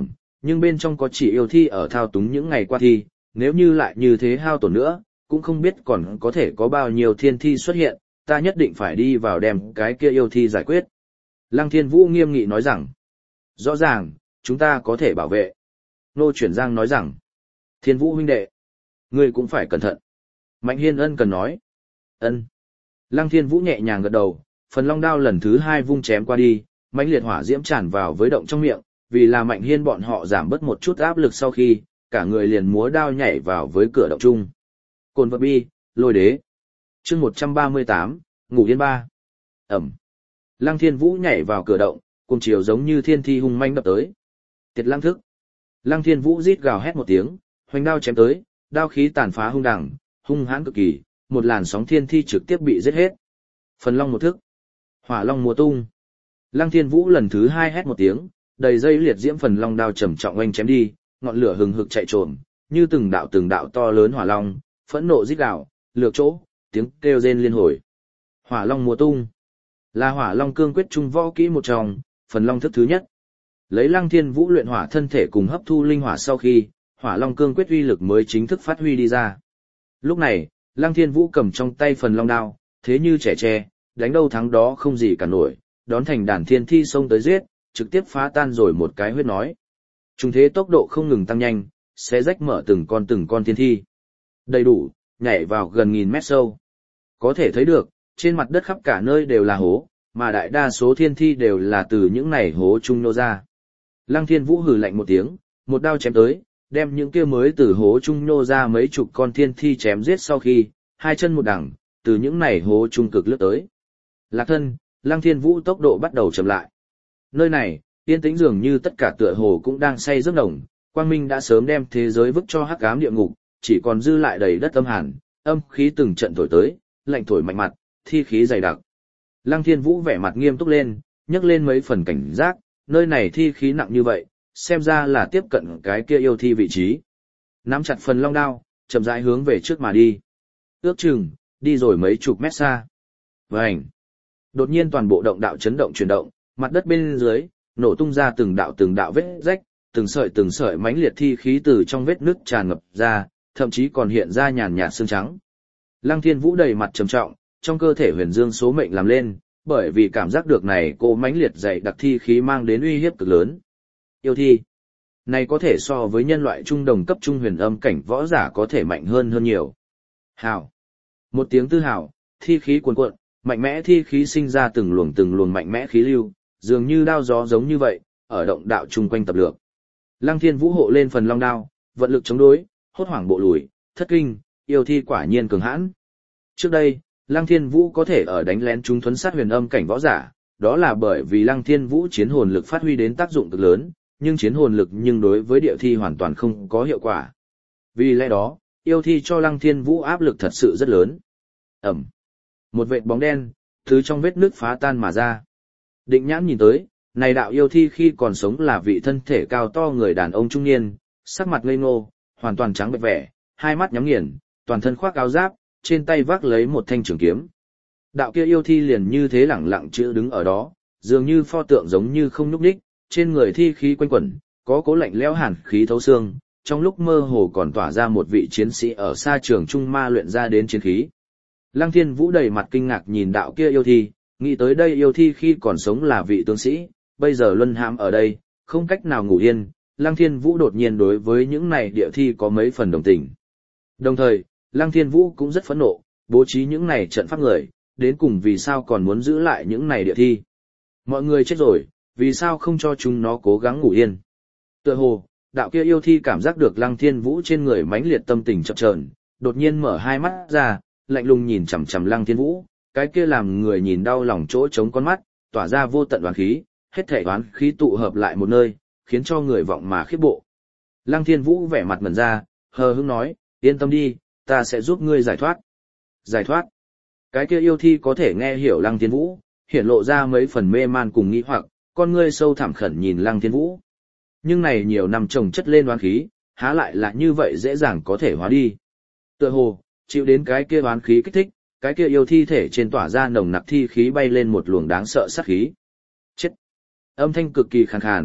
Nhưng bên trong có chỉ yêu thi ở thao túng những ngày qua thi, nếu như lại như thế hao tổn nữa, cũng không biết còn có thể có bao nhiêu thiên thi xuất hiện, ta nhất định phải đi vào đem cái kia yêu thi giải quyết. Lăng Thiên Vũ nghiêm nghị nói rằng, rõ ràng, chúng ta có thể bảo vệ. Nô Chuyển Giang nói rằng, Thiên Vũ huynh đệ, ngươi cũng phải cẩn thận. Mạnh Hiên ân cần nói, ân. Lăng Thiên Vũ nhẹ nhàng gật đầu, phần long đao lần thứ 2 vung chém qua đi, mãnh liệt hỏa diễm tràn vào với động trong miệng, vì là Mạnh Hiên bọn họ giảm bớt một chút áp lực sau khi, cả người liền múa đao nhảy vào với cửa động chung. Cồn vật bi, lôi đế. Chương 138, ngủ yên ba. Ẩm. Lăng Thiên Vũ nhảy vào cửa động, cùng chiều giống như thiên thi hung manh đập tới. Tiệt lăng thức. Lăng Thiên Vũ rít gào hét một tiếng, hoành đao chém tới, đao khí tàn phá hung đẳng, hung hãn cực kỳ, một làn sóng thiên thi trực tiếp bị giết hết. Phần long một thức. Hỏa long mùa tung. Lăng Thiên Vũ lần thứ 2 hét một tiếng, đầy dây liệt diễm phần long đao trầm trọng oanh chém đi, ngọn lửa hừng hực chạy trồm, như từng đạo to lớn hỏa long, phẫn nộ rít gào, lược chỗ, tiếng kêu rên liên hồi. Hỏa long mùa tung là Hỏa Long cương quyết trung võ kỹ một trong, phần long thức thứ nhất. Lấy Lăng Thiên Vũ luyện hỏa thân thể cùng hấp thu linh hỏa sau khi, Hỏa Long cương quyết uy lực mới chính thức phát huy đi ra. Lúc này, Lăng Thiên Vũ cầm trong tay phần long đao, thế như trẻ tre, đánh đâu thắng đó không gì cả nổi, đón thành đàn thiên thi xông tới giết, trực tiếp phá tan rồi một cái huyết nói. Trung thế tốc độ không ngừng tăng nhanh, sẽ rách mở từng con thiên thi. Đầy đủ, nhảy vào gần 1000 mét sâu. Có thể thấy được, trên mặt đất khắp cả nơi đều là hố, mà đại đa số thiên thi đều là từ những này hố chung nô ra. Lăng Thiên Vũ hừ lạnh một tiếng, một đao chém tới, đem những kia mới từ hố chung nô ra mấy chục con thiên thi chém giết sau khi, hai chân một đằng, từ những này hố chung cực lướt tới. Lạc thân, Lăng Thiên Vũ tốc độ bắt đầu chậm lại. Nơi này, yên tĩnh dường như tất cả tựa hồ cũng đang say giấc nồng, quang minh đã sớm đem thế giới vứt cho hắc ám địa ngục, chỉ còn dư lại đầy đất âm hàn, âm khí từng trận thổi tới, lạnh thổi mạnh mặt, thi khí dày đặc. Lăng Thiên Vũ vẻ mặt nghiêm túc lên, nhấc lên mấy phần cảnh giác, nơi này thi khí nặng như vậy, xem ra là tiếp cận cái kia yêu thi vị trí. Nắm chặt phần long đao, chậm rãi hướng về trước mà đi. Ước chừng, đi rồi mấy chục mét xa. Vành. Đột nhiên toàn bộ động đạo chấn động chuyển động, mặt đất bên dưới, nổ tung ra từng đạo vết rách, từng sợi mãnh liệt thi khí từ trong vết nứt tràn ngập ra, thậm chí còn hiện ra nhàn nhạt xương trắng. Lăng Thiên Vũ đầy mặt trầm trọng, trong cơ thể huyền dương số mệnh làm lên, bởi vì cảm giác được này cô mãnh liệt dày đặc thi khí mang đến uy hiếp cực lớn. Yêu thi. Này có thể so với nhân loại trung đồng cấp trung huyền âm cảnh võ giả có thể mạnh hơn nhiều. Hào. Một tiếng tư hào, thi khí cuồn cuộn, mạnh mẽ thi khí sinh ra từng luồng mạnh mẽ khí lưu, dường như đao gió giống như vậy, ở động đạo chung quanh tập lược. Lăng Thiên Vũ hộ lên phần long đao, vận lực chống đối, hốt hoảng bộ lùi, thất kinh, yêu thi quả nhiên cường hãn. Trước đây, Lăng Thiên Vũ có thể ở đánh lén chúng thuấn sát huyền âm cảnh võ giả, đó là bởi vì Lăng Thiên Vũ chiến hồn lực phát huy đến tác dụng cực lớn, nhưng chiến hồn lực đối với địa thi hoàn toàn không có hiệu quả. Vì lẽ đó, yêu thi cho Lăng Thiên Vũ áp lực thật sự rất lớn. Ẩm. Một vệt bóng đen, từ trong vết nước phá tan mà ra. Định Nhãn nhìn tới, này đạo yêu thi khi còn sống là vị thân thể cao to người đàn ông trung niên, sắc mặt ngây ngô, hoàn toàn trắng bệch vẻ, hai mắt nhắm nghiền, toàn thân khoác áo giáp, trên tay vác lấy một thanh trường kiếm. Đạo kia yêu thi liền như thế lẳng lặng chữ đứng ở đó, dường như pho tượng giống như không nhúc nhích, trên người thi khí quanh quẩn, có cố lạnh lẽo hàn khí thấu xương, trong lúc mơ hồ còn tỏa ra một vị chiến sĩ ở xa trường trung ma luyện ra đến chiến khí. Lăng Thiên Vũ đầy mặt kinh ngạc nhìn đạo kia yêu thi, nghĩ tới đây yêu thi khi còn sống là vị tướng sĩ, bây giờ luân hãm ở đây, không cách nào ngủ yên, Lăng Thiên Vũ đột nhiên đối với những này địa thi có mấy phần đồng tình. Đồng thời, Lăng Thiên Vũ cũng rất phẫn nộ, bố trí những này trận pháp người, đến cùng vì sao còn muốn giữ lại những này địa thi. Mọi người chết rồi, vì sao không cho chúng nó cố gắng ngủ yên. Tựa hồ, đạo kia yêu thi cảm giác được Lăng Thiên Vũ trên người mãnh liệt tâm tình chập chờn, đột nhiên mở hai mắt ra, lạnh lùng nhìn chằm chằm Lăng Thiên Vũ, cái kia làm người nhìn đau lòng chỗ trống con mắt, tỏa ra vô tận oán khí, hết thảy oán khí tụ hợp lại một nơi, khiến cho người vọng mà khiếp bộ. Lăng Thiên Vũ vẻ mặt ngẩn ra, hờ hững nói, yên tâm đi, ta sẽ giúp ngươi giải thoát. Giải thoát. Cái kia yêu thi có thể nghe hiểu Lăng Thiên Vũ, hiển lộ ra mấy phần mê man cùng nghi hoặc, con ngươi sâu thẳm khẩn nhìn Lăng Thiên Vũ. Nhưng này nhiều năm chồng chất lên oán khí, há lại là như vậy dễ dàng có thể hóa đi. Tựa hồ, chịu đến cái kia oán khí kích thích, cái kia yêu thi thể trên tỏa ra nồng nặc thi khí bay lên một luồng đáng sợ sát khí. Chết. Âm thanh cực kỳ khàn khàn,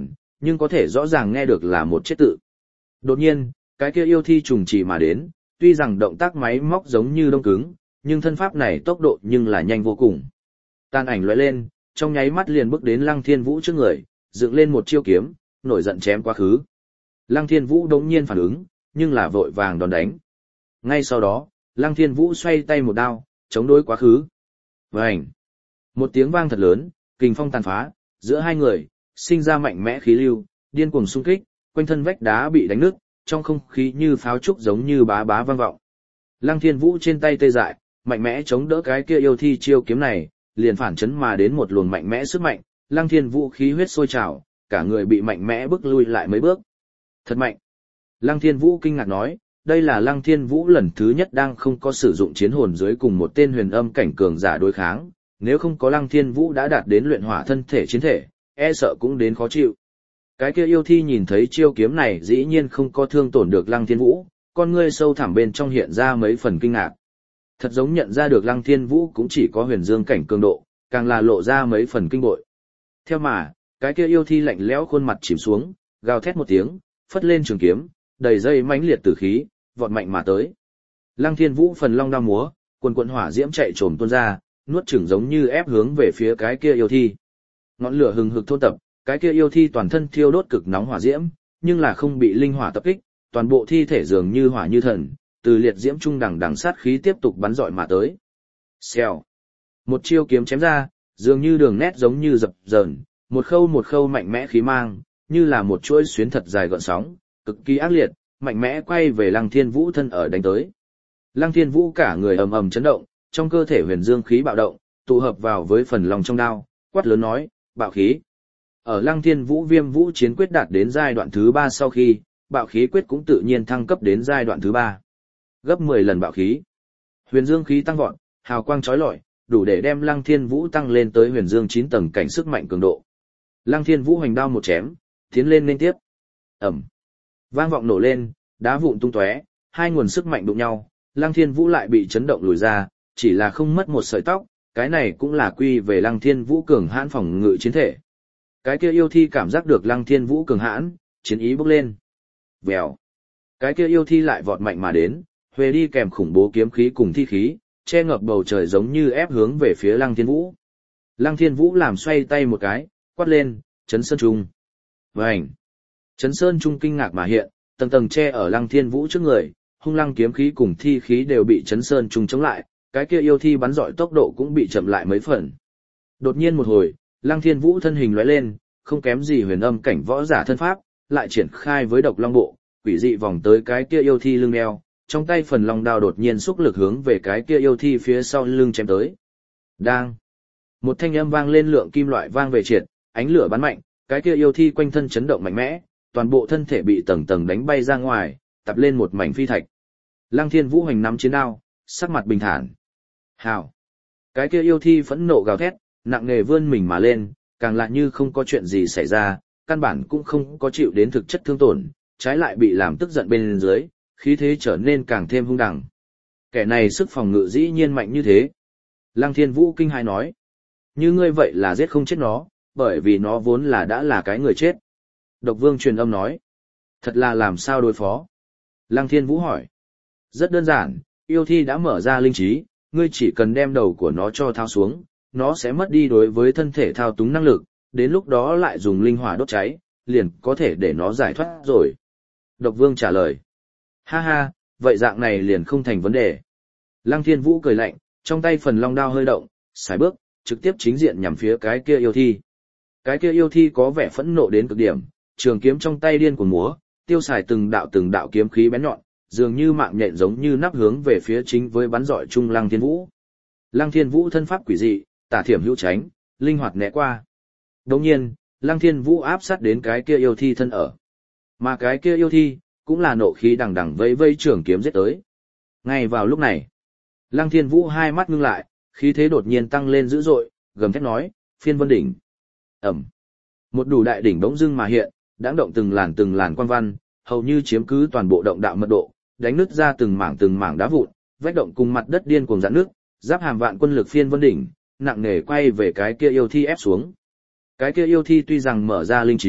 nhưng có thể rõ ràng nghe được là một chết tự. Đột nhiên, cái kia yêu thi trùng chỉ mà đến, tuy rằng động tác máy móc giống như đông cứng, nhưng thân pháp này tốc độ nhưng là nhanh vô cùng. Tàn ảnh lóe lên, trong nháy mắt liền bước đến Lăng Thiên Vũ trước người, dựng lên một chiêu kiếm, nổi giận chém quá khứ. Lăng Thiên Vũ đống nhiên phản ứng, nhưng là vội vàng đòn đánh. Ngay sau đó, Lăng Thiên Vũ xoay tay một đao, chống đối quá khứ. Vành! Một tiếng vang thật lớn, kình phong tàn phá, giữa hai người, sinh ra mạnh mẽ khí lưu, điên cuồng xung kích, quanh thân vách đá bị đánh nứt, trong không khí như pháo trúc giống như bá bá vang vọng. Lăng Thiên Vũ trên tay tê dại, mạnh mẽ chống đỡ cái kia yêu thi chiêu kiếm này, liền phản chấn mà đến một luồng mạnh mẽ sức mạnh, Lăng Thiên Vũ khí huyết sôi trào, cả người bị mạnh mẽ bước lui lại mấy bước. Thật mạnh. Lăng Thiên Vũ kinh ngạc nói, đây là Lăng Thiên Vũ lần thứ nhất đang không có sử dụng chiến hồn dưới cùng một tên huyền âm cảnh cường giả đối kháng, nếu không có Lăng Thiên Vũ đã đạt đến luyện hỏa thân thể chiến thể, e sợ cũng đến khó chịu. Cái kia yêu thi nhìn thấy chiêu kiếm này dĩ nhiên không có thương tổn được Lăng Thiên Vũ, con ngươi sâu thẳm bên trong hiện ra mấy phần kinh ngạc. Thật giống nhận ra được Lăng Thiên Vũ cũng chỉ có huyền dương cảnh cường độ, càng là lộ ra mấy phần kinh bội. Theo mà, cái kia yêu thi lạnh lẽo khuôn mặt chìm xuống, gào thét một tiếng, phất lên trường kiếm, đầy dây mãnh liệt tử khí, vọt mạnh mà tới. Lăng Thiên Vũ phần long đao múa, quần quần hỏa diễm chạy trồm tuôn ra, nuốt chửng giống như ép hướng về phía cái kia yêu thi. Ngọn lửa hừng hực thôn tập, cái kia yêu thi toàn thân thiêu đốt cực nóng hỏa diễm, nhưng là không bị linh hỏa tập kích, toàn bộ thi thể dường như hỏa như thần, từ liệt diễm trung đằng đằng sát khí tiếp tục bắn dọi mà tới. Xèo. Một chiêu kiếm chém ra, dường như đường nét giống như dập dờn, một khâu mạnh mẽ khí mang, như là một chuỗi xuyến thật dài gợn sóng, cực kỳ ác liệt, mạnh mẽ quay về Lăng Thiên Vũ thân ở đánh tới. Lăng Thiên Vũ cả người ầm ầm chấn động, trong cơ thể huyền dương khí bạo động, tụ hợp vào với phần lòng trong đao, quát lớn nói, bạo khí. Ở Lăng Thiên Vũ Viêm Vũ chiến quyết đạt đến giai đoạn thứ 3 sau khi, bạo khí quyết cũng tự nhiên thăng cấp đến giai đoạn thứ 3. Gấp 10 lần bạo khí. Huyền dương khí tăng vọt, hào quang chói lọi, đủ để đem Lăng Thiên Vũ tăng lên tới huyền dương 9 tầng cảnh sức mạnh cường độ. Lăng Thiên Vũ hoành đao một chém, tiến lên liên tiếp. Ầm. Vang vọng nổ lên, đá vụn tung tóe, hai nguồn sức mạnh đụng nhau, Lăng Thiên Vũ lại bị chấn động lùi ra, chỉ là không mất một sợi tóc, cái này cũng là quy về Lăng Thiên Vũ cường hãn phòng ngự chiến thể. Cái kia yêu thi cảm giác được Lăng Thiên Vũ cường hãn, chiến ý bốc lên. Vèo. Cái kia yêu thi lại vọt mạnh mà đến, huề đi kèm khủng bố kiếm khí cùng thi khí, che ngập bầu trời giống như ép hướng về phía Lăng Thiên Vũ. Lăng Thiên Vũ làm xoay tay một cái, quát lên, chấn sơn trung. Vành. Chấn sơn trung kinh ngạc mà hiện, tầng tầng che ở Lăng Thiên Vũ trước người, hung lăng kiếm khí cùng thi khí đều bị chấn sơn trung chống lại, cái kia yêu thi bắn dọi tốc độ cũng bị chậm lại mấy phần. Đột nhiên một hồi, Lăng Thiên Vũ thân hình lóe lên, không kém gì huyền âm cảnh võ giả thân pháp, lại triển khai với độc long bộ, quỷ dị vòng tới cái kia yêu thi lưng eo, trong tay phần long đao đột nhiên xúc lực hướng về cái kia yêu thi phía sau lưng chém tới. Đang. Một thanh âm vang lên, lượng kim loại vang về triệt, ánh lửa bắn mạnh, cái kia yêu thi quanh thân chấn động mạnh mẽ, toàn bộ thân thể bị tầng tầng đánh bay ra ngoài, tập lên một mảnh phi thạch. Lăng Thiên Vũ hành nắm chiến đao, sắc mặt bình thản. Hào. Cái kia yêu thi phẫn nộ gào thét, nặng nề vươn mình mà lên, càng lại như không có chuyện gì xảy ra, căn bản cũng không có chịu đến thực chất thương tổn, trái lại bị làm tức giận bên dưới, khí thế trở nên càng thêm hung đẳng. Kẻ này sức phòng ngự dĩ nhiên mạnh như thế. Lăng Thiên Vũ kinh hãi nói, như ngươi vậy là giết không chết nó, bởi vì nó vốn là đã là cái người chết. Độc Vương truyền âm nói, thật là làm sao đối phó? Lăng Thiên Vũ hỏi, rất đơn giản, yêu thi đã mở ra linh trí, ngươi chỉ cần đem đầu của nó cho thao xuống, nó sẽ mất đi đối với thân thể thao túng năng lực, đến lúc đó lại dùng linh hỏa đốt cháy, liền có thể để nó giải thoát rồi. Độc Vương trả lời, ha ha, vậy dạng này liền không thành vấn đề. Lăng Thiên Vũ cười lạnh, trong tay phần long đao hơi động, sải bước, trực tiếp chính diện nhằm phía cái kia yêu thi. Cái kia yêu thi có vẻ phẫn nộ đến cực điểm, trường kiếm trong tay điên cuồng múa, tiêu xài từng đạo kiếm khí bén nhọn, dường như mạng nhện giống như nắp hướng về phía chính với bắn dọi trung Lăng Thiên Vũ. Lăng Thiên Vũ thân pháp quỷ dị, tả thiểm hữu tránh, linh hoạt né qua. Đồng nhiên, Lăng Thiên Vũ áp sát đến cái kia yêu thi thân ở. Mà cái kia yêu thi, cũng là nộ khí đằng đằng vây vây trường kiếm giết tới. Ngay vào lúc này, Lăng Thiên Vũ hai mắt ngưng lại, khí thế đột nhiên tăng lên dữ dội, gầm thét nói, phiên vân đỉnh. Ẩm. Một đủ đại đỉnh bỗng dưng mà hiện, đãng động từng làn quan văn, hầu như chiếm cứ toàn bộ động đạo mật độ, đánh nứt ra từng mảng đá vụn, vách động cùng mặt đất điên cuồng rạn nước, giáp hàm vạn quân lực phiên vân đỉnh, nặng nề quay về cái kia yêu thi ép xuống. Cái kia yêu thi tuy rằng mở ra linh trí,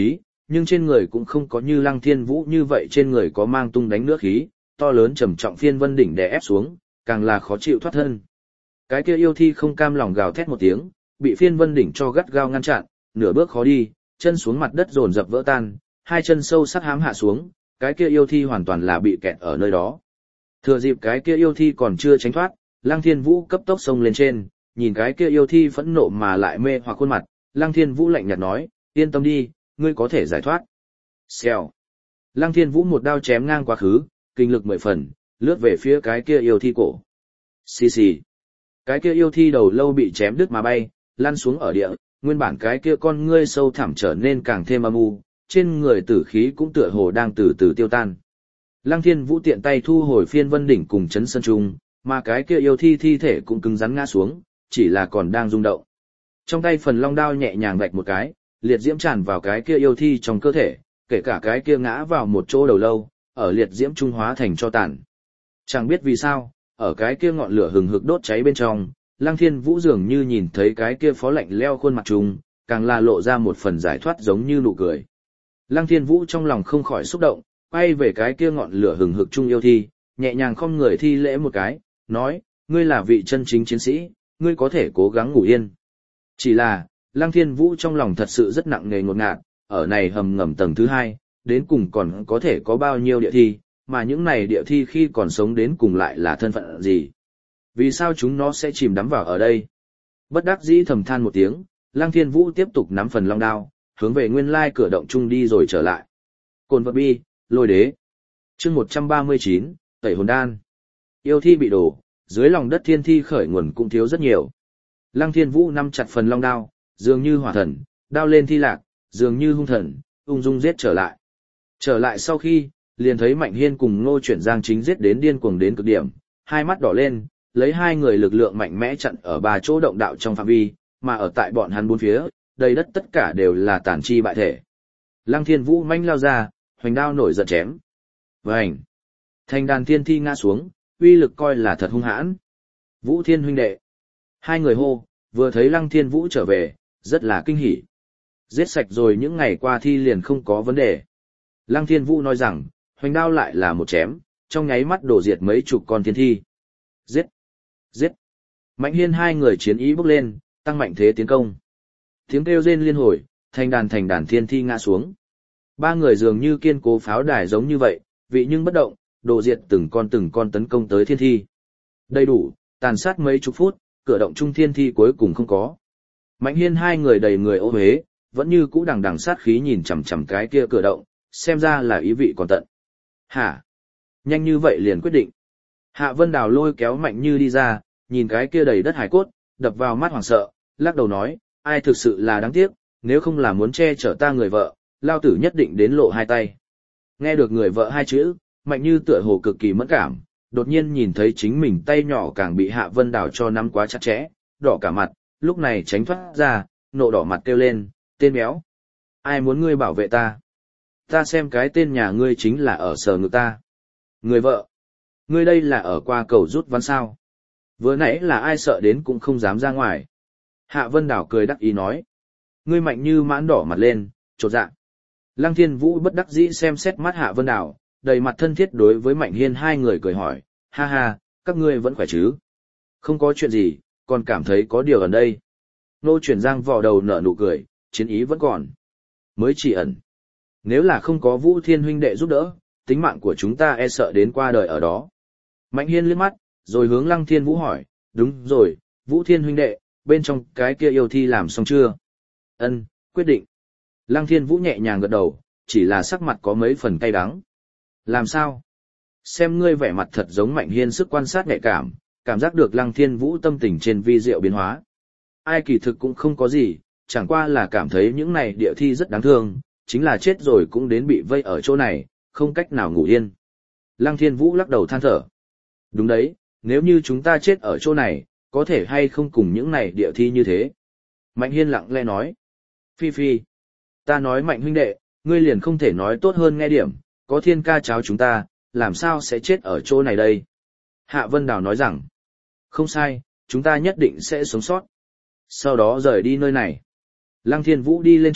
nhưng trên người cũng không có như Lăng Thiên Vũ như vậy trên người có mang tung đánh nước khí, to lớn trầm trọng phiên vân đỉnh đè ép xuống, càng là khó chịu thoát thân. Cái kia yêu thi không cam lòng gào thét một tiếng, bị phiên vân đỉnh cho gắt gao ngăn chặn, nửa bước khó đi, chân xuống mặt đất dồn dập vỡ tan, hai chân sâu sắc hám hạ xuống, cái kia yêu thi hoàn toàn là bị kẹt ở nơi đó. Thừa dịp cái kia yêu thi còn chưa tránh thoát, Lăng Thiên Vũ cấp tốc xông lên trên, nhìn cái kia yêu thi phẫn nộ mà lại mê hoặc khuôn mặt, Lăng Thiên Vũ lạnh nhạt nói, yên tâm đi, ngươi có thể giải thoát. Xèo. Lăng Thiên Vũ một đao chém ngang quá khứ, kinh lực 10 phần, lướt về phía cái kia yêu thi cổ. Xì xì. Cái kia yêu thi đầu lâu bị chém đứt mà bay, lăn xuống ở địa, nguyên bản cái kia con ngươi sâu thẳm trở nên càng thêm âm u, trên người tử khí cũng tựa hồ đang từ từ tiêu tan. Lăng Thiên Vũ tiện tay thu hồi phiên vân đỉnh cùng chấn sơn trung, mà cái kia yêu thi thi thể cũng cứng rắn ngã xuống, chỉ là còn đang rung động. Trong tay phần long đao nhẹ nhàng vạch một cái, liệt diễm tràn vào cái kia yêu thi trong cơ thể, kể cả cái kia ngã vào một chỗ đầu lâu, ở liệt diễm trung hóa thành cho tàn. Chẳng biết vì sao, ở cái kia ngọn lửa hừng hực đốt cháy bên trong, Lăng Thiên Vũ dường như nhìn thấy cái kia phó lạnh leo khuôn mặt trùng, càng là lộ ra một phần giải thoát giống như nụ cười. Lăng Thiên Vũ trong lòng không khỏi xúc động, quay về cái kia ngọn lửa hừng hực trung yêu thi, nhẹ nhàng khom người thi lễ một cái, nói, ngươi là vị chân chính chiến sĩ, ngươi có thể cố gắng ngủ yên. Chỉ là, Lăng Thiên Vũ trong lòng thật sự rất nặng nề ngột ngạt, ở này hầm ngầm tầng thứ 2, đến cùng còn có thể có bao nhiêu địa thi, mà những này địa thi khi còn sống đến cùng lại là thân phận gì. Vì sao chúng nó sẽ chìm đắm vào ở đây? Bất đắc dĩ thầm than một tiếng, Lăng Thiên Vũ tiếp tục nắm phần long đao, hướng về nguyên lai cửa động chung đi rồi trở lại. Cồn vật bi, lôi đế. Chương 139, tẩy hồn đan. Yêu thi bị đổ, dưới lòng đất thiên thi khởi nguồn cũng thiếu rất nhiều. Lăng Thiên Vũ nắm chặt phần long đao, dường như hỏa thần, đao lên thi lạc, dường như hung thần, ung dung giết trở lại. Trở lại sau khi, liền thấy Mạnh Hiên cùng Ngô Chuyển Giang chính giết đến điên cuồng đến cực điểm, hai mắt đỏ lên, lấy hai người lực lượng mạnh mẽ chặn ở ba chỗ động đạo trong phạm vi, mà ở tại bọn hắn bốn phía, đầy đất tất cả đều là tàn chi bại thể. Lăng Thiên Vũ manh lao ra, hoành đao nổi giận chém. Vành! Thành đàn thiên thi ngã xuống, uy lực coi là thật hung hãn. Vũ Thiên huynh đệ. Hai người hô, vừa thấy Lăng Thiên Vũ trở về, rất là kinh hỉ. Giết sạch rồi những ngày qua thi liền không có vấn đề. Lăng Thiên Vũ nói rằng, hoành đao lại là một chém, trong nháy mắt đổ diệt mấy chục con thiên thi. Giết! Giết! Mạnh Hiên hai người chiến ý bốc lên, tăng mạnh thế tiến công. Tiếng kêu rên liên hồi, thành đàn thiên thi ngã xuống. Ba người dường như kiên cố pháo đài giống như vậy, vị nhưng bất động, đổ diệt từng con tấn công tới thiên thi. Đầy đủ, tàn sát mấy chục phút, cửa động trung thiên thi cuối cùng không có. Mạnh Hiên hai người đầy người ô uế, vẫn như cũ đằng đằng sát khí nhìn chằm chằm cái kia cửa động, xem ra là ý vị còn tận. Hả? Nhanh như vậy liền quyết định. Hạ Vân Đào lôi kéo Mạnh Như đi ra, nhìn cái kia đầy đất hải cốt, đập vào mắt hoảng sợ, lắc đầu nói, ai thực sự là đáng tiếc, nếu không là muốn che chở ta người vợ, lao tử nhất định đến lộ hai tay. Nghe được người vợ hai chữ, Mạnh Như tựa hồ cực kỳ mẫn cảm, đột nhiên nhìn thấy chính mình tay nhỏ càng bị Hạ Vân Đào cho nắm quá chặt chẽ, đỏ cả mặt, lúc này tránh thoát ra, nộ đỏ mặt kêu lên, tên béo. Ai muốn ngươi bảo vệ ta? Ta xem cái tên nhà ngươi chính là ở sờ ngực ta. Người vợ, ngươi đây là ở qua cầu rút ván sao? Vừa nãy là ai sợ đến cũng không dám ra ngoài. Hạ Vân Đào cười đắc ý nói. Ngươi Mạnh Như mãn đỏ mặt lên, chột dạ. Lăng Thiên Vũ bất đắc dĩ xem xét mắt Hạ Vân Đào, đầy mặt thân thiết đối với Mạnh Hiên hai người cười hỏi, ha ha, các ngươi vẫn khỏe chứ? Không có chuyện gì, còn cảm thấy có điều ở đây. Ngô Chuyển Giang vò đầu nở nụ cười, chiến ý vẫn còn. Mới chỉ ẩn. Nếu là không có Vũ Thiên huynh đệ giúp đỡ, tính mạng của chúng ta e sợ đến qua đời ở đó. Mạnh Hiên liếc mắt, rồi hướng Lăng Thiên Vũ hỏi, đúng rồi, Vũ Thiên huynh đệ, bên trong cái kia yêu thi làm xong chưa? Ân, quyết định. Lăng Thiên Vũ nhẹ nhàng gật đầu, chỉ là sắc mặt có mấy phần cay đắng. Làm sao? Xem ngươi vẻ mặt thật giống Mạnh Hiên sức quan sát nhạy cảm giác được Lăng Thiên Vũ tâm tình trên vi diệu biến hóa. Ai kỳ thực cũng không có gì, chẳng qua là cảm thấy những này địa thi rất đáng thương, chính là chết rồi cũng đến bị vây ở chỗ này, không cách nào ngủ yên. Lăng Thiên Vũ lắc đầu than thở. Đúng đấy, nếu như chúng ta chết ở chỗ này, có thể hay không cùng những này địa thi như thế? Mạnh Hiên lặng lẽ nói. Phi Phi. Ta nói Mạnh huynh đệ, ngươi liền không thể nói tốt hơn nghe điểm, có Thiên ca cháu chúng ta, làm sao sẽ chết ở chỗ này đây? Hạ Vân Đào nói rằng. Không sai, chúng ta nhất định sẽ sống sót. Sau đó rời đi nơi này. Lăng Thiên Vũ đi lên trước,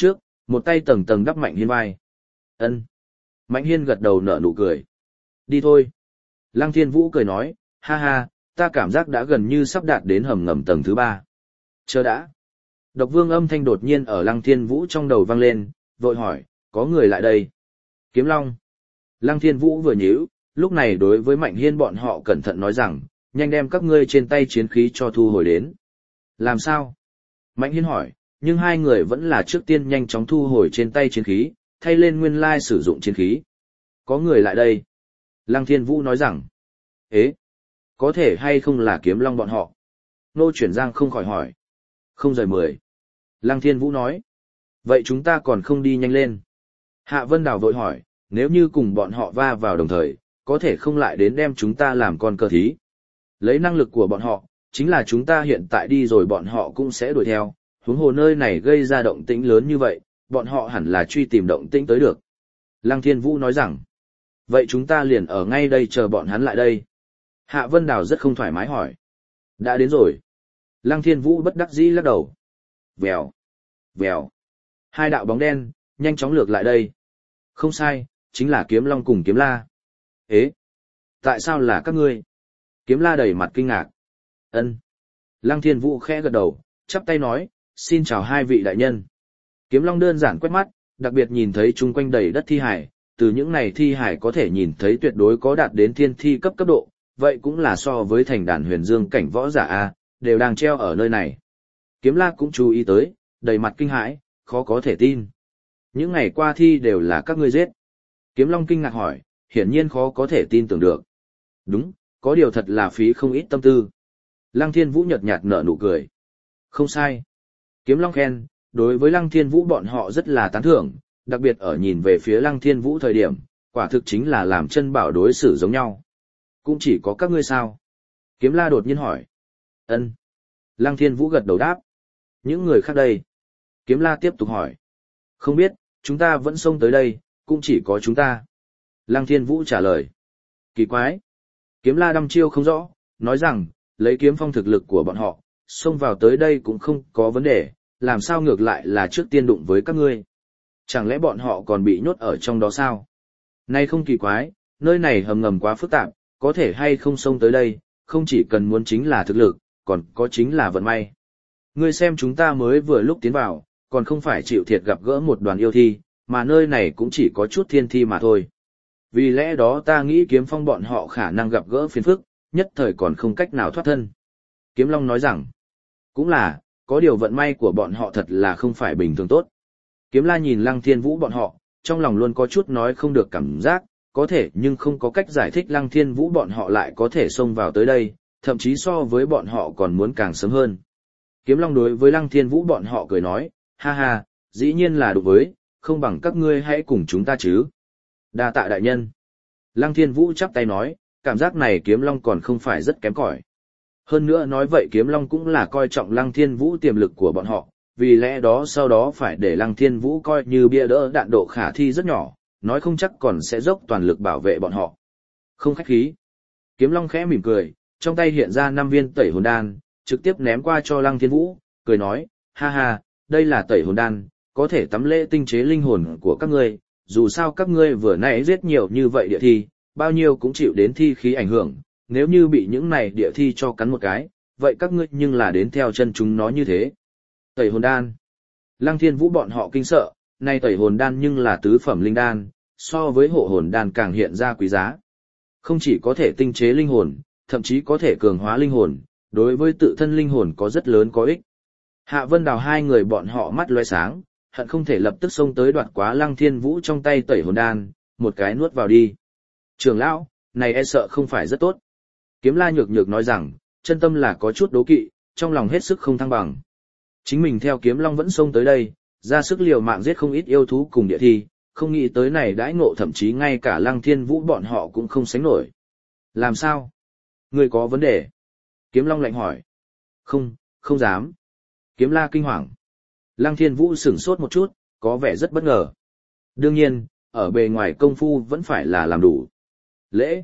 một tay tầng tầng đắp Mạnh Hiên vai. Ân. Mạnh Hiên gật đầu nở nụ cười. Đi thôi. Lăng Thiên Vũ cười nói, ha ha, ta cảm giác đã gần như sắp đạt đến hầm ngầm tầng thứ 3. Chờ đã. Độc Vương âm thanh đột nhiên ở Lăng Thiên Vũ trong đầu vang lên, vội hỏi, có người lại đây. Kiếm Long. Lăng Thiên Vũ vừa nhíu, lúc này đối với Mạnh Hiên bọn họ cẩn thận nói rằng, nhanh đem các ngươi trên tay chiến khí cho thu hồi đến. Làm sao? Mạnh Hiên hỏi, nhưng hai người vẫn là trước tiên nhanh chóng thu hồi trên tay chiến khí, thay lên nguyên lai sử dụng chiến khí. Có người lại đây. Lăng Thiên Vũ nói rằng, ế, có thể hay không là Kiếm Long bọn họ? Nô Chuyển Giang không khỏi hỏi. Không rời 10. Lăng Thiên Vũ nói, vậy chúng ta còn không đi nhanh lên. Hạ Vân Đào vội hỏi, nếu như cùng bọn họ va vào đồng thời, có thể không lại đến đem chúng ta làm con cờ thí. Lấy năng lực của bọn họ, chính là chúng ta hiện tại đi rồi bọn họ cũng sẽ đuổi theo, huống hồ nơi này gây ra động tĩnh lớn như vậy, bọn họ hẳn là truy tìm động tĩnh tới được. Lăng Thiên Vũ nói rằng, vậy chúng ta liền ở ngay đây chờ bọn hắn lại đây. Hạ Vân Đào rất không thoải mái hỏi. Đã đến rồi. Lăng Thiên Vũ bất đắc dĩ lắc đầu. Vèo, vèo. Hai đạo bóng đen, nhanh chóng lược lại đây. Không sai, chính là Kiếm Long cùng Kiếm La. Ế, tại sao là các ngươi? Kiếm La đầy mặt kinh ngạc. Ân. Lăng Thiên Vũ khẽ gật đầu, chắp tay nói, xin chào hai vị đại nhân. Kiếm Long đơn giản quét mắt, đặc biệt nhìn thấy chung quanh đầy đất thi hải, từ những này thi hải có thể nhìn thấy tuyệt đối có đạt đến thiên thi cấp độ, vậy cũng là so với thành đàn huyền dương cảnh võ giả A, đều đang treo ở nơi này. Kiếm La cũng chú ý tới, đầy mặt kinh hãi, khó có thể tin. Những ngày qua thi đều là các ngươi giết. Kiếm Long kinh ngạc hỏi, hiển nhiên khó có thể tin tưởng được. Đúng, có điều thật là phí không ít tâm tư. Lăng Thiên Vũ nhợt nhạt nở nụ cười. Không sai. Kiếm Long khen, đối với Lăng Thiên Vũ bọn họ rất là tán thưởng, đặc biệt ở nhìn về phía Lăng Thiên Vũ thời điểm, quả thực chính là làm chân bảo đối xử giống nhau. Cũng chỉ có các ngươi sao? Kiếm La đột nhiên hỏi. Ân. Lăng Thiên Vũ gật đầu đáp. Những người khác đây? Kiếm La tiếp tục hỏi. Không biết, chúng ta vẫn xông tới đây, cũng chỉ có chúng ta. Lăng Thiên Vũ trả lời. Kỳ quái. Kiếm La đăm chiêu không rõ, nói rằng, lấy kiếm phong thực lực của bọn họ, xông vào tới đây cũng không có vấn đề, làm sao ngược lại là trước tiên đụng với các ngươi. Chẳng lẽ bọn họ còn bị nhốt ở trong đó sao? Nay không kỳ quái, nơi này hầm ngầm quá phức tạp, có thể hay không xông tới đây, không chỉ cần muốn chính là thực lực, còn có chính là vận may. Ngươi xem chúng ta mới vừa lúc tiến vào, còn không phải chịu thiệt gặp gỡ một đoàn yêu thi, mà nơi này cũng chỉ có chút thiên thi mà thôi. Vì lẽ đó ta nghĩ kiếm phong bọn họ khả năng gặp gỡ phiền phức, nhất thời còn không cách nào thoát thân. Kiếm Long nói rằng, cũng là, có điều vận may của bọn họ thật là không phải bình thường tốt. Kiếm La nhìn Lăng Thiên Vũ bọn họ, trong lòng luôn có chút nói không được cảm giác, có thể nhưng không có cách giải thích Lăng Thiên Vũ bọn họ lại có thể xông vào tới đây, thậm chí so với bọn họ còn muốn càng sớm hơn. Kiếm Long đối với Lăng Thiên Vũ bọn họ cười nói, ha ha, dĩ nhiên là đối với, không bằng các ngươi hãy cùng chúng ta chứ. Đa tạ đại nhân. Lăng Thiên Vũ chắp tay nói, cảm giác này Kiếm Long còn không phải rất kém cỏi. Hơn nữa nói vậy Kiếm Long cũng là coi trọng Lăng Thiên Vũ tiềm lực của bọn họ, vì lẽ đó sau đó phải để Lăng Thiên Vũ coi như bia đỡ đạn độ khả thi rất nhỏ, nói không chắc còn sẽ dốc toàn lực bảo vệ bọn họ. Không khách khí. Kiếm Long khẽ mỉm cười, trong tay hiện ra 5 viên tẩy hồn đan, trực tiếp ném qua cho Lăng Thiên Vũ, cười nói, ha ha, đây là tẩy hồn đan, có thể tắm lễ tinh chế linh hồn của các ngươi, dù sao các ngươi vừa nãy giết nhiều như vậy địa thi, bao nhiêu cũng chịu đến thi khí ảnh hưởng, nếu như bị những này địa thi cho cắn một cái, vậy các ngươi nhưng là đến theo chân chúng nó như thế. Tẩy hồn đan. Lăng Thiên Vũ bọn họ kinh sợ, nay tẩy hồn đan nhưng là tứ phẩm linh đan, so với hộ hồn đan càng hiện ra quý giá. Không chỉ có thể tinh chế linh hồn, thậm chí có thể cường hóa linh hồn, đối với tự thân linh hồn có rất lớn có ích. Hạ Vân Đào hai người bọn họ mắt lóe sáng, hận không thể lập tức xông tới đoạt quá Lăng Thiên Vũ trong tay tẩy hồn đan, một cái nuốt vào đi. Trưởng lão, này e sợ không phải rất tốt. Kiếm La nhược nhược nói rằng, chân tâm là có chút đố kỵ, trong lòng hết sức không thăng bằng. Chính mình theo Kiếm Long vẫn xông tới đây, ra sức liều mạng giết không ít yêu thú cùng địa thi, không nghĩ tới này đãi ngộ thậm chí ngay cả Lăng Thiên Vũ bọn họ cũng không sánh nổi. Làm sao? Người có vấn đề? Kiếm Long lạnh hỏi. Không, không dám. Kiếm La kinh hoàng. Lăng Thiên Vũ sửng sốt một chút, có vẻ rất bất ngờ. Đương nhiên, ở bề ngoài công phu vẫn phải là làm đủ. Lễ.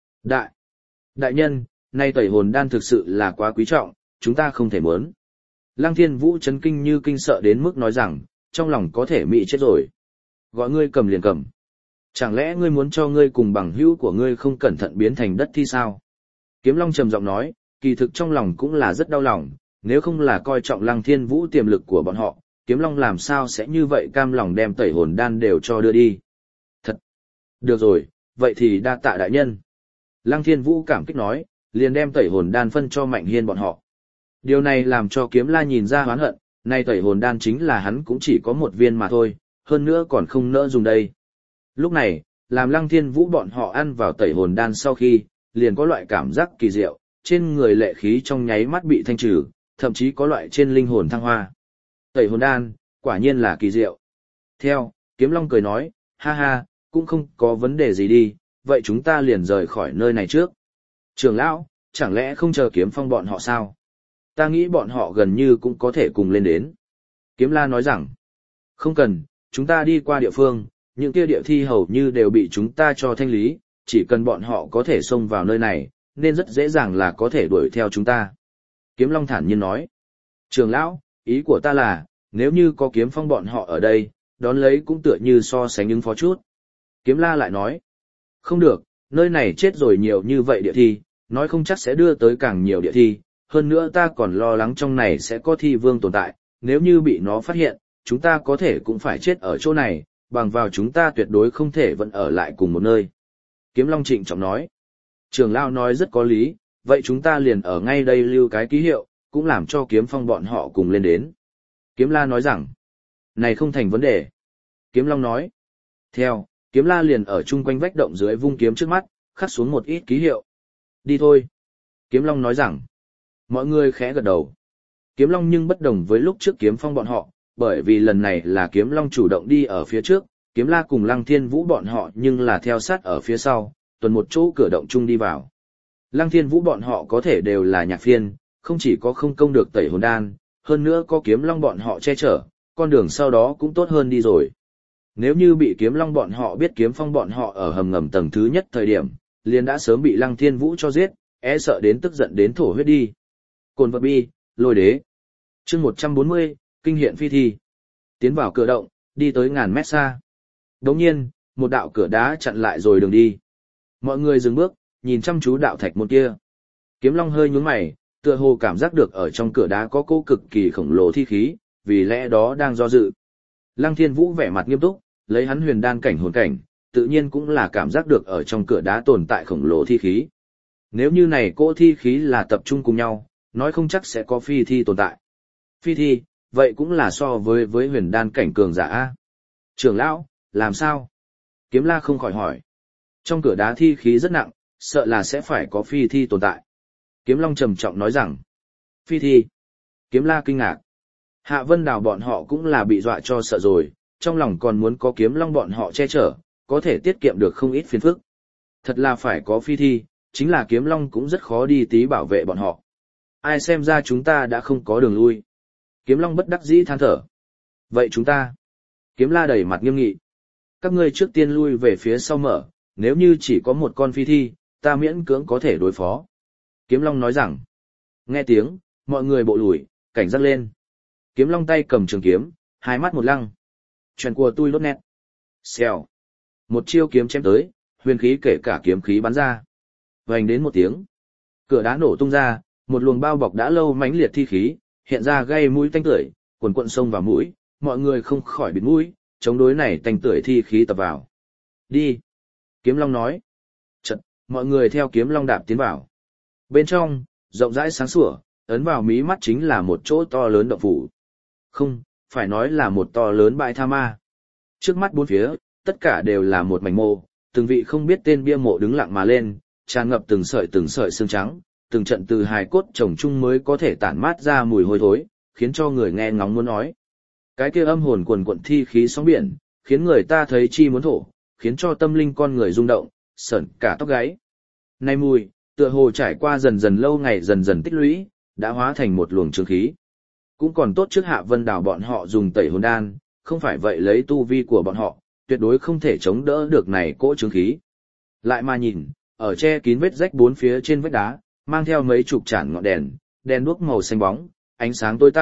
Đại nhân, nay tẩy hồn đan thực sự là quá quý trọng, chúng ta không thể muốn. Lăng Thiên Vũ chấn kinh như kinh sợ đến mức nói rằng, trong lòng có thể mị chết rồi. Gọi ngươi cầm liền cầm. Chẳng lẽ ngươi muốn cho ngươi cùng bằng hữu của ngươi không cẩn thận biến thành đất thi sao? Kiếm Long trầm giọng nói, kỳ thực trong lòng cũng là rất đau lòng, nếu không là coi trọng Lăng Thiên Vũ tiềm lực của bọn họ, Kiếm Long làm sao sẽ như vậy cam lòng đem tẩy hồn đan đều cho đưa đi. Thật! Được rồi, vậy thì đa tạ đại nhân. Lăng Thiên Vũ cảm kích nói, liền đem tẩy hồn đan phân cho Mạnh Hiên bọn họ. Điều này làm cho Kiếm La nhìn ra hoán hận, nay tẩy hồn đan chính là hắn cũng chỉ có một viên mà thôi, hơn nữa còn không nỡ dùng đây. Lúc này, làm Lăng Thiên Vũ bọn họ ăn vào tẩy hồn đan sau khi, liền có loại cảm giác kỳ diệu, trên người lệ khí trong nháy mắt bị thanh trừ, thậm chí có loại trên linh hồn thăng hoa. Tẩy hồn đan, quả nhiên là kỳ diệu. Theo, Kiếm Long cười nói, ha ha, cũng không có vấn đề gì đi, vậy chúng ta liền rời khỏi nơi này trước. Trưởng lão, chẳng lẽ không chờ Kiếm Phong bọn họ sao? Ta nghĩ bọn họ gần như cũng có thể cùng lên đến. Kiếm La nói rằng, không cần, chúng ta đi qua địa phương, những kia địa thi hầu như đều bị chúng ta cho thanh lý, chỉ cần bọn họ có thể xông vào nơi này, nên rất dễ dàng là có thể đuổi theo chúng ta. Kiếm Long thản nhiên nói, trưởng lão, ý của ta là, nếu như có Kiếm Phong bọn họ ở đây, đón lấy cũng tựa như so sánh ứng phó chút. Kiếm La lại nói, không được, nơi này chết rồi nhiều như vậy địa thi, nói không chắc sẽ đưa tới càng nhiều địa thi, hơn nữa ta còn lo lắng trong này sẽ có thi vương tồn tại, nếu như bị nó phát hiện, chúng ta có thể cũng phải chết ở chỗ này, bằng vào chúng ta tuyệt đối không thể vẫn ở lại cùng một nơi. Kiếm Long trịnh trọng nói, trưởng lão nói rất có lý, vậy chúng ta liền ở ngay đây lưu cái ký hiệu, cũng làm cho Kiếm Phong bọn họ cùng lên đến. Kiếm La nói rằng, này không thành vấn đề. Kiếm Long nói, theo, Kiếm La liền ở chung quanh vách động dưới vung kiếm trước mắt, khắc xuống một ít ký hiệu. Đi thôi. Kiếm Long nói rằng, mọi người khẽ gật đầu. Kiếm Long nhưng bất đồng với lúc trước Kiếm Phong bọn họ, bởi vì lần này là Kiếm Long chủ động đi ở phía trước, Kiếm La cùng Lăng Thiên Vũ bọn họ nhưng là theo sát ở phía sau, tuần một chỗ cửa động chung đi vào. Lăng Thiên Vũ bọn họ có thể đều là nhạc phiên, không chỉ có không công được tẩy hồn đan, hơn nữa có Kiếm Long bọn họ che chở, con đường sau đó cũng tốt hơn đi rồi. Nếu như bị Kiếm Long bọn họ biết Kiếm Phong bọn họ ở hầm ngầm tầng thứ nhất thời điểm, liền đã sớm bị Lăng Thiên Vũ cho giết, e sợ đến tức giận đến thổ huyết đi. Cồn vật bi, lôi đế. Chương 140, kinh hiện phi thi. Tiến vào cửa động, đi tới ngàn mét xa. Đồng nhiên, một đạo cửa đá chặn lại rồi đường đi. Mọi người dừng bước, nhìn chăm chú đạo thạch môn kia. Kiếm Long hơi nhướng mày, tựa hồ cảm giác được ở trong cửa đá có cỗ cực kỳ khổng lồ thi khí, vì lẽ đó đang do dự. Lăng Thiên Vũ vẻ mặt nghiêm túc, lấy hắn huyền đan cảnh hồn cảnh, tự nhiên cũng là cảm giác được ở trong cửa đá tồn tại khổng lồ thi khí. Nếu như này cỗ thi khí là tập trung cùng nhau, nói không chắc sẽ có phi thi tồn tại. Phi thi, vậy cũng là so với huyền đan cảnh cường giả a. Trưởng lão, làm sao? Kiếm La không khỏi hỏi. Trong cửa đá thi khí rất nặng, sợ là sẽ phải có phi thi tồn tại. Kiếm Long trầm trọng nói rằng, phi thi. Kiếm La kinh ngạc. Hạ Vân Đào bọn họ cũng là bị dọa cho sợ rồi, trong lòng còn muốn có Kiếm Long bọn họ che chở, có thể tiết kiệm được không ít phiền phức. Thật là phải có phi thi, chính là Kiếm Long cũng rất khó đi tí bảo vệ bọn họ. Ai xem ra chúng ta đã không có đường lui. Kiếm Long bất đắc dĩ than thở. Vậy chúng ta? Kiếm La đầy mặt nghiêm nghị. Các ngươi trước tiên lui về phía sau mở, nếu như chỉ có một con phi thi, ta miễn cưỡng có thể đối phó. Kiếm Long nói rằng. Nghe tiếng, mọi người bộ lùi, cảnh giác lên. Kiếm Long tay cầm trường kiếm, hai mắt một lăng. Chuyện của tôi lốt nét. Xèo. Một chiêu kiếm chém tới, huyền khí kể cả kiếm khí bắn ra. Vành đến một tiếng. Cửa đá nổ tung ra, một luồng bao bọc đã lâu mãnh liệt thi khí, hiện ra gây mũi tanh tưởi, quần quận sông vào mũi, mọi người không khỏi bịt mũi, chống đối này tanh tưởi thi khí tập vào. Đi. Kiếm Long nói. Chật, mọi người theo Kiếm Long đạp tiến vào. Bên trong, rộng rãi sáng sủa, ấn vào mí mắt chính là một chỗ to lớn động phủ. Không, phải nói là một to lớn bãi tha ma. Trước mắt bốn phía, tất cả đều là một mảnh mộ, từng vị không biết tên bia mộ đứng lặng mà lên, tràn ngập từng sợi xương trắng, từng trận từ hài cốt chồng chung mới có thể tản mát ra mùi hôi thối, khiến cho người nghe ngóng muốn nói. Cái kia âm hồn quần quận thi khí sóng biển, khiến người ta thấy chi muốn thổ, khiến cho tâm linh con người rung động, sởn cả tóc gáy. Này mùi, tựa hồ trải qua dần dần lâu ngày dần dần tích lũy, đã hóa thành một luồng trường khí. Cũng còn tốt trước Hạ Vân Đào bọn họ dùng tẩy hồn đan, không phải vậy lấy tu vi của bọn họ, tuyệt đối không thể chống đỡ được này cỗ trường khí. Lại mà nhìn, ở che kín vết rách bốn phía trên vách đá, mang theo mấy chục chản ngọn đèn, đèn đuốc màu xanh bóng, ánh sáng tối tăm,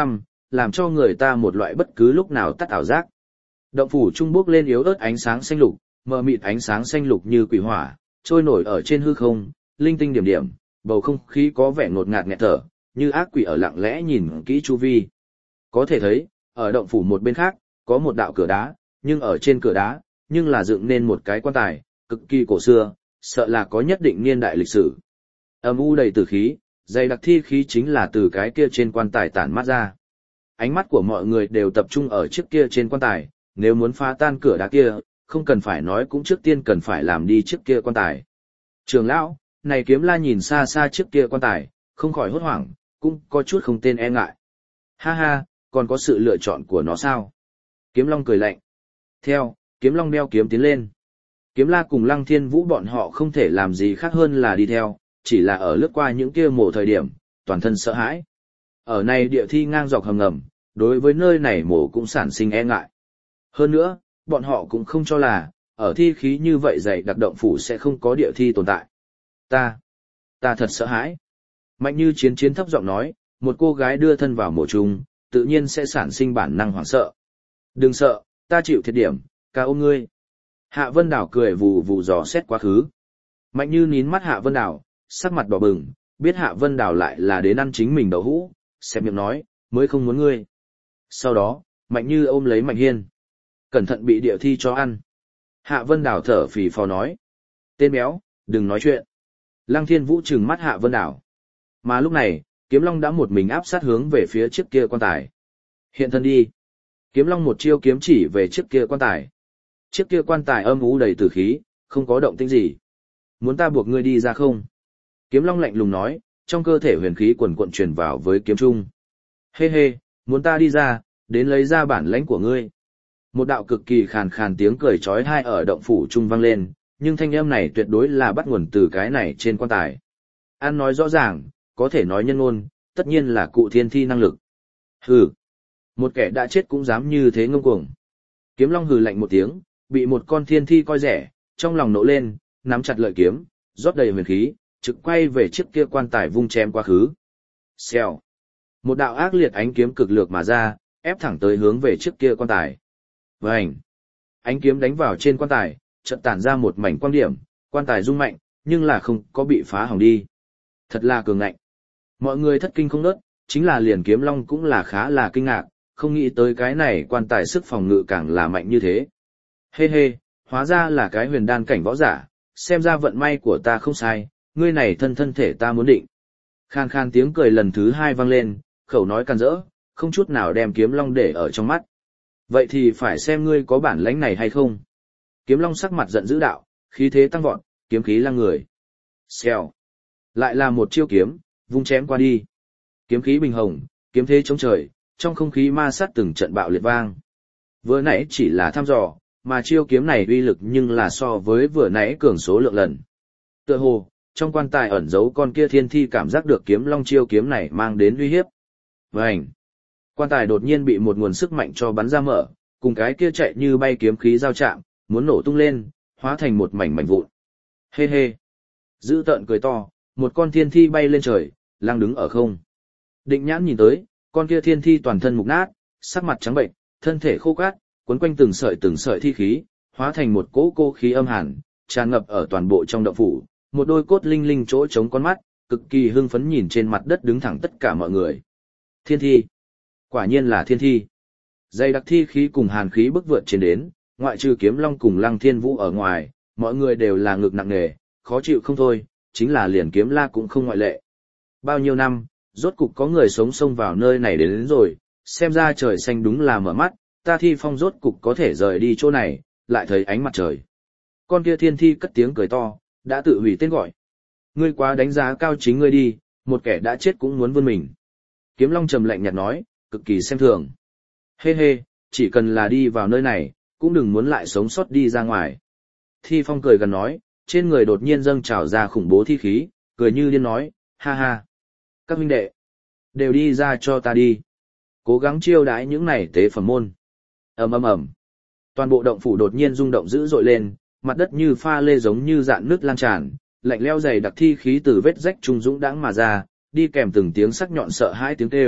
làm cho người ta một loại bất cứ lúc nào tắt ảo giác. Động phủ trung bốc lên yếu ớt ánh sáng xanh lục, mờ mịt ánh sáng xanh lục như quỷ hỏa, trôi nổi ở trên hư không, linh tinh điểm điểm, bầu không khí có vẻ ngột ngạt nghẹt thở, như ác quỷ ở lặng lẽ nhìn kỹ chu vi. Có thể thấy, ở động phủ một bên khác, có một đạo cửa đá, nhưng ở trên cửa đá, nhưng là dựng nên một cái quan tài, cực kỳ cổ xưa, sợ là có nhất định niên đại lịch sử. Âm u đầy tử khí, dày đặc thi khí chính là từ cái kia trên quan tài tản mát ra. Ánh mắt của mọi người đều tập trung ở chiếc kia trên quan tài, nếu muốn phá tan cửa đá kia, không cần phải nói cũng trước tiên cần phải làm đi chiếc kia quan tài. Trường lão, này Kiếm La nhìn xa xa chiếc kia quan tài, không khỏi hốt hoảng, cũng có chút không tên e ngại. Ha ha, còn có sự lựa chọn của nó sao? Kiếm Long cười lạnh. Theo, Kiếm Long đeo kiếm tiến lên. Kiếm La cùng Lăng Thiên Vũ bọn họ không thể làm gì khác hơn là đi theo, chỉ là ở lướt qua những kia mộ thời điểm, toàn thân sợ hãi. Ở này địa thi ngang dọc hầm ngầm, đối với nơi này mộ cũng sản sinh e ngại. Hơn nữa, bọn họ cũng không cho là, ở thi khí như vậy dày đặc động phủ sẽ không có địa thi tồn tại. Ta thật sợ hãi. Mạnh Như Chiến Chiến thấp giọng nói, một cô gái đưa thân vào mộ chung, tự nhiên sẽ sản sinh bản năng hoảng sợ. Đừng sợ, ta chịu thiệt điểm, ca ôm ngươi. Hạ Vân Đào cười vù vù dò xét quá khứ. Mạnh Như nín mắt Hạ Vân Đào, sắc mặt đỏ bừng, biết Hạ Vân Đào lại là đến ăn chính mình đậu hũ, xẹp miệng nói, mới không muốn ngươi. Sau đó, Mạnh Như ôm lấy Mạnh Hiên. Cẩn thận bị địa thi cho ăn. Hạ Vân Đào thở phì phò nói. Tên béo, đừng nói chuyện. Lăng Thiên Vũ trừng mắt Hạ Vân Đào. Mà lúc này, Kiếm Long đã một mình áp sát hướng về phía chiếc kia quan tài. Hiện thân đi. Kiếm Long một chiêu kiếm chỉ về chiếc kia quan tài. Chiếc kia quan tài âm u đầy tử khí, không có động tĩnh gì. Muốn ta buộc ngươi đi ra không? Kiếm Long lạnh lùng nói, trong cơ thể huyền khí quần quận truyền vào với kiếm trung. Hê hê, muốn ta đi ra, đến lấy ra bản lãnh của ngươi. Một đạo cực kỳ khàn khàn tiếng cười chói tai ở động phủ trung vang lên, nhưng thanh âm này tuyệt đối là bắt nguồn từ cái này trên quan tài. An nói rõ ràng, có thể nói nhân ngôn, tất nhiên là cụ thiên thi năng lực. Hừ, một kẻ đã chết cũng dám như thế ngông cuồng. Kiếm Long hừ lạnh một tiếng, bị một con thiên thi coi rẻ, trong lòng nộ lên, nắm chặt lợi kiếm, rót đầy huyền khí, trực quay về chiếc kia quan tài vung chém quá khứ. Xèo. Một đạo ác liệt ánh kiếm cực lược mà ra, ép thẳng tới hướng về chiếc kia quan tài. Vành. Ánh kiếm đánh vào trên quan tài, chợt tản ra một mảnh quang điểm, quan tài rung mạnh, nhưng là không có bị phá hỏng đi. Thật là cường ngạnh. Mọi người thất kinh không nớt, chính là liền Kiếm Long cũng là khá là kinh ngạc, không nghĩ tới cái này quan tài sức phòng ngự càng là mạnh như thế. Hê hê, hóa ra là cái huyền đan cảnh võ giả, xem ra vận may của ta không sai, ngươi này thân thể ta muốn định. Khan khan tiếng cười lần thứ hai vang lên, khẩu nói càn rỡ, không chút nào đem Kiếm Long để ở trong mắt. Vậy thì phải xem ngươi có bản lãnh này hay không. Kiếm Long sắc mặt giận dữ đạo, khí thế tăng vọt, kiếm khí lăng người. Xèo. Lại là một chiêu kiếm, vung chém qua đi. Kiếm khí bình hồng, kiếm thế chống trời, trong không khí ma sát từng trận bạo liệt vang. Vừa nãy chỉ là thăm dò, mà chiêu kiếm này uy lực nhưng là so với vừa nãy cường số lượng lần. Tựa hồ, trong quan tài ẩn giấu con kia thiên thi cảm giác được Kiếm Long chiêu kiếm này mang đến uy hiếp. Vành. Quan tài đột nhiên bị một nguồn sức mạnh cho bắn ra mở, cùng cái kia chạy như bay kiếm khí giao chạm, muốn nổ tung lên, hóa thành một mảnh mảnh vụn. Hê hê. Dữ tợn cười to, một con thiên thi bay lên trời, lăng đứng ở không. Định Nhãn nhìn tới, con kia thiên thi toàn thân mục nát, sắc mặt trắng bệnh, thân thể khô cát, quấn quanh từng sợi thi khí, hóa thành một cỗ cô khí âm hàn, tràn ngập ở toàn bộ trong động phủ, một đôi cốt linh linh chỗ trống con mắt, cực kỳ hưng phấn nhìn trên mặt đất đứng thẳng tất cả mọi người. Thiên thi. Quả nhiên là thiên thi. Dày đặc thi khí cùng hàn khí bức vượt trên đến, ngoại trừ Kiếm Long cùng Lăng Thiên Vũ ở ngoài, mọi người đều là ngực nặng nề, khó chịu không thôi, chính là liền Kiếm La cũng không ngoại lệ. Bao nhiêu năm, rốt cục có người sống xông vào nơi này đến rồi, xem ra trời xanh đúng là mở mắt, ta Thi Phong rốt cục có thể rời đi chỗ này, lại thấy ánh mặt trời. Con kia thiên thi cất tiếng cười to, đã tự hủy tên gọi. Ngươi quá đánh giá cao chính ngươi đi, một kẻ đã chết cũng muốn vươn mình. Kiếm Long trầm lạnh nhạt nói, cực kỳ xem thường. Hê hê, chỉ cần là đi vào nơi này, cũng đừng muốn lại sống sót đi ra ngoài. Thi Phong cười gần nói, trên người đột nhiên dâng trào ra khủng bố thi khí, cười như điên nói, ha ha. Các huynh đệ, đều đi ra cho ta đi. Cố gắng chiêu đãi những này tế phẩm môn. Ầm ầm ầm. Toàn bộ động phủ đột nhiên rung động dữ dội lên, mặt đất như pha lê giống như dạn nước lan tràn, lạnh lẽo dày đặc thi khí từ vết rách trung dũng đãng mà ra, đi kèm từng tiếng sắc nhọn sợ hãi tiếng kêu,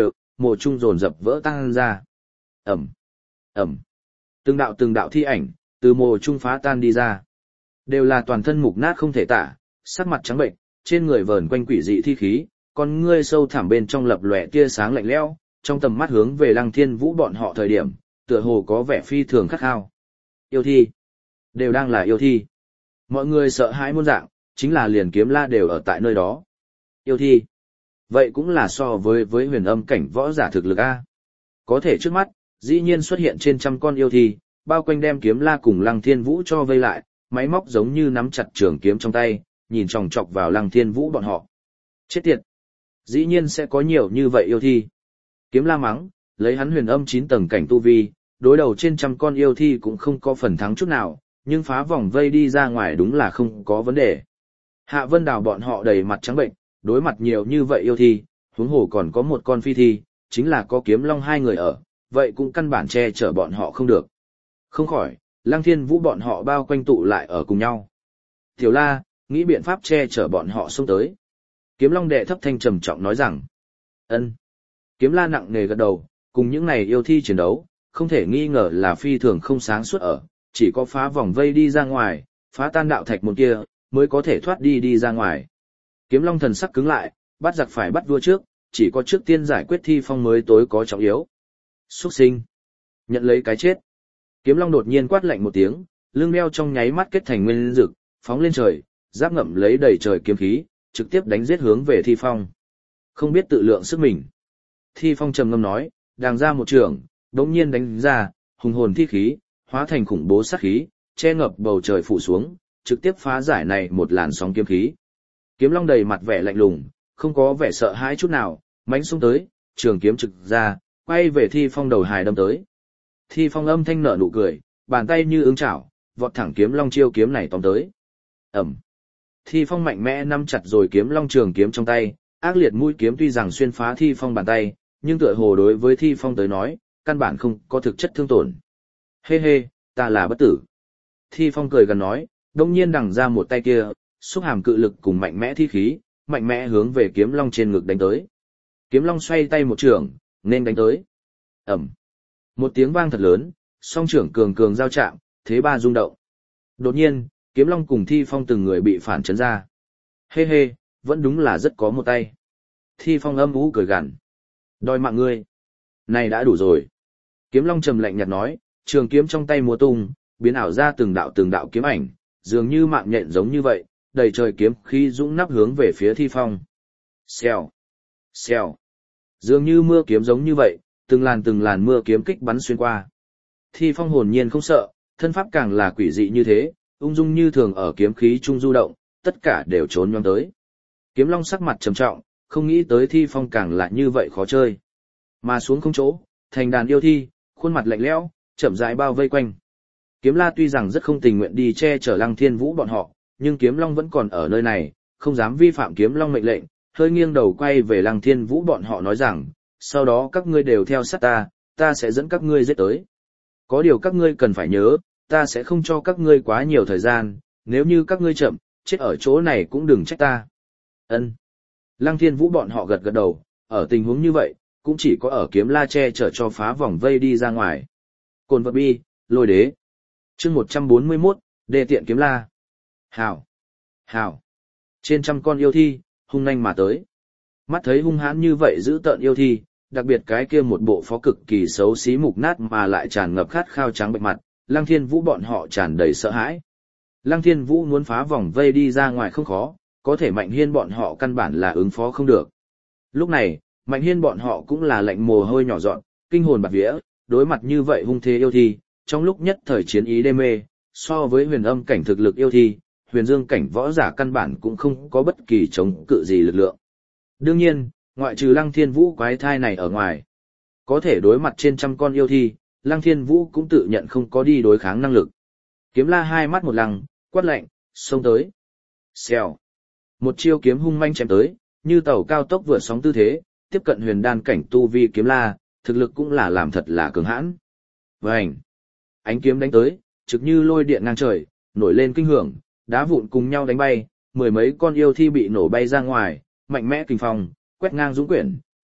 mồ trung dồn dập vỡ tan ra. Ẩm, Ẩm. Từng đạo thi ảnh, từ mồ trung phá tan đi ra. Đều là toàn thân mục nát không thể tả, sắc mặt trắng bệnh, trên người vờn quanh quỷ dị thi khí, con ngươi sâu thẳm bên trong lập lòe tia sáng lạnh lẽo, trong tầm mắt hướng về Lăng Thiên Vũ bọn họ thời điểm, tựa hồ có vẻ phi thường khắc khao. Yêu thi. Đều đang là yêu thi. Mọi người sợ hãi muôn dạng, chính là liền Kiếm La đều ở tại nơi đó. Yêu thi. Vậy cũng là so với huyền âm cảnh võ giả thực lực A. Có thể trước mắt, dĩ nhiên xuất hiện trên trăm con yêu thi, bao quanh đem Kiếm La cùng Lăng Thiên Vũ cho vây lại, máy móc giống như nắm chặt trường kiếm trong tay, nhìn chòng chọc vào Lăng Thiên Vũ bọn họ. Chết tiệt! Dĩ nhiên sẽ có nhiều như vậy yêu thi. Kiếm La mắng, lấy hắn huyền âm 9 tầng cảnh tu vi, đối đầu trên trăm con yêu thi cũng không có phần thắng chút nào, nhưng phá vòng vây đi ra ngoài đúng là không có vấn đề. Hạ Vân Đào bọn họ đầy mặt trắng bệnh, đối mặt nhiều như vậy yêu thi, huống hồ còn có một con phi thi, chính là có Kiếm Long hai người ở, vậy cũng căn bản che chở bọn họ không được. Không khỏi, Lăng Thiên Vũ bọn họ bao quanh tụ lại ở cùng nhau. Tiểu La, nghĩ biện pháp che chở bọn họ xông tới. Kiếm Long đệ thấp thanh trầm trọng nói rằng, ân. Kiếm La nặng nề gật đầu, cùng những này yêu thi chiến đấu, không thể nghi ngờ là phi thường không sáng suốt ở, chỉ có phá vòng vây đi ra ngoài, phá tan đạo thạch môn kia, mới có thể thoát đi ra ngoài. Kiếm Long thần sắc cứng lại, bắt giặc phải bắt vua trước, chỉ có trước tiên giải quyết Thi Phong mới tối có trọng yếu. Xuất sinh. Nhận lấy cái chết. Kiếm Long đột nhiên quát lạnh một tiếng, lưng đeo trong nháy mắt kết thành nguyên dực, phóng lên trời, giáp ngậm lấy đầy trời kiếm khí, trực tiếp đánh giết hướng về Thi Phong. Không biết tự lượng sức mình. Thi Phong trầm ngâm nói, đàng ra một trường, đống nhiên đánh ra, hùng hồn thi khí, hóa thành khủng bố sát khí, che ngập bầu trời phủ xuống, trực tiếp phá giải này một làn sóng kiếm khí. Kiếm Long đầy mặt vẻ lạnh lùng, không có vẻ sợ hãi chút nào, mãnh xông tới, trường kiếm trực ra, quay về Thi Phong đầu hài đâm tới. Thi Phong âm thanh nở nụ cười, bàn tay như ứng chảo, vọt thẳng Kiếm Long chiêu kiếm này tóm tới. Ẩm. Thi Phong mạnh mẽ nắm chặt rồi Kiếm Long trường kiếm trong tay, ác liệt mũi kiếm tuy rằng xuyên phá Thi Phong bàn tay, nhưng tựa hồ đối với Thi Phong tới nói, căn bản không có thực chất thương tổn. Hê hê, ta là bất tử. Thi Phong cười gần nói, đông nhiên đằng ra một tay kia, xúc hàm cự lực cùng mạnh mẽ thi khí, mạnh mẽ hướng về Kiếm Long trên ngực đánh tới. Kiếm Long xoay tay một trường, nên đánh tới. Ẩm. Một tiếng vang thật lớn, song trưởng cường cường giao chạm, thế ba rung động. Đột nhiên, Kiếm Long cùng Thi Phong từng người bị phản chấn ra. Hê hê, vẫn đúng là rất có một tay. Thi Phong âm ú cười gằn. Đòi mạng ngươi. Này đã đủ rồi. Kiếm Long trầm lạnh nhạt nói, trường kiếm trong tay múa tung, biến ảo ra từng đạo kiếm ảnh, dường như mạng nhện giống như vậy, đầy trời kiếm khí dũng nắp hướng về phía Thi Phong. Xèo, xèo. Dường như mưa kiếm giống như vậy, từng làn mưa kiếm kích bắn xuyên qua. Thi Phong hồn nhiên không sợ, thân pháp càng là quỷ dị như thế, ung dung như thường ở kiếm khí trung du động, tất cả đều trốn nhoáng tới. Kiếm Long sắc mặt trầm trọng, không nghĩ tới Thi Phong càng là như vậy khó chơi. Mà xuống không chỗ, thành đàn yêu thi, khuôn mặt lạnh lẽo, chậm rãi bao vây quanh. Kiếm La tuy rằng rất không tình nguyện đi che chở Lăng Thiên Vũ bọn họ, nhưng Kiếm Long vẫn còn ở nơi này, không dám vi phạm Kiếm Long mệnh lệnh, hơi nghiêng đầu quay về Lăng Thiên Vũ bọn họ nói rằng, sau đó các ngươi đều theo sát ta, ta sẽ dẫn các ngươi giết tới. Có điều các ngươi cần phải nhớ, ta sẽ không cho các ngươi quá nhiều thời gian, nếu như các ngươi chậm, chết ở chỗ này cũng đừng trách ta. Ân. Lăng Thiên Vũ bọn họ gật gật đầu, ở tình huống như vậy, cũng chỉ có ở Kiếm La che chở cho phá vòng vây đi ra ngoài. Cồn vật bi, lôi đế. Chương 141, đề tiện Kiếm La. Hảo. Hảo. Trên trăm con yêu thi, hung nhanh mà tới. Mắt thấy hung hãn như vậy giữ tợn yêu thi, đặc biệt cái kia một bộ phó cực kỳ xấu xí mục nát mà lại tràn ngập khát khao trắng bệnh mặt, Lăng Thiên Vũ bọn họ tràn đầy sợ hãi. Lăng Thiên Vũ muốn phá vòng vây đi ra ngoài không khó, có thể Mạnh Hiên bọn họ căn bản là ứng phó không được. Lúc này, Mạnh Hiên bọn họ cũng là lạnh mồ hôi nhỏ dọn, kinh hồn bạt vía, đối mặt như vậy hung thế yêu thi, trong lúc nhất thời chiến ý đê mê, so với huyền âm cảnh thực lực yêu thi, huyền dương cảnh võ giả căn bản cũng không có bất kỳ chống cự gì lực lượng. Đương nhiên, ngoại trừ Lăng Thiên Vũ quái thai này ở ngoài, có thể đối mặt trên trăm con yêu thi, Lăng Thiên Vũ cũng tự nhận không có đi đối kháng năng lực. Kiếm La hai mắt một lăng, quát lạnh, xông tới. Xèo. Một chiêu kiếm hung manh chém tới, như tàu cao tốc vượt sóng tư thế, tiếp cận huyền đan cảnh tu vi Kiếm La, thực lực cũng là làm thật là cường hãn. Vành. Ánh kiếm đánh tới, trực như lôi điện ngang trời, nổi lên kinh hưởng, đá vụn cùng nhau đánh bay, mười mấy con yêu thi bị nổ bay ra ngoài, mạnh mẽ kình phong, quét ngang dũng quyển,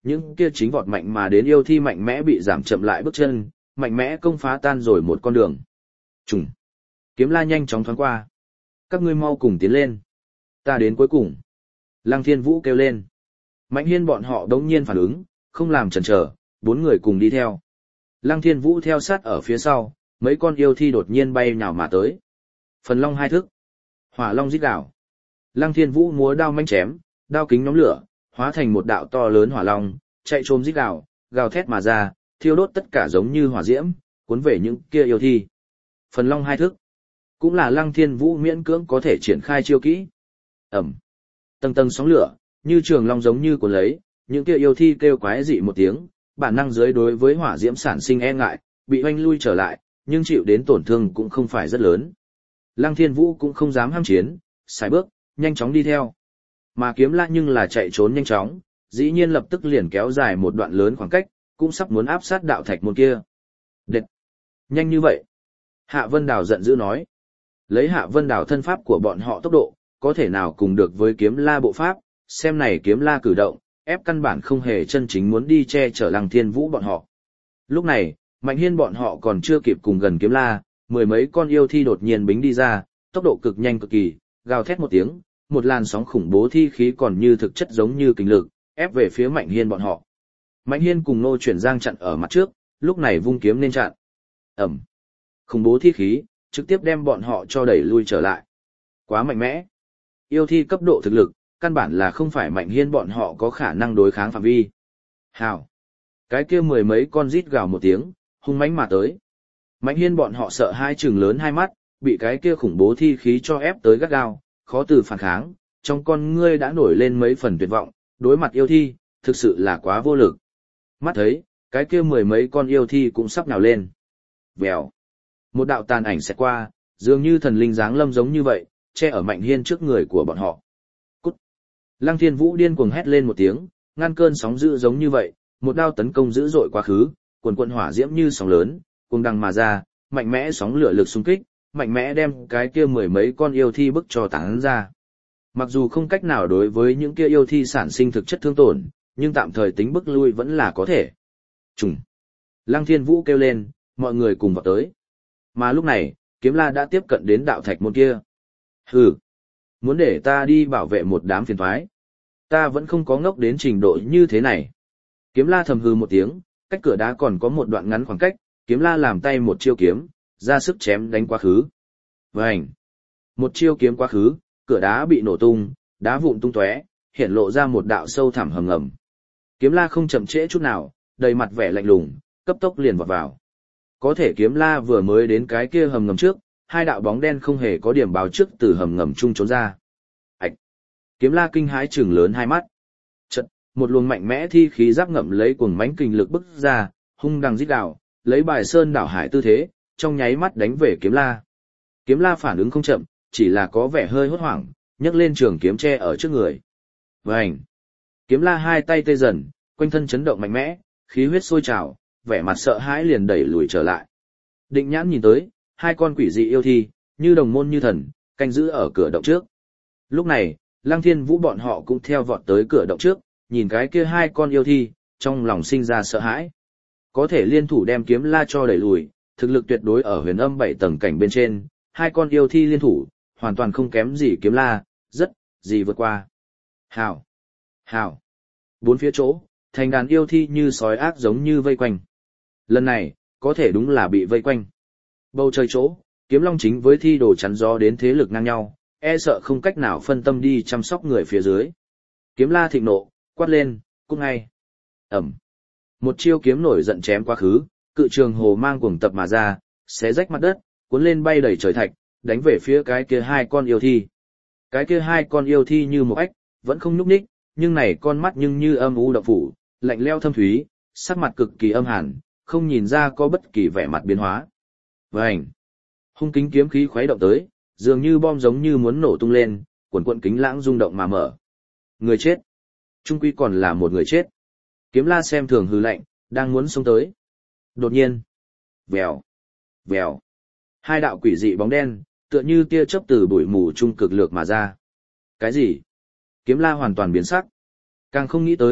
những kia chính vọt mạnh mà đến yêu thi mạnh mẽ bị giảm chậm lại bước chân, mạnh mẽ công phá tan rồi một con đường. Trùng. Kiếm La nhanh chóng thoáng qua. Các ngươi mau cùng tiến lên. Ta đến cuối cùng. Lăng Thiên Vũ kêu lên. Mạnh Hiên bọn họ đống nhiên phản ứng, không làm chần chờ, 4 người cùng đi theo. Lăng Thiên Vũ theo sát ở phía sau, mấy con yêu thi đột nhiên bay nhào mà tới. Phần Long hai thức. Hỏa Long rít gào. Lăng Thiên Vũ múa đao manh chém, đao kính nhóm lửa, hóa thành một đạo to lớn hỏa long, chạy trồm rít gào, gào thét mà ra, thiêu đốt tất cả giống như hỏa diễm, cuốn về những kia yêu thi. Phần Long hai thức. Cũng là Lăng Thiên Vũ miễn cưỡng có thể triển khai chiêu kỹ. Ẩm. Tầng tầng sóng lửa, như trường long giống như cuốn lấy, những kia yêu thi kêu quái dị một tiếng, bản năng dưới đối với hỏa diễm sản sinh e ngại, bị oanh lui trở lại, nhưng chịu đến tổn thương cũng không phải rất lớn. Lăng Thiên Vũ cũng không dám ham chiến, sải bước, nhanh chóng đi theo. Mà Kiếm La nhưng là chạy trốn nhanh chóng, dĩ nhiên lập tức liền kéo dài một đoạn lớn khoảng cách, cũng sắp muốn áp sát đạo thạch môn kia. Đệt! Nhanh như vậy! Hạ Vân Đào giận dữ nói. Lấy Hạ Vân Đào thân pháp của bọn họ tốc độ, có thể nào cùng được với Kiếm La bộ pháp, xem này Kiếm La cử động, ép căn bản không hề chân chính muốn đi che chở Lăng Thiên Vũ bọn họ. Lúc này, Mạnh Hiên bọn họ còn chưa kịp cùng gần Kiếm La, mười mấy con yêu thi đột nhiên bính đi ra, tốc độ cực nhanh cực kỳ, gào thét một tiếng, một làn sóng khủng bố thi khí còn như thực chất giống như kình lực, ép về phía Mạnh Hiên bọn họ. Mạnh Hiên cùng Ngô Chuyển Giang chặn ở mặt trước, lúc này vung kiếm nên chặn. Ẩm. Khủng bố thi khí, trực tiếp đem bọn họ cho đẩy lui trở lại. Quá mạnh mẽ. Yêu thi cấp độ thực lực, căn bản là không phải Mạnh Hiên bọn họ có khả năng đối kháng phạm vi. Hào. Cái kia mười mấy con rít gào một tiếng, hung mãnh mà tới. Mạnh Hiên bọn họ sợ hai trừng lớn hai mắt, bị cái kia khủng bố thi khí cho ép tới gắt gao, khó từ phản kháng, trong con ngươi đã nổi lên mấy phần tuyệt vọng, đối mặt yêu thi, thực sự là quá vô lực. Mắt thấy, cái kia mười mấy con yêu thi cũng sắp nhào lên. Vèo. Một đạo tàn ảnh xẹt qua, dường như thần linh giáng lâm giống như vậy, che ở Mạnh Hiên trước người của bọn họ. Cút. Lăng Thiên Vũ điên cuồng hét lên một tiếng, ngăn cơn sóng dữ giống như vậy, một đao tấn công dữ dội quá khứ, quần quần hỏa diễm như sóng lớn, cuồng đằng mà ra, mạnh mẽ sóng lửa lực xung kích, mạnh mẽ đem cái kia mười mấy con yêu thi bức cho tán ra. Mặc dù không cách nào đối với những kia yêu thi sản sinh thực chất thương tổn, nhưng tạm thời tính bức lui vẫn là có thể. Trùng. Lăng Thiên Vũ kêu lên, mọi người cùng vào tới. Mà lúc này, Kiếm La đã tiếp cận đến đạo thạch môn kia. Hừ. Muốn để ta đi bảo vệ một đám phiền toái. Ta vẫn không có ngốc đến trình độ như thế này. Kiếm La thầm hừ một tiếng, cách cửa đá còn có một đoạn ngắn khoảng cách, Kiếm La làm tay một chiêu kiếm, ra sức chém đánh quá khứ. Vành. Một chiêu kiếm quá khứ, cửa đá bị nổ tung, đá vụn tung tóe, hiện lộ ra một đạo sâu thẳm hầm ngầm. Kiếm La không chậm trễ chút nào, đầy mặt vẻ lạnh lùng, cấp tốc liền vọt vào. Có thể Kiếm La vừa mới đến cái kia hầm ngầm trước, hai đạo bóng đen không hề có điểm báo trước từ hầm ngầm trung trốn ra. Ảch! Kiếm La kinh hãi trừng lớn hai mắt. Chợt, một luồng mạnh mẽ thi khí giáp ngậm lấy cuồng mãnh kinh lực bức ra, hung đằng rít gào, lấy bài sơn đảo hải tư thế, trong nháy mắt đánh về Kiếm La. Kiếm La phản ứng không chậm, chỉ là có vẻ hơi hốt hoảng, nhấc lên trường kiếm che ở trước người. Vành! Kiếm La hai tay tê dần, quanh thân chấn động mạnh mẽ, khí huyết sôi trào, vẻ mặt sợ hãi liền đẩy lùi trở lại. Định Nhãn nhìn tới, hai con quỷ dị yêu thi, như đồng môn như thần, canh giữ ở cửa động trước. Lúc này, Lăng Thiên Vũ bọn họ cũng theo vọt tới cửa động trước, nhìn cái kia hai con yêu thi, trong lòng sinh ra sợ hãi. Có thể liên thủ đem Kiếm La cho đẩy lùi, thực lực tuyệt đối ở huyền âm 7 tầng cảnh bên trên, hai con yêu thi liên thủ, hoàn toàn không kém gì Kiếm La, rất, gì vượt qua. Hào! Hào! Bốn phía chỗ, thành đàn yêu thi như sói ác giống như vây quanh. Lần này, có thể đúng là bị vây quanh. Bầu trời chỗ, Kiếm Long chính với thi đồ chắn gió đến thế lực ngang nhau, e sợ không cách nào phân tâm đi chăm sóc người phía dưới. Kiếm La thịnh nộ, quát lên, cút ngay. Ẩm. Một chiêu kiếm nổi giận chém quá khứ, cự trường hồ mang cuồng tập mà ra, xé rách mặt đất, cuốn lên bay đầy trời thạch, đánh về phía cái kia hai con yêu thi. Cái kia hai con yêu thi như một ếch, vẫn không nhúc nhích, nhưng này con mắt nhưng như âm u độc phủ, lạnh lẽo thâm thúy, sắc mặt cực kỳ âm hàn, không nhìn ra có bất kỳ vẻ mặt biến hóa. Vành. Hung kính kiếm khí khuấy động tới, dường như bom giống như muốn nổ tung lên, quần quần kính lãng rung động mà mở. Người chết. Trung quy còn là một người chết. Kiếm La xem thường hừ lạnh, đang muốn xông tới. Đột nhiên. Vèo. Vèo. Hai đạo quỷ dị bóng đen, tựa như tia chớp từ bụi mù trung cực lược mà ra. Cái gì? Kiếm La hoàn toàn biến sắc. Càng không nghĩ tới,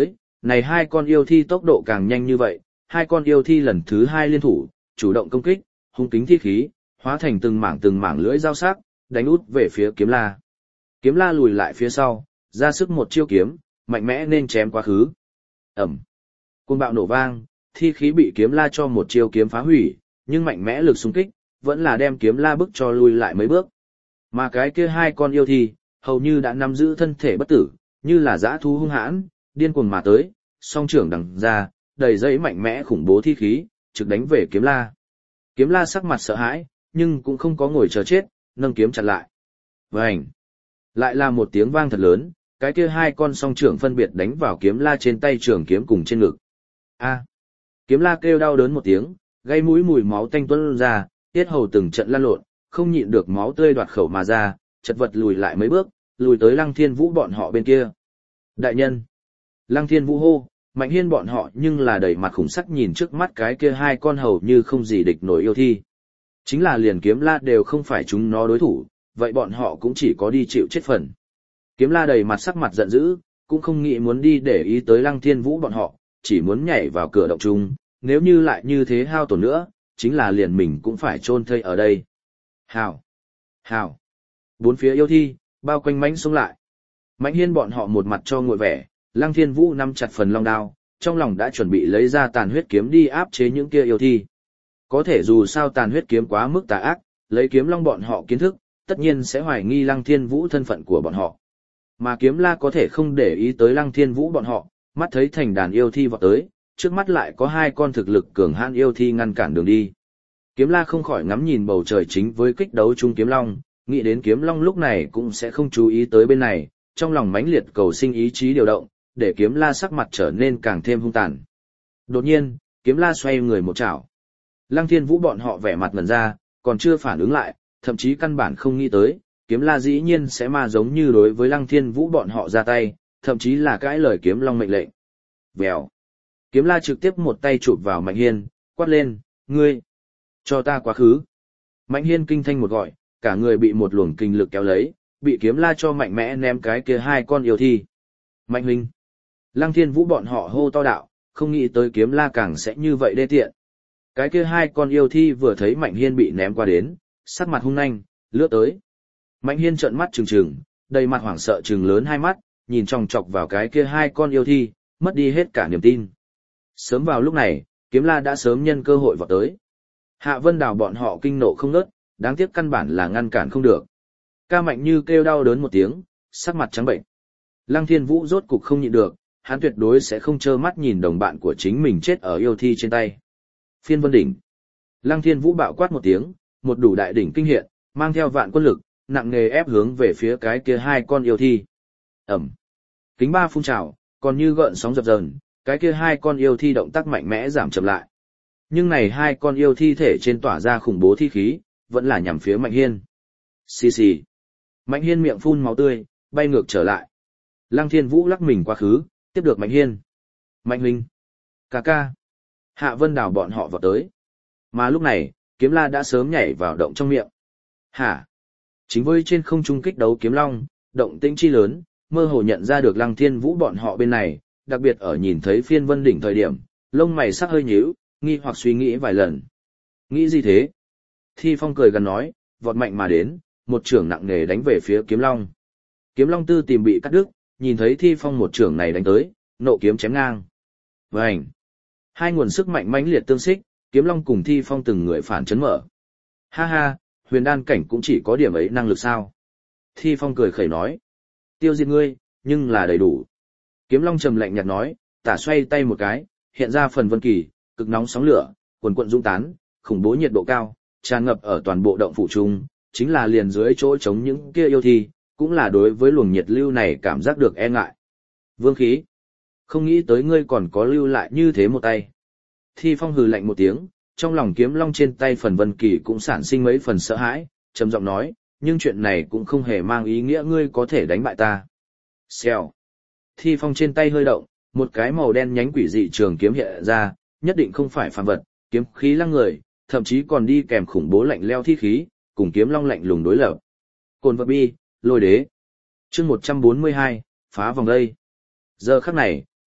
Này hai con yêu thi tốc độ càng nhanh như vậy, hai con yêu thi lần thứ hai liên thủ, chủ động công kích, hung kính thi khí, hóa thành từng mảng lưỡi dao sắc, đánh út về phía kiếm la. Kiếm la lùi lại phía sau, ra sức một chiêu kiếm, mạnh mẽ nên chém quá khứ. Ẩm. Cơn bạo nổ vang, thi khí bị kiếm la cho một chiêu kiếm phá hủy, nhưng mạnh mẽ lực xung kích, vẫn là đem kiếm la bức cho lùi lại mấy bước. Mà cái kia hai con yêu thi, hầu như đã nắm giữ thân thể bất tử, như là dã thú hung hãn, điên cuồng mà tới, song trưởng đằng ra, đầy dẫy mạnh mẽ khủng bố thi khí, trực đánh về kiếm la. Kiếm la sắc mặt sợ hãi, nhưng cũng không có ngồi chờ chết, nâng kiếm chặn lại. Vành! Lại là một tiếng vang thật lớn, cái kia hai con song trưởng phân biệt đánh vào kiếm la trên tay trường kiếm cùng trên ngực. A! Kiếm la kêu đau đớn một tiếng, gây mũi mùi máu tanh tuôn ra, tiết hầu từng trận lăn lộn, không nhịn được máu tươi đoạt khẩu mà ra, chật vật lùi lại mấy bước, lùi tới Lăng Thiên Vũ bọn họ bên kia. Đại nhân! Lăng Thiên Vũ hô, Mạnh Hiên bọn họ nhưng là đầy mặt khủng sắc nhìn trước mắt cái kia hai con hầu như không gì địch nổi yêu thi. Chính là liền kiếm la đều không phải chúng nó đối thủ, vậy bọn họ cũng chỉ có đi chịu chết phần. Kiếm la đầy mặt sắc mặt giận dữ, cũng không nghĩ muốn đi để ý tới Lăng Thiên Vũ bọn họ, chỉ muốn nhảy vào cửa động chung, nếu như lại như thế hao tổn nữa, chính là liền mình cũng phải chôn thây ở đây. Hào! Hào! Bốn phía yêu thi, bao quanh mãnh xông lại. Mạnh Hiên bọn họ một mặt cho nguội vẻ, Lăng Thiên Vũ nắm chặt phần long đao, trong lòng đã chuẩn bị lấy ra tàn huyết kiếm đi áp chế những kia yêu thi. Có thể dù sao tàn huyết kiếm quá mức tà ác, lấy kiếm long bọn họ kiến thức, tất nhiên sẽ hoài nghi Lăng Thiên Vũ thân phận của bọn họ. Mà kiếm la có thể không để ý tới Lăng Thiên Vũ bọn họ, mắt thấy thành đàn yêu thi vọt tới, trước mắt lại có hai con thực lực cường hãn yêu thi ngăn cản đường đi. Kiếm la không khỏi ngắm nhìn bầu trời chính với kích đấu chung kiếm long, nghĩ đến kiếm long lúc này cũng sẽ không chú ý tới bên này, trong lòng mãnh liệt cầu sinh ý chí điều động, để kiếm la sắc mặt trở nên càng thêm hung tàn. Đột nhiên, kiếm la xoay người một chảo. Lăng Thiên Vũ bọn họ vẻ mặt ngẩn ra, còn chưa phản ứng lại, thậm chí căn bản không nghĩ tới, kiếm la dĩ nhiên sẽ mà giống như đối với Lăng Thiên Vũ bọn họ ra tay, thậm chí là cãi lời kiếm long mệnh lệnh. Vèo. Kiếm la trực tiếp một tay chụp vào Mạnh Hiên, quát lên, ngươi, cho ta quá khứ. Mạnh Hiên kinh thanh một gọi, cả người bị một luồng kinh lực kéo lấy, bị kiếm la cho mạnh mẽ ném cái kia hai con yêu thi. Mạnh huynh. Lăng Thiên Vũ bọn họ hô to đạo, không nghĩ tới kiếm la càng sẽ như vậy đê tiện. Cái kia hai con yêu thi vừa thấy Mạnh Hiên bị ném qua đến, sắc mặt hung nhanh, lướt tới. Mạnh Hiên trợn mắt trừng trừng, đầy mặt hoảng sợ trừng lớn hai mắt, nhìn chòng chọc vào cái kia hai con yêu thi, mất đi hết cả niềm tin. Sớm vào lúc này, kiếm la đã sớm nhân cơ hội vọt tới. Hạ Vân Đào bọn họ kinh nộ không ngớt, đáng tiếc căn bản là ngăn cản không được. Ca Mạnh Như kêu đau đớn một tiếng, sắc mặt trắng bệnh. Lăng Thiên Vũ rốt cục không nhịn được, hắn tuyệt đối sẽ không trơ mắt nhìn đồng bạn của chính mình chết ở yêu thi trên tay. Phiên Vân Đỉnh. Lăng Thiên Vũ bạo quát một tiếng, một đủ đại đỉnh kinh hiện, mang theo vạn quân lực, nặng nề ép hướng về phía cái kia hai con yêu thi. Ẩm. Kính ba phun trào, còn như gợn sóng dập dờn, cái kia hai con yêu thi động tác mạnh mẽ giảm chậm lại. Nhưng này hai con yêu thi thể trên tỏa ra khủng bố thi khí, vẫn là nhằm phía Mạnh Hiên. Xì xì. Mạnh Hiên miệng phun máu tươi, bay ngược trở lại. Lăng Thiên Vũ lắc mình quá khứ, tiếp được Mạnh Hiên. Mạnh huynh. Ca ca. Hạ Vân Đào bọn họ vào tới. Mà lúc này, kiếm la đã sớm nhảy vào động trong miệng. Hả? Chính với trên không trung kích đấu kiếm long, động tĩnh chi lớn, mơ hồ nhận ra được Lăng Thiên Vũ bọn họ bên này, đặc biệt ở nhìn thấy Phiên Vân Đỉnh thời điểm, lông mày sắc hơi nhíu, nghi hoặc suy nghĩ vài lần. Nghĩ gì thế? Thi Phong cười gần nói, vọt mạnh mà đến, một chưởng nặng nề đánh về phía kiếm long. Kiếm long tư tìm bị cắt đứt, nhìn thấy Thi Phong một chưởng này đánh tới, nộ kiếm chém ngang. Vành! Hai nguồn sức mạnh mãnh liệt tương xích, kiếm long cùng Thi Phong từng người phản chấn mở. Ha ha, huyền đan cảnh cũng chỉ có điểm ấy năng lực sao? Thi Phong cười khẩy nói. Tiêu diệt ngươi, nhưng là đầy đủ. Kiếm long trầm lạnh nhạt nói, tả xoay tay một cái, hiện ra phần vân kỳ, cực nóng sóng lửa, quần quận dũng tán, khủng bố nhiệt độ cao, tràn ngập ở toàn bộ động phủ trung, chính là liền dưới chỗ chống những kia yêu thi, cũng là đối với luồng nhiệt lưu này cảm giác được e ngại. Vương khí, không nghĩ tới ngươi còn có lưu lại như thế một tay. Thi Phong hừ lạnh một tiếng, trong lòng kiếm long trên tay phần vân kỳ cũng sản sinh mấy phần sợ hãi, trầm giọng nói, nhưng chuyện này cũng không hề mang ý nghĩa ngươi có thể đánh bại ta. Xèo. Thi Phong trên tay hơi động, một cái màu đen nhánh quỷ dị trường kiếm hiện ra, nhất định không phải phàm vật, kiếm khí lăng người, thậm chí còn đi kèm khủng bố lạnh leo thi khí, cùng kiếm long lạnh lùng đối lập. Cồn vật bi, lôi đế. Chương 142, phá vòng đây. Giờ khắc này,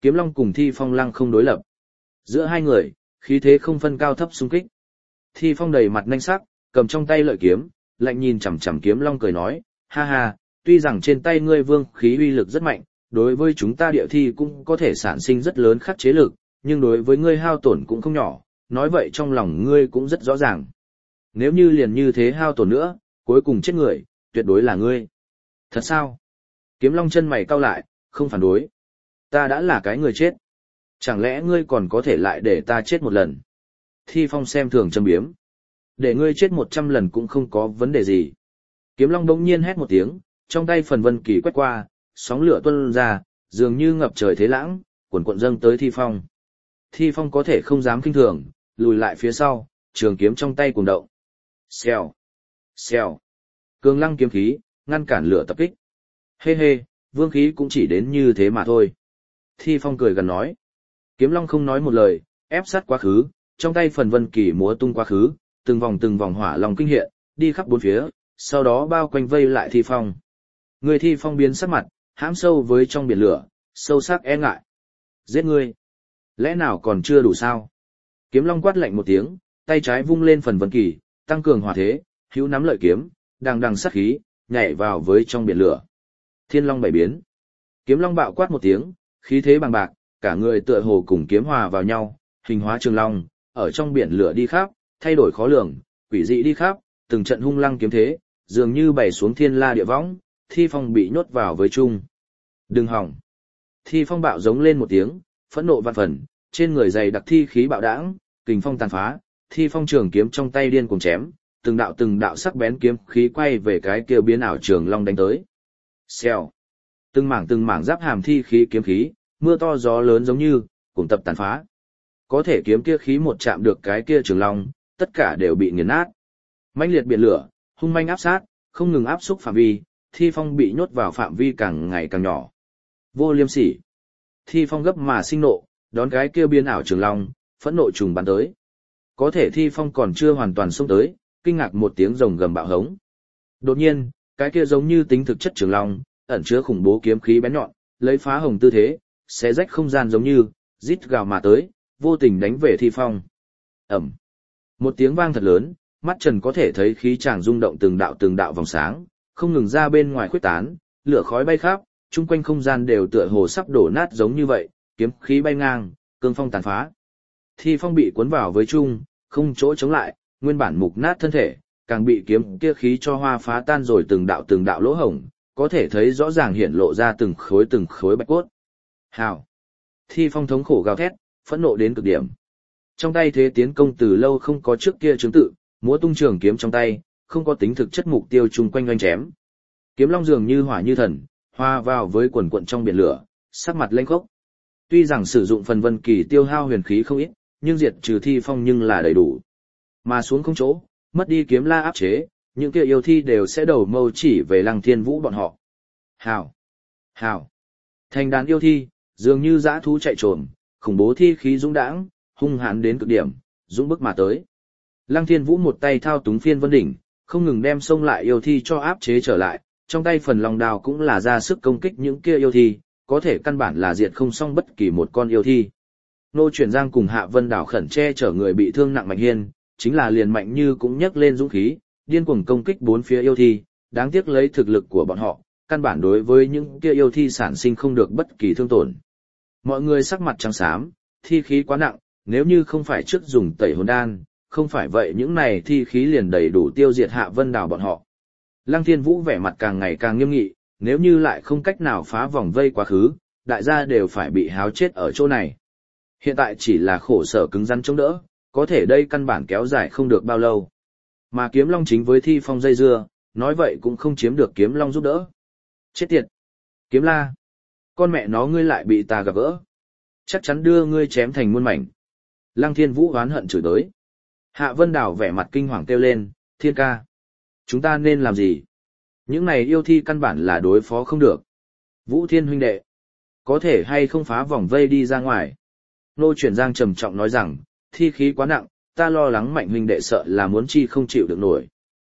Kiếm Long cùng Thi Phong lăng không đối lập. Giữa hai người, khí thế không phân cao thấp xung kích. Thi Phong đầy mặt nhanh sắc, cầm trong tay lợi kiếm, lạnh nhìn chằm chằm Kiếm Long cười nói, ha ha, tuy rằng trên tay ngươi vương khí uy lực rất mạnh, đối với chúng ta địa thi cũng có thể sản sinh rất lớn khắc chế lực, nhưng đối với ngươi hao tổn cũng không nhỏ, nói vậy trong lòng ngươi cũng rất rõ ràng. Nếu như liền như thế hao tổn nữa, cuối cùng chết người, tuyệt đối là ngươi. Thật sao? Kiếm Long chân mày cau lại, không phản đối. Ta đã là cái người chết. Chẳng lẽ ngươi còn có thể lại để ta chết một lần? Thi Phong xem thường châm biếm. Để ngươi chết 100 lần cũng không có vấn đề gì. Kiếm Long bỗng nhiên hét một tiếng, trong tay phần vân kỳ quét qua, sóng lửa tuôn ra, dường như ngập trời thế lãng, cuồn cuộn dâng tới Thi Phong. Thi Phong có thể không dám kinh thường, lùi lại phía sau, trường kiếm trong tay cuồng động. Xèo, xèo. Cường lăng kiếm khí, ngăn cản lửa tập kích. Hê hê, vương khí cũng chỉ đến như thế mà thôi. Thi Phong cười gần nói. Kiếm Long không nói một lời, ép sát quá khứ, trong tay phần vân kỳ múa tung quá khứ, từng vòng hỏa long kinh hiện, đi khắp bốn phía, sau đó bao quanh vây lại Thi Phong. Người Thi Phong biến sắc mặt, hãm sâu với trong biển lửa, sâu sắc e ngại. Giết ngươi! Lẽ nào còn chưa đủ sao? Kiếm Long quát lạnh một tiếng, tay trái vung lên phần vân kỳ, tăng cường hỏa thế, hữu nắm lợi kiếm, đằng sát khí, nhảy vào với trong biển lửa. Thiên Long bảy biến. Kiếm Long bạo quát một tiếng, khí thế bằng bạc, cả người tựa hồ cùng kiếm hòa vào nhau, hình hóa trường long, ở trong biển lửa đi khắp, thay đổi khó lường, quỷ dị đi khắp, từng trận hung lăng kiếm thế, dường như bày xuống thiên la địa võng, Thi Phong bị nhốt vào với chung. Đừng hỏng. Thi Phong bạo giống lên một tiếng, phẫn nộ vạn phần, trên người dày đặc thi khí bạo đãng, kình phong tàn phá, Thi Phong trường kiếm trong tay điên cuồng chém, từng đạo sắc bén kiếm khí quay về cái kia biến ảo trường long đánh tới. Xèo. Từng mảng giáp hàm thi khí kiếm khí, mưa to gió lớn giống như cùng tập tàn phá. Có thể kiếm kia khí một chạm được cái kia trường long, tất cả đều bị nghiền nát. Mãnh liệt biển lửa, hung manh áp sát, không ngừng áp xúc phạm vi, Thi Phong bị nhốt vào phạm vi càng ngày càng nhỏ. Vô liêm sỉ. Thi Phong gấp mà sinh nộ, đón cái kia biến ảo trường long, phẫn nộ trùng bắn tới. Có thể Thi Phong còn chưa hoàn toàn xông tới, kinh ngạc một tiếng rồng gầm bạo hống. Đột nhiên, cái kia giống như tính thực chất trường long, ẩn chứa khủng bố kiếm khí bén nhọn, lấy phá hồng tư thế, xé rách không gian giống như rít gào mà tới, vô tình đánh về Thi Phong. Ầm. Một tiếng vang thật lớn, mắt Trần có thể thấy khí tràng rung động từng đạo vòng sáng, không ngừng ra bên ngoài khuếch tán, lửa khói bay khắp, chung quanh không gian đều tựa hồ sắp đổ nát giống như vậy, kiếm khí bay ngang, cương phong tàn phá. Thi Phong bị cuốn vào với chung, không chỗ chống lại, nguyên bản mục nát thân thể, càng bị kiếm kia khí cho hoa phá tan rồi từng đạo lỗ hổng, có thể thấy rõ ràng hiện lộ ra từng khối bạch cốt. Hào! Thi Phong thống khổ gào thét, phẫn nộ đến cực điểm. Trong tay thế tiến công từ lâu không có trước kia chứng tự, múa tung trường kiếm trong tay, không có tính thực chất mục tiêu chung quanh oanh chém. Kiếm Long dường như hỏa như thần, hoa vào với quần quận trong biển lửa, sắc mặt lênh khốc. Tuy rằng sử dụng phần vân kỳ tiêu hao huyền khí không ít, nhưng diệt trừ Thi Phong nhưng là đầy đủ. Mà xuống không chỗ, mất đi kiếm la áp chế, những kia yêu thi đều sẽ đầu mâu chỉ về Lăng Thiên Vũ bọn họ. Hào! Hào! Thành đàn yêu thi, dường như dã thú chạy trồm, khủng bố thi khí dũng đãng, hung hãn đến cực điểm, dũng bức mà tới. Lăng Thiên Vũ một tay thao túng phiên vân đỉnh, không ngừng đem xông lại yêu thi cho áp chế trở lại, trong tay phần long đao cũng là ra sức công kích những kia yêu thi, có thể căn bản là diệt không xong bất kỳ một con yêu thi. Nô Chuyển Giang cùng Hạ Vân Đảo khẩn che chở người bị thương nặng Mạnh Hiên, chính là liền Mạnh Như cũng nhấc lên dũng khí, điên cuồng công kích bốn phía yêu thi, đáng tiếc lấy thực lực của bọn họ, căn bản đối với những kia yêu thi sản sinh không được bất kỳ thương tổn. Mọi người sắc mặt trắng xám, thi khí quá nặng, nếu như không phải trước dùng tẩy hồn đan, không phải vậy những này thi khí liền đầy đủ tiêu diệt Hạ Vân Đảo bọn họ. Lăng Thiên Vũ vẻ mặt càng ngày càng nghiêm nghị, nếu như lại không cách nào phá vòng vây quá khứ, đại gia đều phải bị háo chết ở chỗ này. Hiện tại chỉ là khổ sở cứng rắn chống đỡ, có thể đây căn bản kéo dài không được bao lâu. Mà Kiếm Long chính với Thi Phong dây dưa, nói vậy cũng không chiếm được Kiếm Long giúp đỡ. Chết tiệt! Kiếm La! Con mẹ nó ngươi lại bị ta gặp gỡ. Chắc chắn đưa ngươi chém thành muôn mảnh. Lăng Thiên Vũ oán hận chửi tới. Hạ Vân Đảo vẻ mặt kinh hoàng kêu lên, Thiên ca! Chúng ta nên làm gì? Những này yêu thi căn bản là đối phó không được. Vũ Thiên huynh đệ! Có thể hay không phá vòng vây đi ra ngoài? Nô Chuyển Giang trầm trọng nói rằng, thi khí quá nặng, ta lo lắng Mạnh huynh đệ sợ là muốn chi không chịu được nổi.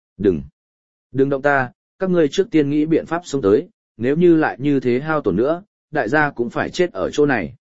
Đừng động ta, các ngươi trước tiên nghĩ biện pháp sống tới, nếu như lại như thế hao tổn nữa, đại gia cũng phải chết ở chỗ này.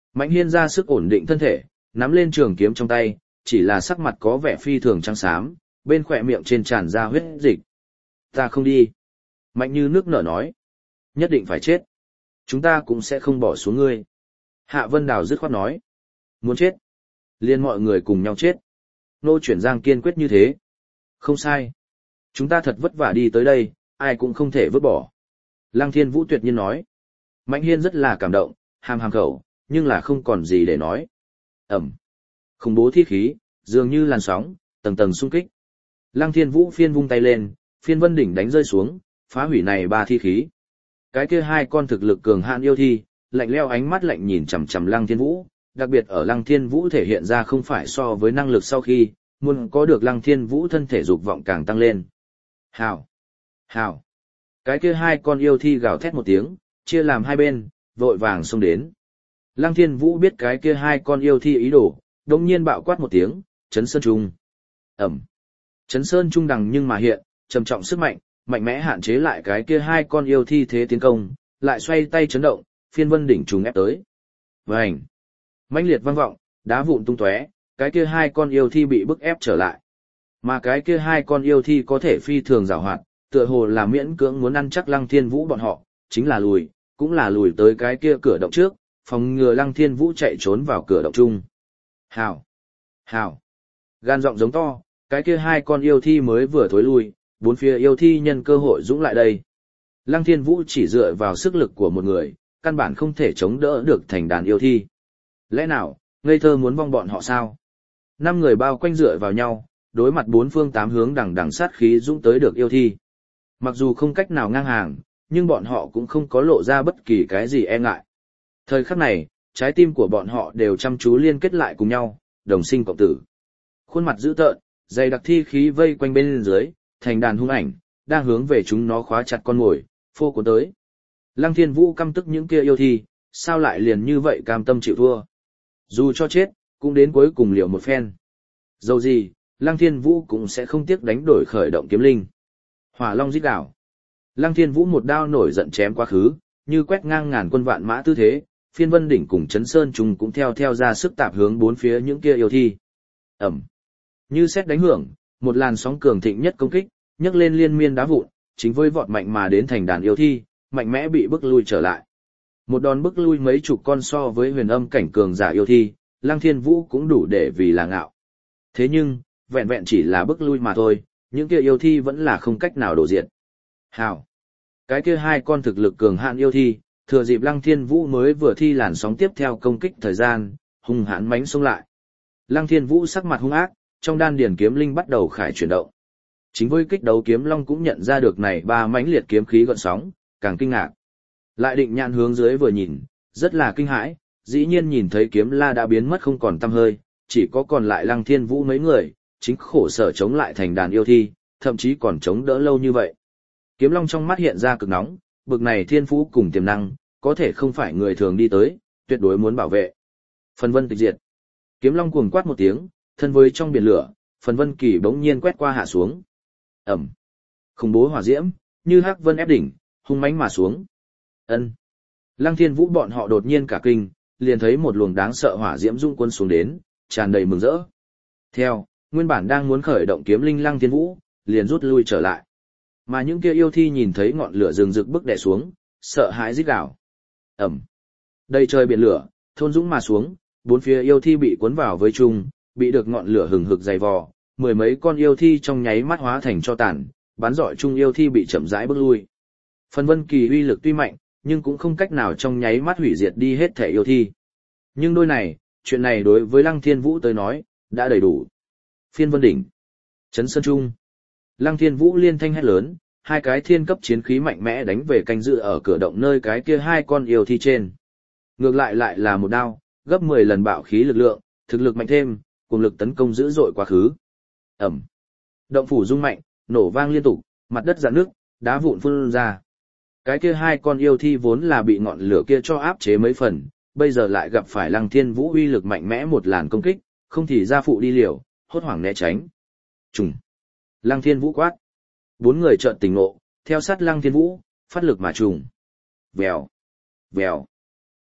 Mạnh Hiên ra sức ổn định thân thể, nắm lên trường kiếm trong tay, chỉ là sắc mặt có vẻ phi thường trắng xám, bên khỏe miệng trên tràn ra huyết dịch. Ta không đi. Mạnh Như nước nở nói. Nhất định phải chết. Chúng ta cũng sẽ không bỏ xuống ngươi. Hạ Vân Đào dứt khoát nói. Muốn chết. Liên mọi người cùng nhau chết. Nô Chuyển Giang kiên quyết như thế. Không sai. Chúng ta thật vất vả đi tới đây, ai cũng không thể vứt bỏ. Lăng Thiên Vũ tuyệt nhiên nói. Mạnh Hiên rất là cảm động, hàm hàm khẩu, nhưng là không còn gì để nói. Ẩm. Khủng bố thi khí, dường như làn sóng, tầng tầng xung kích. Lăng Thiên Vũ phiên vung tay lên, phiên vân đỉnh đánh rơi xuống, phá hủy này ba thi khí. Cái kia hai con thực lực cường hạn yêu thi, lạnh leo ánh mắt lạnh nhìn chằm chằm Lăng Thiên Vũ, đặc biệt ở Lăng Thiên Vũ thể hiện ra không phải so với năng lực sau khi, muốn có được Lăng Thiên Vũ thân thể dục vọng càng tăng lên. Hào! Hào! Cái kia hai con yêu thi gào thét một tiếng, chia làm hai bên, vội vàng xông đến. Lăng Thiên Vũ biết cái kia hai con yêu thi ý đồ, đồng nhiên bạo quát một tiếng, chấn sơn trung. Ẩm! Chấn sơn trung đằng nhưng mà hiện, trầm trọng sức mạnh, mạnh mẽ hạn chế lại cái kia hai con yêu thi thế tiến công, lại xoay tay chấn động, phiên vân đỉnh trùng ép tới. Vành! Mãnh liệt vang vọng, đá vụn tung tóe, cái kia hai con yêu thi bị bức ép trở lại. Mà cái kia hai con yêu thi có thể phi thường giàu hoạt, tựa hồ là miễn cưỡng muốn ăn chắc Lăng Thiên Vũ bọn họ, chính là lùi, cũng là lùi tới cái kia cửa động trước, phòng ngừa Lăng Thiên Vũ chạy trốn vào cửa động chung. Hào! Hào! Gan giọng giống to, cái kia hai con yêu thi mới vừa thối lui, bốn phía yêu thi nhân cơ hội dũng lại đây. Lăng Thiên Vũ chỉ dựa vào sức lực của một người, căn bản không thể chống đỡ được thành đàn yêu thi. Lẽ nào, ngây thơ muốn vong bọn họ sao? Năm người bao quanh dựa vào nhau, đối mặt bốn phương tám hướng đằng đằng sát khí dũng tới được yêu thi. Mặc dù không cách nào ngang hàng, nhưng bọn họ cũng không có lộ ra bất kỳ cái gì e ngại. Thời khắc này, trái tim của bọn họ đều chăm chú liên kết lại cùng nhau, đồng sinh cộng tử. Khuôn mặt dữ tợn, dày đặc thi khí vây quanh bên dưới, thành đàn hung ảnh, đang hướng về chúng nó khóa chặt con mồi, phô cuốn tới. Lăng Thiên Vũ căm tức những kia yêu thi, sao lại liền như vậy cam tâm chịu thua. Dù cho chết, cũng đến cuối cùng liều một phen. Dẫu gì, Lăng Thiên Vũ cũng sẽ không tiếc đánh đổi khởi động kiếm linh. Hỏa long rít đảo. Lăng Thiên Vũ một đao nổi giận chém quá khứ, như quét ngang ngàn quân vạn mã tư thế, phiên vân đỉnh cùng chấn sơn trùng cũng theo ra sức tạp hướng bốn phía những kia yêu thi. Ẩm. Như sét đánh hưởng, một làn sóng cường thịnh nhất công kích, nhấc lên liên miên đá vụn, chính với vọt mạnh mà đến thành đàn yêu thi, mạnh mẽ bị bức lui trở lại. Một đòn bức lui mấy chục con so với huyền âm cảnh cường giả yêu thi, Lăng Thiên Vũ cũng đủ để vì là ngạo. Thế nhưng, vẹn vẹn chỉ là bức lui mà thôi, những kia yêu thi vẫn là không cách nào đổ diệt. Hào! Cái kia hai con thực lực cường hạn yêu thi, thừa dịp Lăng Thiên Vũ mới vừa thi làn sóng tiếp theo công kích thời gian, hung hãn mãnh xông lại. Lăng Thiên Vũ sắc mặt hung ác, trong đan điền kiếm linh bắt đầu khải chuyển động. Chính với kích đấu kiếm long cũng nhận ra được này ba mãnh liệt kiếm khí gợn sóng, càng kinh ngạc. Lại định nhãn hướng dưới vừa nhìn, rất là kinh hãi, dĩ nhiên nhìn thấy kiếm la đã biến mất không còn tăm hơi, chỉ có còn lại Lăng Thiên Vũ mấy người, chính khổ sở chống lại thành đàn yêu thi, thậm chí còn chống đỡ lâu như vậy. Kiếm long trong mắt hiện ra cực nóng, bực này thiên phú cùng tiềm năng, có thể không phải người thường đi tới, tuyệt đối muốn bảo vệ. Phần vân tịch diệt. Kiếm long cuồng quát một tiếng, thân với trong biển lửa, phần vân kỳ bỗng nhiên quét qua hạ xuống. Ẩm. Khủng bố hỏa diễm, như hắc vân ép đỉnh, hung mãnh mà xuống. Ân. Lăng Thiên Vũ bọn họ đột nhiên cả kinh, liền thấy một luồng đáng sợ hỏa diễm dũng quân xuống đến, tràn đầy mừng rỡ. Theo, nguyên bản đang muốn khởi động kiếm linh Lăng Thiên Vũ, liền rút lui trở lại. Mà những kia yêu thi nhìn thấy ngọn lửa rừng rực bức đè xuống, sợ hãi rít gào. Ẩm. Đầy trời biển lửa, thôn dũng mà xuống, bốn phía yêu thi bị cuốn vào với chung, bị được ngọn lửa hừng hực dày vò, mười mấy con yêu thi trong nháy mắt hóa thành tro tàn, bắn rọi chung yêu thi bị chậm rãi bước lui. Phần vân kỳ uy lực tuy mạnh, nhưng cũng không cách nào trong nháy mắt hủy diệt đi hết thể yêu thi. Nhưng đôi này, chuyện này đối với Lăng Thiên Vũ tới nói, đã đầy đủ. Phiên vân đỉnh, chấn sơn trung. Lăng Thiên Vũ liên thanh hét lớn, hai cái thiên cấp chiến khí mạnh mẽ đánh về canh dự ở cửa động nơi cái kia hai con yêu thi trên. Ngược lại lại là một đao, gấp 10 lần bạo khí lực lượng, thực lực mạnh thêm, cùng lực tấn công dữ dội quá khứ. Ẩm. Động phủ rung mạnh, nổ vang liên tục, mặt đất rạn nước, đá vụn phun ra. Cái kia hai con yêu thi vốn là bị ngọn lửa kia cho áp chế mấy phần, bây giờ lại gặp phải Lăng Thiên Vũ uy lực mạnh mẽ một làn công kích, không thì ra phụ đi liều, hốt hoảng né tránh. Trùng. Lăng Thiên Vũ quát. Bốn người chợt tỉnh ngộ, theo sát Lăng Thiên Vũ, phát lực mà trùng. Vèo. Vèo.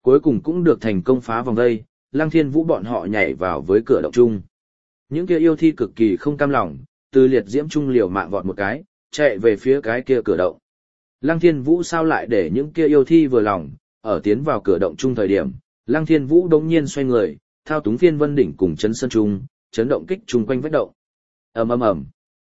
Cuối cùng cũng được thành công phá vòng vây, Lăng Thiên Vũ bọn họ nhảy vào với cửa động chung. Những kia yêu thi cực kỳ không cam lòng, từ liệt diễm trung liều mạng vọt một cái, chạy về phía cái kia cửa động. Lăng Thiên Vũ sao lại để những kia yêu thi vừa lòng, ở tiến vào cửa động chung thời điểm, Lăng Thiên Vũ đống nhiên xoay người, thao túng Phiên Vân đỉnh cùng chấn sơn trung, chấn động kích chung quanh vách động. Ầm ầm ầm.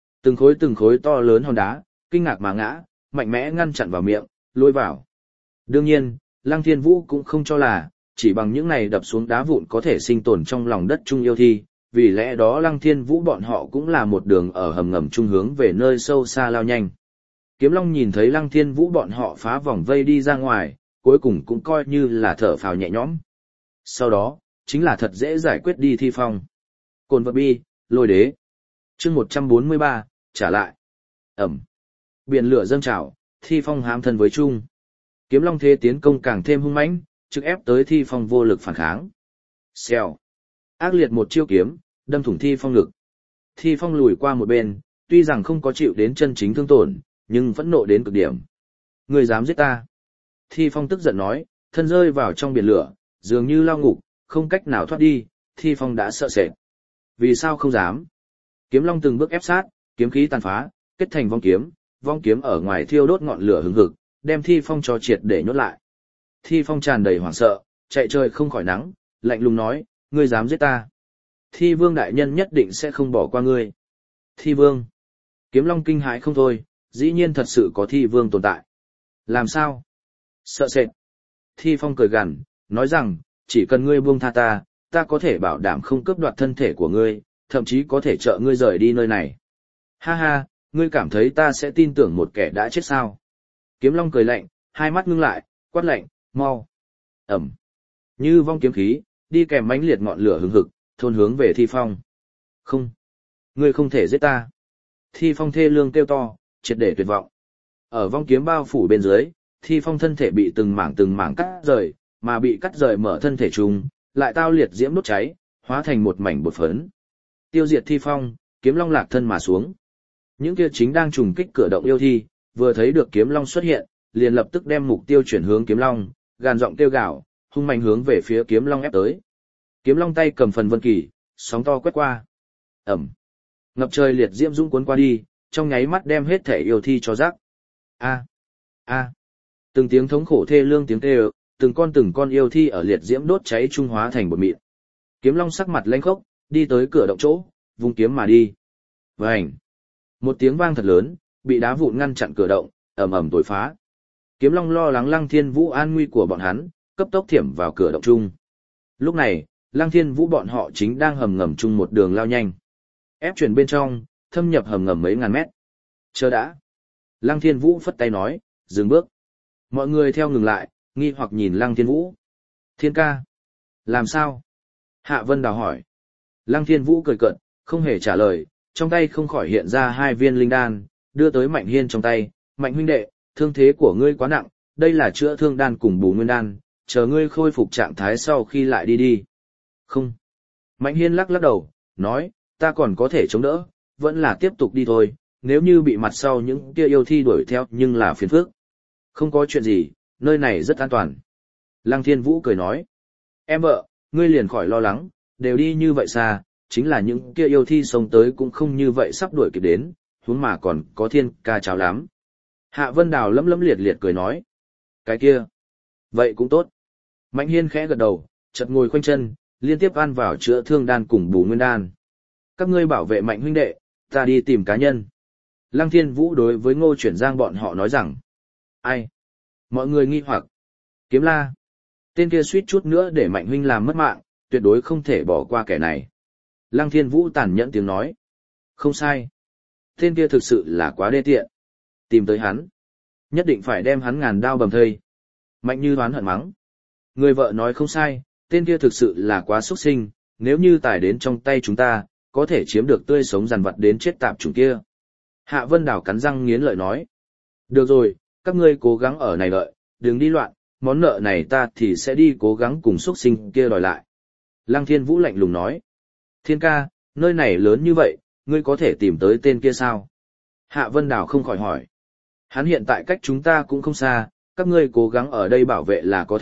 Từng khối to lớn hòn đá, kinh ngạc mà ngã, mạnh mẽ ngăn chặn vào miệng, lôi vào. Đương nhiên, Lăng Thiên Vũ cũng không cho là, chỉ bằng những này đập xuống đá vụn có thể sinh tồn trong lòng đất chung yêu thi, vì lẽ đó Lăng Thiên Vũ bọn họ cũng là một đường ở hầm ngầm trung hướng về nơi sâu xa lao nhanh. Kiếm Long nhìn thấy Lăng Thiên Vũ bọn họ phá vòng vây đi ra ngoài, cuối cùng cũng coi như là thở phào nhẹ nhõm. Sau đó, chính là thật dễ giải quyết đi Thi Phong. Cồn vật bi, lôi đế. Chương 143, trả lại. Ẩm. Biển lửa dâng trào, Thi Phong hãm thân với chung. Kiếm Long thế tiến công càng thêm hung mãnh, trực ép tới Thi Phong vô lực phản kháng. Xèo. Ác liệt một chiêu kiếm, đâm thủng Thi Phong ngực. Thi Phong lùi qua một bên, tuy rằng không có chịu đến chân chính thương tổn, nhưng vẫn nộ đến cực điểm. Người dám giết ta. Thi Phong tức giận nói, thân rơi vào trong biển lửa, dường như lao ngục, không cách nào thoát đi, Thi Phong đã sợ sệt. Vì sao không dám? Kiếm Long từng bước ép sát, kiếm khí tàn phá, kết thành vong kiếm ở ngoài thiêu đốt ngọn lửa hừng hực, đem Thi Phong cho triệt để nhốt lại. Thi Phong tràn đầy hoảng sợ, chạy trời không khỏi nắng, lạnh lùng nói, ngươi dám giết ta. Thi Vương đại nhân nhất định sẽ không bỏ qua ngươi. Thi Vương. Kiếm Long kinh hãi không thôi, dĩ nhiên thật sự có Thi Vương tồn tại. Làm sao? Sợ sệt. Thi Phong cười gằn, nói rằng, chỉ cần ngươi buông tha ta, ta có thể bảo đảm không cướp đoạt thân thể của ngươi, thậm chí có thể trợ ngươi rời đi nơi này. Ha ha, ngươi cảm thấy ta sẽ tin tưởng một kẻ đã chết sao? Kiếm Long cười lạnh, hai mắt ngưng lại, quát lạnh, mau. Ẩm. Như vong kiếm khí, đi kèm mãnh liệt ngọn lửa hừng hực, thôn hướng về Thi Phong. Không. Ngươi không thể giết ta. Thi Phong thê lương kêu to, triệt để tuyệt vọng. Ở vong kiếm bao phủ bên dưới, Thi Phong thân thể bị từng mảng cắt rời, mà bị cắt rời mở thân thể trùng, lại tao liệt diễm đốt cháy, hóa thành một mảnh bột phấn. Tiêu diệt Thi Phong, Kiếm Long lạc thân mà xuống. Những kia chính đang trùng kích cửa động yêu thi, vừa thấy được Kiếm Long xuất hiện, liền lập tức đem mục tiêu chuyển hướng Kiếm Long, gàn giọng kêu gào, hung mạnh hướng về phía Kiếm Long ép tới. Kiếm Long tay cầm phần vân kỳ, sóng to quét qua. Ẩm. Ngập trời liệt diễm dũng cuốn qua đi, trong nháy mắt đem hết thể yêu thi cho rác. A. A. Từng tiếng thống khổ thê lương tiếng kêu, từng con yêu thi ở liệt diễm đốt cháy trung hóa thành bột mịn. Kiếm Long sắc mặt lãnh khốc, đi tới cửa động chỗ, vung kiếm mà đi. Vành. Một tiếng vang thật lớn, bị đá vụn ngăn chặn cửa động, ầm ầm tối phá. Kiếm Long lo lắng Lăng Thiên Vũ an nguy của bọn hắn, cấp tốc thiểm vào cửa động chung. Lúc này, Lăng Thiên Vũ bọn họ chính đang hầm ngầm chung một đường lao nhanh. Ép chuyển bên trong, thâm nhập hầm ngầm mấy ngàn mét. Chờ đã. Lăng Thiên Vũ phất tay nói, dừng bước. Mọi người theo ngừng lại, nghi hoặc nhìn Lăng Thiên Vũ. Thiên ca. Làm sao? Hạ Vân Đào hỏi. Lăng Thiên Vũ cười cợt, không hề trả lời, trong tay không khỏi hiện ra 2 viên linh đan, đưa tới Mạnh Hiên trong tay. Mạnh huynh đệ, thương thế của ngươi quá nặng, đây là chữa thương đan cùng bù nguyên đan, chờ ngươi khôi phục trạng thái sau khi lại đi đi. Không. Mạnh Hiên lắc lắc đầu, nói, ta còn có thể chống đỡ, vẫn là tiếp tục đi thôi, nếu như bị mặt sau những kia yêu thi đuổi theo nhưng là phiền phức. Không có chuyện gì, nơi này rất an toàn. Lăng Thiên Vũ cười nói, em vợ, ngươi liền khỏi lo lắng, đều đi như vậy xa, chính là những kia yêu thi sống tới cũng không như vậy sắp đuổi kịp đến, huống mà còn có Thiên ca cháo lắm. Hạ Vân Đào lấm liệt liệt cười nói, cái kia, vậy cũng tốt. Mạnh Hiên khẽ gật đầu, chợt ngồi khoanh chân, liên tiếp ăn vào chữa thương đan cùng bù nguyên đan. Các ngươi bảo vệ Mạnh huynh đệ, ta đi tìm cá nhân. Lăng Thiên Vũ đối với Ngô Chuyển Giang bọn họ nói rằng, ai? Mọi người nghi hoặc. Kiếm La. Tên kia suýt chút nữa để Mạnh huynh làm mất mạng, tuyệt đối không thể bỏ qua kẻ này. Lăng Thiên Vũ tàn nhẫn tiếng nói. Không sai. Tên kia thực sự là quá đê tiện. Tìm tới hắn. Nhất định phải đem hắn ngàn đao bầm thây. Mạnh Như đoán hận mắng. Người vợ nói không sai, tên kia thực sự là quá xuất sinh, nếu như tải đến trong tay chúng ta, có thể chiếm được tươi sống dằn vặt đến chết tạp chủng kia. Hạ Vân Đào cắn răng nghiến lợi nói. Được rồi, các ngươi cố gắng ở này đợi, đừng đi loạn, món nợ này ta thì sẽ đi cố gắng cùng xuất sinh kia đòi lại. Lăng Thiên Vũ lạnh lùng nói. Thiên ca, nơi này lớn như vậy, ngươi có thể tìm tới tên kia sao? Hạ Vân Đào không khỏi hỏi. Hắn hiện tại cách chúng ta cũng không xa, các ngươi cố gắng ở đây bảo vệ là có thể,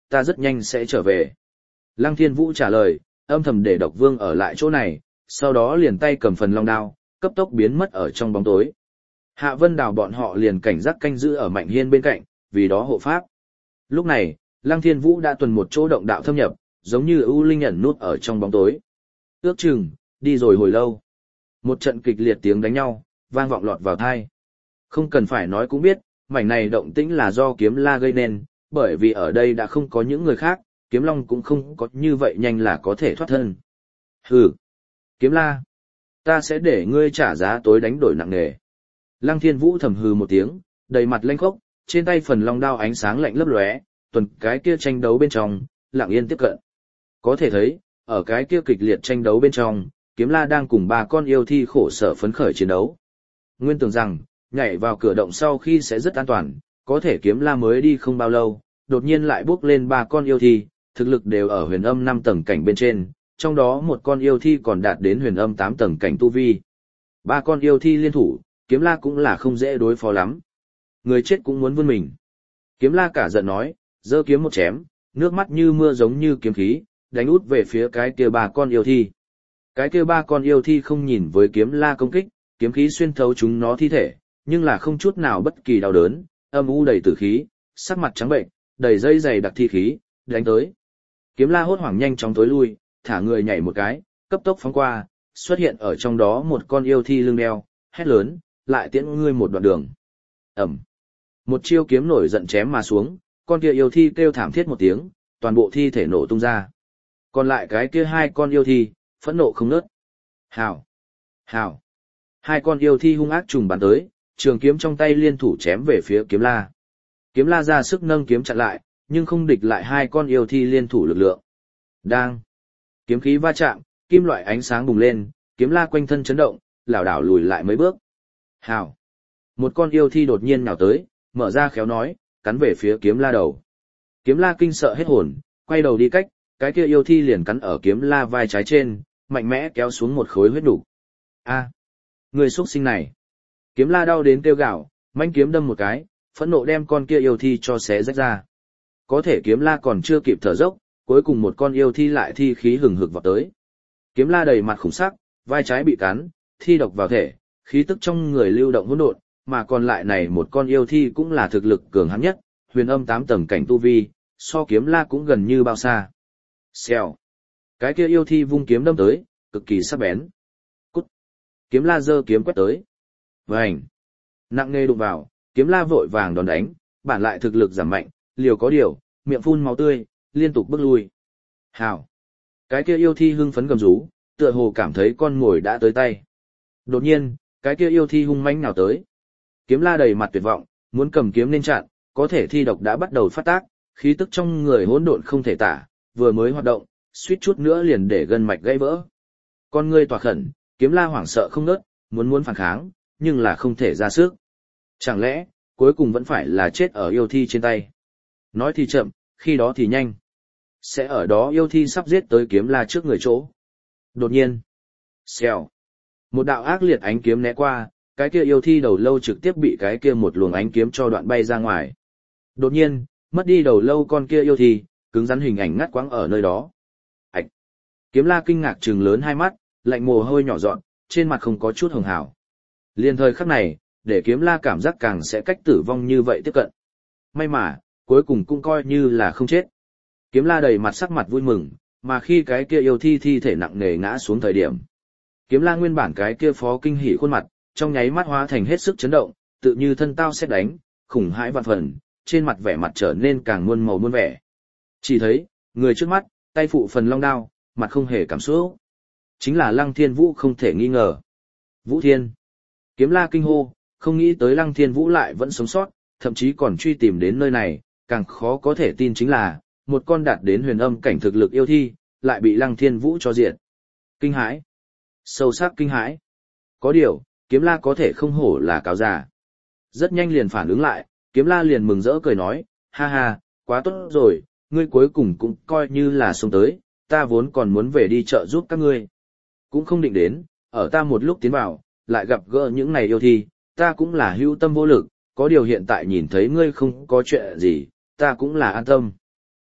ta rất nhanh sẽ trở về. Lăng Thiên Vũ trả lời, âm thầm để Độc Vương ở lại chỗ này, sau đó liền tay cầm phần long đao, cấp tốc biến mất ở trong bóng tối. Hạ Vân Đào bọn họ liền cảnh giác canh giữ ở Mạnh Hiên bên cạnh, vì đó hộ pháp. Lúc này, Lăng Thiên Vũ đã tuần một chỗ động đạo thâm nhập, giống như ưu linh ẩn nút ở trong bóng tối. Ước chừng, đi rồi hồi lâu. Một trận kịch liệt tiếng đánh nhau, vang vọng lọt vào tai. Không cần phải nói cũng biết, mảnh này động tĩnh là do Kiếm La gây nên, bởi vì ở đây đã không có những người khác, Kiếm Long cũng không có như vậy nhanh là có thể thoát thân. Hừ, Kiếm La, ta sẽ để ngươi trả giá tối đánh đổi nặng nề. Lăng Thiên Vũ thầm hừ một tiếng, đầy mặt lanh khốc, trên tay phần long đao ánh sáng lạnh lấp lóe, tuần cái kia tranh đấu bên trong, lặng yên tiếp cận. Có thể thấy, ở cái kia kịch liệt tranh đấu bên trong, Kiếm La đang cùng ba con yêu thi khổ sở phấn khởi chiến đấu. Nguyên tưởng rằng, nhảy vào cửa động sau khi sẽ rất an toàn, có thể Kiếm La mới đi không bao lâu, đột nhiên lại bước lên ba con yêu thi, thực lực đều ở huyền âm 5 tầng cảnh bên trên, trong đó một con yêu thi còn đạt đến huyền âm 8 tầng cảnh tu vi. Ba con yêu thi liên thủ, Kiếm La cũng là không dễ đối phó lắm. Người chết cũng muốn vươn mình. Kiếm La cả giận nói, giơ kiếm một chém, nước mắt như mưa giống như kiếm khí, đánh út về phía cái kia ba con yêu thi. Cái kia ba con yêu thi không nhìn với Kiếm La công kích, kiếm khí xuyên thấu chúng nó thi thể, nhưng là không chút nào bất kỳ đau đớn, âm u đầy tử khí, sắc mặt trắng bệnh, đầy dây dày đặc thi khí, đánh tới. Kiếm La hốt hoảng nhanh chóng tối lui, thả người nhảy một cái, cấp tốc phóng qua, xuất hiện ở trong đó một con yêu thi lưng đeo, hét lớn, lại tiễn ngươi một đoạn đường. Ẩm. Một chiêu kiếm nổi giận chém mà xuống, con kia yêu thi kêu thảm thiết một tiếng, toàn bộ thi thể nổ tung ra. Còn lại cái kia hai con yêu thi, phẫn nộ không nớt. Hào. Hào. Hai con yêu thi hung ác trùng bắn tới, trường kiếm trong tay liên thủ chém về phía Kiếm La. Kiếm La ra sức nâng kiếm chặn lại, nhưng không địch lại hai con yêu thi liên thủ lực lượng. Đang. Kiếm khí va chạm, kim loại ánh sáng bùng lên, Kiếm La quanh thân chấn động, lảo đảo lùi lại mấy bước. Hào. Một con yêu thi đột nhiên nhào tới, mở ra khéo nói, cắn về phía Kiếm La đầu. Kiếm La kinh sợ hết hồn, quay đầu đi cách, cái kia yêu thi liền cắn ở Kiếm La vai trái trên, mạnh mẽ kéo xuống một khối huyết đủ. A, người xuất sinh này. Kiếm La đau đến kêu gào, manh kiếm đâm một cái, phẫn nộ đem con kia yêu thi cho xé rách ra. Có thể Kiếm La còn chưa kịp thở dốc, cuối cùng một con yêu thi lại thi khí hừng hực vào tới. Kiếm La đầy mặt khủng sắc, vai trái bị cắn, thi độc vào thể, khí tức trong người lưu động hỗn độn, mà còn lại này một con yêu thi cũng là thực lực cường hãn nhất, huyền âm 8 tầng cảnh tu vi, so Kiếm La cũng gần như bao xa. Xèo. Cái kia yêu thi vung kiếm đâm tới, cực kỳ sắc bén. Cút. Kiếm La giơ kiếm quét tới. Vành. Nặng nề đụng vào, Kiếm La vội vàng đòn đánh, bản lại thực lực giảm mạnh, liều có điều, miệng phun máu tươi, liên tục bước lui. Hào. Cái kia yêu thi hưng phấn gầm rú, tựa hồ cảm thấy con mồi đã tới tay. Đột nhiên, cái kia yêu thi hung mãnh nào tới. Kiếm La đầy mặt tuyệt vọng, muốn cầm kiếm nên chặn, có thể thi độc đã bắt đầu phát tác, khí tức trong người hỗn độn không thể tả, vừa mới hoạt động, suýt chút nữa liền để gân mạch gãy vỡ. Con ngươi tỏa khẩn, Kiếm La hoảng sợ không ngớt, muốn phản kháng, nhưng là không thể ra sức. Chẳng lẽ, cuối cùng vẫn phải là chết ở yêu thi trên tay. Nói thì chậm, khi đó thì nhanh. Sẽ ở đó yêu thi sắp giết tới Kiếm La trước người chỗ. Đột nhiên, xèo. Một đạo ác liệt ánh kiếm né qua, cái kia yêu thi đầu lâu trực tiếp bị cái kia một luồng ánh kiếm cho đoạn bay ra ngoài. Đột nhiên, mất đi đầu lâu con kia yêu thi, cứng rắn hình ảnh ngắt quãng ở nơi đó. Ảch! Kiếm La kinh ngạc trừng lớn hai mắt, lạnh mồ hôi nhỏ giọt, trên mặt không có chút hường hào. Liên thời khắc này, để Kiếm La cảm giác càng sẽ cách tử vong như vậy tiếp cận. May mà, cuối cùng cũng coi như là không chết. Kiếm La đầy mặt sắc mặt vui mừng, mà khi cái kia yêu thi thi thể nặng nề ngã xuống thời điểm. Kiếm La nguyên bản cái kia phó kinh hỉ khuôn mặt, trong nháy mắt hóa thành hết sức chấn động, tự như thân tao sét đánh, khủng hãi vạn phần, trên mặt vẻ mặt trở nên càng muôn màu muôn vẻ. Chỉ thấy, người trước mắt, tay phụ phần long đao, mặt không hề cảm xúc. Chính là Lăng Thiên Vũ không thể nghi ngờ. Vũ Thiên. Kiếm La kinh hô, không nghĩ tới Lăng Thiên Vũ lại vẫn sống sót, thậm chí còn truy tìm đến nơi này, càng khó có thể tin chính là, một con đạt đến huyền âm cảnh thực lực yêu thi, lại bị Lăng Thiên Vũ cho diệt. Kinh hãi. Sâu sắc kinh hãi. Có điều, Kiếm La có thể không hổ là cáo già. Rất nhanh liền phản ứng lại, Kiếm La liền mừng rỡ cười nói, ha ha, quá tốt rồi, ngươi cuối cùng cũng coi như là sống tới, ta vốn còn muốn về đi chợ giúp các ngươi. Cũng không định đến, ở ta một lúc tiến vào, lại gặp gỡ những này yêu thi, ta cũng là hữu tâm vô lực, có điều hiện tại nhìn thấy ngươi không có chuyện gì, ta cũng là an tâm.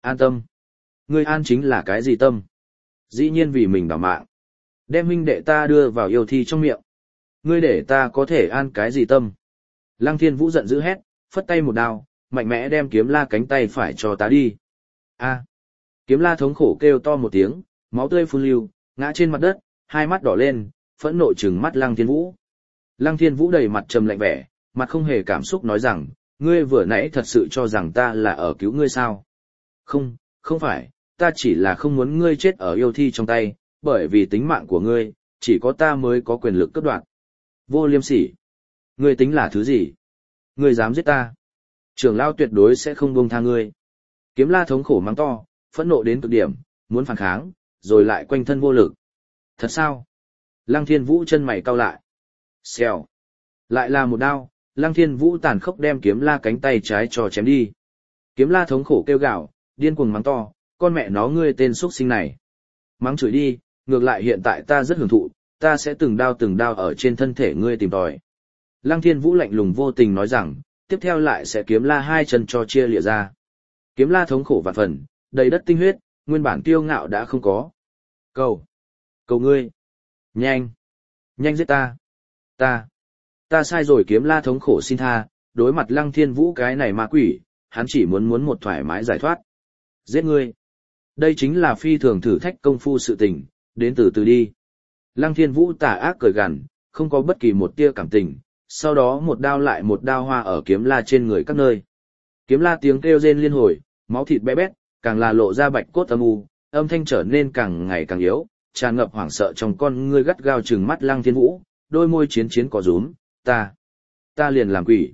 An tâm. Ngươi an chính là cái gì tâm? Dĩ nhiên vì mình bảo mạng. Đem huynh đệ ta đưa vào yêu thi trong miệng. Ngươi để ta có thể an cái gì tâm? Lăng Thiên Vũ giận dữ hét, phất tay một đao, mạnh mẽ đem Kiếm La cánh tay phải cho ta đi. A! Kiếm La thống khổ kêu to một tiếng, máu tươi phun lưu, ngã trên mặt đất, hai mắt đỏ lên, phẫn nộ trừng mắt Lăng Thiên Vũ. Lăng Thiên Vũ đầy mặt trầm lạnh vẻ, mặt không hề cảm xúc nói rằng, ngươi vừa nãy thật sự cho rằng ta là ở cứu ngươi sao? Không, không phải, ta chỉ là không muốn ngươi chết ở yêu thi trong tay, bởi vì tính mạng của ngươi, chỉ có ta mới có quyền lực cướp đoạt. Vô liêm sỉ. Ngươi tính là thứ gì? Ngươi dám giết ta? Trưởng lão tuyệt đối sẽ không buông tha ngươi. Kiếm La thống khổ mắng to, phẫn nộ đến cực điểm, muốn phản kháng, rồi lại quanh thân vô lực. Thật sao? Lăng Thiên Vũ chân mày cau lại. Xèo. Lại là một đao, Lăng Thiên Vũ tàn khốc đem Kiếm La cánh tay trái cho chém đi. Kiếm La thống khổ kêu gào, điên cuồng mắng to, con mẹ nó ngươi tên xuất sinh này. Mắng chửi đi, ngược lại hiện tại ta rất hưởng thụ, ta sẽ từng đao ở trên thân thể ngươi tìm tòi. Lăng Thiên Vũ lạnh lùng vô tình nói rằng, tiếp theo lại sẽ Kiếm La hai chân cho chia lìa ra. Kiếm La thống khổ vạn phần, đầy đất tinh huyết, nguyên bản kiêu ngạo đã không có. Cầu ngươi. Nhanh giết ta. Ta sai rồi. Kiếm La thống khổ xin tha, đối mặt Lăng Thiên Vũ cái này ma quỷ, hắn chỉ muốn một thoải mái giải thoát. Giết ngươi. Đây chính là phi thường thử thách công phu sự tình, đến từ từ đi. Lăng Thiên Vũ tà ác cười gằn, không có bất kỳ một tia cảm tình, sau đó một đao lại một đao hoa ở Kiếm La trên người các nơi. Kiếm La tiếng kêu rên liên hồi, máu thịt bé bét, càng là lộ ra bạch cốt âm u, âm thanh trở nên càng ngày càng yếu, tràn ngập hoảng sợ trong con ngươi gắt gao trừng mắt Lăng Thiên Vũ, đôi môi chiến có rúm, ta liền làm quỷ,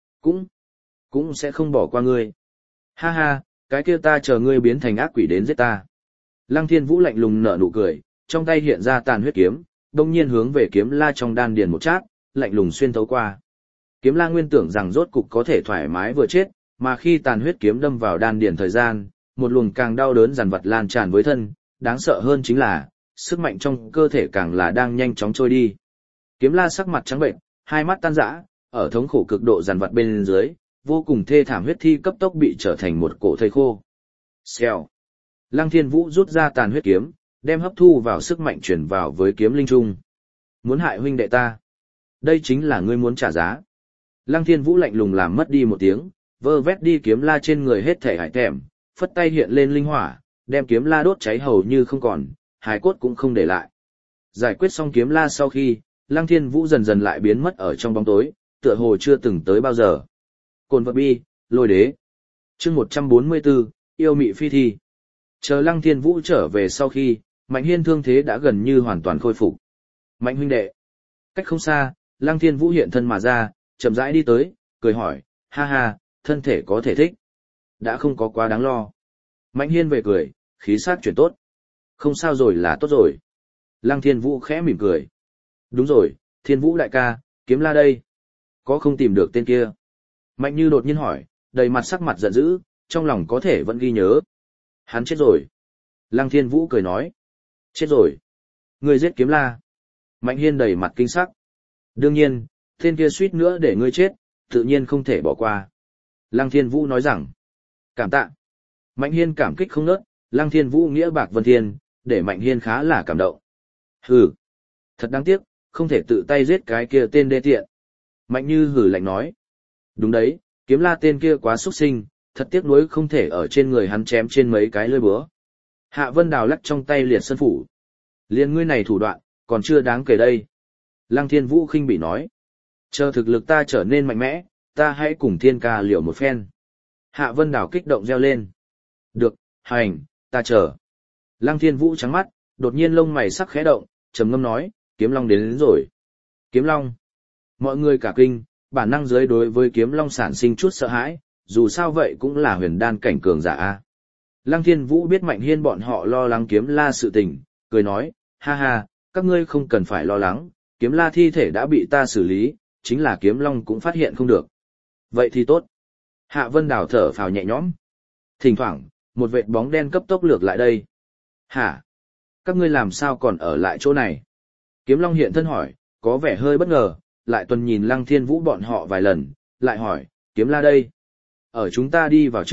cũng sẽ không bỏ qua ngươi. Ha ha, cái kia ta chờ ngươi biến thành ác quỷ đến giết ta. Lăng Thiên Vũ lạnh lùng nở nụ cười, trong tay hiện ra tàn huyết kiếm, đông nhiên hướng về Kiếm La trong đan điền một chát, lạnh lùng xuyên thấu qua. Kiếm La nguyên tưởng rằng rốt cục có thể thoải mái vừa chết, mà khi tàn huyết kiếm đâm vào đan điền thời gian, một luồng càng đau đớn dằn vặt lan tràn với thân, đáng sợ hơn chính là, sức mạnh trong cơ thể càng là đang nhanh chóng trôi đi. Kiếm La sắc mặt trắng bệnh, hai mắt tan rã, ở thống khổ cực độ dằn vặt bên dưới, vô cùng thê thảm huyết thi cấp tốc bị trở thành một cổ thây khô. Xèo. Lăng Thiên Vũ rút ra tàn huyết kiếm, đem hấp thu vào sức mạnh chuyển vào với kiếm linh trung. Muốn hại huynh đệ ta. Đây chính là ngươi muốn trả giá. Lăng Thiên Vũ lạnh lùng làm mất đi một tiếng, vơ vét đi Kiếm La trên người hết thể hải thèm, phất tay hiện lên linh hỏa, đem Kiếm La đốt cháy hầu như không còn, hài cốt cũng không để lại. Giải quyết xong Kiếm La sau khi, Lăng Thiên Vũ dần dần lại biến mất ở trong bóng tối, tựa hồ chưa từng tới bao giờ. Cồn vật bi, lôi đế. Chương 144, yêu mị phi thi. Chờ Lăng Thiên Vũ trở về sau khi, Mạnh Hiên thương thế đã gần như hoàn toàn khôi phục. Mạnh huynh đệ. Cách không xa, Lăng Thiên Vũ hiện thân mà ra, chậm rãi đi tới, cười hỏi, ha ha, thân thể có thể thích. Đã không có quá đáng lo. Mạnh Hiên về cười, khí sắc chuyển tốt. Không sao rồi là tốt rồi. Lăng Thiên Vũ khẽ mỉm cười. Đúng rồi, Thiên Vũ đại ca, Kiếm La đây. Có không tìm được tên kia? Mạnh Như đột nhiên hỏi, đầy mặt sắc mặt giận dữ, trong lòng có thể vẫn ghi nhớ. Hắn chết rồi. Lăng Thiên Vũ cười nói. Chết rồi. Ngươi giết Kiếm La. Mạnh Hiên đầy mặt kinh sắc. Đương nhiên, tên kia suýt nữa để ngươi chết, tự nhiên không thể bỏ qua. Lăng Thiên Vũ nói rằng. Cảm tạ. Mạnh Hiên cảm kích không nớt, Lăng Thiên Vũ nghĩa bạc vân thiên, để Mạnh Hiên khá là cảm động. Hừ. Thật đáng tiếc, không thể tự tay giết cái kia tên đê tiện. Mạnh Như hừ lạnh nói. Đúng đấy, Kiếm La tên kia quá xuất sinh, thật tiếc nuối không thể ở trên người hắn chém trên mấy cái lưỡi búa. Hạ Vân Đào lắc trong tay liệt sơn phủ. Liên ngươi này thủ đoạn, còn chưa đáng kể đây. Lăng Thiên Vũ khinh bỉ nói. Chờ thực lực ta trở nên mạnh mẽ, ta hãy cùng Thiên Ca liều một phen. Hạ Vân Đào kích động reo lên. Được, hành, ta chờ. Lăng Thiên Vũ trắng mắt, đột nhiên lông mày sắc khẽ động, trầm ngâm nói, Kiếm Long đến rồi. Kiếm Long. Mọi người cả kinh, bản năng dưới đối với Kiếm Long sản sinh chút sợ hãi, dù sao vậy cũng là huyền đan cảnh cường giả a. Lăng Thiên Vũ biết Mạnh Hiên bọn họ lo lắng Kiếm La sự tình, cười nói, ha ha, các ngươi không cần phải lo lắng, Kiếm La thi thể đã bị ta xử lý, chính là Kiếm Long cũng phát hiện không được. Vậy thì tốt. Hạ Vân Đào thở phào nhẹ nhõm. Thỉnh thoảng, một vệt bóng đen cấp tốc lược lại đây. Hả? Các ngươi làm sao còn ở lại chỗ này? Kiếm Long hiện thân hỏi, có vẻ hơi bất ngờ, lại tuần nhìn Lăng Thiên Vũ bọn họ vài lần, lại hỏi, Kiếm La đây. Ở chúng ta đi vào trước,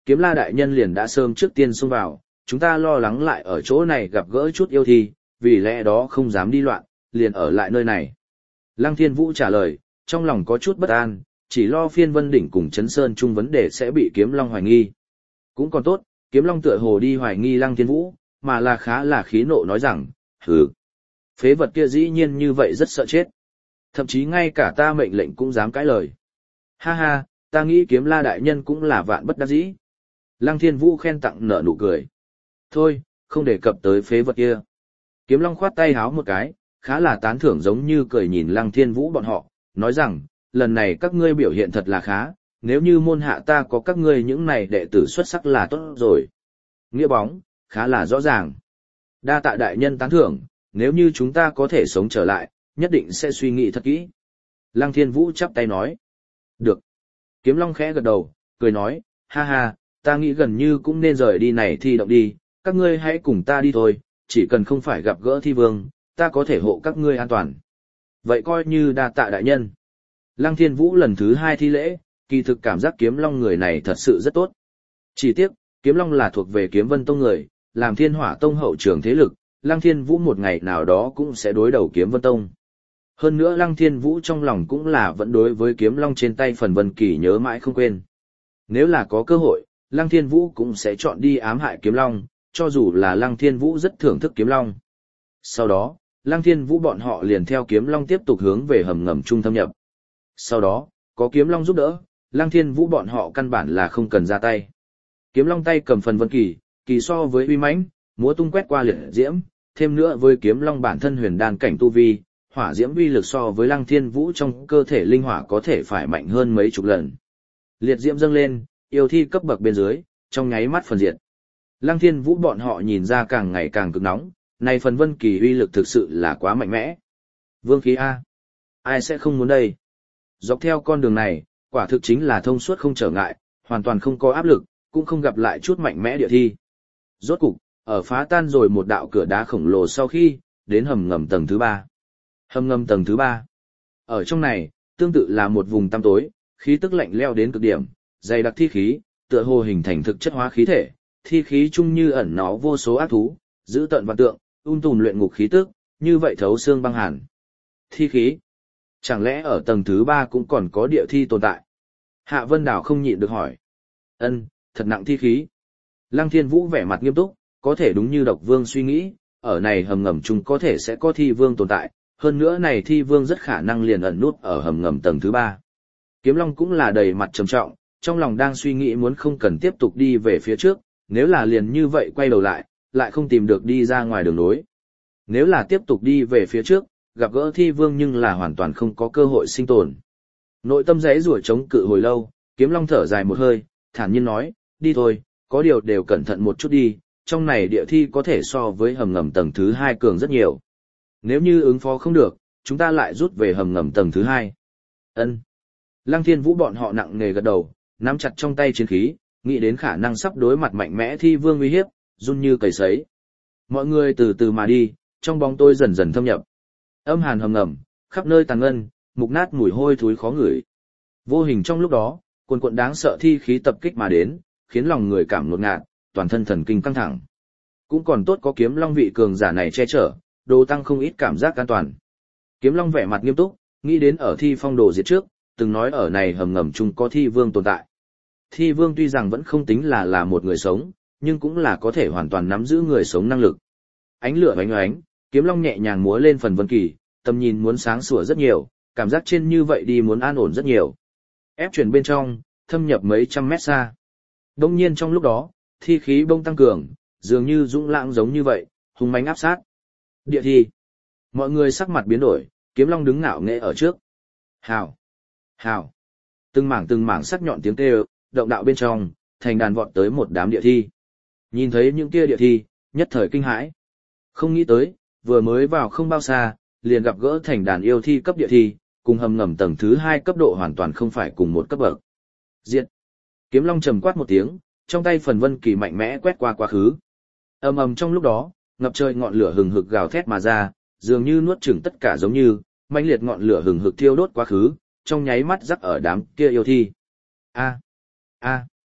Kiếm La đại nhân liền đã sớm trước tiên xông vào, chúng ta lo lắng lại ở chỗ này gặp gỡ chút yêu thi, vì lẽ đó không dám đi loạn, liền ở lại nơi này. Lăng Thiên Vũ trả lời, trong lòng có chút bất an, chỉ lo Phiên Vân Đỉnh cùng Trấn Sơn chung vấn đề sẽ bị Kiếm Long hoài nghi. Cũng còn tốt, Kiếm Long tựa hồ đi hoài nghi Lăng Thiên Vũ, mà là khá là khí nộ nói rằng, hừ, phế vật kia dĩ nhiên như vậy rất sợ chết. Thậm chí ngay cả ta mệnh lệnh cũng dám cãi lời. Ha ha, ta nghĩ Kiếm La đại nhân cũng là vạn bất đắc dĩ. Lăng Thiên Vũ khen tặng nở nụ cười. Thôi, không đề cập tới phế vật kia. Kiếm Long khoát tay háo một cái, khá là tán thưởng giống như cười nhìn Lăng Thiên Vũ bọn họ, nói rằng, lần này các ngươi biểu hiện thật là khá, nếu như môn hạ ta có các ngươi những này đệ tử xuất sắc là tốt rồi. Nghĩa bóng, khá là rõ ràng. Đa tạ đại nhân tán thưởng, nếu như chúng ta có thể sống trở lại, nhất định sẽ suy nghĩ thật kỹ. Lăng Thiên Vũ chắp tay nói. Được. Kiếm Long khẽ gật đầu, cười nói, ha ha, ta nghĩ gần như cũng nên rời đi này thi động đi, các ngươi hãy cùng ta đi thôi, chỉ cần không phải gặp gỡ thi vương, ta có thể hộ các ngươi an toàn. Vậy coi như đa tạ đại nhân. Lăng Thiên Vũ lần thứ 2 thi lễ, kỳ thực cảm giác Kiếm Long người này thật sự rất tốt. Chỉ tiếc, Kiếm Long là thuộc về Kiếm Vân Tông người, làm Thiên Hỏa Tông hậu trường thế lực, Lăng Thiên Vũ một ngày nào đó cũng sẽ đối đầu Kiếm Vân Tông. Hơn nữa Lăng Thiên Vũ trong lòng cũng là vẫn đối với Kiếm Long trên tay phần Vân Kỳ nhớ mãi không quên. Nếu là có cơ hội, Lăng Thiên Vũ cũng sẽ chọn đi ám hại Kiếm Long, cho dù là Lăng Thiên Vũ rất thưởng thức Kiếm Long. Sau đó, Lăng Thiên Vũ bọn họ liền theo Kiếm Long tiếp tục hướng về hầm ngầm trung thâm nhập. Sau đó, có Kiếm Long giúp đỡ, Lăng Thiên Vũ bọn họ căn bản là không cần ra tay. Kiếm Long tay cầm phần Vân Kỳ, kỳ so với uy mãnh, múa tung quét qua liệt diễm, thêm nữa với Kiếm Long bản thân huyền đan cảnh tu vi, hỏa diễm uy lực so với Lăng Thiên Vũ trong cơ thể linh hỏa có thể phải mạnh hơn mấy chục lần. Liệt diễm dâng lên, yêu thi cấp bậc bên dưới, trong nháy mắt phần diệt. Lăng Thiên Vũ bọn họ nhìn ra càng ngày càng cực nóng, này phần Vân Kỳ uy lực thực sự là quá mạnh mẽ. Vương khí A. Ai sẽ không muốn đây? Dọc theo con đường này, quả thực chính là thông suốt không trở ngại, hoàn toàn không có áp lực, cũng không gặp lại chút mạnh mẽ địa thi. Rốt cục, ở phá tan rồi một đạo cửa đá khổng lồ sau khi, đến hầm ngầm tầng thứ 3. Hầm ngầm tầng thứ 3. Ở trong này, tương tự là một vùng tăm tối, khí tức lạnh lẽo đến cực điểm, dày đặc thi khí, tựa hồ hình thành thực chất hóa khí thể, thi khí chung như ẩn náu vô số ác thú, giữ tận vạn tượng, tùm luyện ngục khí tức, như vậy thấu xương băng hàn. Thi khí. Chẳng lẽ ở tầng thứ 3 cũng còn có địa thi tồn tại? Hạ Vân Đào không nhịn được hỏi. Ân, thật nặng thi khí. Lăng Thiên Vũ vẻ mặt nghiêm túc, có thể đúng như Độc Vương suy nghĩ, ở này hầm ngầm chung có thể sẽ có thi vương tồn tại, hơn nữa này thi vương rất khả năng liền ẩn nút ở hầm ngầm tầng thứ 3. Kiếm Long cũng là đầy mặt trầm trọng, trong lòng đang suy nghĩ muốn không cần tiếp tục đi về phía trước, nếu là liền như vậy quay đầu lại, lại không tìm được đi ra ngoài đường nối. Nếu là tiếp tục đi về phía trước, gặp gỡ thi vương nhưng là hoàn toàn không có cơ hội sinh tồn. Nội tâm giãy giụa chống cự hồi lâu, Kiếm Long thở dài một hơi, thản nhiên nói, đi thôi, có điều đều cẩn thận một chút đi, trong này địa thi có thể so với hầm ngầm tầng thứ 2 cường rất nhiều. Nếu như ứng phó không được, chúng ta lại rút về hầm ngầm tầng thứ 2. Ân. Lăng Thiên Vũ bọn họ nặng nề gật đầu, nắm chặt trong tay chiến khí, nghĩ đến khả năng sắp đối mặt mạnh mẽ thi vương uy hiếp, run như cầy sấy. Mọi người từ từ mà đi, trong bóng tối dần dần thâm nhập. Âm hàn hầm ngầm, khắp nơi tàn ngân, mục nát mùi hôi thối khó ngửi. Vô hình trong lúc đó, cuồn cuộn đáng sợ thi khí tập kích mà đến, khiến lòng người cảm ngột ngạt, toàn thân thần kinh căng thẳng. Cũng còn tốt có Kiếm Long vị cường giả này che chở, đồ tăng không ít cảm giác an toàn. Kiếm Long vẻ mặt nghiêm túc, nghĩ đến ở thi phong đồ diệt trước, từng nói ở này hầm ngầm chung có thi vương tồn tại. Thi vương tuy rằng vẫn không tính là một người sống, nhưng cũng là có thể hoàn toàn nắm giữ người sống năng lực. Ánh lửa oánh oánh, Kiếm Long nhẹ nhàng múa lên phần Vân Kỳ, tầm nhìn muốn sáng sủa rất nhiều, cảm giác trên như vậy đi muốn an ổn rất nhiều. Ép chuyển bên trong, thâm nhập mấy trăm mét xa. Đông nhiên trong lúc đó, thi khí bông tăng cường, dường như dũng lãng giống như vậy, hung mãnh áp sát. Địa thi. Mọi người sắc mặt biến đổi, Kiếm Long đứng ngạo nghễ ở trước. Hào. Hào. Từng mảng sắc nhọn tiếng kêu, động đạo bên trong, thành đàn vọt tới một đám địa thi. Nhìn thấy những kia địa thi, nhất thời kinh hãi. Không nghĩ tới, vừa mới vào không bao xa, liền gặp gỡ thành đàn yêu thi cấp địa thi, cùng hầm ngầm tầng thứ 2 cấp độ hoàn toàn không phải cùng một cấp bậc. Diệt. Kiếm Long trầm quát một tiếng, trong tay phần Vân Kỳ mạnh mẽ quét qua quá khứ. Ầm ầm trong lúc đó, ngập trời ngọn lửa hừng hực gào thét mà ra, dường như nuốt chửng tất cả giống như, mãnh liệt ngọn lửa hừng hực thiêu đốt quá khứ, trong nháy mắt rắc ở đám kia yêu thi. A.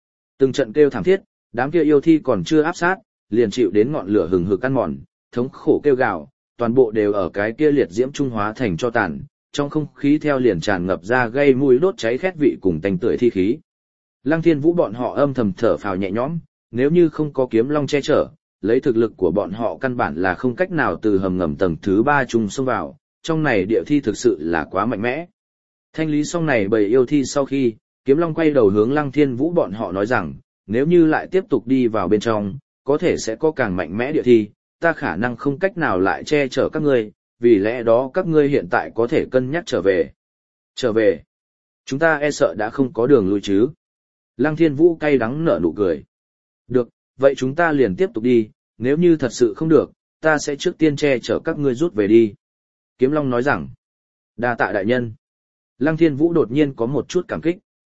Từng trận kêu thảm thiết, đám kia yêu thi còn chưa áp sát, liền chịu đến ngọn lửa hừng hực ăn mòn, thống khổ kêu gào, toàn bộ đều ở cái kia liệt diễm trung hóa thành cho tàn, trong không khí theo liền tràn ngập ra gây mùi đốt cháy khét vị cùng tanh tưởi thi khí. Lăng Thiên Vũ bọn họ âm thầm thở phào nhẹ nhõm, nếu như không có kiếm long che chở, lấy thực lực của bọn họ căn bản là không cách nào từ hầm ngầm tầng thứ 3 trung xông vào, trong này địa thi thực sự là quá mạnh mẽ. Thanh lý xong này bầy yêu thi sau khi, kiếm long quay đầu hướng Lăng Thiên Vũ bọn họ nói rằng, nếu như lại tiếp tục đi vào bên trong, có thể sẽ có càng mạnh mẽ địa thi, ta khả năng không cách nào lại che chở các ngươi, vì lẽ đó các ngươi hiện tại có thể cân nhắc trở về. Trở về? Chúng ta e sợ đã không có đường lui chứ? Lăng Thiên Vũ cay đắng nở nụ cười. Được, vậy chúng ta liền tiếp tục đi, nếu như thật sự không được, ta sẽ trước tiên che chở các ngươi rút về đi. Kiếm Long nói rằng, đa tạ đại nhân. Lăng Thiên Vũ đột nhiên có một chút cảm kích.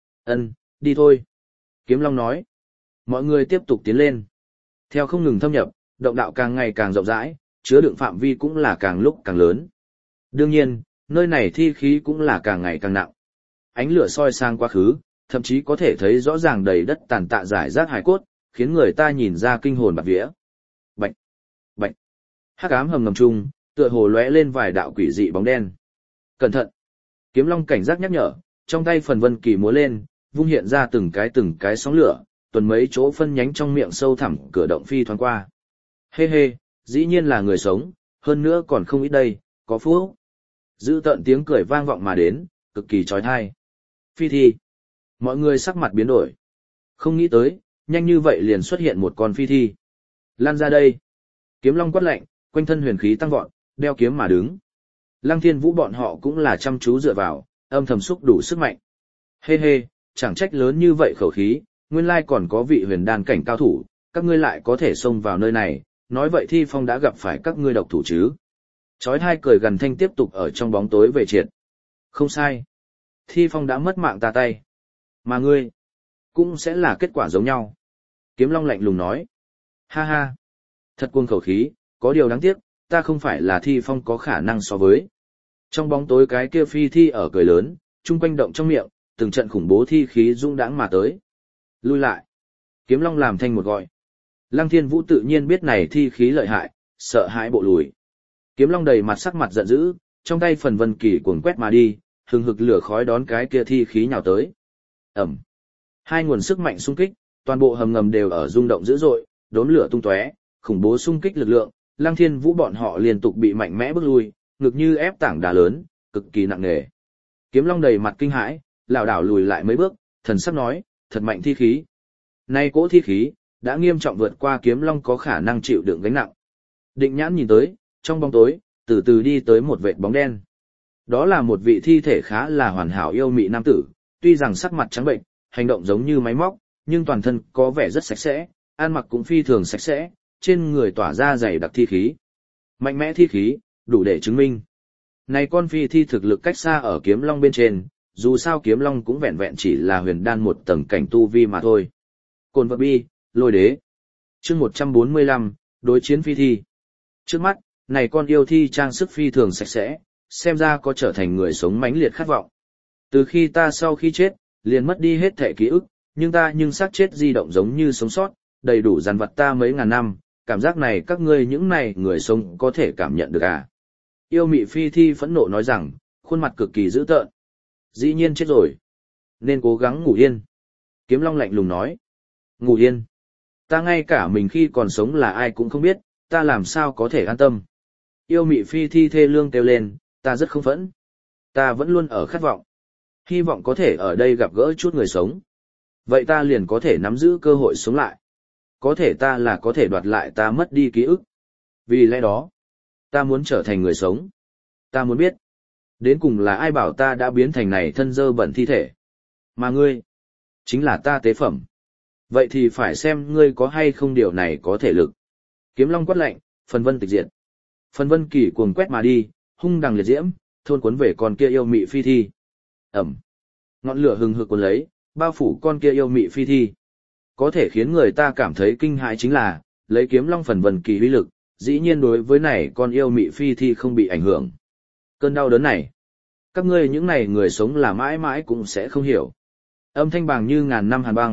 Đi thôi. Kiếm Long nói. Mọi người tiếp tục tiến lên. Theo không ngừng thâm nhập, động đạo càng ngày càng rộng rãi, chứa đựng phạm vi cũng là càng lúc càng lớn. Đương nhiên, nơi này thi khí cũng là càng ngày càng nặng. Ánh lửa soi sang quá khứ, thậm chí có thể thấy rõ ràng đầy đất tàn tạ rải rác hài cốt, khiến người ta nhìn ra kinh hồn bạt vía. Bạch, bạch. Hắc ám hầm ngầm chung, tựa hồ lóe lên vài đạo quỷ dị bóng đen. Cẩn thận. Kiếm Long cảnh giác nhắc nhở, trong tay phần vân kỳ múa lên, vung hiện ra từng cái sóng lửa, tuần mấy chỗ phân nhánh trong miệng sâu thẳm cửa động phi thoáng qua. Hê hê, dĩ nhiên là người sống, hơn nữa còn không ít đây, có phúc. Dữ tợn tiếng cười vang vọng mà đến, cực kỳ trói thai. Phi thi. Mọi người sắc mặt biến đổi. Không nghĩ tới, nhanh như vậy liền xuất hiện một con phi thi. Lan ra đây. Kiếm Long quát lạnh, quanh thân huyền khí tăng vọt, đeo kiếm mà đứng. Lăng Thiên Vũ bọn họ cũng là chăm chú dựa vào, âm thầm xúc đủ sức mạnh. Hê hê, chẳng trách lớn như vậy khẩu khí, nguyên lai còn có vị huyền đan cảnh cao thủ, các ngươi lại có thể xông vào nơi này, nói vậy Thi Phong đã gặp phải các ngươi độc thủ chứ. Chói hai cười gần thanh tiếp tục ở trong bóng tối về triệt. Không sai. Thi Phong đã mất mạng ta tay. Mà ngươi, cũng sẽ là kết quả giống nhau. Kiếm Long lạnh lùng nói. Ha ha. Thật cuồng khẩu khí, có điều đáng tiếc, ta không phải là Thi Phong có khả năng so với. Trong bóng tối cái kia phi thi ở cười lớn, chung quanh động trong miệng, từng trận khủng bố thi khí dũng đãng mà tới. Lui lại. Kiếm Long làm thanh một gọi. Lăng Thiên Vũ tự nhiên biết này thi khí lợi hại, sợ hãi bộ lùi. Kiếm Long đầy mặt sắc mặt giận dữ, trong tay phần vân kỳ cuồng quét mà đi, hừng hực lửa khói đón cái kia thi khí nhào tới. Ẩm. Hai nguồn sức mạnh xung kích, toàn bộ hầm ngầm đều ở rung động dữ dội, đốm lửa tung tóe, khủng bố xung kích lực lượng, Lăng Thiên Vũ bọn họ liên tục bị mạnh mẽ bước lui, ngực như ép tảng đá lớn, cực kỳ nặng nề. Kiếm Long đầy mặt kinh hãi, lảo đảo lùi lại mấy bước, thần sắc nói, thật mạnh thi khí. Nay cỗ thi khí đã nghiêm trọng vượt qua Kiếm Long có khả năng chịu đựng gánh nặng. Định Nhãn nhìn tới, trong bóng tối, từ từ đi tới một vệt bóng đen. Đó là một vị thi thể khá là hoàn hảo yêu mị nam tử, tuy rằng sắc mặt trắng bệnh, hành động giống như máy móc, nhưng toàn thân có vẻ rất sạch sẽ, ăn mặc cũng phi thường sạch sẽ, trên người tỏa ra dày đặc thi khí. Mạnh mẽ thi khí, đủ để chứng minh. Này con phi thi thực lực cách xa ở Kiếm Long bên trên, dù sao Kiếm Long cũng vẹn vẹn chỉ là huyền đan một tầng cảnh tu vi mà thôi. Cồn vật bi, lôi đế. Chương 145, đối chiến phi thi. Trước mắt, này con yêu thi trang sức phi thường sạch sẽ, xem ra có trở thành người sống mãnh liệt khát vọng. Từ khi ta sau khi chết, liền mất đi hết thể ký ức, nhưng xác chết di động giống như sống sót, đầy đủ dằn vặt ta mấy ngàn năm, cảm giác này các ngươi những này người sống có thể cảm nhận được à. Yêu mị phi thi phẫn nộ nói rằng, khuôn mặt cực kỳ dữ tợn. Dĩ nhiên chết rồi. Nên cố gắng ngủ yên. Kiếm Long lạnh lùng nói. Ngủ yên. Ta ngay cả mình khi còn sống là ai cũng không biết, ta làm sao có thể an tâm. Yêu mị phi thi thê lương kêu lên, ta rất không phẫn. Ta vẫn luôn ở khát vọng. Hy vọng có thể ở đây gặp gỡ chút người sống. Vậy ta liền có thể nắm giữ cơ hội sống lại. Có thể ta là có thể đoạt lại ta mất đi ký ức. Vì lẽ đó, ta muốn trở thành người sống. Ta muốn biết, đến cùng là ai bảo ta đã biến thành này thân dơ bẩn thi thể. Mà ngươi, chính là ta tế phẩm. Vậy thì phải xem ngươi có hay không điều này có thể lực. Kiếm Long quát lạnh, phần vân tịch diệt. Phần vân kỳ cuồng quét mà đi, hung đằng liệt diễm, thôn cuốn về con kia yêu mị phi thi. Ẩm. Ngọn lửa hừng hực cuốn lấy, bao phủ con kia yêu mị phi thi. Có thể khiến người ta cảm thấy kinh hãi chính là, lấy Kiếm Long phần vân kỳ uy lực, dĩ nhiên đối với này con yêu mị phi thi không bị ảnh hưởng. Cơn đau đớn này, các ngươi những này người sống là mãi mãi cũng sẽ không hiểu. Âm thanh bàng như ngàn năm hàn băng,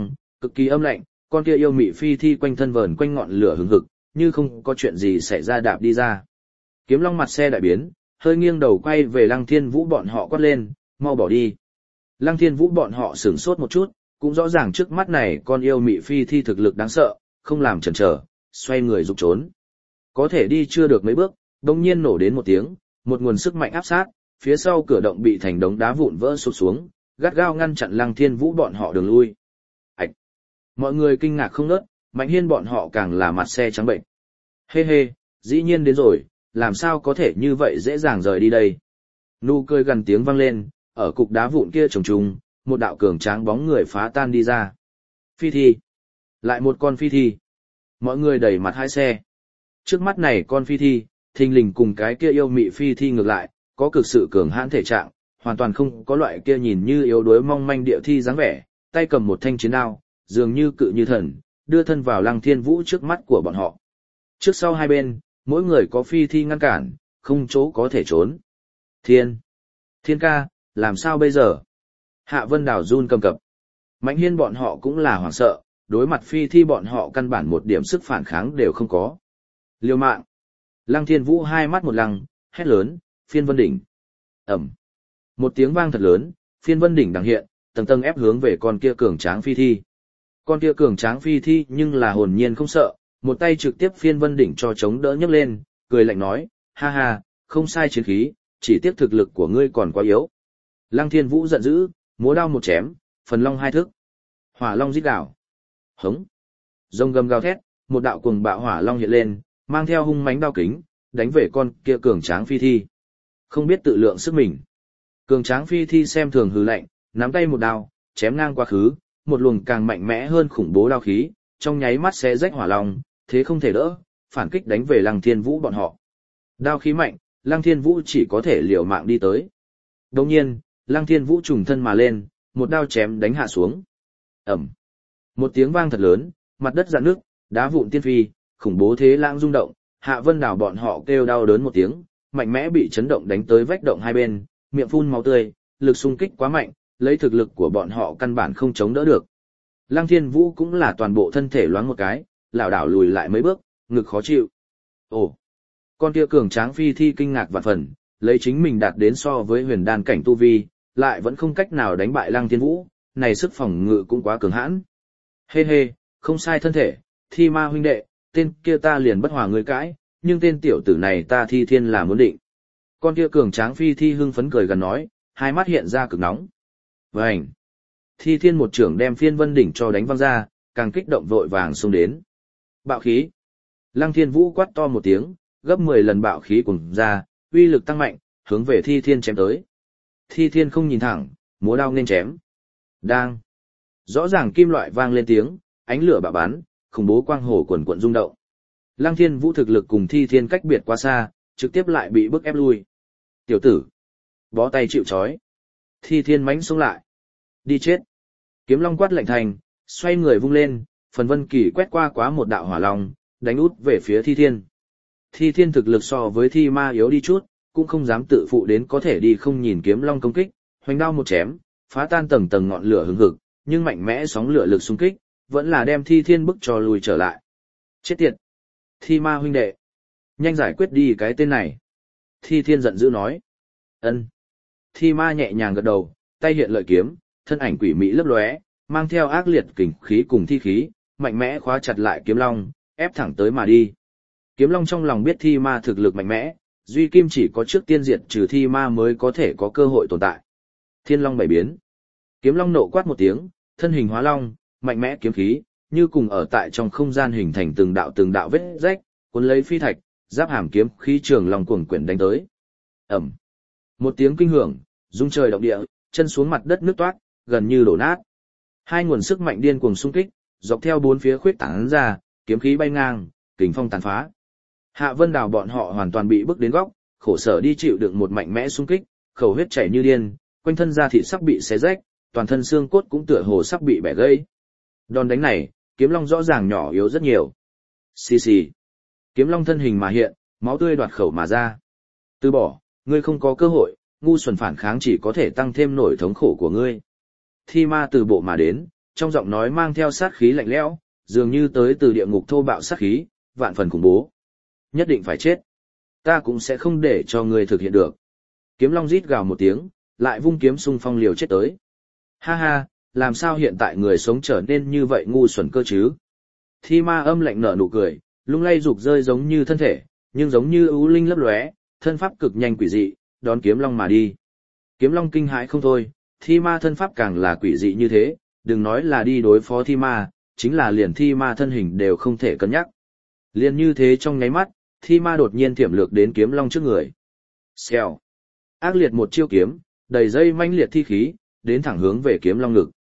Cực kỳ âm lạnh, con kia yêu mị phi thi quanh thân vờn quanh ngọn lửa hừng hực, như không có chuyện gì xảy ra đạp đi ra. Kiếm Long mặt xe đại biến, hơi nghiêng đầu quay về Lăng Thiên Vũ bọn họ quát lên, mau bỏ đi. Lăng Thiên Vũ bọn họ sửng sốt một chút, cũng rõ ràng trước mắt này con yêu mị phi thi thực lực đáng sợ, không làm chần chờ, xoay người rục trốn. Có thể đi chưa được mấy bước, đột nhiên nổ đến một tiếng, một nguồn sức mạnh áp sát, phía sau cửa động bị thành đống đá vụn vỡ sụp xuống, gắt gao ngăn chặn Lăng Thiên Vũ bọn họ đường lui. Ảch! Mọi người kinh ngạc không ngớt, Mạnh Hiên bọn họ càng là mặt xe trắng bệnh. Hê hê, dĩ nhiên đến rồi, làm sao có thể như vậy dễ dàng rời đi đây. Nụ cười gần tiếng vang lên, ở cục đá vụn kia trùng trùng, một đạo cường tráng bóng người phá tan đi ra. Phi thi. Lại một con phi thi. Mọi người đẩy mặt hai xe. Trước mắt này con phi thi, thình lình cùng cái kia yêu mị phi thi ngược lại, có cực sự cường hãn thể trạng, hoàn toàn không có loại kia nhìn như yếu đuối mong manh địa thi dáng vẻ, tay cầm một thanh chiến đao, dường như cự như thần, đưa thân vào Lăng Thiên Vũ trước mắt của bọn họ. Trước sau hai bên, mỗi người có phi thi ngăn cản, không chỗ có thể trốn. Thiên ca, làm sao bây giờ? Hạ Vân Đào run cầm cập. Mạnh Hiên bọn họ cũng là hoảng sợ, đối mặt phi thi bọn họ căn bản một điểm sức phản kháng đều không có. Liều mạng. Lăng Thiên Vũ hai mắt một lăng, hét lớn, Phiên Vân Đỉnh. Ẩm. Một tiếng vang thật lớn, Phiên Vân Đỉnh đằng hiện, tầng tầng ép hướng về con kia cường tráng phi thi. Con kia cường tráng phi thi nhưng là hồn nhiên không sợ, một tay trực tiếp Phiên Vân Đỉnh cho chống đỡ nhấc lên, cười lạnh nói, ha ha, không sai chiến khí, chỉ tiếc thực lực của ngươi còn quá yếu. Lăng Thiên Vũ giận dữ, múa đao một chém, phần long hai thức. Hỏa long rít gào. Hống. Rồng gầm gào thét, một đạo cuồng bạo hỏa long hiện lên, mang theo hung mãnh đao kính, đánh về con kia cường tráng phi thi. Không biết tự lượng sức mình. Cường tráng phi thi xem thường hừ lạnh, nắm tay một đao, chém ngang quá khứ, một luồng càng mạnh mẽ hơn khủng bố đao khí, trong nháy mắt xé rách hỏa long, thế không thể đỡ, phản kích đánh về Lăng Thiên Vũ bọn họ. Đao khí mạnh, Lăng Thiên Vũ chỉ có thể liều mạng đi tới. Đồng nhiên, Lăng Thiên Vũ trùng thân mà lên, một đao chém đánh hạ xuống. Ẩm. Một tiếng vang thật lớn, mặt đất rạn nước, đá vụn tiên phi, khủng bố thế lãng rung động, Hạ Vân Đào bọn họ kêu đau đớn một tiếng, mạnh mẽ bị chấn động đánh tới vách động hai bên, miệng phun máu tươi, lực xung kích quá mạnh, lấy thực lực của bọn họ căn bản không chống đỡ được. Lăng Thiên Vũ cũng là toàn bộ thân thể loáng một cái, lảo đảo lùi lại mấy bước, ngực khó chịu. Ồ, con kia cường tráng phi thi kinh ngạc vạn phần, lấy chính mình đạt đến so với huyền đan cảnh tu vi, lại vẫn không cách nào đánh bại Lăng Thiên Vũ, này sức phòng ngự cũng quá cường hãn. Hê hê, không sai thân thể, Thi Ma huynh đệ, tên kia ta liền bất hòa người cãi, nhưng tên tiểu tử này ta Thi Thiên là muốn định. Con kia cường tráng phi thi hưng phấn cười gần nói, hai mắt hiện ra cực nóng. Vành. Thi Thiên một trưởng đem Phiên Vân Đỉnh cho đánh văng ra, càng kích động vội vàng xông đến. Bạo khí. Lăng Thiên Vũ quát to một tiếng, gấp 10 lần bạo khí cùng ra, uy lực tăng mạnh, hướng về Thi Thiên chém tới. Thi Thiên không nhìn thẳng, múa đao nên chém. Đang. Rõ ràng kim loại vang lên tiếng, ánh lửa bạo bắn, khủng bố quang hồ quần quận rung động. Lăng Thiên Vũ thực lực cùng Thi Thiên cách biệt quá xa, trực tiếp lại bị bức ép lui. Tiểu tử. Bó tay chịu trói. Thi Thiên mãnh xuống lại. Đi chết. Kiếm Long quát lạnh thành, xoay người vung lên, phần vân kỳ quét qua quá một đạo hỏa long, đánh út về phía Thi Thiên. Thi Thiên thực lực so với Thi Ma yếu đi chút, cũng không dám tự phụ đến có thể đi không nhìn Kiếm Long công kích, hoành đao một chém, phá tan tầng tầng ngọn lửa hừng hực, nhưng mạnh mẽ sóng lửa lực xung kích, vẫn là đem Thi Thiên bức cho lùi trở lại. Chết tiệt! Thi Ma huynh đệ! Nhanh giải quyết đi cái tên này! Thi Thiên giận dữ nói. Ân. Thi Ma nhẹ nhàng gật đầu, tay hiện lợi kiếm, thân ảnh quỷ mỹ lấp lóe, mang theo ác liệt kình khí cùng thi khí, mạnh mẽ khóa chặt lại Kiếm Long, ép thẳng tới mà đi. Kiếm Long trong lòng biết Thi Ma thực lực mạnh mẽ, Duy Kim chỉ có trước tiên diệt trừ Thi Ma mới có thể có cơ hội tồn tại. Thiên Long bảy biến. Kiếm Long nộ quát một tiếng, thân hình hóa long, mạnh mẽ kiếm khí, như cùng ở tại trong không gian hình thành từng đạo vết rách, cuốn lấy phi thạch, giáp hàm kiếm khí trường long cuồng quyển đánh tới. Ầm. Một tiếng kinh hưởng, rung trời động địa, chân xuống mặt đất nứt toát, gần như đổ nát. Hai nguồn sức mạnh điên cuồng xung kích, dọc theo bốn phía khuyết tán ra, kiếm khí bay ngang, kình phong tàn phá. Hạ Vân Đào bọn họ hoàn toàn bị bức đến góc, khổ sở đi chịu đựng một mạnh mẽ xung kích, khẩu huyết chảy như điên, quanh thân da thịt sắp bị xé rách, toàn thân xương cốt cũng tựa hồ sắp bị bẻ gãy. Đòn đánh này, Kiếm Long rõ ràng nhỏ yếu rất nhiều. Xì xì. Kiếm Long thân hình mà hiện, máu tươi đoạt khẩu mà ra. Từ bỏ, ngươi không có cơ hội, ngu xuẩn phản kháng chỉ có thể tăng thêm nỗi thống khổ của ngươi. Thi Ma từ bộ mà đến, trong giọng nói mang theo sát khí lạnh lẽo, dường như tới từ địa ngục thô bạo sát khí, vạn phần khủng bố. Nhất định phải chết. Ta cũng sẽ không để cho ngươi thực hiện được. Kiếm Long rít gào một tiếng, lại vung kiếm xung phong liều chết tới. Ha ha, làm sao hiện tại người sống trở nên như vậy ngu xuẩn cơ chứ? Thi ma âm lạnh nở nụ cười, lung lay rục rơi giống như thân thể, nhưng giống như ưu linh lấp lóe, thân pháp cực nhanh quỷ dị, đón Kiếm Long mà đi. Kiếm Long kinh hãi không thôi, thi ma thân pháp càng là quỷ dị như thế, đừng nói là đi đối phó thi ma, chính là liền thi ma thân hình đều không thể cân nhắc. Liền như thế trong nháy mắt, thi ma đột nhiên tiềm lược đến Kiếm Long trước người. Xèo. Ác liệt một chiêu kiếm, đầy dây manh liệt thi khí, đến thẳng hướng về Kiếm Long ngực.